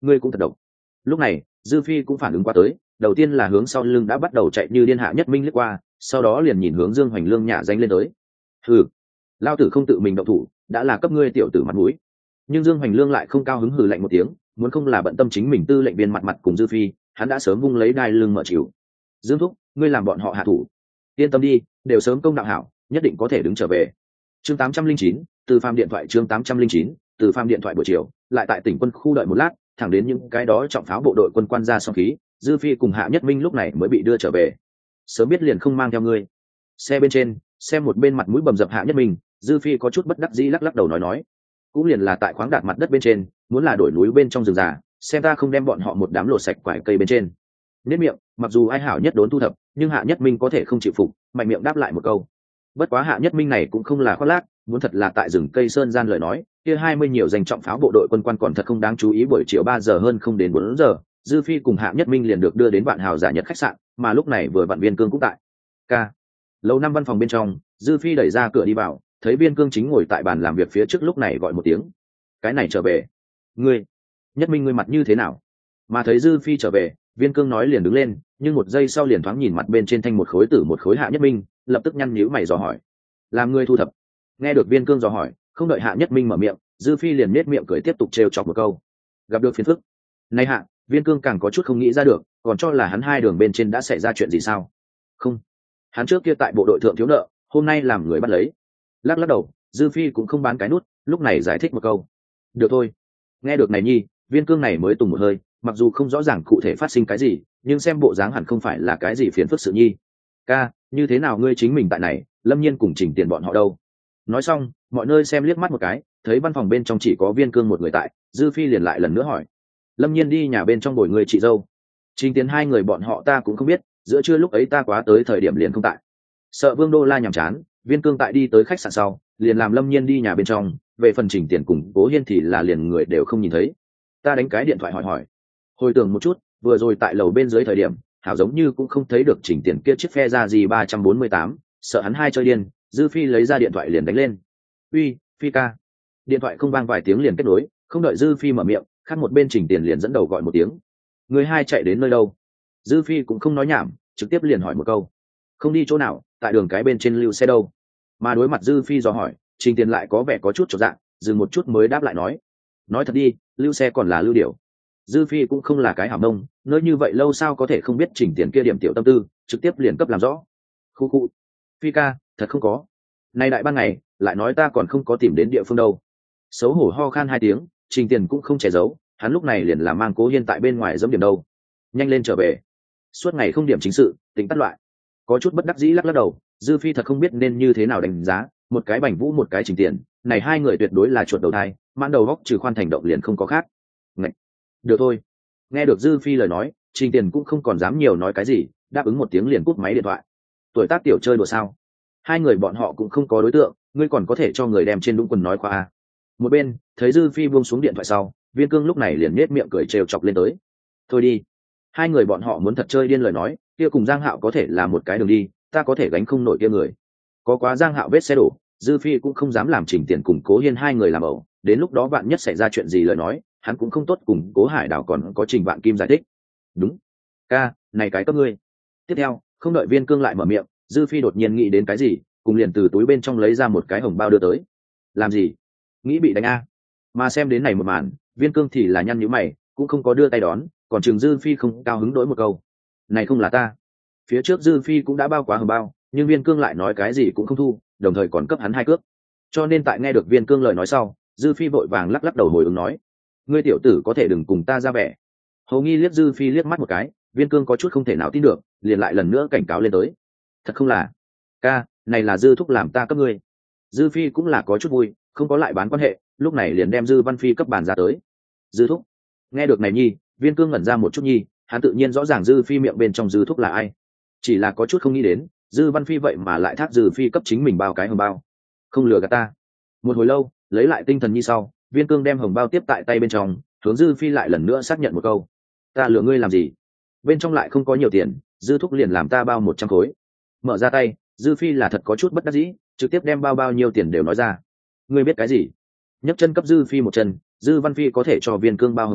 ngươi cũng thật độc. Lúc này dư phi cũng phản ứng qua tới, đầu tiên là hướng sau lưng đã bắt đầu chạy như điên Hạ Nhất Minh lướt qua, sau đó liền nhìn hướng Dương Hoành Lương nhả danh lên tới. Hừ, lao tử không tự mình động thủ đã là cấp ngươi tiểu tử mặt mũi. Nhưng Dương Hoành Lương lại không cao hứng, hừ lạnh một tiếng, muốn không là bận tâm chính mình tư lệnh viên mặt mặt cùng dư phi, hắn đã sớm vung lấy đai lưng mở chịu. Dương thúc, ngươi làm bọn họ hạ thủ, yên tâm đi, đều sớm công đạo hảo, nhất định có thể đứng trở về. Chương tám trăm linh chín, từ Phàm điện thoại. Chương tám trăm linh chín, từ Phàm điện thoại. Buổi chiều lại tại tỉnh quân khu đợi một lát, thẳng đến những cái đó trọng pháo bộ đội quân quan ra xong khí, dư phi cùng Hạ Nhất Minh lúc này mới bị đưa trở về. Sớm biết liền không mang theo ngươi. Xe bên trên, xem một bên mặt mũi bầm dập Hạ Nhất Minh, dư phi có chút bất đắc dĩ lắc lắc đầu nói nói, cũng liền là tại khoáng đạt mặt đất bên trên, muốn là đổi núi bên trong rừng già, xem ta không đem bọn họ một đám lột sạch quải cây bên trên. Nét miệng, mặc dù ai hảo nhất đốn thu thập, nhưng Hạ Nhất Minh có thể không chịu phục, mạnh miệng đáp lại một câu. Bất quá Hạ Nhất Minh này cũng không là khoác lác, muốn thật là tại rừng cây sơn gian lời nói, kia hai mươi nhiều danh trọng pháo bộ đội quân quan còn thật không đáng chú ý. Buổi chiều ba giờ hơn không đến bốn giờ, dư phi cùng Hạ Nhất Minh liền được đưa đến Vạn Hào Giả Nhật khách sạn, mà lúc này vừa Vạn Viên Cương cũng tại. K. Lầu năm văn phòng bên trong, dư phi đẩy ra cửa đi vào, thấy Viên Cương chính ngồi tại bàn làm việc phía trước, lúc này gọi một tiếng. Cái này trở về. Ngươi, Nhất Minh ngươi mặt như thế nào? Mà thấy dư phi trở về, Viên Cương nói liền đứng lên, nhưng một giây sau liền thoáng nhìn mặt bên trên thanh một khối tử một khối Hạ Nhất Minh, lập tức nhăn nhíu mày dò hỏi. Làm ngươi thu thập? Nghe được Viên Cương dò hỏi, không đợi Hạ Nhất Minh mở miệng, dư phi liền nết miệng cười tiếp tục trêu chọc một câu. Gặp được phiền phức. Này Hạ, Viên Cương càng có chút không nghĩ ra được, còn cho là hắn hai đường bên trên đã xảy ra chuyện gì sao? Không, hắn trước kia tại bộ đội thượng thiếu nợ, hôm nay làm người bắt lấy. Lắc lắc đầu, dư phi cũng không bán cái nút, lúc này giải thích một câu. Được thôi. Nghe được này nhi, Viên Cương này mới tùng một hơi, mặc dù không rõ ràng cụ thể phát sinh cái gì, nhưng xem bộ dáng hẳn không phải là cái gì phiền phức sự nhi. Ca, như thế nào ngươi chính mình tại này, Lâm Nhiên cùng Trình Tiền bọn họ đâu? Nói xong, mọi nơi xem liếc mắt một cái, thấy văn phòng bên trong chỉ có Viên Cương một người tại, dư phi liền lại lần nữa hỏi. Lâm Nhiên đi nhà bên trong bồi người chị dâu. Trình Tiền hai người bọn họ ta cũng không biết, giữa trưa lúc ấy ta quá tới thời điểm liền không tại. Sợ Vương Đô La nhàm chán, Viên Cương tại đi tới khách sạn sau, liền làm Lâm Nhiên đi nhà bên trong, về phần Trình Tiền cùng Cố Hiên thì là liền người đều không nhìn thấy. Ta đánh cái điện thoại hỏi hỏi. Hồi tưởng một chút, vừa rồi tại lầu bên dưới thời điểm, hảo giống như cũng không thấy được Trình Tiền kia chiếc phe ra gì ba trăm bốn mươi tám, sợ hắn hai chơi điên, dư phi lấy ra điện thoại liền đánh lên. Uy, Phi ca. Điện thoại không vang vài tiếng liền kết nối, không đợi dư phi mở miệng, khác một bên Trình Tiền liền dẫn đầu gọi một tiếng. Người hai chạy đến nơi đâu? Dư phi cũng không nói nhảm, trực tiếp liền hỏi một câu. Không đi chỗ nào, tại đường cái bên trên lưu xe đâu. Mà đối mặt dư phi dò hỏi, Trình Tiền lại có vẻ có chút chột dạ, dừng một chút mới đáp lại nói. Nói thật đi, lưu xe còn là lưu điểu. Dư phi cũng không là cái hảo nông, nơi như vậy lâu sao có thể không biết Trình Tiền kia điểm tiểu tâm tư, trực tiếp liền cấp làm rõ. Khu khu. Phi ca, thật không có. Nay đại ban ngày, lại nói ta còn không có tìm đến địa phương đâu. Xấu hổ ho khan hai tiếng, Trình Tiền cũng không che giấu, hắn lúc này liền là mang Cố Hiên tại bên ngoài giẫm điểm đâu. Nhanh lên trở về. Suốt ngày không điểm chính sự, tính tắt loại. Có chút bất đắc dĩ lắc lắc đầu, dư phi thật không biết nên như thế nào đánh giá, một cái Bành Vũ một cái Trình Tiền, này hai người tuyệt đối là chuột đầu thai, mãn đầu góc trừ khoan thành động liền không có khác. Ngậy. Được thôi. Nghe được dư phi lời nói, Trình Tiền cũng không còn dám nhiều nói cái gì, đáp ứng một tiếng liền cúp máy điện thoại. Tuổi tác tiểu chơi đùa sao? Hai người bọn họ cũng không có đối tượng, ngươi còn có thể cho người đem trên đúng quần nói qua à? Một bên thấy dư phi buông xuống điện thoại sau, Viên Cương lúc này liền nết miệng cười trêu chọc lên tới. Thôi đi, hai người bọn họ muốn thật chơi điên lời nói, kia cùng Giang Hạo có thể là một cái đường đi, ta có thể gánh không nổi kia người. Có quá Giang Hạo vết xe đổ, dư phi cũng không dám làm Trình Tiền cùng Cố Hiên hai người làm ẩu, đến lúc đó bạn nhất xảy ra chuyện gì lời nói, hắn cũng không tốt cùng Cố Hải Đảo còn có Trình Vạn Kim giải thích. Đúng. Ca, này cái cấp ngươi. Tiếp theo, không đợi Viên Cương lại mở miệng, dư phi đột nhiên nghĩ đến cái gì, cùng liền từ túi bên trong lấy ra một cái hồng bao đưa tới. Làm gì? Nghĩ bị đánh a? Mà xem đến này một màn, Viên Cương thì là nhăn nhíu mày, cũng không có đưa tay đón, còn Trường dư phi không cao hứng đổi một câu. Này không là ta. Phía trước dư phi cũng đã bao quá hồng bao, nhưng Viên Cương lại nói cái gì cũng không thu, đồng thời còn cấp hắn hai cước. Cho nên tại nghe được Viên Cương lời nói sau, dư phi vội vàng lắc lắc đầu hồi ứng nói. Ngươi tiểu tử có thể đừng cùng ta ra vẻ. Hầu nghi liếc dư phi liếc mắt một cái, Viên Cương có chút không thể nào tin được, liền lại lần nữa cảnh cáo lên tới. Thật không là. Ca, này là dư thúc làm ta cấp ngươi. Dư phi cũng là có chút vui, không có lại bán quan hệ, lúc này liền đem dư văn phi cấp bàn ra tới. Dư thúc. Nghe được này nhi, Viên Cương ngẩn ra một chút nhi, hắn tự nhiên rõ ràng dư phi miệng bên trong dư thúc là ai, chỉ là có chút không nghĩ đến dư văn phi vậy mà lại thác dư phi cấp chính mình bao cái hồng bao. Không lừa gạt ta. Một hồi lâu lấy lại tinh thần như sau, Viên Cương đem hồng bao tiếp tại tay bên trong, hướng dư phi lại lần nữa xác nhận một câu. Ta lừa ngươi làm gì? Bên trong lại không có nhiều tiền, dư thúc liền làm ta bao một trăm khối. Mở ra tay, dư phi là thật có chút bất đắc dĩ, trực tiếp đem bao bao nhiêu tiền đều nói ra. Ngươi biết cái gì? Nhấc chân cấp dư phi một chân, dư văn phi có thể cho Viên Cương bao hồng bao,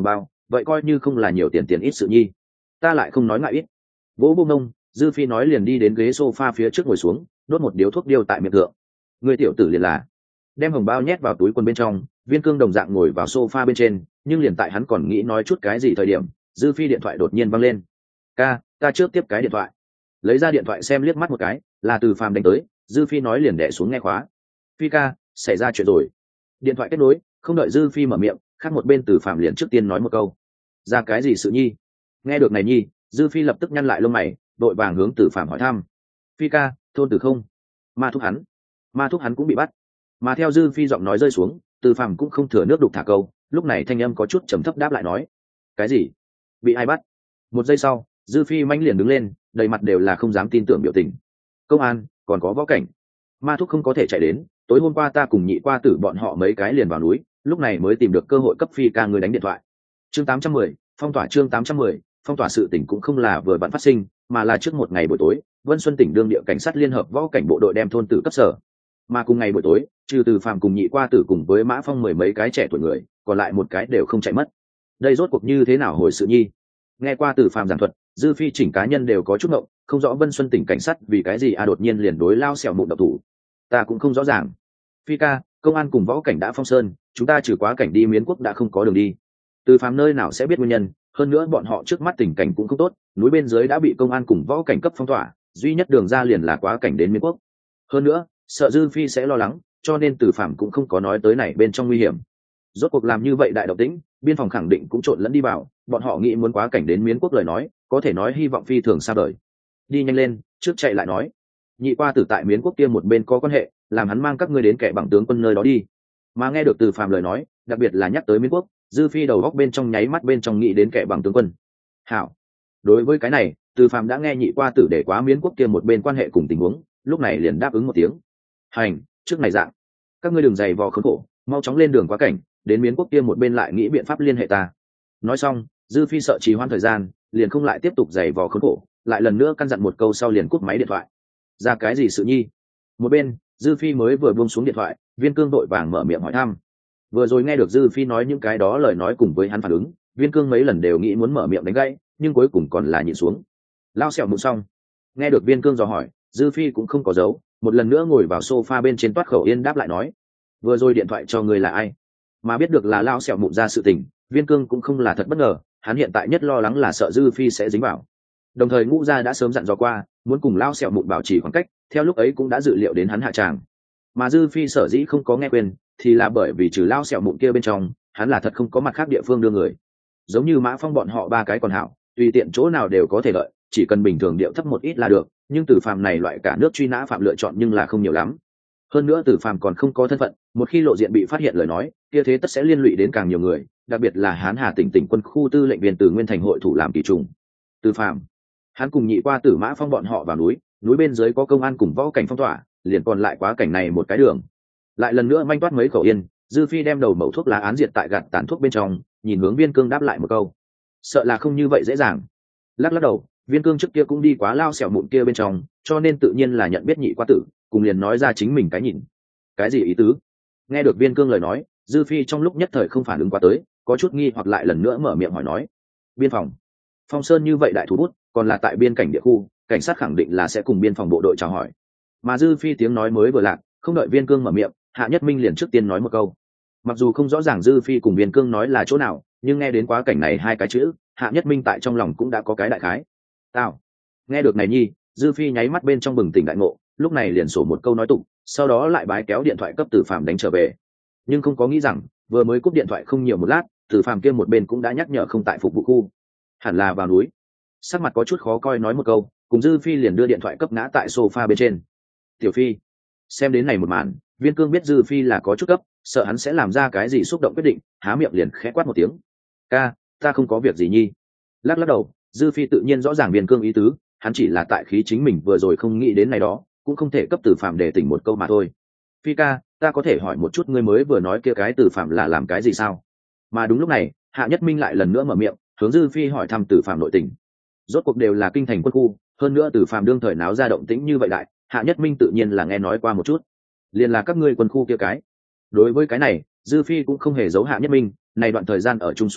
vậy coi như không là nhiều tiền tiền ít sự nhi, ta lại không nói ngại ít. Vỗ buông nông, dư phi nói liền đi đến ghế sofa phía trước ngồi xuống, đốt một điếu thuốc điêu tại miệng thượng. Người tiểu tử liền là đem hồng bao nhét vào túi quần bên trong. Viên Cương đồng dạng ngồi vào sofa bên trên, nhưng liền tại hắn còn nghĩ nói chút cái gì thời điểm, dư phi điện thoại đột nhiên văng lên. Ca, ta trước tiếp cái điện thoại. Lấy ra điện thoại xem liếc mắt một cái, là Từ Phàm đánh tới. Dư phi nói liền đẻ xuống nghe khóa. Phi ca, xảy ra chuyện rồi. Điện thoại kết nối, không đợi dư phi mở miệng, khác một bên Từ Phàm liền trước tiên nói một câu. Ra cái gì sự nhi? Nghe được này nhi, dư phi lập tức nhăn lại lông mày, đội vàng hướng Từ Phàm hỏi thăm. Phi ca, thôn Từ không? Ma thúc hắn. Ma thúc hắn cũng bị bắt. Mà theo dư phi giọng nói rơi xuống, Từ Phàm cũng không thừa nước đục thả câu, lúc này thanh âm có chút trầm thấp đáp lại nói. Cái gì? Bị ai bắt? Một giây sau, dư phi manh liền đứng lên, đầy mặt đều là không dám tin tưởng biểu tình. Công an, còn có võ cảnh. Ma thúc không có thể chạy đến, tối hôm qua ta cùng nhị qua tử bọn họ mấy cái liền vào núi, lúc này mới tìm được cơ hội cấp phi ca người đánh điện thoại. Chương tám trăm mười, phong tỏa chương tám trăm mười, phong tỏa sự tình cũng không là vừa vặn phát sinh, mà là trước một ngày buổi tối, Vân Xuân tỉnh đương địa cảnh sát liên hợp võ cảnh bộ đội đem thôn tử cấp sở. Mà cùng ngày buổi tối, trừ Từ Phàm cùng nhị qua tử cùng với Mã Phong mười mấy cái trẻ tuổi người, còn lại một cái đều không chạy mất. Đây rốt cuộc như thế nào hồi sự nhi? Nghe qua Từ Phàm giảng thuật, dư phi chỉnh cá nhân đều có chút ngộng, không rõ Vân Xuân tỉnh cảnh sát vì cái gì a đột nhiên liền đối lao xẻo mụn độc thủ. Ta cũng không rõ ràng. Phi ca, công an cùng võ cảnh đã phong sơn, chúng ta trừ quá cảnh đi Miến Quốc đã không có đường đi. Từ Phàm nơi nào sẽ biết nguyên nhân, hơn nữa bọn họ trước mắt tình cảnh cũng không tốt, núi bên dưới đã bị công an cùng võ cảnh cấp phong tỏa, duy nhất đường ra liền là quá cảnh đến Miến Quốc. Hơn nữa, sợ dư phi sẽ lo lắng, cho nên Từ Phàm cũng không có nói tới này bên trong nguy hiểm. Rốt cuộc làm như vậy đại động tĩnh, biên phòng khẳng định cũng trộn lẫn đi vào, bọn họ nghĩ muốn quá cảnh đến Miến Quốc lời nói, có thể nói hy vọng phi thường xa vời. Đi nhanh lên, trước chạy lại nói. Nhị qua tử tại Miến Quốc kia một bên có quan hệ, làm hắn mang các ngươi đến kẻ bằng tướng quân nơi đó đi. Mà nghe được Từ Phàm lời nói, đặc biệt là nhắc tới Miến Quốc, dư phi đầu góc bên trong nháy mắt bên trong nghĩ đến kẻ bằng tướng quân. Hảo. Đối với cái này, Từ Phàm đã nghe nhị qua tử để quá Miến Quốc kia một bên quan hệ cùng tình huống, lúc này liền đáp ứng một tiếng. Hành, trước này dạng, các ngươi đừng dày vò khốn khổ, mau chóng lên đường quá cảnh, đến Miến Quốc kia một bên lại nghĩ biện pháp liên hệ ta. Nói xong, dư phi sợ trì hoãn thời gian, liền không lại tiếp tục dày vò khốn khổ, lại lần nữa căn dặn một câu sau liền cúp máy điện thoại. Ra cái gì sự nhi? Một bên, dư phi mới vừa buông xuống điện thoại, Viên Cương đội vàng mở miệng hỏi thăm. Vừa rồi nghe được dư phi nói những cái đó lời nói cùng với hắn phản ứng, Viên Cương mấy lần đều nghĩ muốn mở miệng đánh gãy, nhưng cuối cùng còn là nhịn xuống. Lao xẻo mụn xong, nghe được Viên Cương dò hỏi, dư phi cũng không có giấu, một lần nữa ngồi vào sofa bên trên toát khẩu yên đáp lại nói. Vừa rồi điện thoại cho người là ai? Mà biết được là Lao xẻo mụn ra sự tình, Viên Cương cũng không là thật bất ngờ, hắn hiện tại nhất lo lắng là sợ dư phi sẽ dính vào. Đồng thời Ngũ gia đã sớm dặn dò qua, muốn cùng Lao xẻo mụn bảo trì khoảng cách, theo lúc ấy cũng đã dự liệu đến hắn hạ tràng. Mà dư phi sở dĩ không có nghe quên, thì là bởi vì trừ Lao xẻo mụn kia bên trong, hắn là thật không có mặt khác địa phương đưa người. Giống như Mã Phong bọn họ ba cái còn hảo, tùy tiện chỗ nào đều có thể lợi, chỉ cần bình thường điệu thấp một ít là được, nhưng Từ Phàm này loại cả nước truy nã phạm lựa chọn nhưng là không nhiều lắm. Hơn nữa Từ Phàm còn không có thân phận, một khi lộ diện bị phát hiện lời nói, kia thế tất sẽ liên lụy đến càng nhiều người, đặc biệt là Hán Hà tỉnh tỉnh quân khu tư lệnh viên Từ Nguyên Thành hội thủ làm kỳ trùng. Từ Phàm, hắn cùng nhị qua Tử Mã Phong bọn họ vào núi, núi bên dưới có công an cùng võ cảnh phong tỏa, liền còn lại quá cảnh này một cái đường. Lại lần nữa manh toát mấy khẩu yên, dư phi đem đầu mẩu thuốc lá án diệt tại gạt tàn thuốc bên trong, nhìn hướng Viên Cương đáp lại một câu. Sợ là không như vậy dễ dàng. Lắc lắc đầu, Viên Cương trước kia cũng đi quá Lao xẻo mụn kia bên trong, cho nên tự nhiên là nhận biết nhị qua tử, cùng liền nói ra chính mình cái nhìn. Cái gì ý tứ? Nghe được Viên Cương lời nói, dư phi trong lúc nhất thời không phản ứng qua tới, có chút nghi hoặc lại lần nữa mở miệng hỏi nói. Biên phòng, Phong Sơn như vậy đại thủ bút, còn là tại biên cảnh địa khu, cảnh sát khẳng định là sẽ cùng biên phòng bộ đội chào hỏi. Mà dư phi tiếng nói mới vừa lạc, không đợi Viên Cương mở miệng, Hạ Nhất Minh liền trước tiên nói một câu. Mặc dù không rõ ràng dư phi cùng Viên Cương nói là chỗ nào, nhưng nghe đến quá cảnh này hai cái chữ, Hạ Nhất Minh tại trong lòng cũng đã có cái đại khái. Tao. Nghe được này nhi, dư phi nháy mắt bên trong bừng tỉnh đại ngộ, lúc này liền sổ một câu nói tục, sau đó lại bái kéo điện thoại cấp Từ Phàm đánh trở về. Nhưng không có nghĩ rằng, vừa mới cúp điện thoại không nhiều một lát, Từ Phàm kia một bên cũng đã nhắc nhở không tại phục vụ khu, hẳn là vào núi. Sắc mặt có chút khó coi nói một câu, cùng dư phi liền đưa điện thoại cấp ngã tại sofa bên trên. Tiểu phi, xem đến này một màn, Viên Cương biết dư phi là có chút cấp, sợ hắn sẽ làm ra cái gì xúc động quyết định, há miệng liền khẽ quát một tiếng. Ca, ta không có việc gì nhi. Lắc lắc đầu, dư phi tự nhiên rõ ràng Viên Cương ý tứ, hắn chỉ là tại khí chính mình vừa rồi không nghĩ đến này đó, cũng không thể cấp Từ Phàm để tỉnh một câu mà thôi. Phi ca, ta có thể hỏi một chút ngươi mới vừa nói kia cái Từ Phàm là làm cái gì sao? Mà đúng lúc này, Hạ Nhất Minh lại lần nữa mở miệng, hướng dư phi hỏi thăm Từ Phàm nội tình. Rốt cuộc đều là kinh thành quân khu, hơn nữa Từ Phàm đương thời náo ra động tĩnh như vậy đại, Hạ Nhất Minh tự nhiên là nghe nói qua một chút. Liền là các ngươi quân khu kia cái. Đối với cái này, dư phi cũng không hề giấu Hạ Nhất Minh, này đoạn thời gian ở chung xuống tới,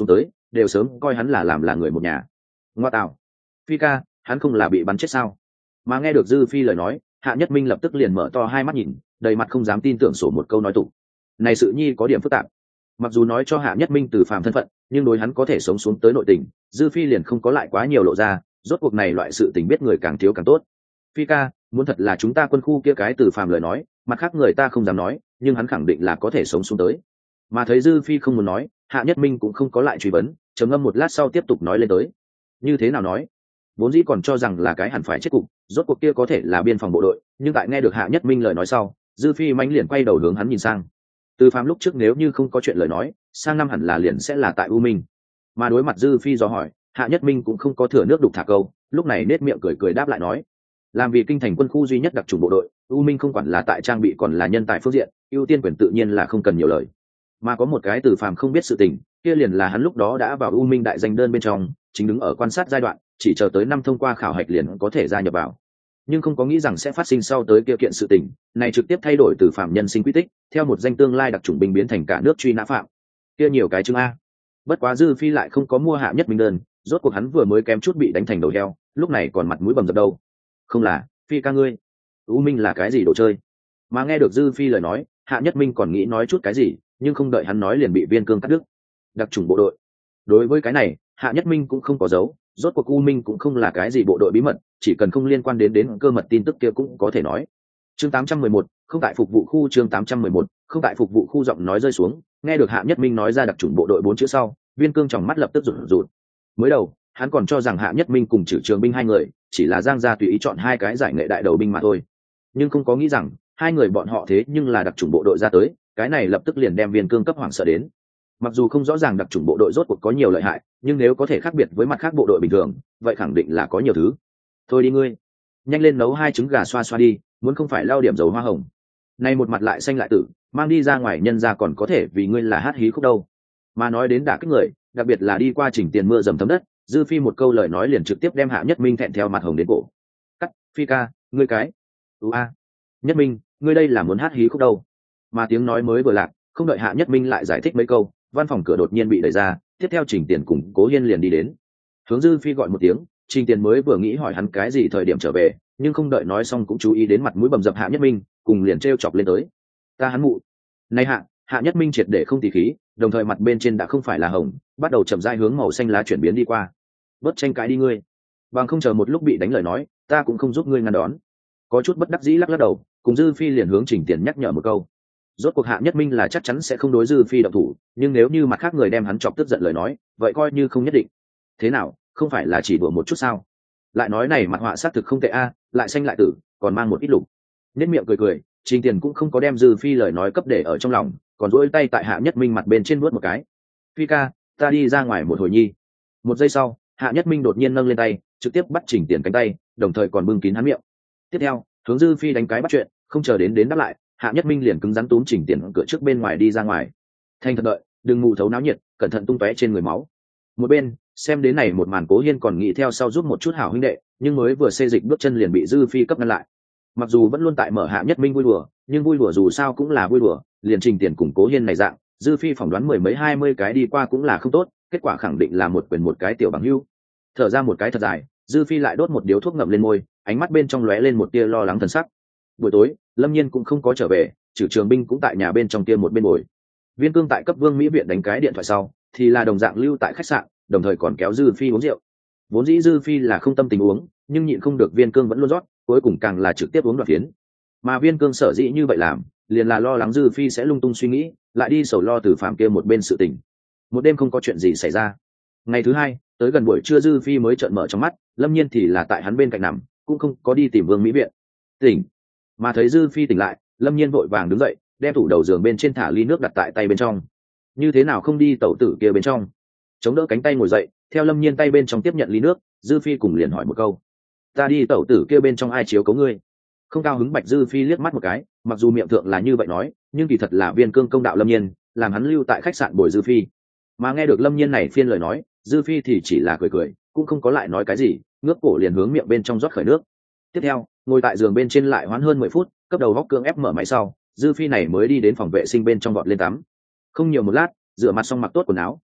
đều sớm coi hắn là làm là người một nhà. Ngoa tạo, Phi ca, hắn không là bị bắn chết sao? Mà nghe được Dư Phi lời nói, Hạ Nhất Minh lập tức liền mở to hai mắt nhìn, đầy mặt không dám tin tưởng sổ một câu nói tục. Này sự nhi có điểm phức tạp. Mặc dù nói cho Hạ Nhất Minh từ phàm thân phận, nhưng đối hắn có thể sống xuống tới nội tình, Dư Phi liền không có lại quá nhiều lộ ra, rốt cuộc này loại sự tình biết người càng thiếu càng tốt. Phi ca, muốn thật là chúng ta quân khu kia cái từ phàm lời nói, mặt khác người ta không dám nói, nhưng hắn khẳng định là có thể sống xuống tới. Mà thấy Dư Phi không muốn nói, Hạ Nhất Minh cũng không có lại truy vấn, trầm ngâm một lát sau tiếp tục nói lên tới. Như thế nào nói? Vốn dĩ còn cho rằng là cái hẳn phải chết cục, rốt cuộc kia có thể là biên phòng bộ đội, nhưng tại nghe được Hạ Nhất Minh lời nói sau, Dư Phi mãnh liền quay đầu hướng hắn nhìn sang. Từ phàm lúc trước nếu như không có chuyện lời nói, sang năm hẳn là liền sẽ là tại U Minh. Mà đối mặt Dư Phi do hỏi, Hạ Nhất Minh cũng không có thừa nước đục thả câu, lúc này nết miệng cười cười đáp lại nói: làm vì kinh thành quân khu duy nhất đặc trùng bộ đội, U Minh không quản là tại trang bị còn là nhân tài phương diện, ưu tiên quyền tự nhiên là không cần nhiều lời. Mà có một cái Từ phàm không biết sự tình, kia liền là hắn lúc đó đã vào U Minh đại danh đơn bên trong, chính đứng ở quan sát giai đoạn, chỉ chờ tới năm thông qua khảo hạch liền có thể gia nhập vào. Nhưng không có nghĩ rằng sẽ phát sinh sau tới kia kiện sự tình, này trực tiếp thay đổi Từ phàm nhân sinh quy tích, theo một danh tương lai đặc chủng binh biến thành cả nước truy nã phạm. Kia nhiều cái chứng a. Bất quá Dư Phi lại không có mua Hạ Nhất Minh đơn, rốt cuộc hắn vừa mới kém chút bị đánh thành đầu heo, lúc này còn mặt mũi bầm dập đâu. Không là, Phi ca ngươi, U Minh là cái gì đồ chơi? Mà nghe được Dư Phi lời nói, Hạ Nhất Minh còn nghĩ nói chút cái gì, nhưng không đợi hắn nói liền bị Viên Cương cắt đứt. Đặc chủng bộ đội. Đối với cái này, Hạ Nhất Minh cũng không có giấu, rốt cuộc U Minh cũng không là cái gì bộ đội bí mật, chỉ cần không liên quan đến đến cơ mật tin tức kia cũng có thể nói. Chương tám trăm mười một, không tại phục vụ khu. Chương tám trăm mười một, không tại phục vụ khu. Giọng nói rơi xuống, nghe được Hạ Nhất Minh nói ra đặc chủng bộ đội bốn chữ sau, Viên Cương tròng mắt lập tức rụt rụt. Mới đầu, hắn còn cho rằng Hạ Nhất Minh cùng Trử Trường binh hai người chỉ là giang gia tùy ý chọn hai cái giải nghệ đại đầu binh mà thôi, nhưng không có nghĩ rằng hai người bọn họ thế nhưng là đặc chủng bộ đội ra tới, cái này lập tức liền đem Viên Cương cấp hoảng sợ đến. Mặc dù không rõ ràng đặc chủng bộ đội rốt cuộc có nhiều lợi hại, nhưng nếu có thể khác biệt với mặt khác bộ đội bình thường, vậy khẳng định là có nhiều thứ. Thôi đi ngươi, nhanh lên nấu hai trứng gà xoa xoa đi, muốn không phải lau điểm dầu hoa hồng. Nay một mặt lại xanh lại tử, mang đi ra ngoài nhân ra còn có thể vì ngươi là hát hí khúc đâu. Mà nói đến đả kích người, đặc biệt là đi qua trình tiền mưa dầm thấm đất, Dư Phi một câu lời nói liền trực tiếp đem Hạ Nhất Minh thẹn theo mặt hồng đến cổ. Cắt, Phi ca, ngươi cái. Ú a. Nhất Minh, ngươi đây là muốn hát hí khúc đâu. Mà tiếng nói mới vừa lạc, không đợi Hạ Nhất Minh lại giải thích mấy câu, văn phòng cửa đột nhiên bị đẩy ra, tiếp theo Trình Tiền cùng Cố Hiên liền đi đến. Hướng Dư Phi gọi một tiếng, Trình Tiền mới vừa nghĩ hỏi hắn cái gì thời điểm trở về, nhưng không đợi nói xong cũng chú ý đến mặt mũi bầm dập Hạ Nhất Minh, cùng liền trêu chọc lên tới. Ta hắn mụ. Này hạ, Hạ Nhất Minh triệt để không tỉ khí, đồng thời mặt bên trên đã không phải là hồng, bắt đầu chậm rãi hướng màu xanh lá chuyển biến đi qua. Bớt tranh cãi đi ngươi, bằng không chờ một lúc bị đánh lời nói, ta cũng không giúp ngươi ngăn đón. Có chút bất đắc dĩ lắc lắc đầu, cùng Dư Phi liền hướng Trình Tiền nhắc nhở một câu. Rốt cuộc Hạ Nhất Minh là chắc chắn sẽ không đối Dư Phi động thủ, nhưng nếu như mặt khác người đem hắn chọc tức giận lời nói, vậy coi như không nhất định. Thế nào, không phải là chỉ đùa một chút sao? Lại nói này mặt họa sát thực không tệ a, lại xanh lại tử, còn mang một ít lục. Nhất miệng cười cười, Trình Tiền cũng không có đem Dư Phi lời nói cấp để ở trong lòng, còn duỗi tay tại Hạ Nhất Minh mặt bên trên vuốt một cái. Phi ca, ta đi ra ngoài một hồi nhi. Một giây sau, Hạ Nhất Minh đột nhiên nâng lên tay, trực tiếp bắt Trình Tiền cánh tay, đồng thời còn bưng kín hắn miệng. Tiếp theo, hướng Dư Phi đánh cái bắt chuyện, không chờ đến đến đáp lại, Hạ Nhất Minh liền cứng rắn túm Trình Tiền cửa trước bên ngoài đi ra ngoài. Thanh thật đợi, đừng ngủ thấu náo nhiệt, cẩn thận tung tóe trên người máu. Một bên, xem đến này một màn Cố Hiên còn nghĩ theo sau giúp một chút hảo huynh đệ, nhưng mới vừa xê dịch bước chân liền bị Dư Phi cấp ngăn lại. Mặc dù vẫn luôn tại mở Hạ Nhất Minh vui đùa, nhưng vui đùa dù sao cũng là vui đùa, liền Trình Tiền cùng Cố Hiên này dạng, Dư Phi phỏng đoán mười mấy hai mươi cái đi qua cũng là không tốt, kết quả khẳng định là một quyền một cái tiểu bằng hưu. Thở ra một cái thật dài, Dư Phi lại đốt một điếu thuốc ngậm lên môi, ánh mắt bên trong lóe lên một tia lo lắng thần sắc. Buổi tối, Lâm Nhiên cũng không có trở về, Trử Trường binh cũng tại nhà bên trong kia một bên ngồi. Viên Cương tại cấp Vương Mỹ viện đánh cái điện thoại sau, thì là đồng dạng lưu tại khách sạn, đồng thời còn kéo Dư Phi uống rượu. Vốn dĩ Dư Phi là không tâm tình uống, nhưng nhịn không được Viên Cương vẫn luôn rót, cuối cùng càng là trực tiếp uống đoạn phiến. Mà Viên Cương sở dĩ như vậy làm, liền là lo lắng Dư Phi sẽ lung tung suy nghĩ, lại đi sầu lo từ phạm kia một bên sự tình. Một đêm không có chuyện gì xảy ra. Ngày thứ hai, tới gần buổi trưa Dư Phi mới trợn mở trong mắt, Lâm Nhiên thì là tại hắn bên cạnh nằm, cũng không có đi tìm Vương Mỹ viện. Tỉnh. Mà thấy Dư Phi tỉnh lại, Lâm Nhiên vội vàng đứng dậy, đem tủ đầu giường bên trên thả ly nước đặt tại tay bên trong. Như thế nào không đi tẩu tử kia bên trong? Chống đỡ cánh tay ngồi dậy, theo Lâm Nhiên tay bên trong tiếp nhận ly nước, Dư Phi cùng liền hỏi một câu. Ta đi tẩu tử kia bên trong ai chiếu cố ngươi? Không cao hứng Bạch Dư Phi liếc mắt một cái, mặc dù miệng thượng là như vậy nói, nhưng kỳ thật là Viên Cương công đạo Lâm Nhiên, làm hắn lưu tại khách sạn bồi Dư Phi. Mà nghe được Lâm Nhiên này phiên lời nói, Dư Phi thì chỉ là cười cười, cũng không có lại nói cái gì, ngước cổ liền hướng miệng bên trong rót khởi nước. Tiếp theo, ngồi tại giường bên trên lại hoán hơn mười phút, cấp đầu góc cương ép mở máy sau, Dư Phi này mới đi đến phòng vệ sinh bên trong vọt lên tắm. Không nhiều một lát, rửa mặt xong mặc tốt quần áo,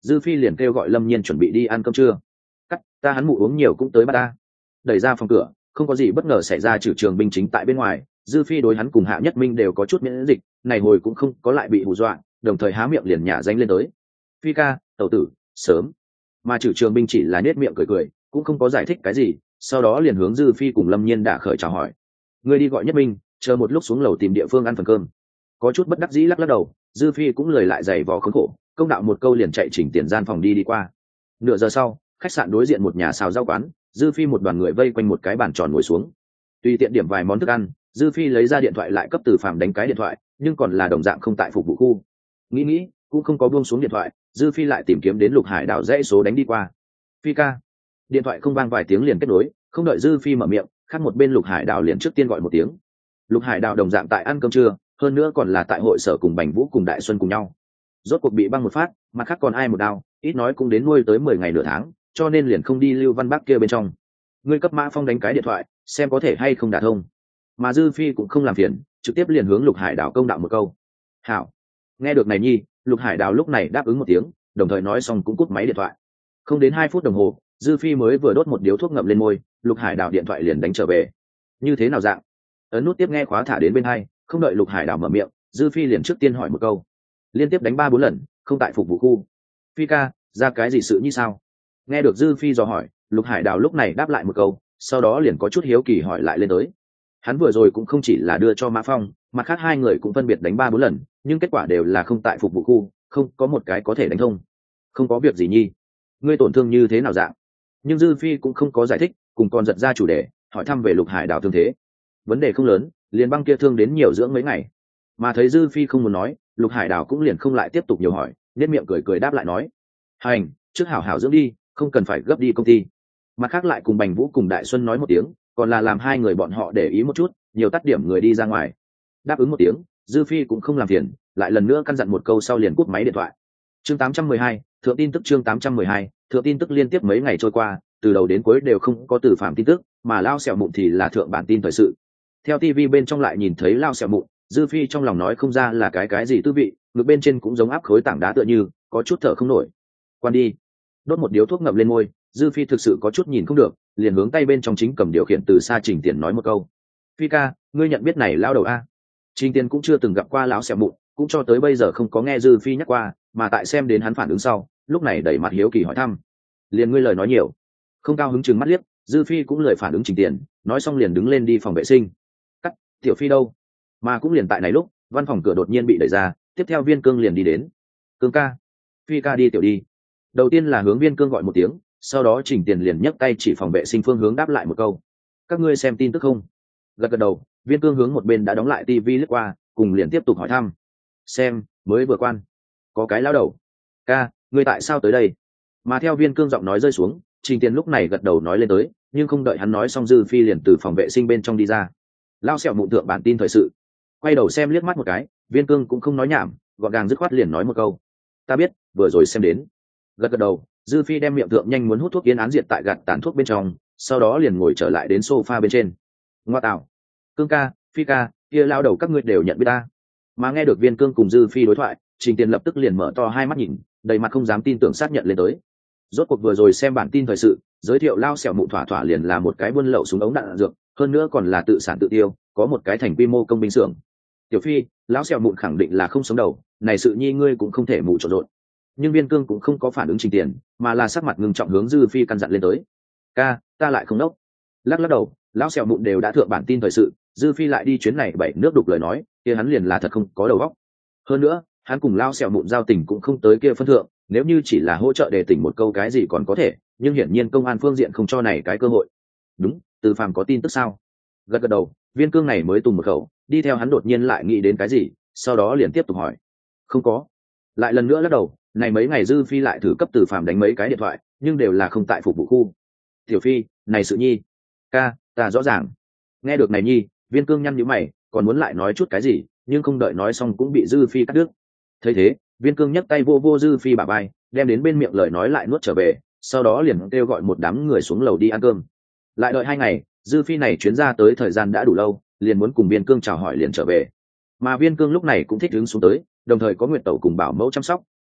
dư phi liền kêu gọi lâm nhiên chuẩn bị đi ăn cơm trưa. Cắt, ta hắn mụ uống nhiều cũng tới bắt ta. Đẩy ra phòng cửa, không có gì bất ngờ xảy ra, trừ trường binh chính tại bên ngoài. Dư phi đối hắn cùng Hạ Nhất Minh đều có chút miễn dịch, này hồi cũng không có lại bị hù dọa, đồng thời há miệng liền nhả danh lên tới. Phi ca, tẩu tử, sớm. Mà trừ trường binh chỉ là nết miệng cười cười, cũng không có giải thích cái gì, sau đó liền hướng dư phi cùng lâm nhiên đã khởi chào hỏi. Người đi gọi Nhất Minh, chờ một lúc xuống lầu tìm địa phương ăn phần cơm. Có chút bất đắc dĩ lắc lắc đầu, dư phi cũng lời lại giày vò khốn khổ, công đạo một câu liền chạy chỉnh tiền gian phòng đi đi qua. Nửa giờ sau, khách sạn đối diện một nhà xào rau quán, dư phi một đoàn người vây quanh một cái bàn tròn ngồi xuống, tùy tiện điểm vài món thức ăn. Dư phi lấy ra điện thoại lại cấp Từ Phàm đánh cái điện thoại, nhưng còn là đồng dạng không tại phục vụ khu. Nghĩ nghĩ cũng không có buông xuống điện thoại, dư phi lại tìm kiếm đến Lục Hải Đào dãy số đánh đi qua. Phi ca. Điện thoại không vang vài tiếng liền kết nối, không đợi dư phi mở miệng, khác một bên Lục Hải Đào liền trước tiên gọi một tiếng. Lục Hải Đào đồng dạng tại ăn cơm trưa, hơn nữa còn là tại hội sở cùng Bành Vũ cùng Đại Xuân cùng nhau. Rốt cuộc bị băng một phát, mặt khác còn ai một đao, ít nói cũng đến nuôi tới mười ngày nửa tháng, cho nên liền không đi Lưu Văn Bắc kia bên trong. Ngươi cấp Mã Phong đánh cái điện thoại, xem có thể hay không đả thông. Mà dư phi cũng không làm phiền, trực tiếp liền hướng Lục Hải Đào công đạo một câu. Hảo. Nghe được này nhi, Lục Hải Đào lúc này đáp ứng một tiếng, đồng thời nói xong cũng cúp máy điện thoại. Không đến hai phút đồng hồ, dư phi mới vừa đốt một điếu thuốc ngậm lên môi, Lục Hải Đào điện thoại liền đánh trở về. Như thế nào dạng? Ấn nút tiếp nghe khóa thả đến bên hai, không đợi Lục Hải Đào mở miệng, dư phi liền trước tiên hỏi một câu. Liên tiếp đánh ba bốn lần, không tại phục vụ khu. Phi ca, ra cái gì sự như sao? Nghe được dư phi dò hỏi, Lục Hải Đào lúc này đáp lại một câu, sau đó liền có chút hiếu kỳ hỏi lại lên tới. Hắn vừa rồi cũng không chỉ là đưa cho Mã Phong, mà khác hai người cũng phân biệt đánh ba bốn lần, nhưng kết quả đều là không tại phục vụ khu, không có một cái có thể đánh thông. Không có việc gì nhi, ngươi tổn thương như thế nào dạng? Nhưng dư phi cũng không có giải thích, cùng còn giật ra chủ đề, hỏi thăm về Lục Hải Đào thương thế. Vấn đề không lớn, liền băng kia thương đến nhiều dưỡng mấy ngày. Mà thấy dư phi không muốn nói, Lục Hải Đào cũng liền không lại tiếp tục nhiều hỏi, nét miệng cười cười đáp lại nói. Hành, trước hảo hảo dưỡng đi, không cần phải gấp đi công ty. Mặt khác lại cùng Bành Vũ cùng Đại Xuân nói một tiếng, còn là làm hai người bọn họ để ý một chút, nhiều tắt điểm người đi ra ngoài. Đáp ứng một tiếng, dư phi cũng không làm phiền, lại lần nữa căn dặn một câu sau liền cúp máy điện thoại. Chương tám trăm mười hai, thượng tin tức. Chương tám trăm mười hai, thượng tin tức. Liên tiếp mấy ngày trôi qua, từ đầu đến cuối đều không có Từ Phàm tin tức, mà Lao Sẹo Mụn thì là thượng bản tin thời sự. Theo tivi bên trong lại nhìn thấy Lao Sẹo Mụn, dư phi trong lòng nói không ra là cái cái gì tư vị, ngực bên trên cũng giống áp khối tảng đá tựa như có chút thở không nổi. Quan đi. Đốt một điếu thuốc ngậm lên môi, dư phi thực sự có chút nhìn không được, liền hướng tay bên trong chính cầm điều khiển từ xa Trình Tiền nói một câu. Phi ca, ngươi nhận biết này lão đầu a? Trình Tiền cũng chưa từng gặp qua lão Sẹo Mụn, cũng cho tới bây giờ không có nghe dư phi nhắc qua, mà tại xem đến hắn phản ứng sau, lúc này đẩy mặt hiếu kỳ hỏi thăm. Liền ngươi lời nói nhiều. Không cao hứng chừng mắt liếc, dư phi cũng lời phản ứng Trình Tiền, nói xong liền đứng lên đi phòng vệ sinh. Cắt, tiểu phi đâu? Mà cũng liền tại này lúc, văn phòng cửa đột nhiên bị đẩy ra, tiếp theo Viên Cương liền đi đến. Cương ca. Phi ca đi tiểu đi. Đầu tiên là hướng Viên Cương gọi một tiếng, sau đó Trình Tiền liền nhấc tay chỉ phòng vệ sinh phương hướng đáp lại một câu. Các ngươi xem tin tức không? Gật gật đầu, Viên Cương hướng một bên đã đóng lại tivi lướt qua, cùng liền tiếp tục hỏi thăm. Xem, mới vừa quan. Có cái lão đầu. Ca, ngươi tại sao tới đây? Mà theo Viên Cương giọng nói rơi xuống, Trình Tiền lúc này gật đầu nói lên tới, nhưng không đợi hắn nói xong dư phi liền từ phòng vệ sinh bên trong đi ra. Lao Sẹo Mụn thượng bản tin thời sự. Quay đầu xem liếc mắt một cái, Viên Cương cũng không nói nhảm, gọn gàng dứt khoát liền nói một câu. Ta biết, vừa rồi xem đến. Gật gật đầu, dư phi đem miệng thượng nhanh muốn hút thuốc yên án diệt tại gạt tàn thuốc bên trong, sau đó liền ngồi trở lại đến sofa bên trên. Ngoa tạo. Cương ca, Phi ca, kia lao đầu các ngươi đều nhận biết ta. Mà nghe được Viên Cương cùng dư phi đối thoại, Trình Tiền lập tức liền mở to hai mắt nhìn, đầy mặt không dám tin tưởng xác nhận lên tới. Rốt cuộc vừa rồi xem bản tin thời sự, giới thiệu Lao Sẹo Mụn thỏa thỏa liền là một cái buôn lậu súng ống đạn dược, hơn nữa còn là tự sản tự tiêu, có một cái thành quy mô công binh xưởng. Tiểu phi, lão Sẹo Mụn khẳng định là không sống đầu, này sự nhi ngươi cũng không thể mù trộn rộn. Nhưng Viên Cương cũng không có phản ứng Trình Tiền, mà là sắc mặt ngưng trọng hướng dư phi căn dặn lên tới. Ca, ta lại không đốc. Lắc lắc đầu, lão Sẹo Mụn đều đã thượng bản tin thời sự, dư phi lại đi chuyến này bảy nước đục lời nói, kia hắn liền là thật không có đầu óc. Hơn nữa, hắn cùng Lao Sẹo Mụn giao tình cũng không tới kia phân thượng, nếu như chỉ là hỗ trợ đề tỉnh một câu cái gì còn có thể, nhưng hiển nhiên công an phương diện không cho này cái cơ hội. Đúng, Từ Phàm có tin tức sao? Gật gật đầu, Viên Cương này mới tùng một khẩu, đi theo hắn đột nhiên lại nghĩ đến cái gì, sau đó liền tiếp tục hỏi. Không có. Lại lần nữa lắc đầu, này mấy ngày dư phi lại thử cấp Từ Phàm đánh mấy cái điện thoại, nhưng đều là không tại phục vụ khu. Tiểu phi, này sự nhi. Ca, ta rõ ràng. Nghe được này nhi, Viên Cương nhăn nhíu mày, còn muốn lại nói chút cái gì, nhưng không đợi nói xong cũng bị dư phi cắt đứt. Thấy thế, Viên Cương nhấc tay vô vô dư phi bả vai, đem đến bên miệng lời nói lại nuốt trở về, sau đó liền kêu gọi một đám người xuống lầu đi ăn cơm. Lại đợi hai ngày, dư phi này chuyến ra tới thời gian đã đủ lâu, liền muốn cùng Viên Cương chào hỏi liền trở về. Mà Viên Cương lúc này cũng thích đứng xuống tới, đồng thời có Nguyệt Tẩu cùng bảo mẫu chăm sóc,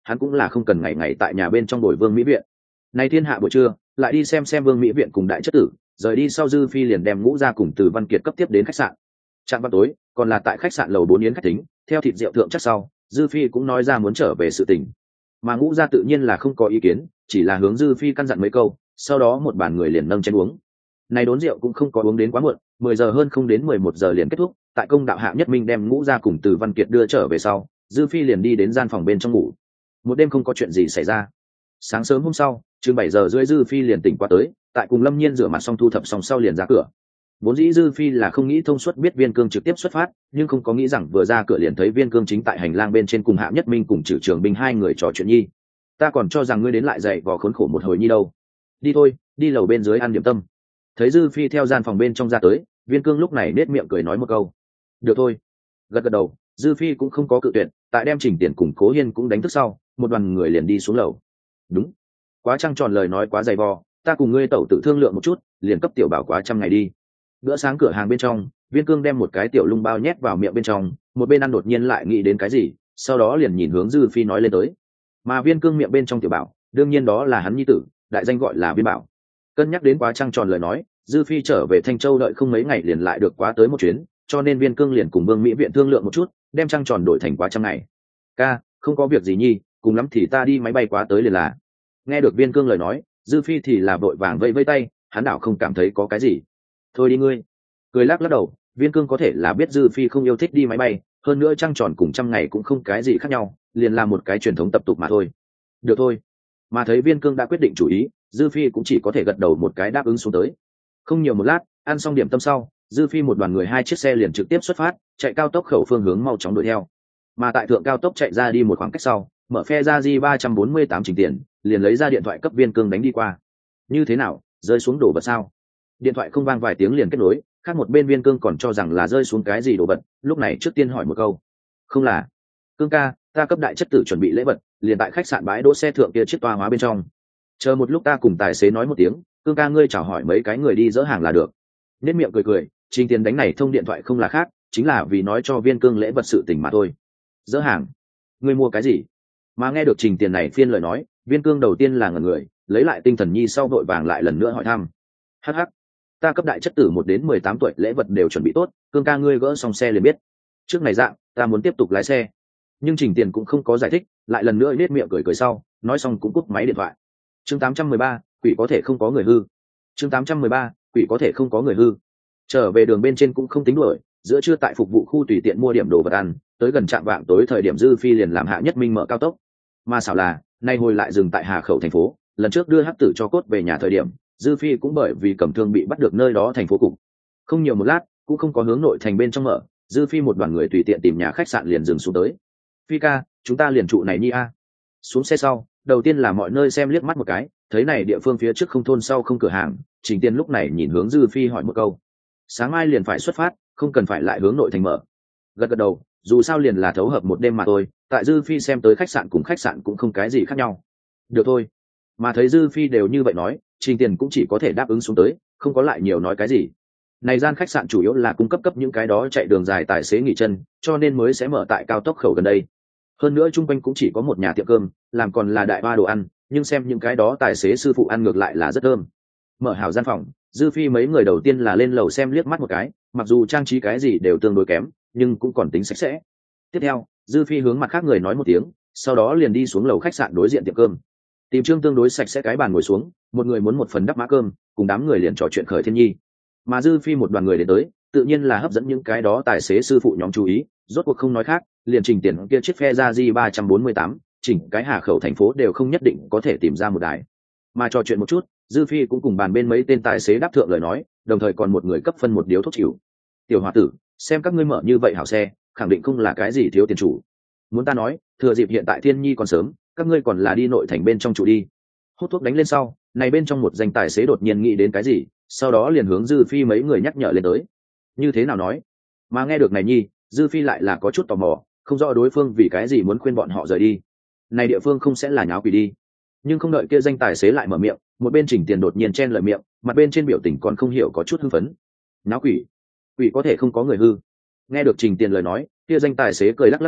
hắn cũng là không cần ngày ngày tại nhà bên trong đổi Vương Mỹ Viện. Nay thiên hạ buổi trưa lại đi xem xem Vương Mỹ Viện cùng đại chất tử, rời đi sau Dư Phi liền đem Ngũ Gia cùng Từ Văn Kiệt cấp tiếp đến khách sạn. Trạm vào tối còn là tại khách sạn lầu bốn yến khách tính, theo thịt rượu thượng chắc sau, Dư Phi cũng nói ra muốn trở về sự tình, mà Ngũ Gia tự nhiên là không có ý kiến, chỉ là hướng Dư Phi căn dặn mấy câu, sau đó một bàn người liền nâng chén uống. Này đốn rượu cũng không có uống đến quá muộn, mười giờ hơn không đến mười một giờ liền kết thúc. Tại công đạo Hạ Nhất Minh đem Ngũ Gia cùng Từ Văn Kiệt đưa trở về sau, Dư Phi liền đi đến gian phòng bên trong ngủ. Một đêm không có chuyện gì xảy ra. Sáng sớm hôm sau, chừng bảy giờ rưỡi Dư Phi liền tỉnh qua tới, tại cùng Lâm Nhiên rửa mặt xong thu thập xong sau liền ra cửa. Vốn dĩ Dư Phi là không nghĩ thông suốt biết Viên Cương trực tiếp xuất phát, nhưng không có nghĩ rằng vừa ra cửa liền thấy Viên Cương chính tại hành lang bên trên cùng Hạ Nhất Minh cùng Trử Trường Binh hai người trò chuyện nhi. Ta còn cho rằng ngươi đến lại dậy vò khốn khổ một hồi nhi đâu. Đi thôi, đi lầu bên dưới ăn điểm tâm. Thấy Dư Phi theo gian phòng bên trong ra tới, Viên Cương lúc này nết miệng cười nói một câu. Được thôi. Gật gật đầu, Dư Phi cũng không có cự tuyệt, tại đem Trình Tiền cùng Cố Hiên cũng đánh thức sau, một đoàn người liền đi xuống lầu. Đúng. Quá trăng tròn lời nói quá dày vò, ta cùng ngươi tẩu tự thương lượng một chút, liền cấp tiểu bảo quá trăm ngày đi. Bữa sáng cửa hàng bên trong, Viên Cương đem một cái tiểu lung bao nhét vào miệng bên trong, một bên ăn đột nhiên lại nghĩ đến cái gì, sau đó liền nhìn hướng Dư Phi nói lên tới. Mà Viên Cương miệng bên trong tiểu bảo, đương nhiên đó là hắn nhi tử, đại danh gọi là Viên Bảo. Cân nhắc đến quá trăng tròn lời nói, Dư Phi trở về Thanh Châu đợi không mấy ngày liền lại được quá tới một chuyến, cho nên Viên Cương liền cùng Vương Mỹ Viện thương lượng một chút, đem trăng tròn đổi thành quá trăm ngày. Ca, không có việc gì nhi, cùng lắm thì ta đi máy bay quá tới liền là. Nghe được Viên Cương lời nói, Dư Phi thì là vội vàng vẫy vẫy tay, hắn đảo không cảm thấy có cái gì. Thôi đi ngươi. Cười lắc lắc đầu, Viên Cương có thể là biết Dư Phi không yêu thích đi máy bay, hơn nữa trăng tròn cùng trăm ngày cũng không cái gì khác nhau, liền làm một cái truyền thống tập tục mà thôi. Được thôi. Mà thấy Viên Cương đã quyết định chủ ý, Dư Phi cũng chỉ có thể gật đầu một cái đáp ứng xuống tới. Không nhiều một lát, ăn xong điểm tâm sau, Dư Phi một đoàn người hai chiếc xe liền trực tiếp xuất phát, chạy cao tốc khẩu phương hướng mau chóng đuổi theo. Mà tại thượng cao tốc chạy ra đi một khoảng cách sau, mở phe ra di ba trăm bốn mươi tám Trình Tiền, liền lấy ra điện thoại cấp Viên Cương đánh đi qua. Như thế nào, rơi xuống đổ vật sao? Điện thoại không vang vài tiếng liền kết nối, khác một bên Viên Cương còn cho rằng là rơi xuống cái gì đồ vật, lúc này trước tiên hỏi một câu. Không là. Cương ca, ta cấp đại chất tử chuẩn bị lễ vật, liền tại khách sạn bãi đỗ xe thượng kia chiếc toa hóa bên trong. Chờ một lúc ta cùng tài xế nói một tiếng, Cương ca ngươi chào hỏi mấy cái người đi dỡ hàng là được. Nét miệng cười cười, Trình Tiền đánh này thông điện thoại không là khác, chính là vì nói cho Viên Cương lễ vật sự tình mà thôi. Dỡ hàng? Ngươi mua cái gì? Mà nghe được Trình Tiền này phiên lời nói, Viên Cương đầu tiên là ngẩn người, lấy lại tinh thần nhi sau vội vàng lại lần nữa hỏi thăm. Hắc hắc, ta cấp đại chất tử một đến mười tám tuổi lễ vật đều chuẩn bị tốt, Cương ca ngươi gỡ xong xe liền biết. Trước này dạng, ta muốn tiếp tục lái xe. Nhưng Trình Tiền cũng không có giải thích, lại lần nữa nét miệng cười cười sau, nói xong cũng cúp máy điện thoại. Chương tám trăm mười ba, quỷ có thể không có người hư. Chương tám trăm mười ba, quỷ có thể không có người hư. Trở về đường bên trên cũng không tính đuổi, giữa trưa tại phục vụ khu tùy tiện mua điểm đồ vật ăn, tới gần trạm vạng tối thời điểm Dư Phi liền làm Hạ Nhất Minh mở cao tốc. Mà xảo là, nay hồi lại dừng tại Hà Khẩu thành phố, lần trước đưa hắc tử cho cốt về nhà thời điểm, Dư Phi cũng bởi vì cầm thương bị bắt được nơi đó thành phố cục. Không nhiều một lát, cũng không có hướng nội thành bên trong mở, Dư Phi một đoàn người tùy tiện tìm nhà khách sạn liền dừng xuống tới. Phi ca, chúng ta liền trụ này nhi a. Xuống xe sau, đầu tiên là mọi nơi xem liếc mắt một cái, thấy này địa phương phía trước không thôn sau không cửa hàng, Trình Tiền lúc này nhìn hướng Dư Phi hỏi một câu. Sáng mai liền phải xuất phát, không cần phải lại hướng nội thành mở. Gật gật đầu, dù sao liền là thấu hợp một đêm mà thôi, tại Dư Phi xem tới khách sạn cùng khách sạn cũng không cái gì khác nhau. Được thôi. Mà thấy Dư Phi đều như vậy nói, Trình Tiền cũng chỉ có thể đáp ứng xuống tới, không có lại nhiều nói cái gì. Này gian khách sạn chủ yếu là cung cấp cấp những cái đó chạy đường dài tài xế nghỉ chân, cho nên mới sẽ mở tại cao tốc khẩu gần đây. Hơn nữa chung quanh cũng chỉ có một nhà tiệm cơm, làm còn là đại ba đồ ăn, nhưng xem những cái đó tài xế sư phụ ăn ngược lại là rất thơm. Mở hảo gian phòng, Dư Phi mấy người đầu tiên là lên lầu xem liếc mắt một cái, mặc dù trang trí cái gì đều tương đối kém, nhưng cũng còn tính sạch sẽ. Tiếp theo, Dư Phi hướng mặt khác người nói một tiếng, sau đó liền đi xuống lầu khách sạn đối diện tiệm cơm. Tìm trương tương đối sạch sẽ cái bàn ngồi xuống, một người muốn một phần đắp mã cơm, cùng đám người liền trò chuyện khởi thiên nhi. Mà Dư Phi một đoàn người đến tới, tự nhiên là hấp dẫn những cái đó tài xế sư phụ nhóm chú ý, rốt cuộc không nói khác, liền Trình Tiền kia chiếc phe ra di ba trăm bốn mươi tám, chỉnh cái Hà Khẩu thành phố đều không nhất định có thể tìm ra một đài. Mà trò chuyện một chút, Dư Phi cũng cùng bàn bên mấy tên tài xế đáp thượng lời nói, đồng thời còn một người cấp phân một điếu thuốc chịu. Tiểu hòa tử, xem các ngươi mở như vậy hảo xe, khẳng định không là cái gì thiếu tiền chủ. Muốn ta nói, thừa dịp hiện tại thiên nhi còn sớm, các ngươi còn là đi nội thành bên trong trụ đi. Hút thuốc đánh lên sau, này bên trong một danh tài xế đột nhiên nghĩ đến cái gì, sau đó liền hướng Dư Phi mấy người nhắc nhở lên tới. Như thế nào nói? Mà nghe được này nhi, Dư Phi lại là có chút tò mò, không rõ đối phương vì cái gì muốn khuyên bọn họ rời đi. Này địa phương không sẽ là nháo quỷ đi. Nhưng không đợi kia danh tài xế lại mở miệng, một bên Trình Tiền đột nhiên chen lời miệng, mặt bên trên biểu tình còn không hiểu có chút hưng phấn. Nháo quỷ? Quỷ có thể không có người hư? Nghe được Trình Tiền lời nói, kia danh tài xế cười lắc lắc đầu,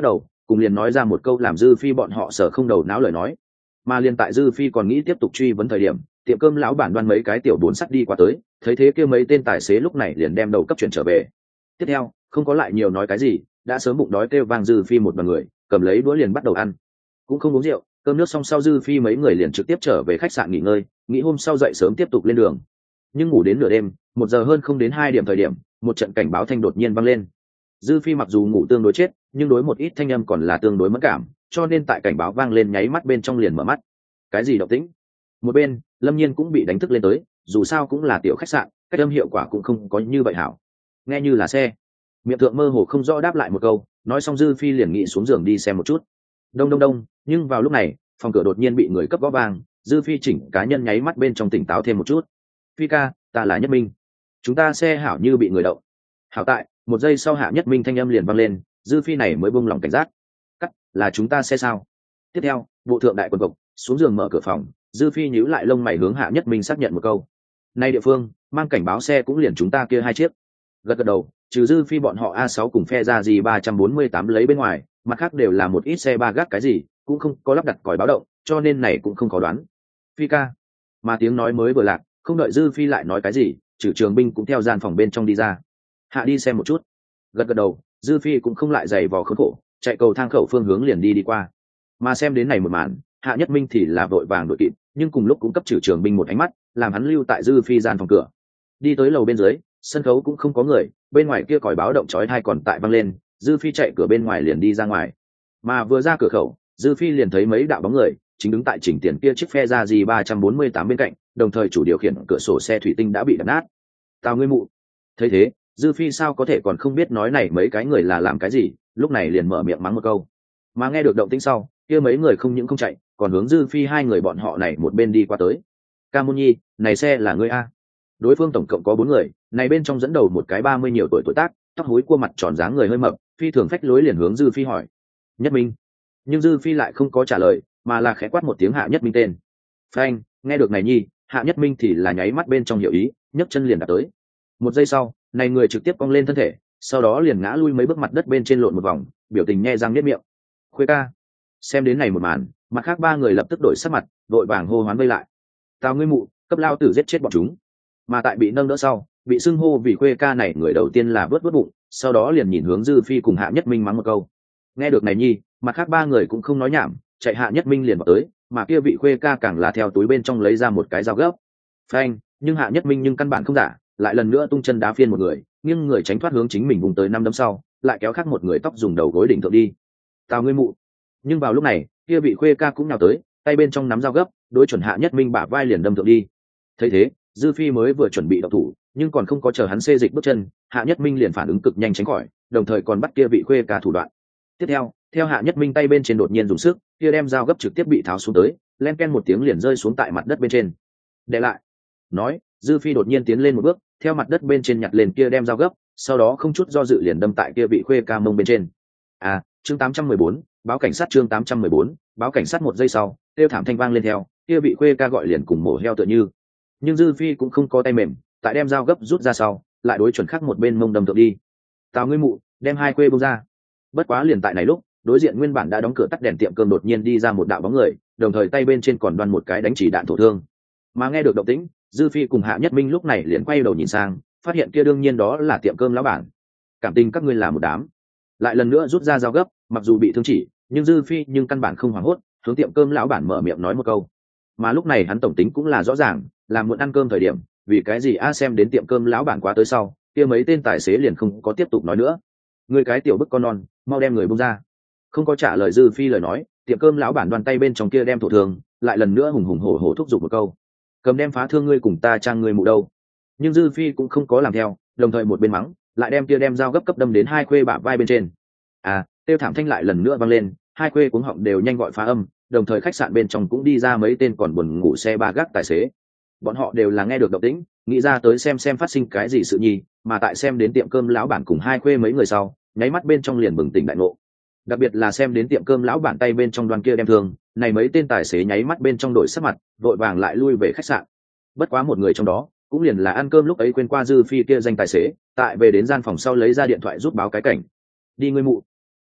cùng liền nói ra một câu làm dư phi bọn họ sở không đầu não lời nói. Mà liền tại dư phi còn nghĩ tiếp tục truy vấn thời điểm, tiệm cơm lão bản đoan mấy cái tiểu bốn sắt đi qua tới, thấy thế kia mấy tên tài xế lúc này liền đem đầu cấp chuyển trở về. Tiếp theo không có lại nhiều nói cái gì, đã sớm bụng đói kêu vang dư phi một đoàn người cầm lấy đũa liền bắt đầu ăn, cũng không uống rượu cơm nước xong sau dư phi mấy người liền trực tiếp trở về khách sạn nghỉ ngơi, nghĩ hôm sau dậy sớm tiếp tục lên đường. Nhưng ngủ đến nửa đêm, một giờ hơn không đến hai điểm thời điểm, một trận cảnh báo thanh đột nhiên vang lên. Dư phi mặc dù ngủ tương đối chết, nhưng đối một ít thanh âm còn là tương đối mất cảm, cho nên tại cảnh báo vang lên nháy mắt bên trong liền mở mắt. Cái gì động tĩnh? Một bên Lâm Nhiên cũng bị đánh thức lên tới, dù sao cũng là tiểu khách sạn, cách âm hiệu quả cũng không có như vậy hảo. Nghe như là xe. Miệng thượng mơ hồ không rõ đáp lại một câu, nói xong dư phi liền nghĩ xuống giường đi xem một chút. Đông đông đông, nhưng vào lúc này phòng cửa đột nhiên bị người cấp gõ vang, dư phi chỉnh cá nhân nháy mắt bên trong tỉnh táo thêm một chút. Phi ca, ta là Nhất Minh, chúng ta xe hảo như bị người động. Hảo tại một giây sau Hạ Nhất Minh thanh âm liền vang lên, dư phi này mới buông lỏng cảnh giác. Cắt, là chúng ta xe sao? Tiếp theo bộ thượng đại quần cộc xuống giường mở cửa phòng, dư phi nhíu lại lông mày hướng Hạ Nhất Minh xác nhận một câu. Nay địa phương mang cảnh báo xe cũng liền chúng ta kia hai chiếc. Gật gật đầu, trừ dư phi bọn họ a sáu cùng phe ra gì ba trăm bốn mươi tám lấy bên ngoài, mặt khác đều là một ít xe ba gác cái gì, cũng không có lắp đặt còi báo động, cho nên này cũng không có đoán. Phi ca. Mà tiếng nói mới vừa lạc, không đợi dư phi lại nói cái gì, trừ trường binh cũng theo gian phòng bên trong đi ra. Hạ đi xem một chút. Gật gật đầu, dư phi cũng không lại giày vò khốn khổ, chạy cầu thang khẩu phương hướng liền đi đi qua. Mà xem đến này một màn, Hạ Nhất Minh thì là vội vàng đội kịp, nhưng cùng lúc cũng cấp trừ trường binh một ánh mắt, làm hắn lưu tại dư phi gian phòng cửa. Đi tới lầu bên dưới, sân khấu cũng không có người, bên ngoài kia còi báo động chói tai còn tại vang lên, dư phi chạy cửa bên ngoài liền đi ra ngoài. Mà vừa ra cửa khẩu, dư phi liền thấy mấy đạo bóng người chính đứng tại chỉnh tiền kia chiếc phe ra gì ba trăm bốn mươi tám bên cạnh, đồng thời chủ điều khiển cửa sổ xe thủy tinh đã bị đập nát. Tào ngươi mụ. Thấy thế, dư phi sao có thể còn không biết nói này mấy cái người là làm cái gì, lúc này liền mở miệng mắng một câu. Mà nghe được động tĩnh sau, kia mấy người không những không chạy, còn hướng dư phi hai người bọn họ này một bên đi qua tới. Ca Môn Nhi, này xe là ngươi a? Đối phương tổng cộng có bốn người, này bên trong dẫn đầu một cái ba mươi nhiều tuổi tuổi tác, tóc hối cua mặt tròn dáng người hơi mập, phi thường phách lối liền hướng dư phi hỏi. Nhất Minh. Nhưng dư phi lại không có trả lời, mà là khẽ quát một tiếng Hạ Nhất Minh tên. Phanh, nghe được này nhi, Hạ Nhất Minh thì là nháy mắt bên trong hiểu ý, nhấc chân liền đạp tới. Một giây sau, này người trực tiếp cong lên thân thể, sau đó liền ngã lui mấy bước mặt đất bên trên lộn một vòng, biểu tình nhe răng niết miệng. Khuê ca. Xem đến này một màn, mặt khác ba người lập tức đổi sắc mặt, đội vàng hô hoán vây lại. Tào ngươi mụ, cấp lao tử giết chết bọn chúng. Mà tại bị nâng đỡ sau, bị xưng hô vì Khuê ca này người đầu tiên là vớt vớt bụng, sau đó liền nhìn hướng dư phi cùng Hạ Nhất Minh mắng một câu. Nghe được này nhi, mặt khác ba người cũng không nói nhảm, chạy Hạ Nhất Minh liền vào tới, mà kia vị Khuê ca càng là theo túi bên trong lấy ra một cái dao gấp. Phanh, nhưng Hạ Nhất Minh nhưng căn bản không giả, lại lần nữa tung chân đá phiên một người, nghiêng người tránh thoát hướng chính mình vùng tới năm đấm sau, lại kéo khác một người tóc dùng đầu gối đỉnh thượng đi. Tào ngươi mụ. Nhưng vào lúc này, kia vị Khuê ca cũng nhào tới, tay bên trong nắm dao gấp, đối chuẩn Hạ Nhất Minh bả vai liền đâm thượng đi. Thấy thế, dư phi mới vừa chuẩn bị động thủ, nhưng còn không có chờ hắn xê dịch bước chân, Hạ Nhất Minh liền phản ứng cực nhanh tránh khỏi, đồng thời còn bắt kia vị Khuê ca thủ đoạn. Tiếp theo, theo Hạ Nhất Minh tay bên trên đột nhiên dùng sức, kia đem dao gấp trực tiếp bị tháo xuống tới, len ken một tiếng liền rơi xuống tại mặt đất bên trên. Để lại. Nói, dư phi đột nhiên tiến lên một bước, theo mặt đất bên trên nhặt lên kia đem dao gấp, sau đó không chút do dự liền đâm tại kia vị Khuê ca mông bên trên. À, chương tám trăm mười bốn, báo cảnh sát chương tám trăm mười bốn, báo cảnh sát. Một giây sau, kêu thảm thanh vang lên theo, kia vị Khuê ca gọi liền cùng mổ heo tựa như. Nhưng dư phi cũng không có tay mềm, tại đem dao gấp rút ra sau, lại đối chuẩn khắc một bên mông đâm thượng đi. Tào ngươi mụ, đem hai Khuê buông ra. Bất quá liền tại này lúc, đối diện nguyên bản đã đóng cửa tắt đèn tiệm cơm đột nhiên đi ra một đạo bóng người, đồng thời tay bên trên còn đoan một cái đánh chỉ đạn thổ thương. Mà nghe được động tĩnh, dư phi cùng Hạ Nhất Minh lúc này liền quay đầu nhìn sang, phát hiện kia đương nhiên đó là tiệm cơm lão bản. Cảm tình các ngươi là một đám. Lại lần nữa rút ra dao gấp, mặc dù bị thương chỉ, nhưng dư phi nhưng căn bản không hoảng hốt, hướng tiệm cơm lão bản mở miệng nói một câu. Mà lúc này hắn tổng tính cũng là rõ ràng, là muộn ăn cơm thời điểm, vì cái gì a xem đến tiệm cơm lão bản quá tới sau, kia mấy tên tài xế liền không có tiếp tục nói nữa. Người cái tiểu bức con non, mau đem người buông ra. Không có trả lời dư phi lời nói, tiệm cơm lão bản đoan tay bên trong kia đem thổ thương, lại lần nữa hùng hùng hổ hổ thúc giục một câu. Cầm đem phá thương ngươi cùng ta trang ngươi mụ đâu. Nhưng dư phi cũng không có làm theo, đồng thời một bên mắng, lại đem kia đem dao gấp cấp đâm đến hai Khuê bả vai bên trên. À, tiêu thảm thanh lại lần nữa vang lên, hai Khuê cuống họng đều nhanh gọi phá âm, đồng thời khách sạn bên trong cũng đi ra mấy tên còn buồn ngủ xe ba gác tài xế. Bọn họ đều là nghe được động tĩnh, nghĩ ra tới xem xem phát sinh cái gì sự nhi, mà tại xem đến tiệm cơm lão bản cùng hai Khuê mấy người sau, nháy mắt bên trong liền bừng tỉnh đại ngộ. Đặc biệt là xem đến tiệm cơm lão bản tay bên trong đoàn kia đem thương, này mấy tên tài xế nháy mắt bên trong đổi sắc mặt, vội vàng lại lui về khách sạn. Bất quá một người trong đó cũng liền là ăn cơm lúc ấy quên qua dư phi kia danh tài xế, tại về đến gian phòng sau lấy ra điện thoại giúp báo cái cảnh. Đi ngươi mụ. Cang,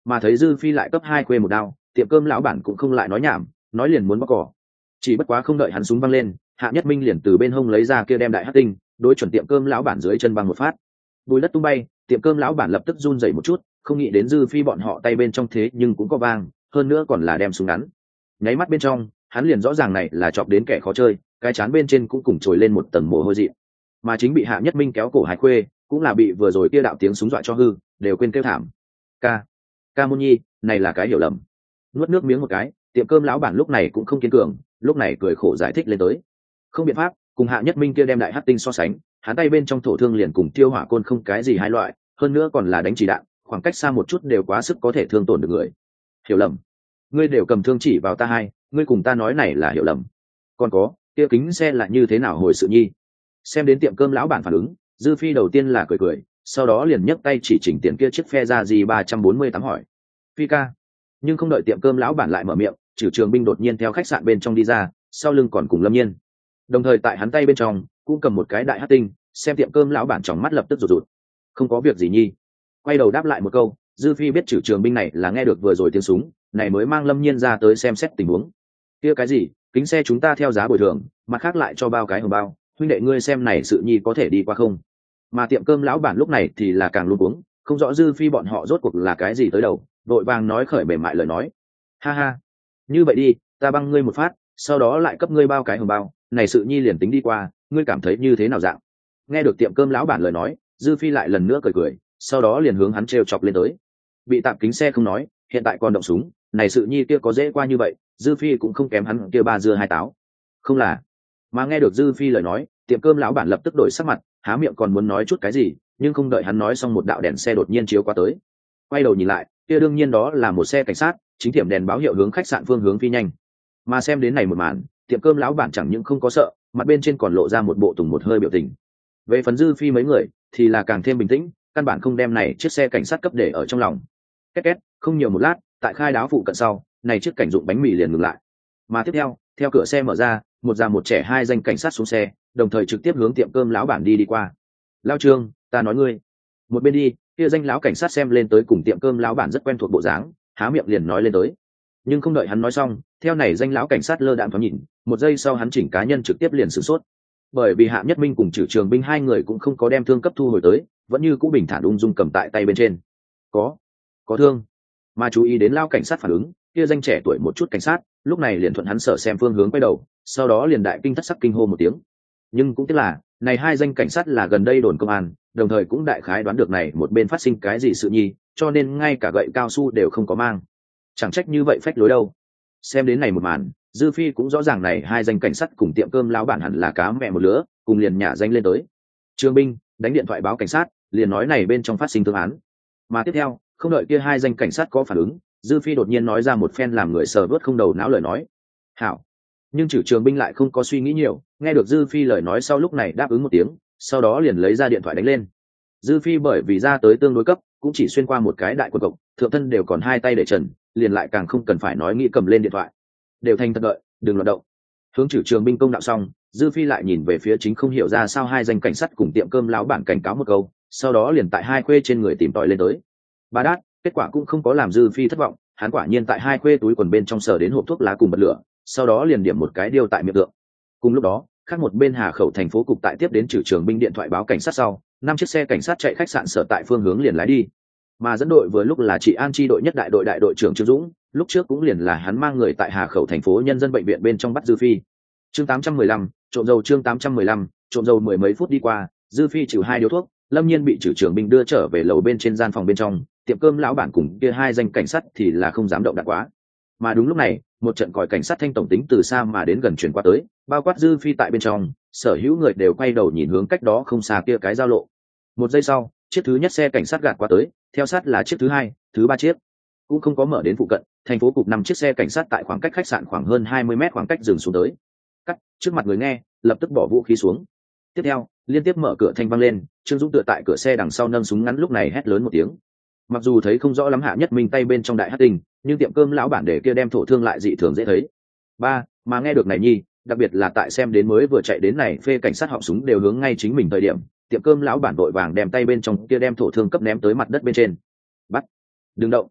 mà thấy dư phi lại cấp hai khuê một đao, tiệm cơm lão bản cũng không lại nói nhảm, nói liền muốn bóc cỏ. Chỉ bất quá không đợi hắn súng văng lên, Hạ Nhất Minh liền từ bên hông lấy ra kia đem đại hắc tinh, đối chuẩn tiệm cơm lão bản dưới chân băng một phát. Bùi đất tung bay, tiệm cơm lão bản lập tức run rẩy một chút, không nghĩ đến dư phi bọn họ tay bên trong thế nhưng cũng có vang, hơn nữa còn là đem súng ngắn. Nháy mắt bên trong, hắn liền rõ ràng này là chọc đến kẻ khó chơi, cái chán bên trên cũng cùng trồi lên một tầng mồ hôi dị. Mà chính bị Hạ Nhất Minh kéo cổ Hải Khuê, cũng là bị vừa rồi kia đạo tiếng súng dọa cho hư, đều quên kêu thảm. Ca, Ca Môn Nhi, này là cái hiểu lầm. Nuốt nước miếng một cái, tiệm cơm lão bản lúc này cũng không kiên cường, lúc này cười khổ giải thích lên tới. Không biện pháp, cùng Hạ Nhất Minh kia đem đại hắc tinh so sánh, hắn tay bên trong thổ thương liền cùng tiêu hỏa côn không cái gì hai loại, hơn nữa còn là đánh chỉ đạn, khoảng cách xa một chút đều quá sức có thể thương tổn được người. Hiểu lầm? Ngươi đều cầm thương chỉ vào ta hai, ngươi cùng ta nói này là hiểu lầm. Còn có, kia kính xe là như thế nào hồi sự nhi? Xem đến tiệm cơm lão bản phản ứng, Dư Phi đầu tiên là cười cười, sau đó liền nhấc tay chỉ chỉnh tiền kia chiếc phe ra gì ba trăm bốn mươi tám hỏi. Phi ca. Nhưng không đợi tiệm cơm lão bản lại mở miệng, Trử Trường Binh đột nhiên theo khách sạn bên trong đi ra, sau lưng còn cùng Lâm Nhiên. Đồng thời tại hắn tay bên trong cũng cầm một cái đại hắc tinh, xem tiệm cơm lão bản trong mắt lập tức rụt rụt. Không có việc gì nhi. Quay đầu đáp lại một câu, Dư Phi biết Trử Trường Binh này là nghe được vừa rồi tiếng súng, này mới mang Lâm Nhiên ra tới xem xét tình huống. Kia cái gì, kính xe chúng ta theo giá bồi thường, mặt khác lại cho bao cái hồng bao, huynh đệ ngươi xem này sự nhi có thể đi qua không? Mà tiệm cơm lão bản lúc này thì là càng luống cuống, không rõ Dư Phi bọn họ rốt cuộc là cái gì tới đầu, đội vàng nói khởi mềm mại lời nói. Ha ha, như vậy đi, ta băng ngươi một phát, sau đó lại cấp ngươi bao cái hồng bao, này sự nhi liền tính đi qua, ngươi cảm thấy như thế nào dạng? Nghe được tiệm cơm lão bản lời nói, Dư Phi lại lần nữa cười cười, sau đó liền hướng hắn trêu chọc lên tới. Bị tạm kính xe không nói, hiện tại còn động súng, này sự nhi kia có dễ qua như vậy, Dư Phi cũng không kém hắn kia ba dưa hai táo. Không là. Mà nghe được Dư Phi lời nói, tiệm cơm lão bản lập tức đổi sắc mặt, há miệng còn muốn nói chút cái gì, nhưng không đợi hắn nói xong một đạo đèn xe đột nhiên chiếu qua tới. Quay đầu nhìn lại, kia đương nhiên đó là một xe cảnh sát, chính tiệm đèn báo hiệu hướng khách sạn phương hướng phi nhanh. Mà xem đến này một màn, tiệm cơm lão bản chẳng những không có sợ, mặt bên trên còn lộ ra một bộ tùng một hơi biểu tình. Về phần Dư Phi mấy người thì là càng thêm bình tĩnh, căn bản không đem này chiếc xe cảnh sát cấp để ở trong lòng. Két két, không nhiều một lát, tại khai đáo phụ cận sau, này chiếc cảnh dụng bánh mì liền ngừng lại. Mà tiếp theo, theo cửa xe mở ra, một già một trẻ hai danh cảnh sát xuống xe, đồng thời trực tiếp hướng tiệm cơm lão bản đi đi qua. Lão Trương, ta nói ngươi. Một bên đi, kia danh lão cảnh sát xem lên tới cùng tiệm cơm lão bản rất quen thuộc bộ dáng, há miệng liền nói lên tới. Nhưng không đợi hắn nói xong, theo này danh lão cảnh sát lơ đãng thoáng nhìn, một giây sau hắn chỉnh cá nhân trực tiếp liền sửng sốt. Bởi vì Hạ Nhất Minh cùng Trử Trường Binh hai người cũng không có đem thương cấp thu hồi tới, vẫn như cũ bình thản ung dung cầm tại tay bên trên. Có, có thương. Mà chú ý đến lão cảnh sát phản ứng, kia danh trẻ tuổi một chút cảnh sát, lúc này liền thuận hắn sở xem phương hướng quay đầu, sau đó liền đại kinh thất sắc kinh hô một tiếng. Nhưng cũng tức là, này hai danh cảnh sát là gần đây đồn công an, đồng thời cũng đại khái đoán được này một bên phát sinh cái gì sự nhi, cho nên ngay cả gậy cao su đều không có mang. Chẳng trách như vậy phách lối đâu. Xem đến này một màn, Dư Phi cũng rõ ràng này hai danh cảnh sát cùng tiệm cơm lão bản hẳn là cá mẹ một lứa, cùng liền nhả danh lên tới. Trương Binh đánh điện thoại báo cảnh sát, liền nói này bên trong phát sinh thương án. Mà tiếp theo, không đợi kia hai danh cảnh sát có phản ứng, Dư Phi đột nhiên nói ra một phen làm người sờ vớt không đầu não lời nói. Hảo. Nhưng Trử Trường Binh lại không có suy nghĩ nhiều, nghe được Dư Phi lời nói sau lúc này đáp ứng một tiếng, sau đó liền lấy ra điện thoại đánh lên. Dư Phi bởi vì ra tới tương đối cấp, cũng chỉ xuyên qua một cái đại quần cộc, thượng thân đều còn hai tay để trần, liền lại càng không cần phải nói nghĩ cầm lên điện thoại. Đều thành thật đợi, đừng loạn động. Hướng Trử Trường Binh công đạo xong, Dư Phi lại nhìn về phía chính không hiểu ra sao hai danh cảnh sát cùng tiệm cơm lão bản cảnh cáo một câu, sau đó liền tại hai khuê trên người tìm tòi lên tới. Ba đát, kết quả cũng không có làm Dư Phi thất vọng, hắn quả nhiên tại hai khuê túi quần bên trong sờ đến hộp thuốc lá cùng bật lửa, sau đó liền điểm một cái điêu tại miệng tượng. Cùng lúc đó, khác một bên Hà Khẩu thành phố cục tại tiếp đến Trử Trường Binh điện thoại báo cảnh sát sau, năm chiếc xe cảnh sát chạy khách sạn sở tại phương hướng liền lái đi. Mà dẫn đội vừa lúc là chị An chi đội nhất đại đội đại đội trưởng Trương Dũng, lúc trước cũng liền là hắn mang người tại Hà Khẩu thành phố nhân dân bệnh viện bên trong bắt Dư Phi. Chương tám trăm mười lăm, trộm dầu chương tám trăm mười lăm, trộm dầu mười mấy phút đi qua, Dư Phi chịu hai điếu thuốc, Lâm Nhiên bị Trử Trường Binh đưa trở về lầu bên trên gian phòng bên trong, tiệm cơm lão bản cùng kia hai danh cảnh sát thì là không dám động đậy quá. Mà đúng lúc này, một trận còi cảnh sát thanh tổng tính từ xa mà đến gần truyền qua tới, bao quát Dư Phi tại bên trong, sở hữu người đều quay đầu nhìn hướng cách đó không xa kia cái giao lộ. Một giây sau, chiếc thứ nhất xe cảnh sát gạt qua tới, theo sát là chiếc thứ hai, thứ ba chiếc cũng không có mở đến phụ cận, thành phố cục năm chiếc xe cảnh sát tại khoảng cách khách sạn khoảng hơn hai mươi mét khoảng cách dừng xuống tới. Cắt, trước mặt người nghe, lập tức bỏ vũ khí xuống. Tiếp theo, liên tiếp mở cửa thanh vang lên, Trương Dũng tựa tại cửa xe đằng sau nâng súng ngắn lúc này hét lớn một tiếng. Mặc dù thấy không rõ lắm Hạ Nhất Minh tay bên trong đại hắc tinh, nhưng tiệm cơm lão bản để kia đem thổ thương lại dị thường dễ thấy. Ba, mà nghe được này nhi, đặc biệt là tại xem đến mới vừa chạy đến này phê cảnh sát họng súng đều hướng ngay chính mình thời điểm, tiệm cơm lão bản vội vàng đem tay bên trong kia đem thổ thương cấp ném tới mặt đất bên trên. Bắt, đừng động.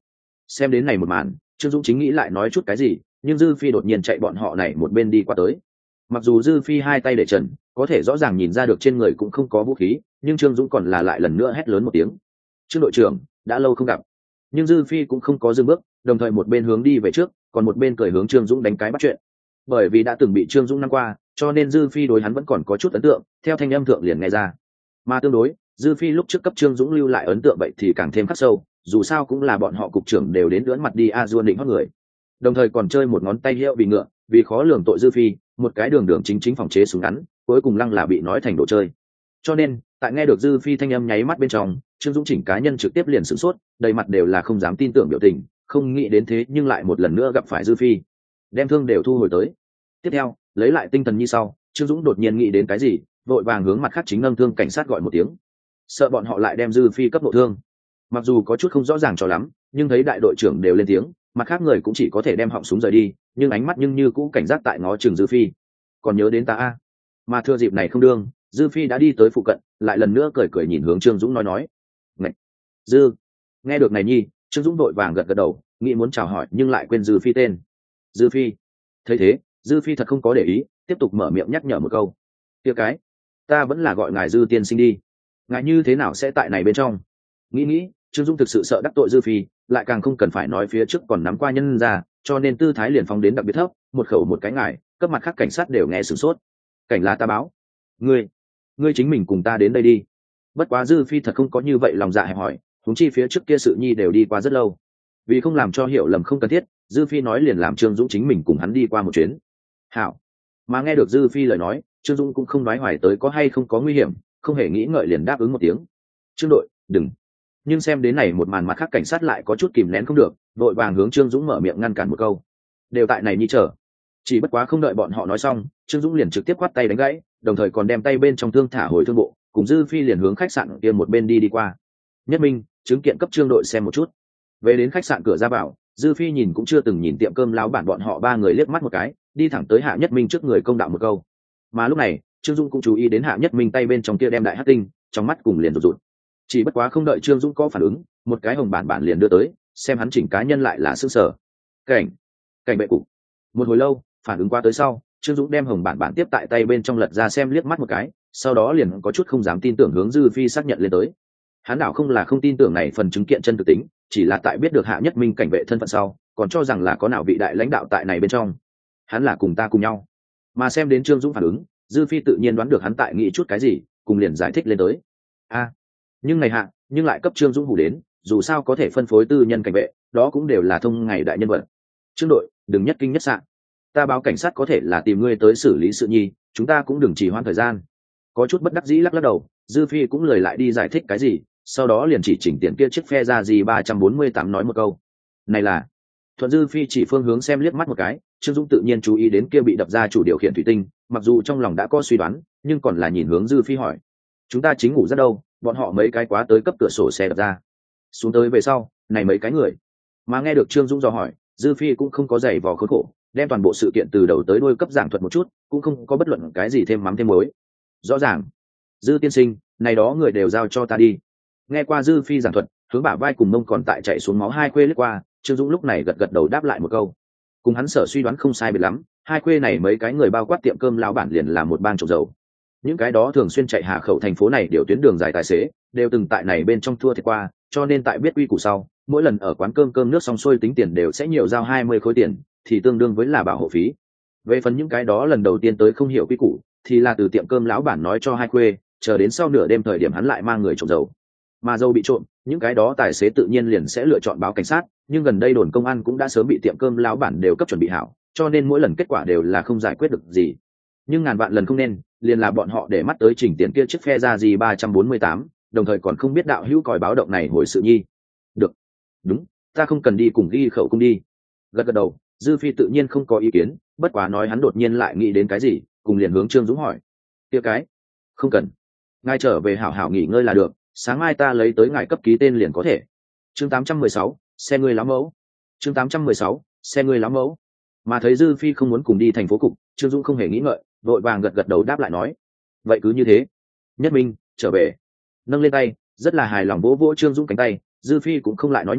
Xem đến này một màn, Trương Dũng chính nghĩ lại nói chút cái gì, nhưng Dư Phi đột nhiên chạy bọn họ này một bên đi qua tới. Mặc dù Dư Phi hai tay để trần, có thể rõ ràng nhìn ra được trên người cũng không có vũ khí, nhưng Trương Dũng còn là lại lần nữa hét lớn một tiếng. Trương đội trưởng, đã lâu không gặp. Nhưng Dư Phi cũng không có dừng bước, đồng thời một bên hướng đi về trước, còn một bên cười hướng Trương Dũng đánh cái bắt chuyện. Bởi vì đã từng bị Trương Dũng năm qua, cho nên Dư Phi đối hắn vẫn còn có chút ấn tượng, theo thanh âm thượng liền nghe ra. Mà tương đối, Dư Phi lúc trước cấp Trương Dũng lưu lại ấn tượng vậy thì càng thêm khắc sâu, dù sao cũng là bọn họ cục trưởng đều đến lưỡn mặt đi a dua định hót người. Đồng thời còn chơi một ngón tay hiệu vì ngựa, vì khó lường tội Dư Phi, một cái đường đường chính chính phòng chế súng ngắn, cuối cùng lăng là bị nói thành đồ chơi. Cho nên, tại nghe được Dư Phi thanh âm nháy mắt bên trong, Trương Dũng chỉnh cá nhân trực tiếp liền sửng sốt, đầy mặt đều là không dám tin tưởng biểu tình, không nghĩ đến thế nhưng lại một lần nữa gặp phải Dư Phi, đem thương đều thu hồi tới. Tiếp theo, lấy lại tinh thần như sau, Trương Dũng đột nhiên nghĩ đến cái gì, vội vàng hướng mặt khác chính nâng thương cảnh sát gọi một tiếng, sợ bọn họ lại đem Dư Phi cấp nội thương. Mặc dù có chút không rõ ràng cho lắm, nhưng thấy đại đội trưởng đều lên tiếng, mặt khác người cũng chỉ có thể đem họng súng rời đi, nhưng ánh mắt nhưng như cũ cảnh giác tại ngó chừng Dư Phi. Còn nhớ đến ta a? Mà thừa dịp này không đương, Dư Phi đã đi tới phụ cận, lại lần nữa cười cười nhìn hướng Trương Dũng nói nói, Ngạch! Dư! Nghe được này nhi, Trương Dũng đội vàng gật gật đầu, nghĩ muốn chào hỏi nhưng lại quên Dư Phi tên. Dư Phi! Thấy thế, Dư Phi thật không có để ý, tiếp tục mở miệng nhắc nhở một câu. Kia cái, ta vẫn là gọi ngài Dư tiên sinh đi. Ngài như thế nào sẽ tại này bên trong? Nghĩ nghĩ, Trương Dũng thực sự sợ đắc tội Dư Phi, lại càng không cần phải nói phía trước còn nắm qua nhân ra, cho nên tư thái liền phóng đến đặc biệt thấp, một khẩu một cái ngài, cấp mặt khác cảnh sát đều nghe sửng sốt. Cảnh là ta báo. Ngươi, ngươi chính mình cùng ta đến đây đi. Bất quá Dư Phi thật không có như vậy lòng dạ hẹp hỏi, huống chi phía trước kia sự nhi đều đi qua rất lâu. Vì không làm cho hiểu lầm không cần thiết, Dư Phi nói liền làm Trương Dũng chính mình cùng hắn đi qua một chuyến. Hảo. Mà nghe được Dư Phi lời nói, Trương Dũng cũng không nói hoài tới có hay không có nguy hiểm, không hề nghĩ ngợi liền đáp ứng một tiếng. Trương đội, đừng. Nhưng xem đến này một màn mặt khác cảnh sát lại có chút kìm nén không được, vội vàng hướng Trương Dũng mở miệng ngăn cản một câu. Đều tại này nhi chờ. Chỉ bất quá không đợi bọn họ nói xong, Trương Dũng liền trực tiếp quát tay đánh gãy, đồng thời còn đem tay bên trong thương thả hồi thương bộ, cùng Dư Phi liền hướng khách sạn kia một bên đi đi qua. Nhất Minh, chứng kiện cấp Trương đội xem một chút. Về đến khách sạn cửa ra vào, Dư Phi nhìn cũng chưa từng nhìn tiệm cơm láo bản bọn họ ba người liếc mắt một cái, đi thẳng tới Hạ Nhất Minh trước người công đạo một câu. Mà lúc này, Trương Dũng cũng chú ý đến Hạ Nhất Minh tay bên trong kia đem đại hắc tinh, trong mắt cùng liền rụt rụt. Chỉ bất quá không đợi Trương Dũng có phản ứng, một cái hồng bản bản liền đưa tới, xem hắn chỉnh cá nhân lại là sững sờ. Cảnh, cảnh bệ cục. Một hồi lâu, phản ứng qua tới sau, Trương Dũng đem hồng bản bản tiếp tại tay bên trong lật ra xem liếc mắt một cái, sau đó liền có chút không dám tin tưởng hướng Dư Phi xác nhận lên tới. Hắn đảo không là không tin tưởng này phần chứng kiện chân thực tính, chỉ là tại biết được Hạ Nhất Minh cảnh vệ thân phận sau, còn cho rằng là có nào vị đại lãnh đạo tại này bên trong. Hắn là cùng ta cùng nhau. Mà xem đến Trương Dũng phản ứng, Dư Phi tự nhiên đoán được hắn tại nghĩ chút cái gì, cùng liền giải thích lên tới. A, nhưng này hạ, nhưng lại cấp Trương Dũng hủ đến, dù sao có thể phân phối tư nhân cảnh vệ, đó cũng đều là thông ngày đại nhân vật. Trương đội, đừng nhất kinh nhất sạn. Ta báo cảnh sát có thể là tìm ngươi tới xử lý sự nhi, chúng ta cũng đừng trì hoãn thời gian. Có chút bất đắc dĩ lắc lắc đầu, Dư Phi cũng lời lại đi giải thích cái gì, sau đó liền chỉ chỉnh tiền kia chiếc phe ra gì ba trăm bốn mươi tám nói một câu. Này là, thuận Dư Phi chỉ phương hướng xem liếc mắt một cái, Trương Dũng tự nhiên chú ý đến kia bị đập ra chủ điều khiển thủy tinh, mặc dù trong lòng đã có suy đoán, nhưng còn là nhìn hướng Dư Phi hỏi. Chúng ta chính ngủ rất đâu, bọn họ mấy cái quá tới cấp cửa sổ xe đập ra. Xuống tới về sau, này mấy cái người. Mà nghe được Trương Dũng dò hỏi, Dư Phi cũng không có giày vò khốn khổ, đem toàn bộ sự kiện từ đầu tới đuôi cấp giảng thuật một chút, cũng không có bất luận cái gì thêm mắm thêm muối. Rõ ràng, Dư tiên sinh, này đó người đều giao cho ta đi. Nghe qua Dư Phi giảng thuật, hướng bả vai cùng mông còn tại chạy xuống máu hai khuê lướt qua, Trương Dũng lúc này gật gật đầu đáp lại một câu. Cùng hắn sở suy đoán không sai biệt lắm, hai khuê này mấy cái người bao quát tiệm cơm lão bản liền là một bang trộm dầu. Những cái đó thường xuyên chạy hạ khẩu thành phố này đều tuyến đường dài tài xế, đều từng tại này bên trong thua thiệt qua, cho nên tại biết quy củ sau, mỗi lần ở quán cơm cơm nước xong xuôi tính tiền đều sẽ nhiều giao hai mươi khối tiền, thì tương đương với là bảo hộ phí. Về phần những cái đó lần đầu tiên tới không hiểu quy củ, thì là từ tiệm cơm lão bản nói cho hai khuê, chờ đến sau nửa đêm thời điểm hắn lại mang người trộm dầu. Mà dầu bị trộm, những cái đó tài xế tự nhiên liền sẽ lựa chọn báo cảnh sát, nhưng gần đây đồn công an cũng đã sớm bị tiệm cơm lão bản đều cấp chuẩn bị hảo, cho nên mỗi lần kết quả đều là không giải quyết được gì. Nhưng ngàn vạn lần không nên, liền là bọn họ để mắt tới chỉnh tiền kia chiếc phe ra gì ba trăm bốn mươi tám, đồng thời còn không biết đạo hữu còi báo động này hồi sự nhi. Được, đúng, ta không cần đi cùng ghi khẩu cung đi. Gật gật đầu, Dư Phi tự nhiên không có ý kiến, bất quá nói hắn đột nhiên lại nghĩ đến cái gì, cùng liền hướng Trương Dũng hỏi. Kia cái, không cần, ngài trở về hảo hảo nghỉ ngơi là được, sáng mai ta lấy tới ngài cấp ký tên liền có thể. Chương tám trăm mười sáu, xe ngươi lắm mẫu. Chương tám trăm mười sáu, xe ngươi lắm mẫu. Mà thấy Dư Phi không muốn cùng đi thành phố cục, Trương Dũng không hề nghĩ ngợi, vội vàng gật gật đầu đáp lại nói. Vậy cứ như thế. Nhất Minh, trở về. Nâng lên tay, rất là hài lòng vỗ vỗ Trương Dũng cánh tay, Dư Phi cũng không lại nói nhảm,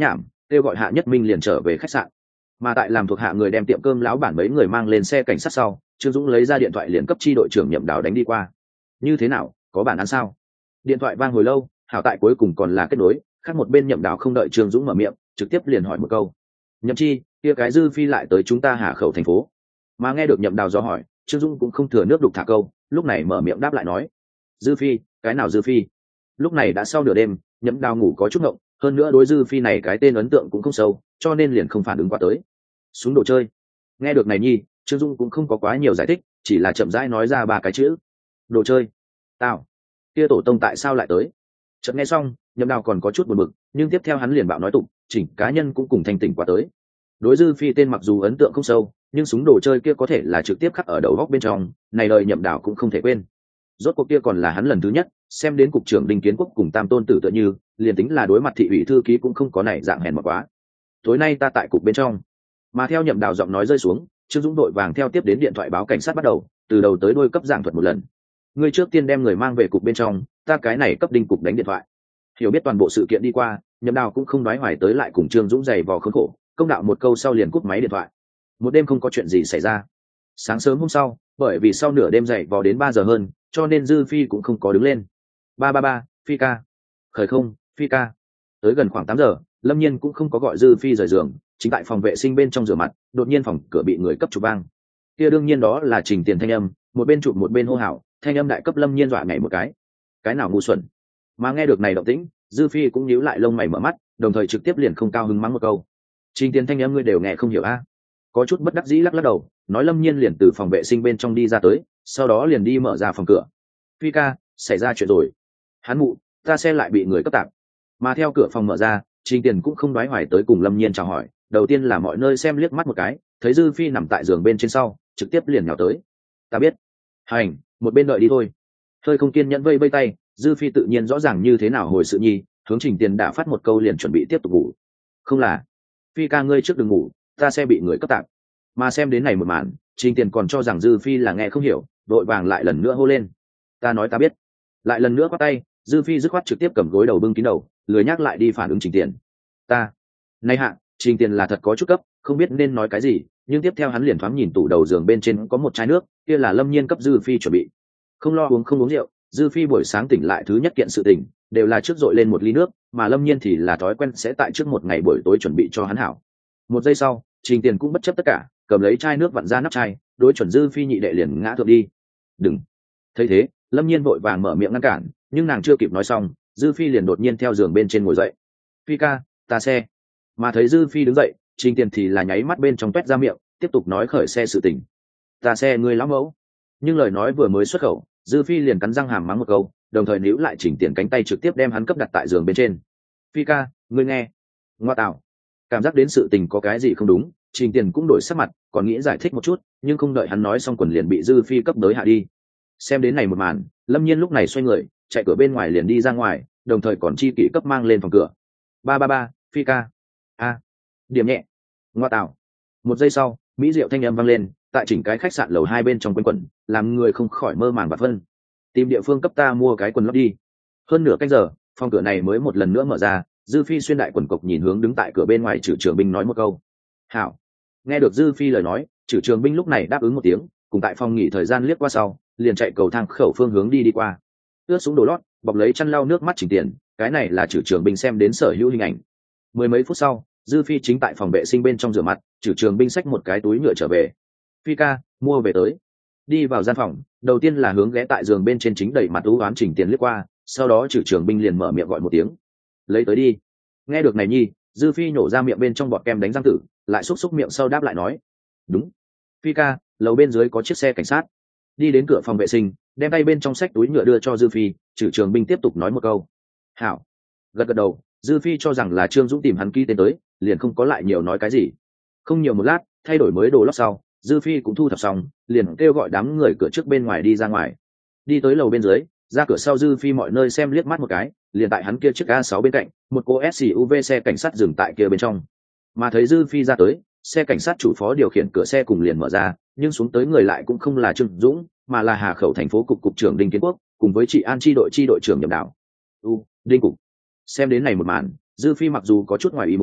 kêu gọi Hạ Nhất Minh liền trở về khách sạn. Mà tại làm thuộc hạ người đem tiệm cơm lão bản mấy người mang lên xe cảnh sát sau, Trương Dũng lấy ra điện thoại liền cấp chi đội trưởng Nhậm Đào đánh đi qua. Như thế nào, có bản án sao? Điện thoại vang hồi lâu, hảo tại cuối cùng còn là kết nối, khác một bên Nhậm Đào không đợi Trương Dũng mở miệng, trực tiếp liền hỏi một câu. Nhậm chi, kia cái Dư Phi lại tới chúng ta Hà Khẩu thành phố. Mà nghe được Nhậm Đào do hỏi, Trương Dũng cũng không thừa nước đục thả câu, lúc này mở miệng đáp lại nói. Dư Phi, cái nào Dư Phi? Lúc này đã sau nửa đêm, Nhậm Đào ngủ có chút ngộng, hơn nữa đối Dư Phi này cái tên ấn tượng cũng không sâu, cho nên liền không phản ứng qua tới. Súng đồ chơi. Nghe được này nhi, Trương Dung cũng không có quá nhiều giải thích, chỉ là chậm rãi nói ra ba cái chữ. Đồ chơi. Tao. Kia tổ tông tại sao lại tới? Chợt nghe xong, Nhậm Đào còn có chút buồn bực, nhưng tiếp theo hắn liền bạo nói tụng, chỉnh cá nhân cũng cùng thanh tỉnh qua tới. Đối Dư Phi tên mặc dù ấn tượng không sâu, nhưng súng đồ chơi kia có thể là trực tiếp khắc ở đầu góc bên trong, này lời Nhậm Đào cũng không thể quên. Rốt cuộc kia còn là hắn lần thứ nhất xem đến cục trưởng Đinh Kiến Quốc cùng Tam Tôn Tử tựa như, liền tính là đối mặt thị ủy thư ký cũng không có này dạng hèn mọt quá. Tối nay ta tại cục bên trong. Mà theo Nhậm Đào giọng nói rơi xuống, Trương Dũng đội vàng theo tiếp đến điện thoại báo cảnh sát bắt đầu, từ đầu tới đuôi cấp giảng thuật một lần. Ngươi trước tiên đem người mang về cục bên trong, ta cái này cấp Đinh cục đánh điện thoại. Hiểu biết toàn bộ sự kiện đi qua, Nhậm Đào cũng không nói hoài tới lại cùng Trương Dũng giày vò khốn khổ, công đạo một câu sau liền cúp máy điện thoại. Một đêm không có chuyện gì xảy ra. Sáng sớm hôm sau, bởi vì sau nửa đêm dậy vò đến ba giờ hơn, cho nên Dư Phi cũng không có đứng lên. Ba ba ba, Phi ca. Khởi không, Phi ca. Tới gần khoảng tám giờ, Lâm Nhiên cũng không có gọi Dư Phi rời giường, chính tại phòng vệ sinh bên trong rửa mặt, đột nhiên phòng cửa bị người cấp chụp vang. Kia đương nhiên đó là Trình Tiền thanh âm, một bên chụp một bên hô hào, thanh âm đại cấp Lâm Nhiên dọa nhảy một cái. Cái nào ngu xuẩn. Mà nghe được này động tĩnh, Dư Phi cũng nhíu lại lông mày mở mắt, đồng thời trực tiếp liền không cao hứng mắng một câu. Trình Tiền thanh âm ngươi đều nghe không hiểu a? Có chút bất đắc dĩ lắc lắc đầu, nói Lâm Nhiên liền từ phòng vệ sinh bên trong đi ra tới, sau đó liền đi mở ra phòng cửa. Phi ca, xảy ra chuyện rồi. Hắn mụ, ta xe lại bị người cấp tạp. Mà theo cửa phòng mở ra, Trình Tiền cũng không đoái hoài tới cùng Lâm Nhiên chào hỏi, đầu tiên là mọi nơi xem liếc mắt một cái, thấy Dư Phi nằm tại giường bên trên sau, trực tiếp liền nhào tới. Ta biết. Hành, một bên đợi đi thôi. Hơi không kiên nhẫn vây vây tay, Dư Phi tự nhiên rõ ràng như thế nào hồi sự nhi, hướng Trình Tiền đã phát một câu liền chuẩn bị tiếp tục ngủ. Không là, Phi ca ngươi trước đừng ngủ, ta xe bị người cấp tạp. Mà xem đến này một màn, Trình Tiền còn cho rằng Dư Phi là nghe không hiểu, đội vàng lại lần nữa hô lên. Ta nói ta biết. Lại lần nữa quát tay, Dư Phi dứt khoát trực tiếp cầm gối đầu bưng kín đầu, lười nhắc lại đi phản ứng Trình Tiền. Ta. Này hạ, Trình Tiền là thật có chút cấp, không biết nên nói cái gì, nhưng tiếp theo hắn liền thoáng nhìn tủ đầu giường bên trên có một chai nước, kia là Lâm Nhiên cấp Dư Phi chuẩn bị. Không lo uống không uống rượu, Dư Phi buổi sáng tỉnh lại thứ nhất kiện sự tình, đều là trước dội lên một ly nước, mà Lâm Nhiên thì là thói quen sẽ tại trước một ngày buổi tối chuẩn bị cho hắn hảo. Một giây sau, Trình Tiền cũng bất chấp tất cả, cầm lấy chai nước vặn ra nắp chai, đối chuẩn Dư Phi nhị đệ liền ngã thượng đi. Đừng. Thấy thế, Lâm Nhiên vội vàng mở miệng ngăn cản, nhưng nàng chưa kịp nói xong, Dư Phi liền đột nhiên theo giường bên trên ngồi dậy. Phi ca, ta xe. Mà thấy Dư Phi đứng dậy, Trình Tiền thì là nháy mắt bên trong toét ra miệng, tiếp tục nói khởi xe sự tình. Ta xe ngươi lão mẫu. Nhưng lời nói vừa mới xuất khẩu, Dư Phi liền cắn răng hàm mắng một câu, đồng thời níu lại Trình Tiền cánh tay trực tiếp đem hắn cấp đặt tại giường bên trên. Phi ca, ngươi nghe. Ngoa tạo. Cảm giác đến sự tình có cái gì không đúng, Trình Tiền cũng đổi sắc mặt, còn nghĩ giải thích một chút, nhưng không đợi hắn nói xong quần liền bị Dư Phi cấp đới hạ đi. Xem đến này một màn, Lâm Nhiên lúc này xoay người, chạy cửa bên ngoài liền đi ra ngoài, đồng thời còn chi kỷ cấp mang lên phòng cửa. Ba ba ba, Phi ca. A. Điểm nhẹ. Ngoa tạo. Một giây sau, mỹ diệu thanh âm vang lên, tại chỉnh cái khách sạn lầu hai bên trong quanh quẩn, làm người không khỏi mơ màng và phân. Tìm địa phương cấp ta mua cái quần lót đi. Hơn nửa canh giờ, phòng cửa này mới một lần nữa mở ra, Dư Phi xuyên đại quần cộc nhìn hướng đứng tại cửa bên ngoài Trử Trường Binh nói một câu. Hảo. Nghe được Dư Phi lời nói, Trử Trường Binh lúc này đáp ứng một tiếng, cùng tại phòng nghỉ thời gian liếc qua sau, liền chạy cầu thang khẩu phương hướng đi đi qua. Ướt xuống đồ lót, bọc lấy chăn lau nước mắt Trình Tiền, cái này là Trử Trường Binh xem đến sở hữu hình ảnh. Mười mấy phút sau, Dư Phi chính tại phòng vệ sinh bên trong rửa mặt, Trử Trường Binh xách một cái túi nhựa trở về. Phi ca, mua về tới. Đi vào gian phòng, đầu tiên là hướng ghé tại giường bên trên chính đẩy mặt ú oán Trình Tiền liếc qua, sau đó Trử Trường Binh liền mở miệng gọi một tiếng. Lấy tới đi. Nghe được này nhi, Dư Phi nhổ ra miệng bên trong bọt kem đánh răng tử, lại xúc xúc miệng sau đáp lại nói. Đúng. Phi ca, lầu bên dưới có chiếc xe cảnh sát. Đi đến cửa phòng vệ sinh, đem tay bên trong xách túi nhựa đưa cho Dư Phi, Trử Trường Binh tiếp tục nói một câu. Hảo. Gật gật đầu, Dư Phi cho rằng là Trương Dũng tìm hắn ký tên tới, liền không có lại nhiều nói cái gì. Không nhiều một lát, thay đổi mới đồ lót sau, Dư Phi cũng thu thập xong, liền kêu gọi đám người cửa trước bên ngoài đi ra ngoài. Đi tới lầu bên dưới, ra cửa sau Dư Phi mọi nơi xem liếc mắt một cái, liền tại hắn kia chiếc a sáu bên cạnh, một cô ét u vê xe cảnh sát dừng tại kia bên trong. Mà thấy Dư Phi ra tới, xe cảnh sát chủ phó điều khiển cửa xe cùng liền mở ra, nhưng xuống tới người lại cũng không là Trương Dũng, mà là Hà Khẩu thành phố cục cục trưởng Đinh Kiến Quốc, cùng với chị An chi đội chi đội trưởng Nhậm Đào. U, Đinh cục. Xem đến này một màn, Dư Phi mặc dù có chút ngoài ý muốn,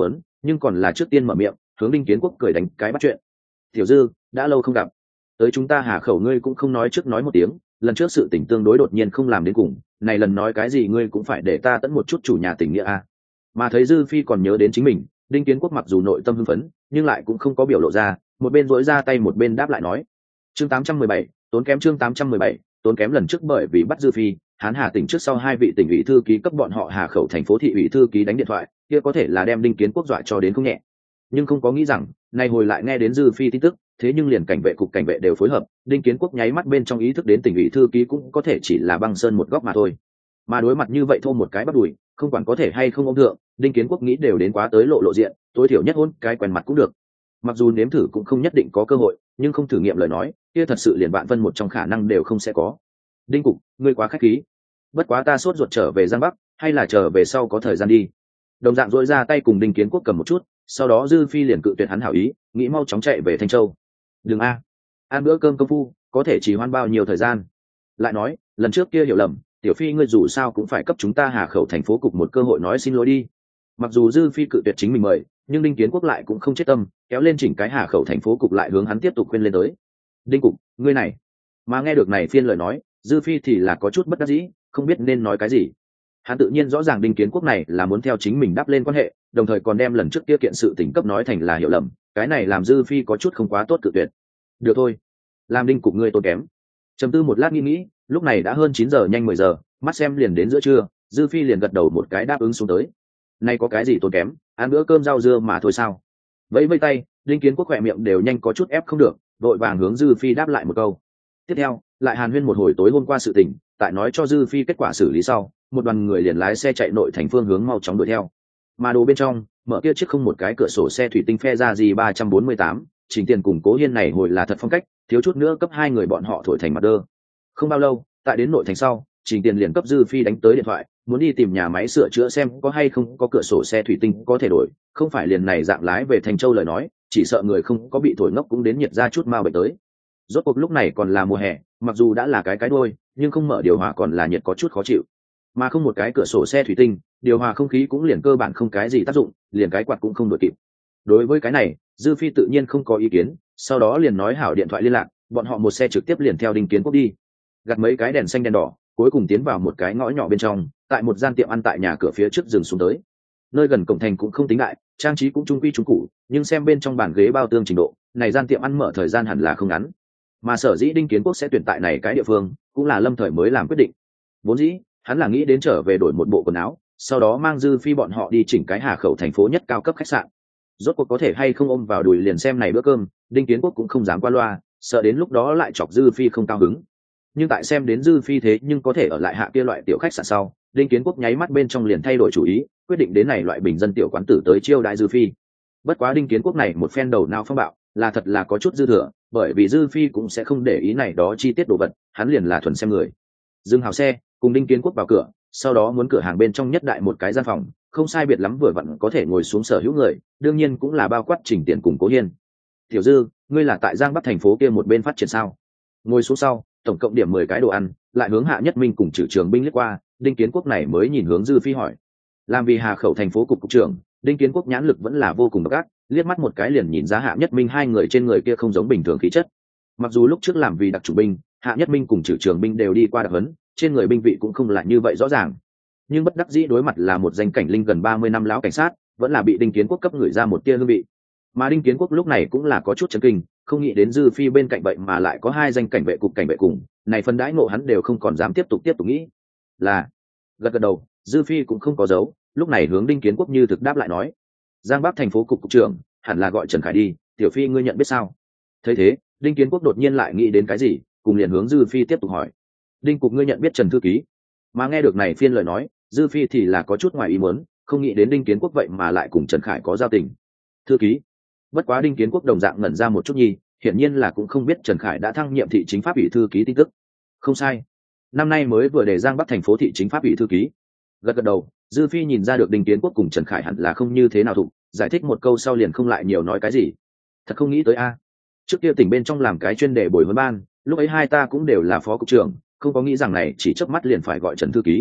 nhưng còn là trước tiên mở miệng hướng đinh kiến quốc cười đánh cái bắt chuyện. Tiểu Dư, đã lâu không gặp, tới chúng ta Hà Khẩu ngươi cũng không nói trước nói một tiếng, lần trước sự tình tương đối đột nhiên không làm đến cùng, này lần nói cái gì ngươi cũng phải để ta tận một chút chủ nhà tình nghĩa a. Mà thấy Dư Phi còn nhớ đến chính mình, đinh kiến quốc mặc dù nội tâm hưng phấn nhưng lại cũng không có biểu lộ ra, một bên dỗi ra tay một bên đáp lại nói. Chương tám trăm mười bảy, tốn kém chương tám trăm mười bảy, tốn kém lần trước bởi vì bắt Dư Phi, Hán Hà tỉnh trước sau hai vị tỉnh ủy thư ký cấp bọn họ Hà Khẩu thành phố thị ủy thư ký đánh điện thoại, kia có thể là đem đinh kiến quốc dọa cho đến không nhẹ. Nhưng không có nghĩ rằng, nay hồi lại nghe đến Dư Phi tin tức, thế nhưng liền cảnh vệ cục cảnh vệ đều phối hợp, đinh kiến quốc nháy mắt bên trong ý thức đến tỉnh ủy thư ký cũng có thể chỉ là băng sơn một góc mà thôi. Mà đối mặt như vậy thô một cái bắt đùi, không quản có thể hay không ôm thượng, đinh kiến quốc nghĩ đều đến quá tới lộ lộ diện, tối thiểu nhất hôn cái quen mặt cũng được. Mặc dù nếm thử cũng không nhất định có cơ hội, nhưng không thử nghiệm lời nói kia thật sự liền vạn vân một trong khả năng đều không sẽ có. Đinh cục, ngươi quá khách khí, bất quá ta sốt ruột trở về Giang Bắc, hay là trở về sau có thời gian đi. Đồng dạng dỗi ra tay cùng đinh kiến quốc cầm một chút, sau đó Dư Phi liền cự tuyệt hắn hảo ý, nghĩ mau chóng chạy về Thanh Châu. Đừng a, ăn bữa cơm công phu có thể chỉ hoan bao nhiêu thời gian. Lại nói lần trước kia hiểu lầm, Tiểu Phi ngươi dù sao cũng phải cấp chúng ta Hà Khẩu thành phố cục một cơ hội nói xin lỗi đi. Mặc dù Dư Phi cự tuyệt chính mình mời, nhưng đinh kiến quốc lại cũng không chết tâm, kéo lên chỉnh cái Hà Khẩu thành phố cục lại hướng hắn tiếp tục khuyên lên tới. Đinh cục, ngươi này. Mà nghe được này phiên lời nói, Dư Phi thì là có chút bất đắc dĩ, không biết nên nói cái gì. Hắn tự nhiên rõ ràng đinh kiến quốc này là muốn theo chính mình đáp lên quan hệ, đồng thời còn đem lần trước kia kiện sự tình cấp nói thành là hiểu lầm, cái này làm Dư Phi có chút không quá tốt cự tuyệt. Được thôi, làm đinh cục ngươi tốn kém. Trầm tư một lát nghĩ nghĩ, lúc này đã hơn chín giờ nhanh mười giờ, mắt xem liền đến giữa trưa, Dư Phi liền gật đầu một cái đáp ứng xuống tới. Nay có cái gì tốn kém, ăn bữa cơm rau dưa mà thôi sao. Vẫy vẫy tay, đinh kiến quốc khỏe miệng đều nhanh có chút ép không được, vội vàng hướng Dư Phi đáp lại một câu. Tiếp theo lại hàn huyên một hồi tối hôm qua sự tình, tại nói cho Dư Phi kết quả xử lý sau, một đoàn người liền lái xe chạy nội thành phương hướng mau chóng đuổi theo. Mà đồ bên trong mở kia chiếc không một cái cửa sổ xe thủy tinh phe ra gì ba trăm bốn mươi tám, Trình Tiền cùng Cố Hiên này hồi là thật phong cách, thiếu chút nữa cấp hai người bọn họ thổi thành mặt đơ. Không bao lâu, tại đến nội thành sau, Trình Tiền liền cấp Dư Phi đánh tới điện thoại, muốn đi tìm nhà máy sửa chữa xem có hay không có cửa sổ xe thủy tinh có thể đổi, không phải liền này dạng lái về Thành Châu lời nói, chỉ sợ người không có bị thổi ngốc cũng đến nhiệt ra chút mau bệnh tới. Rốt cuộc lúc này còn là mùa hè, mặc dù đã là cái cái đuôi, nhưng không mở điều hòa còn là nhiệt có chút khó chịu. Mà không một cái cửa sổ xe thủy tinh, điều hòa không khí cũng liền cơ bản không cái gì tác dụng, liền cái quạt cũng không đổi kịp. Đối với cái này, Dư Phi tự nhiên không có ý kiến, sau đó liền nói hảo điện thoại liên lạc, bọn họ một xe trực tiếp liền theo đinh kiến quốc đi. Gặt mấy cái đèn xanh đèn đỏ, cuối cùng tiến vào một cái ngõ nhỏ bên trong, tại một gian tiệm ăn tại nhà cửa phía trước dừng xuống tới. Nơi gần cổng thành cũng không tính đại, trang trí cũng trung quy trung cụ, nhưng xem bên trong bàn ghế bao tương trình độ, này gian tiệm ăn mở thời gian hẳn là không ngắn. Mà sở dĩ đinh kiến quốc sẽ tuyển tại này cái địa phương, cũng là lâm thời mới làm quyết định. Vốn dĩ hắn là nghĩ đến trở về đổi một bộ quần áo, sau đó mang Dư Phi bọn họ đi chỉnh cái Hà Khẩu thành phố nhất cao cấp khách sạn. Rốt cuộc có thể hay không ôm vào đùi liền xem này bữa cơm, đinh kiến quốc cũng không dám qua loa, sợ đến lúc đó lại chọc Dư Phi không cao hứng. Nhưng tại xem đến Dư Phi thế nhưng có thể ở lại hạ kia loại tiểu khách sạn sau, đinh kiến quốc nháy mắt bên trong liền thay đổi chủ ý, quyết định đến này loại bình dân tiểu quán tử tới chiêu đãi Dư Phi. Bất quá đinh kiến quốc này một phen đầu não phong bạo, là thật là có chút dư thừa, bởi vì Dư Phi cũng sẽ không để ý này đó chi tiết đồ vật, hắn liền là thuần xem người. Dừng hào xe, cùng đinh kiến quốc vào cửa, sau đó muốn cửa hàng bên trong nhất đại một cái gian phòng, không sai biệt lắm vừa vặn có thể ngồi xuống sở hữu người, đương nhiên cũng là bao quát Trình Tiền cùng Cố Hiên. Tiểu Dư, ngươi là tại Giang Bắc thành phố kia một bên phát triển sao? Ngồi xuống sau, tổng cộng điểm mười cái đồ ăn, lại hướng Hạ Nhất Minh cùng Trử Trường binh liếc qua, đinh kiến quốc này mới nhìn hướng Dư Phi hỏi. Làm vì Hà Khẩu thành phố cục cục trưởng, đinh kiến quốc nhãn lực vẫn là vô cùng độc ác, liếc mắt một cái liền nhìn ra Hạ Nhất Minh hai người trên người kia không giống bình thường khí chất. Mặc dù lúc trước làm vì đặc chủ binh, Hạ Nhất Minh cùng Trử Trường binh đều đi qua đặc huấn, trên người binh vị cũng không là như vậy rõ ràng, nhưng bất đắc dĩ đối mặt là một danh cảnh linh gần ba mươi năm lão cảnh sát, vẫn là bị đinh kiến quốc cấp người ra một tia hương vị. Mà đinh kiến quốc lúc này cũng là có chút chấn kinh, không nghĩ đến Dư Phi bên cạnh vậy mà lại có hai danh cảnh vệ cục cảnh vệ cùng, này phân đãi ngộ hắn đều không còn dám tiếp tục tiếp tục nghĩ. Là gật gật đầu, Dư Phi cũng không có dấu, lúc này hướng đinh kiến quốc như thực đáp lại nói. Giang Bắc thành phố cục cục trưởng hẳn là gọi Trần Khải đi, Tiểu Phi ngươi nhận biết sao? Thấy thế, đinh kiến quốc đột nhiên lại nghĩ đến cái gì, cùng liền hướng Dư Phi tiếp tục hỏi. Đinh cục ngươi nhận biết Trần thư ký? Mà nghe được này phiên lời nói, Dư Phi thì là có chút ngoài ý muốn, không nghĩ đến đinh kiến quốc vậy mà lại cùng Trần Khải có giao tình. Thư ký? Bất quá đinh kiến quốc đồng dạng ngẩn ra một chút nhi, hiển nhiên là cũng không biết Trần Khải đã thăng nhiệm thị chính pháp ủy thư ký tin tức. Không sai, năm nay mới vừa để Giang Bắc thành phố thị chính pháp ủy thư ký. Gật gật đầu, Dư Phi nhìn ra được đinh kiến quốc cùng Trần Khải hẳn là không như thế nào thụ, giải thích một câu sau liền không lại nhiều nói cái gì. Thật không nghĩ tới a, trước kia tỉnh bên trong làm cái chuyên đề bồi huấn ban, lúc ấy hai ta cũng đều là phó cục trưởng, không có nghĩ rằng này chỉ chớp mắt liền phải gọi Trần thư ký.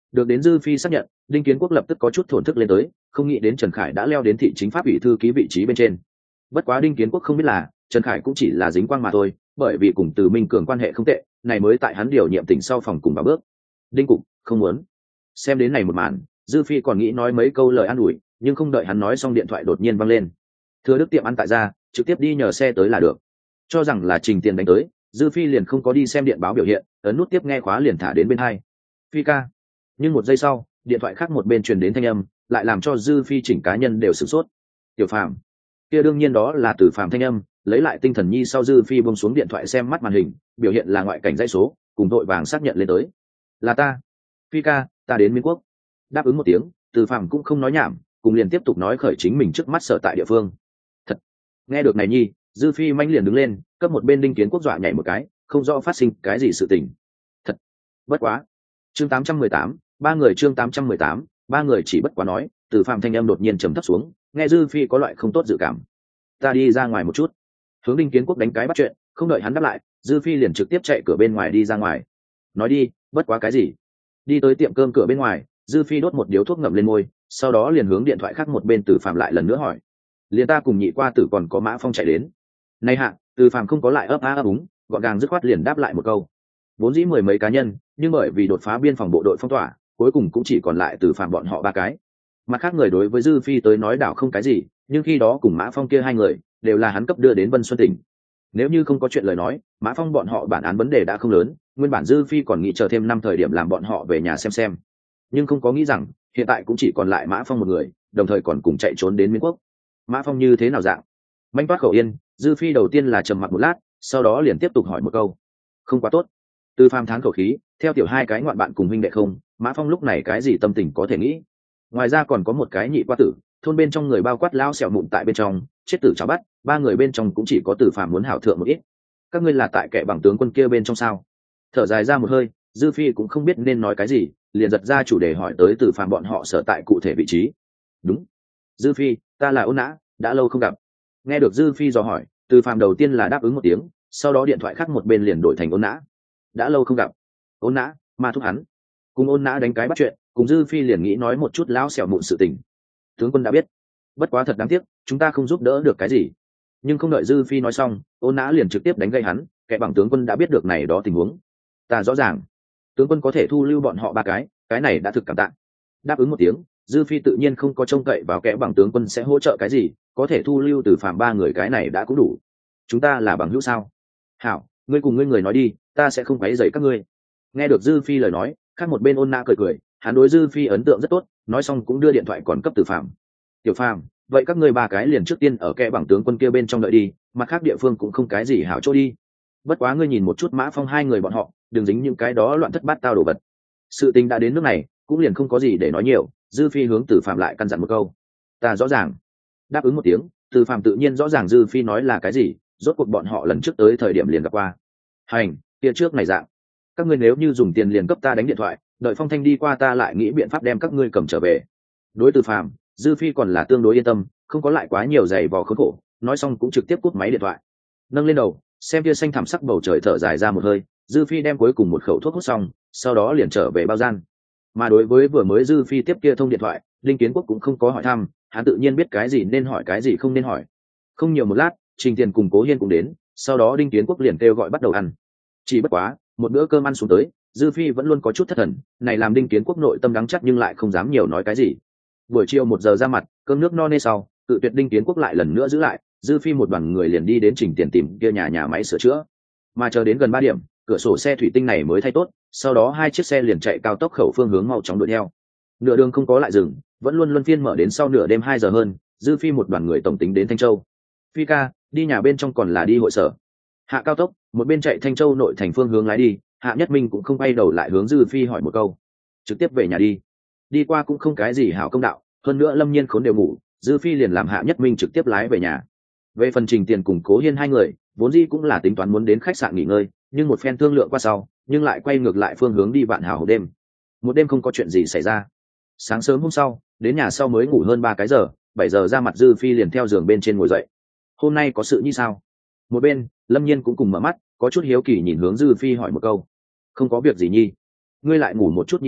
Được đến dư phi xác nhận, đinh kiến quốc lập tức có chút thổn thức lên tới, không nghĩ đến Trần Khải đã leo đến thị chính pháp ủy thư ký vị trí bên trên. Bất quá đinh kiến quốc không biết là Trần Khải cũng chỉ là dính quang mà thôi, bởi vì cùng Từ Minh Cường quan hệ không tệ, này mới tại hắn điều nhiệm tỉnh sau phòng cùng vào bước. Đinh cục không muốn. Xem đến này một màn, dư phi còn nghĩ nói mấy câu lời an ủi, nhưng không đợi hắn nói xong điện thoại đột nhiên văng lên. Thừa Đức tiệm ăn tại ra, trực tiếp đi nhờ xe tới là được. Cho rằng là Trình Tiền đánh tới, dư phi liền không có đi xem điện báo biểu hiện, ấn nút tiếp nghe khóa liền thả đến bên hai. Phi ca. Nhưng một giây sau, điện thoại khác một bên truyền đến thanh âm, lại làm cho dư phi chỉnh cá nhân đều sửng sốt. Tiểu Phàm. Kia đương nhiên đó là Từ Phàm thanh âm, lấy lại tinh thần nhi sau dư phi buông xuống điện thoại xem mắt màn hình, biểu hiện là ngoại cảnh dãy số, cùng đội vàng xác nhận lên tới. Là ta. Phi ca, ta đến Miến Quốc. Đáp ứng một tiếng, Từ Phàm cũng không nói nhảm, cùng liền tiếp tục nói khởi chính mình trước mắt sở tại địa phương. Thật. Nghe được này nhi, dư phi manh liền đứng lên, cấp một bên đinh kiến quốc dọa nhảy một cái, không rõ phát sinh cái gì sự tình. Thật. Bất quá. Chương tám trăm mười tám, ba người chương tám trăm mười tám, ba người chỉ bất quá nói, Từ Phàm thanh âm đột nhiên trầm thấp xuống, nghe dư phi có loại không tốt dự cảm. Ta đi ra ngoài một chút. Hướng đinh kiến quốc đánh cái bắt chuyện, không đợi hắn đáp lại, dư phi liền trực tiếp chạy cửa bên ngoài đi ra ngoài. Nói đi, bất quá cái gì? Đi tới tiệm cơm cửa bên ngoài, dư phi đốt một điếu thuốc ngậm lên môi, sau đó liền hướng điện thoại khác một bên Từ Phàm lại lần nữa hỏi. Liền ta cùng nhị qua tử còn có Mã Phong chạy đến. Này hạ, Từ Phàm không có lại ấp á ấp úng, gọn gàng dứt khoát liền đáp lại một câu. Vốn dĩ mười mấy cá nhân, nhưng bởi vì đột phá biên phòng bộ đội phong tỏa, cuối cùng cũng chỉ còn lại Từ Phàm bọn họ ba cái. Mặt khác người đối với dư phi tới nói đảo không cái gì, nhưng khi đó cùng Mã Phong kia hai người đều là hắn cấp đưa đến Vân Xuân tỉnh. Nếu như không có chuyện lời nói, Mã Phong bọn họ bản án vấn đề đã không lớn, nguyên bản dư phi còn nghĩ chờ thêm năm thời điểm làm bọn họ về nhà xem xem, nhưng không có nghĩ rằng hiện tại cũng chỉ còn lại Mã Phong một người, đồng thời còn cùng chạy trốn đến Miến Quốc. Mã Phong như thế nào dạng? Manh toát khẩu yên, dư phi đầu tiên là trầm mặc một lát, sau đó liền tiếp tục hỏi một câu. Không quá tốt. Từ Phàm thán khẩu khí, theo tiểu hai cái ngoạn bạn cùng huynh đệ không, Mã Phong lúc này cái gì tâm tình có thể nghĩ. Ngoài ra còn có một cái nhị qua tử, thôn bên trong người bao quát lao sẹo mụn tại bên trong, chết tử cháo bắt, ba người bên trong cũng chỉ có Từ Phàm muốn hảo thượng một ít. Các ngươi là tại kẻ bằng tướng quân kia bên trong sao? Thở dài ra một hơi, dư phi cũng không biết nên nói cái gì, liền giật ra chủ đề hỏi tới Từ Phàm bọn họ sở tại cụ thể vị trí. Đúng. Dư phi, ta là Ôn Nã, đã lâu không gặp. Nghe được dư phi dò hỏi, Từ Phàm đầu tiên là đáp ứng một tiếng, sau đó điện thoại khác một bên liền đổi thành Ôn Nã. Đã lâu không gặp. Ôn Nã, mà thúc hắn. Cùng Ôn Nã đánh cái bắt chuyện, cùng dư phi liền nghĩ nói một chút lão xẻo mụn sự tình. Tướng quân đã biết. Bất quá thật đáng tiếc, chúng ta không giúp đỡ được cái gì. Nhưng không đợi dư phi nói xong, Ôn Nã liền trực tiếp đánh gây hắn, kẻ bằng tướng quân đã biết được này đó tình huống. Ta rõ ràng, tướng quân có thể thu lưu bọn họ ba cái, cái này đã thực cảm tạ. Đáp ứng một tiếng, dư phi tự nhiên không có trông cậy vào kẻ bằng tướng quân sẽ hỗ trợ cái gì, có thể thu lưu Từ Phàm ba người cái này đã cũng đủ. Chúng ta là bằng hữu sao? Hảo, ngươi cùng ngươi người nói đi, ta sẽ không quấy rầy các ngươi. Nghe được dư phi lời nói, khác một bên Ôn Nã cười cười, hắn đối dư phi ấn tượng rất tốt, nói xong cũng đưa điện thoại còn cấp Từ Phàm. Tiểu Phàm, vậy các ngươi ba cái liền trước tiên ở kẻ bằng tướng quân kia bên trong đợi đi, mặt khác địa phương cũng không cái gì hảo chỗ đi. Bất quá ngươi nhìn một chút Mã Phong hai người bọn họ, đừng dính những cái đó loạn thất bát tao đồ vật. Sự tình đã đến nước này, cũng liền không có gì để nói nhiều, dư phi hướng Từ Phàm lại căn dặn một câu. Ta rõ ràng. Đáp ứng một tiếng, Từ Phàm tự nhiên rõ ràng dư phi nói là cái gì, rốt cuộc bọn họ lần trước tới thời điểm liền gặp qua. Hành, kia trước này dạng, các ngươi nếu như dùng tiền liền cấp ta đánh điện thoại, đợi Phong Thanh đi qua ta lại nghĩ biện pháp đem các ngươi cầm trở về. Đối Từ Phàm, dư phi còn là tương đối yên tâm, không có lại quá nhiều giày vò khốn khổ, nói xong cũng trực tiếp cúp máy điện thoại. Nâng lên đầu, xem kia xanh thẳm sắc bầu trời, thở dài ra một hơi, dư phi đem cuối cùng một khẩu thuốc hút xong, sau đó liền trở về bao gian. Mà đối với vừa mới dư phi tiếp kia thông điện thoại, Đinh Kiến Quốc cũng không có hỏi thăm, hắn tự nhiên biết cái gì nên hỏi cái gì không nên hỏi. Không nhiều một lát, Trình Tiền cùng Cố Hiên cũng đến, sau đó Đinh Kiến Quốc liền kêu gọi bắt đầu ăn. Chỉ bất quá, một bữa cơm ăn xuống tới, dư phi vẫn luôn có chút thất thần, này làm Đinh Kiến Quốc nội tâm đắng chắc nhưng lại không dám nhiều nói cái gì. Buổi chiều một giờ ra mặt, cơm nước no nê sau, tự tuyệt Đinh Kiến Quốc lại lần nữa giữ lại, dư phi một đoàn người liền đi đến Trình Tiền tìm kia nhà nhà máy sửa chữa. Mà chờ đến gần ba điểm, cửa sổ xe thủy tinh này mới thay tốt, sau đó hai chiếc xe liền chạy cao tốc khẩu phương hướng mau chóng đuổi theo. Nửa đường không có lại dừng, vẫn luôn luân phiên mở đến sau nửa đêm hai giờ hơn, dư phi một đoàn người tổng tính đến Thanh Châu. Phi ca, đi nhà bên trong còn là đi hội sở? Hạ cao tốc, một bên chạy Thanh Châu nội thành phương hướng lái đi, Hạ Nhất Minh cũng không quay đầu lại hướng dư phi hỏi một câu. Trực tiếp về nhà đi. Đi qua cũng không cái gì hảo công đạo, hơn nữa Lâm Nhiên khốn đều ngủ, dư phi liền làm Hạ Nhất Minh trực tiếp lái về nhà. Về phần Trình Tiền cùng Cố Hiên hai người, vốn dĩ cũng là tính toán muốn đến khách sạn nghỉ ngơi, nhưng một phen thương lượng qua sau, nhưng lại quay ngược lại phương hướng đi Vạn Hào hộp đêm. Một đêm không có chuyện gì xảy ra. Sáng sớm hôm sau, đến nhà sau mới ngủ hơn ba cái giờ, bảy giờ ra mặt dư phi liền theo giường bên trên ngồi dậy. Hôm nay có sự như sao? Một bên, Lâm Nhiên cũng cùng mở mắt, có chút hiếu kỳ nhìn hướng dư phi hỏi một câu. Không có việc gì nhi. Ngươi lại ngủ một chút nhi đi,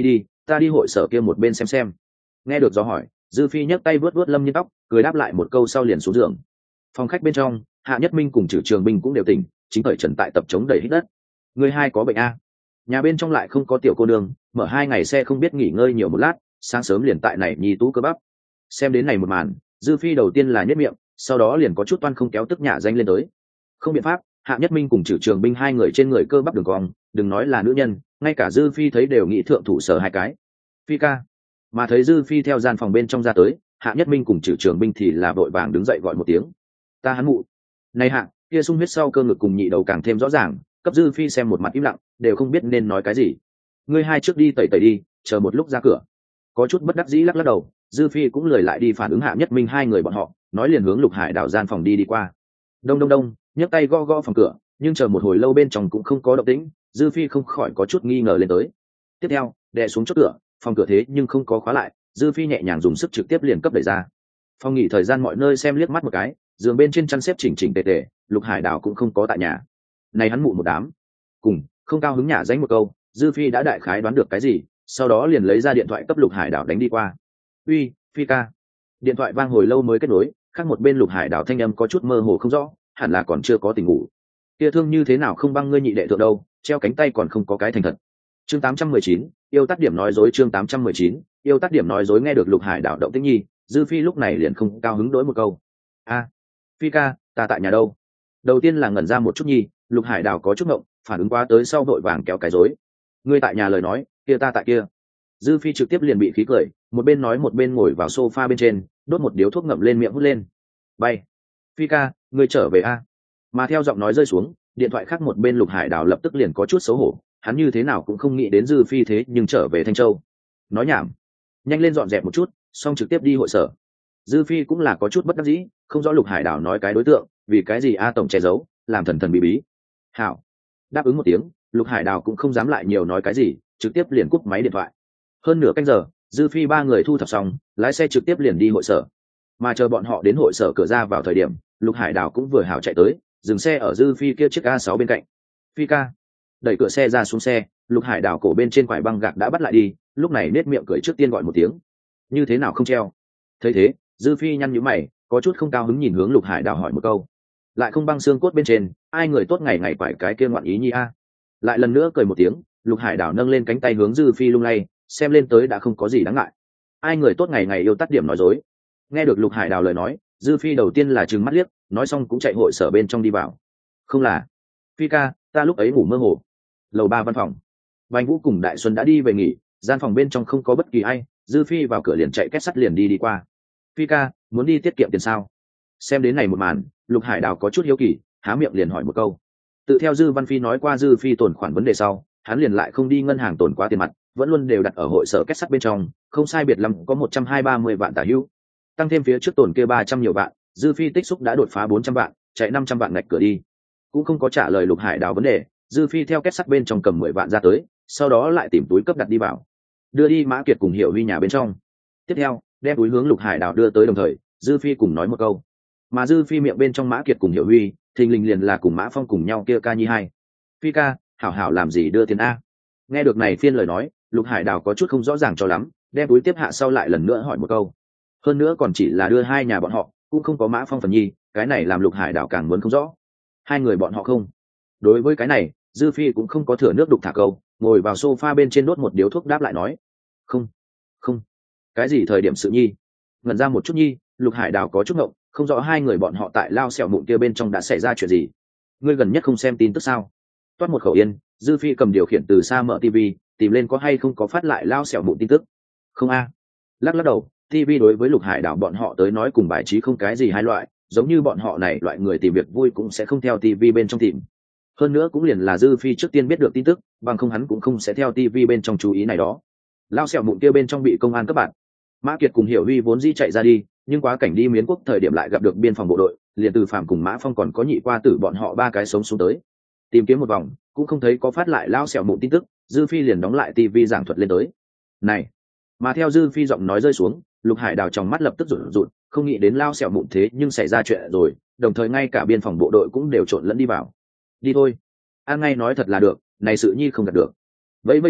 ta đi hội sở kia một bên xem xem. Nghe được do hỏi, dư phi nhấc tay vuốt vuốt Lâm Nhiên tóc, cười đáp lại một câu sau liền xuống giường. Phòng khách bên trong, Hạ Nhất Minh cùng Trử Trường Binh cũng đều tỉnh, chính thời trần tại tập chống đẩy hít đất. Người hai có bệnh a? Nhà bên trong lại không có tiểu cô nương, mở hai ngày xe không biết nghỉ ngơi nhiều một lát, sáng sớm liền tại này nhi tú cơ bắp. Xem đến này một màn, dư phi đầu tiên là nhếch miệng, sau đó liền có chút toan không kéo tức nhả danh lên tới. Không biện pháp, Hạ Nhất Minh cùng Trử Trường Binh hai người trên người cơ bắp đường cong, đừng nói là nữ nhân, ngay cả dư phi thấy đều nghĩ thượng thủ sở hai cái. Phi ca. Mà thấy dư phi theo gian phòng bên trong ra tới, Hạ Nhất Minh cùng Trử Trường Binh thì là vội vàng đứng dậy gọi một tiếng. Ta hắn mụ. Này Hạ, kia sung huyết sau cơ ngực cùng nhị đầu càng thêm rõ ràng, cấp dư phi xem một mặt im lặng, đều không biết nên nói cái gì. Ngươi hai trước đi tẩy tẩy đi, chờ một lúc ra cửa. Có chút bất đắc dĩ lắc lắc đầu, dư phi cũng lười lại đi phản ứng Hạ Nhất Minh hai người bọn họ, nói liền hướng Lục Hải Đảo gian phòng đi đi qua. Đông đông đông, nhấc tay gõ gõ phòng cửa, nhưng chờ một hồi lâu bên trong cũng không có động tĩnh, dư phi không khỏi có chút nghi ngờ lên tới. Tiếp theo, đè xuống chốt cửa, phòng cửa thế nhưng không có khóa lại, dư phi nhẹ nhàng dùng sức trực tiếp liền cấp đẩy ra. Phòng nghỉ thời gian mọi nơi xem liếc mắt một cái, giường bên trên chăn xếp chỉnh chỉnh tề tề, Lục Hải Đảo cũng không có tại nhà. Này hắn mụ một đám. Cùng, không cao hứng nhả danh một câu, dư phi đã đại khái đoán được cái gì, sau đó liền lấy ra điện thoại cấp Lục Hải Đảo đánh đi qua. Uy, phi ca. Điện thoại vang hồi lâu mới kết nối, khác một bên Lục Hải Đảo thanh âm có chút mơ hồ không rõ, hẳn là còn chưa có tỉnh ngủ. Kia thương như thế nào không băng ngươi nhị đệ thượng đâu, treo cánh tay còn không có cái thành thật. Chương tám trăm mười chín, yêu tắt điểm nói dối. Chương tám trăm mười chín, yêu tắt điểm nói dối. Nghe được Lục Hải Đảo động tĩnh nhi, dư phi lúc này liền không cao hứng đối một câu. A, phi ca, ta tại nhà đâu? Đầu tiên là ngẩn ra một chút nhi, Lục Hải Đảo có chút ngộng, phản ứng quá tới sau vội vàng kéo cái rối. Ngươi tại nhà lời nói, kia ta tại kia. Dư phi trực tiếp liền bị khí cười, một bên nói một bên ngồi vào sofa bên trên, đốt một điếu thuốc ngậm lên miệng hút lên. Bay, phi ca, ngươi trở về a? Mà theo giọng nói rơi xuống, điện thoại khác một bên Lục Hải Đảo lập tức liền có chút xấu hổ, hắn như thế nào cũng không nghĩ đến dư phi thế nhưng trở về Thanh Châu. Nói nhảm, nhanh lên dọn dẹp một chút, xong trực tiếp đi hội sở. Dư phi cũng là có chút bất đắc dĩ, không rõ Lục Hải Đảo nói cái đối tượng, vì cái gì a tổng che giấu, làm thần thần bí bí. Hảo, đáp ứng một tiếng, Lục Hải Đảo cũng không dám lại nhiều nói cái gì, trực tiếp liền cúp máy điện thoại. Hơn nửa canh giờ, dư phi ba người thu thập xong, lái xe trực tiếp liền đi hội sở. Mà chờ bọn họ đến hội sở cửa ra vào thời điểm, Lục Hải Đảo cũng vừa hảo chạy tới, dừng xe ở dư phi kia chiếc a sáu bên cạnh. Phi ca. Đẩy cửa xe ra xuống xe, Lục Hải Đảo cổ bên trên quải băng gạc đã bắt lại đi, lúc này nết miệng cười trước tiên gọi một tiếng. Như thế nào không treo? Thấy thế, dư phi nhăn nhíu mày, có chút không cao hứng nhìn hướng Lục Hải Đảo hỏi một câu. Lại không băng xương cốt bên trên, ai người tốt ngày ngày quải cái kia ngoạn ý nhi a? Lại lần nữa cười một tiếng, Lục Hải Đảo nâng lên cánh tay hướng dư phi lung lay, xem lên tới đã không có gì đáng ngại. Ai người tốt ngày ngày yêu tắt điểm nói dối. Nghe được Lục Hải Đảo lời nói, dư phi đầu tiên là trừng mắt liếc, nói xong cũng chạy hội sở bên trong đi vào. Không là, phi ca, ta lúc ấy ngủ mơ hồ. Lầu ba văn phòng, Bành Vũ cùng Đại Xuân đã đi về nghỉ, gian phòng bên trong không có bất kỳ ai, dư phi vào cửa liền chạy két sắt liền đi đi qua. Phi ca, muốn đi tiết kiệm tiền sao? Xem đến này một màn, Lục Hải Đảo có chút hiếu kỳ, há miệng liền hỏi một câu. Tự theo dư văn phi nói qua dư phi tồn khoản vấn đề sau, hắn liền lại không đi ngân hàng tồn quá tiền mặt, vẫn luôn đều đặt ở hội sở két sắt bên trong, không sai biệt lắm có một trăm hai ba mươi vạn tả hữu, tăng thêm phía trước tồn kia ba trăm nhiều vạn, dư phi tích xúc đã đột phá bốn trăm vạn, chạy năm trăm vạn ngạch cửa đi. Cũng không có trả lời Lục Hải Đảo vấn đề, dư phi theo két sắt bên trong cầm mười vạn ra tới, sau đó lại tìm túi cấp đặt đi vào, đưa đi Mã Kiệt cùng Hiểu Huy nhà bên trong. Tiếp theo, đem túi hướng Lục Hải Đảo đưa tới đồng thời, dư phi cùng nói một câu. Mà dư phi miệng bên trong Mã Kiệt cùng Hiểu Huy, thình lình liền là cùng Mã Phong cùng nhau kia ca nhi hai. Phi ca, hảo hảo làm gì đưa tiền a? Nghe được này phiên lời nói, Lục Hải Đảo có chút không rõ ràng cho lắm, đem túi tiếp hạ sau lại lần nữa hỏi một câu. Hơn nữa còn chỉ là đưa hai nhà bọn họ, cũng không có Mã Phong phần nhi, cái này làm Lục Hải Đảo càng muốn không rõ. Hai người bọn họ không. Đối với cái này, dư phi cũng không có thừa nước đục thả câu, ngồi vào sofa bên trên đốt một điếu thuốc đáp lại nói. Không, không. Cái gì thời điểm sự nhi? Ngẩn ra một chút nhi, Lục Hải Đảo có chút ngộng, không rõ hai người bọn họ tại lao sẹo mụn kia bên trong đã xảy ra chuyện gì. Ngươi gần nhất không xem tin tức sao? Toát một khẩu yên, dư phi cầm điều khiển từ xa mở tivi, tìm lên có hay không có phát lại lao sẹo mụn tin tức. Không a. Lắc lắc đầu, tivi đối với Lục Hải Đảo bọn họ tới nói cùng bài trí không cái gì hai loại, giống như bọn họ này loại người tìm việc vui cũng sẽ không theo tivi bên trong tìm. Hơn nữa cũng liền là dư phi trước tiên biết được tin tức, bằng không hắn cũng không sẽ theo tivi bên trong chú ý này đó. Lao sẹo mụn kia bên trong bị công an các bạn. Mã Kiệt cùng Hiểu Huy vốn dĩ chạy ra đi, nhưng quá cảnh đi Miến Quốc thời điểm lại gặp được biên phòng bộ đội, liền từ Phạm cùng Mã Phong còn có nhị qua tử bọn họ ba cái sống xuống tới. Tìm kiếm một vòng, cũng không thấy có phát lại lao sẹo mụn tin tức, dư phi liền đóng lại tivi giảng thuật lên tới. Này, mà theo dư phi giọng nói rơi xuống, Lục Hải Đảo trong mắt lập tức rụt rụt, không nghĩ đến lao sẹo mụn thế nhưng xảy ra chuyện rồi, đồng thời ngay cả biên phòng bộ đội cũng đều trộn lẫn đi vào. Đi thôi, an ngay nói thật là được, này sự nhi không gạt được. Vẫy vẫy tay,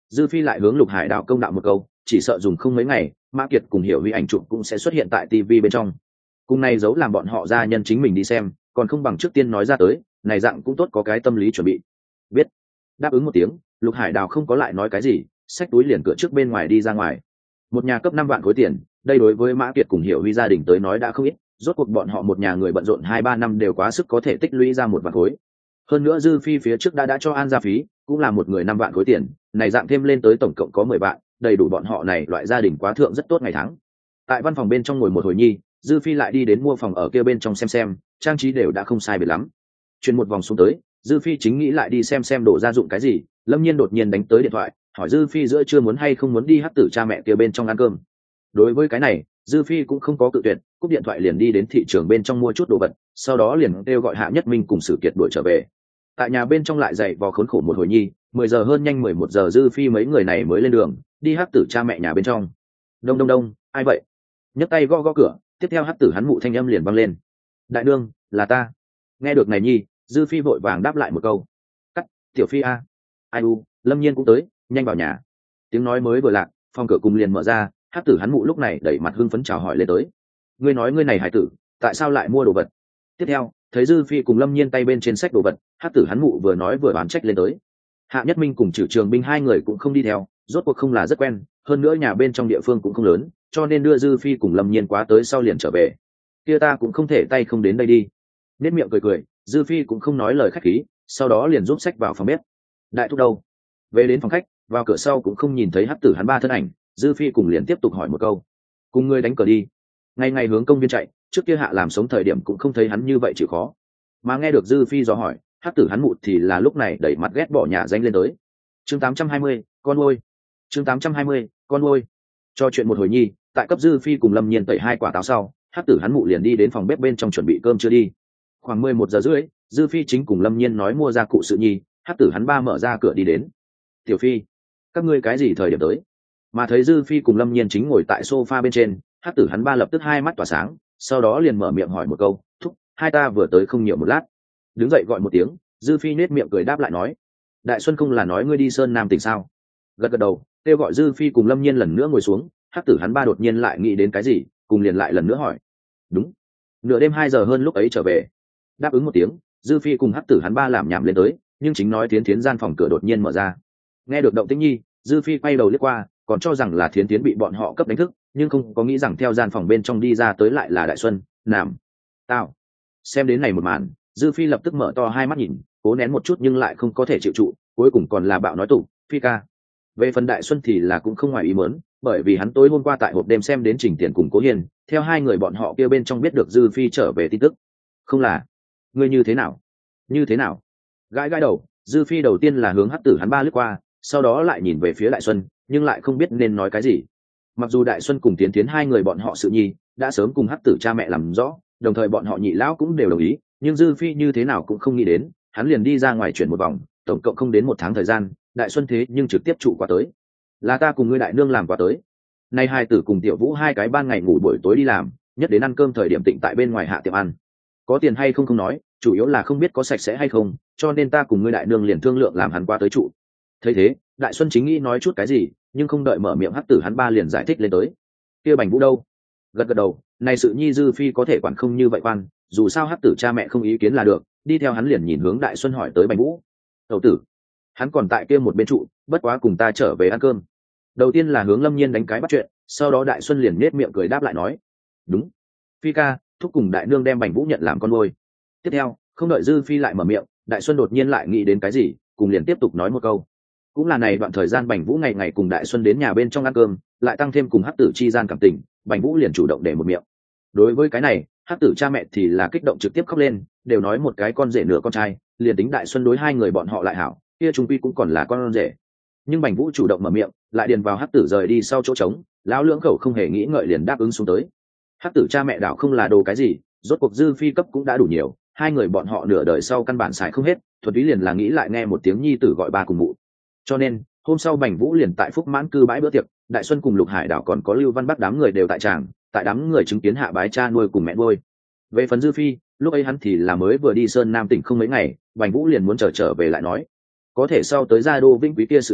dư phi lại hướng Lục Hải Đào công đạo một câu, chỉ sợ dùng không mấy ngày Mã Kiệt cùng Hiểu Huy ảnh chụp cũng sẽ xuất hiện tại tivi bên trong. Cùng này giấu làm bọn họ gia nhân chính mình đi xem, còn không bằng trước tiên nói ra tới, này dạng cũng tốt có cái tâm lý chuẩn bị. Biết. Đáp ứng một tiếng, Lục Hải Đào không có lại nói cái gì, xách túi liền cửa trước bên ngoài đi ra ngoài. Một nhà cấp năm vạn khối tiền, đây đối với Mã Kiệt cùng Hiểu Huy gia đình tới nói đã không ít, rốt cuộc bọn họ một nhà người bận rộn hai ba năm đều quá sức có thể tích lũy ra một vạn khối. Hơn nữa dư phi phía trước đã đã cho an gia phí, cũng là một người năm vạn khối tiền, này dạng thêm lên tới tổng cộng có mười vạn, đầy đủ bọn họ này loại gia đình quá thượng rất tốt ngày tháng. Tại văn phòng bên trong ngồi một hồi nhi, dư phi lại đi đến mua phòng ở kia bên trong xem xem, trang trí đều đã không sai biệt lắm. Chuyển một vòng xuống tới, dư phi chính nghĩ lại đi xem xem đồ gia dụng cái gì, Lâm Nhiên đột nhiên đánh tới điện thoại, hỏi dư phi giữa chưa muốn hay không muốn đi hắc tử cha mẹ kia bên trong ăn cơm. Đối với cái này, dư phi cũng không có cự tuyệt, cúp điện thoại liền đi đến thị trường bên trong mua chút đồ vật, sau đó liền kêu gọi Hạ Nhất Minh cùng Sử Kiệt đuổi trở về. Tại nhà bên trong lại dậy vò khốn khổ một hồi nhi, mười giờ hơn nhanh mười một giờ dư phi mấy người này mới lên đường đi hắc tử cha mẹ nhà bên trong. Đông đông đông, ai vậy? Nhấc tay gõ gõ cửa, tiếp theo hắc tử hắn mụ thanh âm liền vang lên. Đại nương, là ta. Nghe được này nhi, dư phi vội vàng đáp lại một câu. Cắt, tiểu phi a. Ai u, Lâm Nhiên cũng tới, nhanh vào nhà. Tiếng nói mới vừa lạc, phòng cửa cùng liền mở ra, hắc tử hắn mụ lúc này đẩy mặt hưng phấn chào hỏi lên tới. Ngươi nói ngươi này hải tử, tại sao lại mua đồ vật? Tiếp theo, thấy dư phi cùng Lâm Nhiên tay bên trên sách đồ vật, hắc tử hắn mụ vừa nói vừa bán trách lên tới. Hạ Nhất Minh cùng Trử Trường Binh hai người cũng không đi theo, rốt cuộc không là rất quen, hơn nữa nhà bên trong địa phương cũng không lớn, cho nên đưa dư phi cùng Lâm Nhiên quá tới sau liền trở về. Kia ta cũng không thể tay không đến đây đi. Nét miệng cười cười, dư phi cũng không nói lời khách khí, sau đó liền giúp sách vào phòng bếp. Đại thúc đâu? Về đến phòng khách, vào cửa sau cũng không nhìn thấy hắc tử hắn ba thân ảnh, dư phi cùng liền tiếp tục hỏi một câu. Cùng ngươi đánh cờ đi. Ngày ngày hướng công viên chạy, trước kia Hạ làm sống thời điểm cũng không thấy hắn như vậy chịu khó. Mà nghe được dư phi dò hỏi, hắc tử hắn mụt thì là lúc này đẩy mặt ghét bỏ nhà danh lên tới. Chương tám trăm hai mươi, con nuôi. Chương tám trăm hai mươi, con nuôi. Cho chuyện một hồi nhi, tại cấp dư phi cùng Lâm Nhiên tẩy hai quả táo sau, hắc tử hắn mụ liền đi đến phòng bếp bên trong chuẩn bị cơm chưa đi. Khoảng mười một giờ rưỡi, dư phi chính cùng Lâm Nhiên nói mua ra cụ sự nhi, hắc tử hắn ba mở ra cửa đi đến. Tiểu phi, các ngươi cái gì thời điểm tới? Mà thấy dư phi cùng Lâm Nhiên chính ngồi tại sofa bên trên, hắc tử hắn ba lập tức hai mắt tỏa sáng, sau đó liền mở miệng hỏi một câu, thúc, hai ta vừa tới không nhiều một lát. Đứng dậy gọi một tiếng, dư phi nết miệng cười đáp lại nói, đại xuân không là nói ngươi đi sơn nam tỉnh sao? Gật gật đầu, kêu gọi dư phi cùng Lâm Nhiên lần nữa ngồi xuống, hắc tử hắn ba đột nhiên lại nghĩ đến cái gì, cùng liền lại lần nữa hỏi. Đúng, nửa đêm hai giờ hơn lúc ấy trở về. Đáp ứng một tiếng, dư phi cùng hắc tử hắn ba làm nhảm lên tới, nhưng chính nói thiến thiến gian phòng cửa đột nhiên mở ra. Nghe được động tĩnh nhi, dư phi quay đầu liếc qua, còn cho rằng là thiến thiến bị bọn họ cấp đánh thức, nhưng không có nghĩ rằng theo gian phòng bên trong đi ra tới lại là Đại Xuân. Nằm, tao. Xem đến này một màn, dư phi lập tức mở to hai mắt nhìn, cố nén một chút nhưng lại không có thể chịu trụ, cuối cùng còn là bạo nói tủ, phi ca. Về phần Đại Xuân thì là cũng không ngoài ý muốn, bởi vì hắn tối hôm qua tại hộp đêm xem đến Trình Tiền cùng Cố Hiền, theo hai người bọn họ kia bên trong biết được dư phi trở về tin tức. Không là, ngươi như thế nào? Như thế nào? Gãi gãi đầu, dư phi đầu tiên là hướng hắc tử hắn ba lướt qua, sau đó lại nhìn về phía Đại Xuân, nhưng lại không biết nên nói cái gì. Mặc dù Đại Xuân cùng Tiến Tiến hai người bọn họ sự nhi đã sớm cùng hắc tử cha mẹ làm rõ, đồng thời bọn họ nhị lão cũng đều đồng ý, nhưng dư phi như thế nào cũng không nghĩ đến, hắn liền đi ra ngoài chuyển một vòng, tổng cộng không đến một tháng thời gian, Đại Xuân thế nhưng trực tiếp trụ qua tới. Là ta cùng ngươi đại nương làm qua tới. Nay hai tử cùng Tiểu Vũ hai cái ban ngày ngủ buổi tối đi làm, nhất đến ăn cơm thời điểm tịnh tại bên ngoài hạ tiệm ăn. Có tiền hay không không nói, chủ yếu là không biết có sạch sẽ hay không, cho nên ta cùng ngươi đại nương liền thương lượng làm hắn qua tới trụ. Thấy thế, Đại Xuân chính nghĩ nói chút cái gì, nhưng không đợi mở miệng hắc tử hắn ba liền giải thích lên tới. Kia Bành Vũ đâu? Gật gật đầu, này sự nhi dư phi có thể quản không như vậy quan, dù sao hắc tử cha mẹ không ý kiến là được, đi theo hắn liền nhìn hướng Đại Xuân hỏi tới Bành Vũ. Tẩu tử, hắn còn tại kia một bên trụ, bất quá cùng ta trở về ăn cơm. Đầu tiên là hướng Lâm Nhiên đánh cái bắt chuyện, sau đó Đại Xuân liền nết miệng cười đáp lại nói, đúng, phi ca, thúc cùng đại nương đem Bành Vũ nhận làm con nuôi. Tiếp theo, không đợi dư phi lại mở miệng, Đại Xuân đột nhiên lại nghĩ đến cái gì, cùng liền tiếp tục nói một câu. Cũng là này đoạn thời gian Bành Vũ ngày ngày cùng Đại Xuân đến nhà bên trong ăn cơm, lại tăng thêm cùng hắc tử chi gian cảm tình, Bành Vũ liền chủ động để một miệng. Đối với cái này, hắc tử cha mẹ thì là kích động trực tiếp khóc lên, đều nói một cái con rể nửa con trai, liền tính Đại Xuân đối hai người bọn họ lại hảo, kia trung quy cũng còn là con rể. Nhưng Bành Vũ chủ động mở miệng, lại điền vào hắc tử rời đi sau chỗ trống, lão lưỡng khẩu không hề nghĩ ngợi liền đáp ứng xuống tới. Hắc tử cha mẹ đảo không là đồ cái gì, rốt cuộc dư phi cấp cũng đã đủ nhiều, hai người bọn họ nửa đời sau căn bản xài không hết, thuật ý liền là nghĩ lại nghe một tiếng nhi tử gọi ba cùng mụ. Cho nên hôm sau Bành Vũ liền tại Phúc Mãn cư bãi bữa tiệc, Đại Xuân cùng Lục Hải Đảo còn có Lưu Văn Bắc đám người đều tại tràng, tại đám người chứng kiến hạ bái cha nuôi cùng mẹ nuôi. Về phần dư phi, lúc ấy hắn thì là mới vừa đi Sơn Nam tỉnh không mấy ngày, Bành Vũ liền muốn trở trở về lại nói, có thể sau tới gia đô Vĩnh Quý kia sự nhi,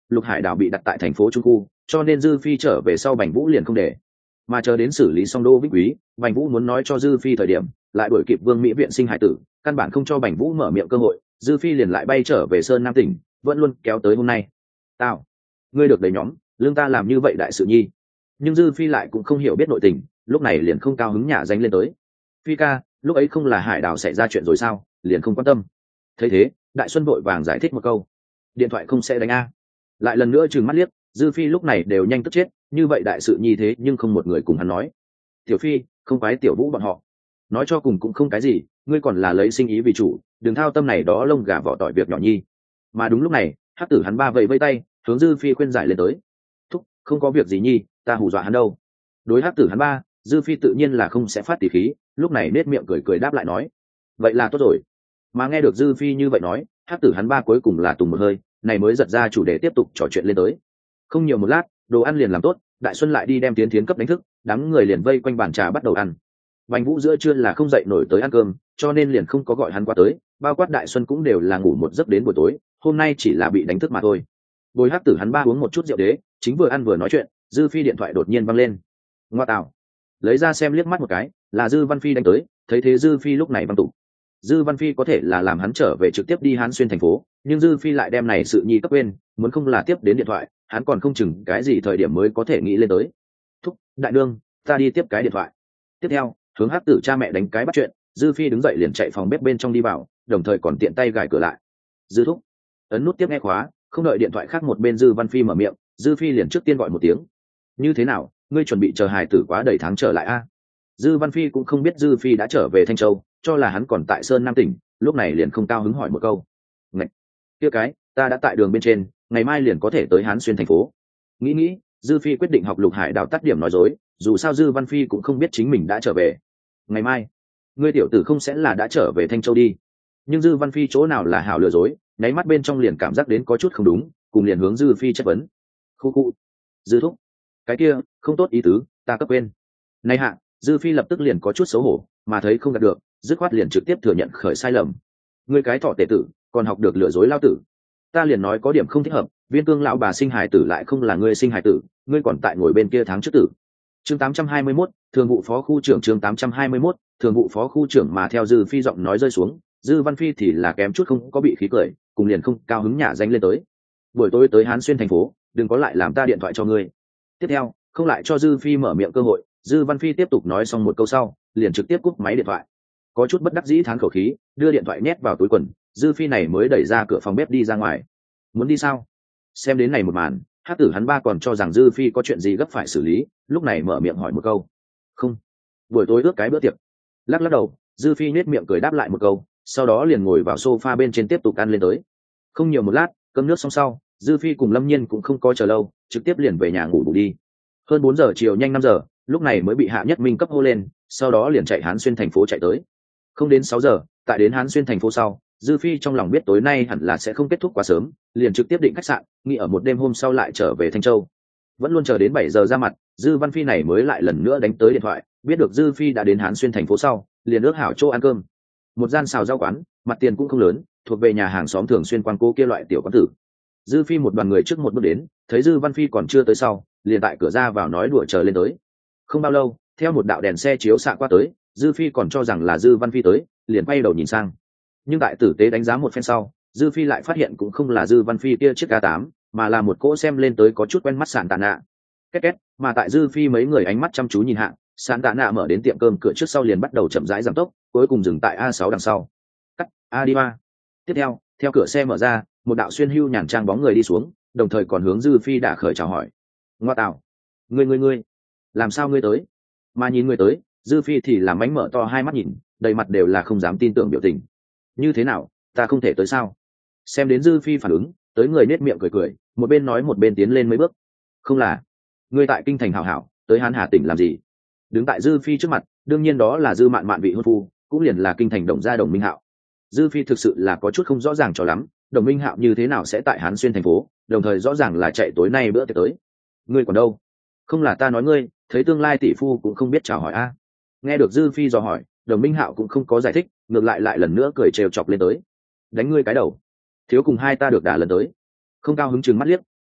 Lục Hải đảo bị đặt tại thành phố Trung Khu, cho nên Dư Phi trở về sau Bành Vũ liền không để. Mà chờ đến xử lý xong Đô Vĩnh Quý, Bành Vũ muốn nói cho Dư Phi thời điểm, lại đuổi kịp Vương Mỹ viện sinh hải tử, căn bản không cho Bành Vũ mở miệng cơ hội, Dư Phi liền lại bay trở về Sơn Nam tỉnh, vẫn luôn kéo tới hôm nay. Tao, ngươi được đầy nhóm, lương ta làm như vậy đại sự nhi. Nhưng Dư Phi lại cũng không hiểu biết nội tình, lúc này liền không cao hứng nhả danh lên tới. Phi ca, lúc ấy không là hải đảo xảy ra chuyện rồi sao, liền không quan tâm. Thấy thế, Đại Xuân vội vàng giải thích một câu, điện thoại không sẽ đánh a. Lại lần nữa trừng mắt liếc, Dư Phi lúc này đều nhanh tức chết, như vậy đại sự nhi thế nhưng không một người cùng hắn nói. Tiểu Phi, không phải Tiểu Vũ bọn họ, nói cho cùng cũng không cái gì, ngươi còn là lấy sinh ý vì chủ, đừng thao tâm này đó lông gà vỏ tỏi việc nhỏ nhi. Mà đúng lúc này, Hắc Tử hắn ba vẫy vẫy tay, hướng Dư Phi khuyên giải lên tới. Thúc, không có việc gì nhi, ta hù dọa hắn đâu. Đối Hắc Tử hắn ba, Dư Phi tự nhiên là không sẽ phát tỉ khí, lúc này nết miệng cười cười đáp lại nói, vậy là tốt rồi. Mà nghe được Dư Phi như vậy nói, Hắc Tử hắn ba cuối cùng là tùng một hơi, này mới giật ra chủ đề tiếp tục trò chuyện lên tới. Không nhiều một lát, đồ ăn liền làm tốt, Đại Xuân lại đi đem Tiến Thiến cấp đánh thức, đám người liền vây quanh bàn trà bắt đầu ăn. Bành Vũ giữa trưa là không dậy nổi tới ăn cơm, cho nên liền không có gọi hắn qua tới, bao quát Đại Xuân cũng đều là ngủ một giấc đến buổi tối, hôm nay chỉ là bị đánh thức mà thôi. Bồi Hắc Tử hắn ba uống một chút rượu đế, chính vừa ăn vừa nói chuyện, Dư Phi điện thoại đột nhiên vang lên. Ngoa tạo, lấy ra xem liếc mắt một cái, là Dư Văn Phi đánh tới, thấy thế Dư Phi lúc này văng tụ. Dư Văn Phi có thể là làm hắn trở về trực tiếp đi Hán Xuyên thành phố, nhưng Dư Phi lại đem này sự nhi cấp quên, muốn không là tiếp đến điện thoại, hắn còn không chừng cái gì thời điểm mới có thể nghĩ lên tới. Thúc, đại đương, ta đi tiếp cái điện thoại. Tiếp theo, hướng Hắc Tử cha mẹ đánh cái bắt chuyện, Dư Phi đứng dậy liền chạy phòng bếp bên trong đi vào, đồng thời còn tiện tay gài cửa lại. Dư thúc, ấn nút tiếp nghe khóa, không đợi điện thoại khác một bên Dư Văn Phi mở miệng, Dư Phi liền trước tiên gọi một tiếng. Như thế nào, ngươi chuẩn bị chờ hài tử quá đầy tháng trở lại a? Dư Văn Phi cũng không biết Dư Phi đã trở về Thanh Châu, cho là hắn còn tại Sơn Nam tỉnh, lúc này liền không cao hứng hỏi một câu. Ngạch, kia cái, ta đã tại đường bên trên, ngày mai liền có thể tới Hán Xuyên thành phố. Nghĩ nghĩ, Dư Phi quyết định học Lục Hải đào tắt điểm nói dối, dù sao Dư Văn Phi cũng không biết chính mình đã trở về. Ngày mai, ngươi tiểu tử không sẽ là đã trở về Thanh Châu đi. Nhưng Dư Văn Phi chỗ nào là hảo lừa dối, nháy mắt bên trong liền cảm giác đến có chút không đúng, cùng liền hướng Dư Phi chất vấn. Khu khu, Dư thúc, cái kia, không tốt ý tứ, ta cấp quên. Này hạ, Dư Phi lập tức liền có chút xấu hổ, mà thấy không đạt được, dứt khoát liền trực tiếp thừa nhận khởi sai lầm. Ngươi cái thọ tể tử, còn học được lừa dối lao tử. Ta liền nói có điểm không thích hợp, Viên Cương lão bà sinh hài tử lại không là ngươi sinh hài tử, ngươi còn tại ngồi bên kia tháng trước tử. Chương tám trăm hai mươi mốt, thường vụ phó khu trưởng chương tám trăm hai mươi mốt, thường vụ phó khu trưởng mà theo Dư Phi giọng nói rơi xuống, Dư Văn Phi thì là kém chút không có bị khí cười, cùng liền không cao hứng nhả danh lên tới. Buổi tối tới Hán Xuyên thành phố, đừng có lại làm ta điện thoại cho ngươi. Tiếp theo, không lại cho Dư Phi mở miệng cơ hội, Dư Văn Phi tiếp tục nói xong một câu sau, liền trực tiếp cúp máy điện thoại. Có chút bất đắc dĩ thán khẩu khí, đưa điện thoại nhét vào túi quần, Dư Phi này mới đẩy ra cửa phòng bếp đi ra ngoài. Muốn đi sao? Xem đến này một màn, Hắc Tử hắn ba còn cho rằng Dư Phi có chuyện gì gấp phải xử lý, lúc này mở miệng hỏi một câu. Không, buổi tối ước cái bữa tiệc. Lắc lắc đầu, Dư Phi nhếch miệng cười đáp lại một câu, sau đó liền ngồi vào sofa bên trên tiếp tục ăn lên tới. Không nhiều một lát, cơm nước xong sau, Dư Phi cùng Lâm Nhiên cũng không có chờ lâu, trực tiếp liền về nhà ngủ bù đi. Hơn bốn giờ chiều nhanh năm giờ, lúc này mới bị Hạ Nhất Minh cấp hô lên, sau đó liền chạy Hán Xuyên thành phố chạy tới. Không đến sáu giờ, tại đến Hán Xuyên thành phố sau, Dư Phi trong lòng biết tối nay hẳn là sẽ không kết thúc quá sớm, liền trực tiếp định khách sạn, nghĩ ở một đêm hôm sau lại trở về Thanh Châu. Vẫn luôn chờ đến bảy giờ ra mặt, Dư Văn Phi này mới lại lần nữa đánh tới điện thoại, biết được Dư Phi đã đến Hán Xuyên thành phố sau, liền ước hảo chỗ ăn cơm. Một gian xào rau quán, mặt tiền cũng không lớn, thuộc về nhà hàng xóm thường xuyên quan cô kia loại tiểu quán tử. Dư Phi một đoàn người trước một bước đến, thấy Dư Văn Phi còn chưa tới sau, liền tại cửa ra vào nói đùa chờ lên tới. Không bao lâu, theo một đạo đèn xe chiếu xạ qua tới, Dư Phi còn cho rằng là Dư Văn Phi tới, liền quay đầu nhìn sang. Nhưng tại tử tế đánh giá một phen sau, Dư Phi lại phát hiện cũng không là Dư Văn Phi kia chiếc K tám, mà là một cỗ xem lên tới có chút quen mắt sạn tạ nạ. Két két, mà tại Dư Phi mấy người ánh mắt chăm chú nhìn hạ, sạn tạ nạ mở đến tiệm cơm cửa trước sau liền bắt đầu chậm rãi giảm tốc, cuối cùng dừng tại A sáu đằng sau. Cắt, A đi ba. Tiếp theo, theo cửa xe mở ra, một đạo xuyên hưu nhàn trang bóng người đi xuống, đồng thời còn hướng Dư Phi đã khởi chào hỏi. Ngoa tạo, ngươi ngươi ngươi, làm sao ngươi tới? Mà nhìn ngươi tới, Dư Phi thì làm bánh mở to hai mắt nhìn, đầy mặt đều là không dám tin tưởng biểu tình. Như thế nào, ta không thể tới sao? Xem đến Dư Phi phản ứng, tới người nết miệng cười cười, một bên nói một bên tiến lên mấy bước. Không là, ngươi tại kinh thành hảo hảo, tới Hán Hà tỉnh làm gì? Đứng tại Dư Phi trước mặt, đương nhiên đó là Dư Mạn Mạn vị hôn phu, cũng liền là kinh thành Đồng gia Đồng Minh Hạo. Dư Phi thực sự là có chút không rõ ràng cho lắm, Đồng Minh Hạo như thế nào sẽ tại Hán Xuyên thành phố, đồng thời rõ ràng là chạy tối nay bữa tiệc tới. Ngươi còn đâu? Không là ta nói ngươi, thấy tương lai tỷ phu cũng không biết chào hỏi a. Nghe được Dư Phi dò hỏi, Đồng Minh Hạo cũng không có giải thích, ngược lại lại lần nữa cười trêu chọc lên tới. Đánh ngươi cái đầu, thiếu cùng hai ta được đả lần tới. Không cao hứng chừng mắt liếc,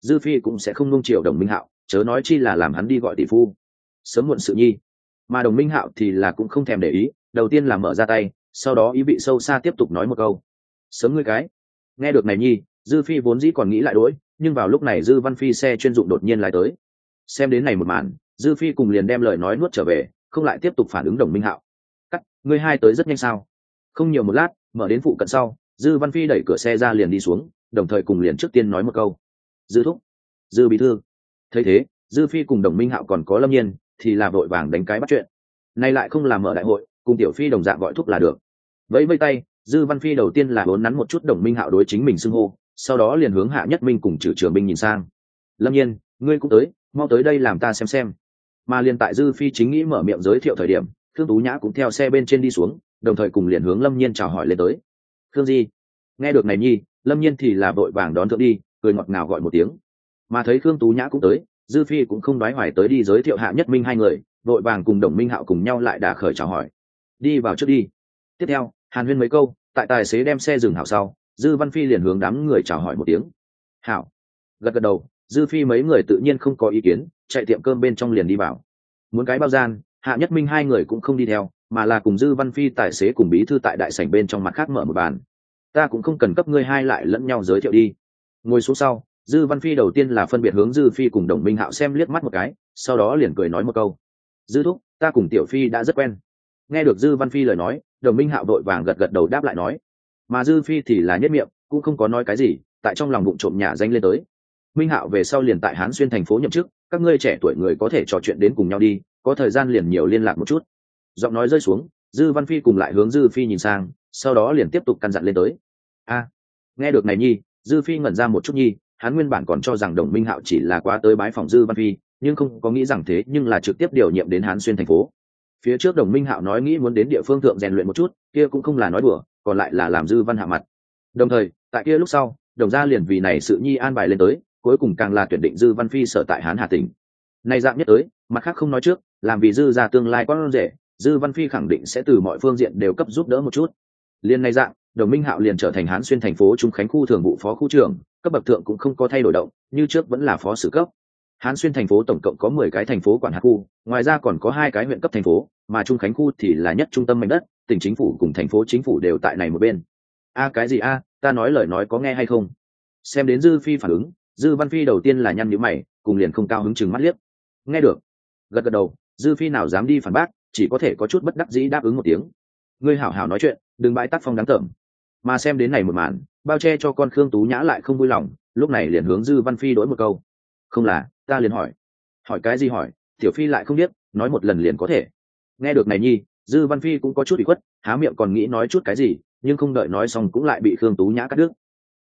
dư phi cũng sẽ không nung chiều đồng minh hạo, chớ nói chi là làm hắn đi gọi tỷ phu. Sớm muộn sự nhi. Mà đồng minh hạo thì là cũng không thèm để ý, đầu tiên là mở ra tay, sau đó ý vị sâu xa tiếp tục nói một câu: sớm ngươi cái. Nghe được này nhi, dư phi vốn dĩ còn nghĩ lại đuổi, nhưng vào lúc này dư văn phi xe chuyên dụng đột nhiên lái tới. Xem đến này một màn, dư phi cùng liền đem lời nói nuốt trở về, không lại tiếp tục phản ứng đồng minh hạo. Cắt, ngươi hai tới rất nhanh sao? Không nhiều một lát, mở đến phụ cận sau, dư văn phi đẩy cửa xe ra liền đi xuống, đồng thời cùng liền trước tiên nói một câu: dư thúc, dư bí thư. Thấy thế, dư phi cùng đồng minh hạo còn có lâm nhiên thì là vội vàng đánh cái bắt chuyện. Nay lại không làm mở đại hội, cùng tiểu phi đồng dạng gọi thúc là được. Vẫy vây tay, dư văn phi đầu tiên là vốn nắn một chút đồng minh hạo đối chính mình xưng hô, sau đó liền hướng Hạ Nhất Minh cùng Trử Trường Binh nhìn sang: lâm nhiên, ngươi cũng tới, mau tới đây làm ta xem xem. Mà liền tại dư phi chính nghĩ mở miệng giới thiệu thời điểm, Thương Tú Nhã cũng theo xe bên trên đi xuống, đồng thời cùng liền hướng lâm nhiên chào hỏi lên tới. Thương Di. Nghe được này nhi, lâm nhiên thì là vội vàng đón thượng đi, cười ngọt ngào gọi một tiếng. Mà thấy Thương Tú Nhã cũng tới, dư phi cũng không đoái hoài tới đi giới thiệu Hạ Nhất Minh hai người, vội vàng cùng đồng minh hạo cùng nhau lại đả khởi chào hỏi. Đi vào trước đi. Tiếp theo, hàn huyên mấy câu, tại tài xế đem xe dừng hảo sau, dư văn phi liền hướng đám người chào hỏi một tiếng. Hảo. Gật gật đầu, dư phi mấy người tự nhiên không có ý kiến, chạy tiệm cơm bên trong liền đi vào. Muốn cái bao gian, Hạ Nhất Minh hai người cũng không đi theo, mà là cùng dư văn phi tài xế cùng bí thư tại đại sảnh bên trong mặt khác mở một bàn. Ta cũng không cần cấp ngươi hai lại lẫn nhau giới thiệu đi. Ngồi xuống sau, dư văn phi đầu tiên là phân biệt hướng dư phi cùng đồng minh hạo xem liếc mắt một cái, sau đó liền cười nói một câu: dư thúc, ta cùng tiểu phi đã rất quen. Nghe được dư văn phi lời nói, đồng minh hạo đội vàng gật gật đầu đáp lại nói. Mà dư phi thì là nhất miệng, cũng không có nói cái gì, tại trong lòng bụng trộm nhà danh lên tới. Minh hạo về sau liền tại Hán Xuyên thành phố nhậm chức, các ngươi trẻ tuổi người có thể trò chuyện đến cùng nhau đi, có thời gian liền nhiều liên lạc một chút. Giọng nói rơi xuống, dư văn phi cùng lại hướng dư phi nhìn sang, sau đó liền tiếp tục căn dặn lên tới. A, nghe được này nhi, dư phi ngẩn ra một chút nhi, hắn nguyên bản còn cho rằng đồng minh hạo chỉ là quá tới bái phòng dư văn phi, nhưng không có nghĩ rằng thế nhưng là trực tiếp điều nhiệm đến Hán Xuyên thành phố. Phía trước đồng minh hạo nói nghĩ muốn đến địa phương thượng rèn luyện một chút, kia cũng không là nói đùa, còn lại là làm dư văn hạ mặt. Đồng thời, tại kia lúc sau, đồng gia liền vì này sự nhi an bài lên tới, cuối cùng càng là tuyển định dư văn phi sở tại Hán Hà tỉnh. Này dạng nhất tới, mặt khác không nói trước, làm vì dư gia tương lai con rể, dư văn phi khẳng định sẽ từ mọi phương diện đều cấp giúp đỡ một chút. Liên này dạng, đồng minh hạo liền trở thành Hán Xuyên thành phố Trung Khánh khu thường vụ phó khu trưởng, cấp bậc thượng cũng không có thay đổi động, như trước vẫn là phó sử cấp. Hán Xuyên thành phố tổng cộng có mười cái thành phố quản hạt khu, ngoài ra còn có hai cái huyện cấp thành phố, mà Trung Khánh khu thì là nhất trung tâm mảnh đất, tỉnh chính phủ cùng thành phố chính phủ đều tại này một bên. A cái gì a, ta nói lời nói có nghe hay không? Xem đến dư phi phản ứng, dư văn phi đầu tiên là nhăn nhíu mày, cùng liền không cao hứng chừng mắt liếc. Nghe được, gật gật đầu, dư phi nào dám đi phản bác, chỉ có thể có chút bất đắc dĩ đáp ứng một tiếng. Ngươi hảo hảo nói chuyện, đừng bãi tác phong đáng tởm. Mà xem đến này một màn, bao che cho con Khương Tú Nhã lại không vui lòng, lúc này liền hướng dư văn phi đối một câu. Không là, ta liền hỏi. Hỏi cái gì hỏi, tiểu phi lại không biết, nói một lần liền có thể. Nghe được này nhi, dư văn phi cũng có chút ủy khuất, há miệng còn nghĩ nói chút cái gì, nhưng không đợi nói xong cũng lại bị Khương Tú Nhã cắt đứt.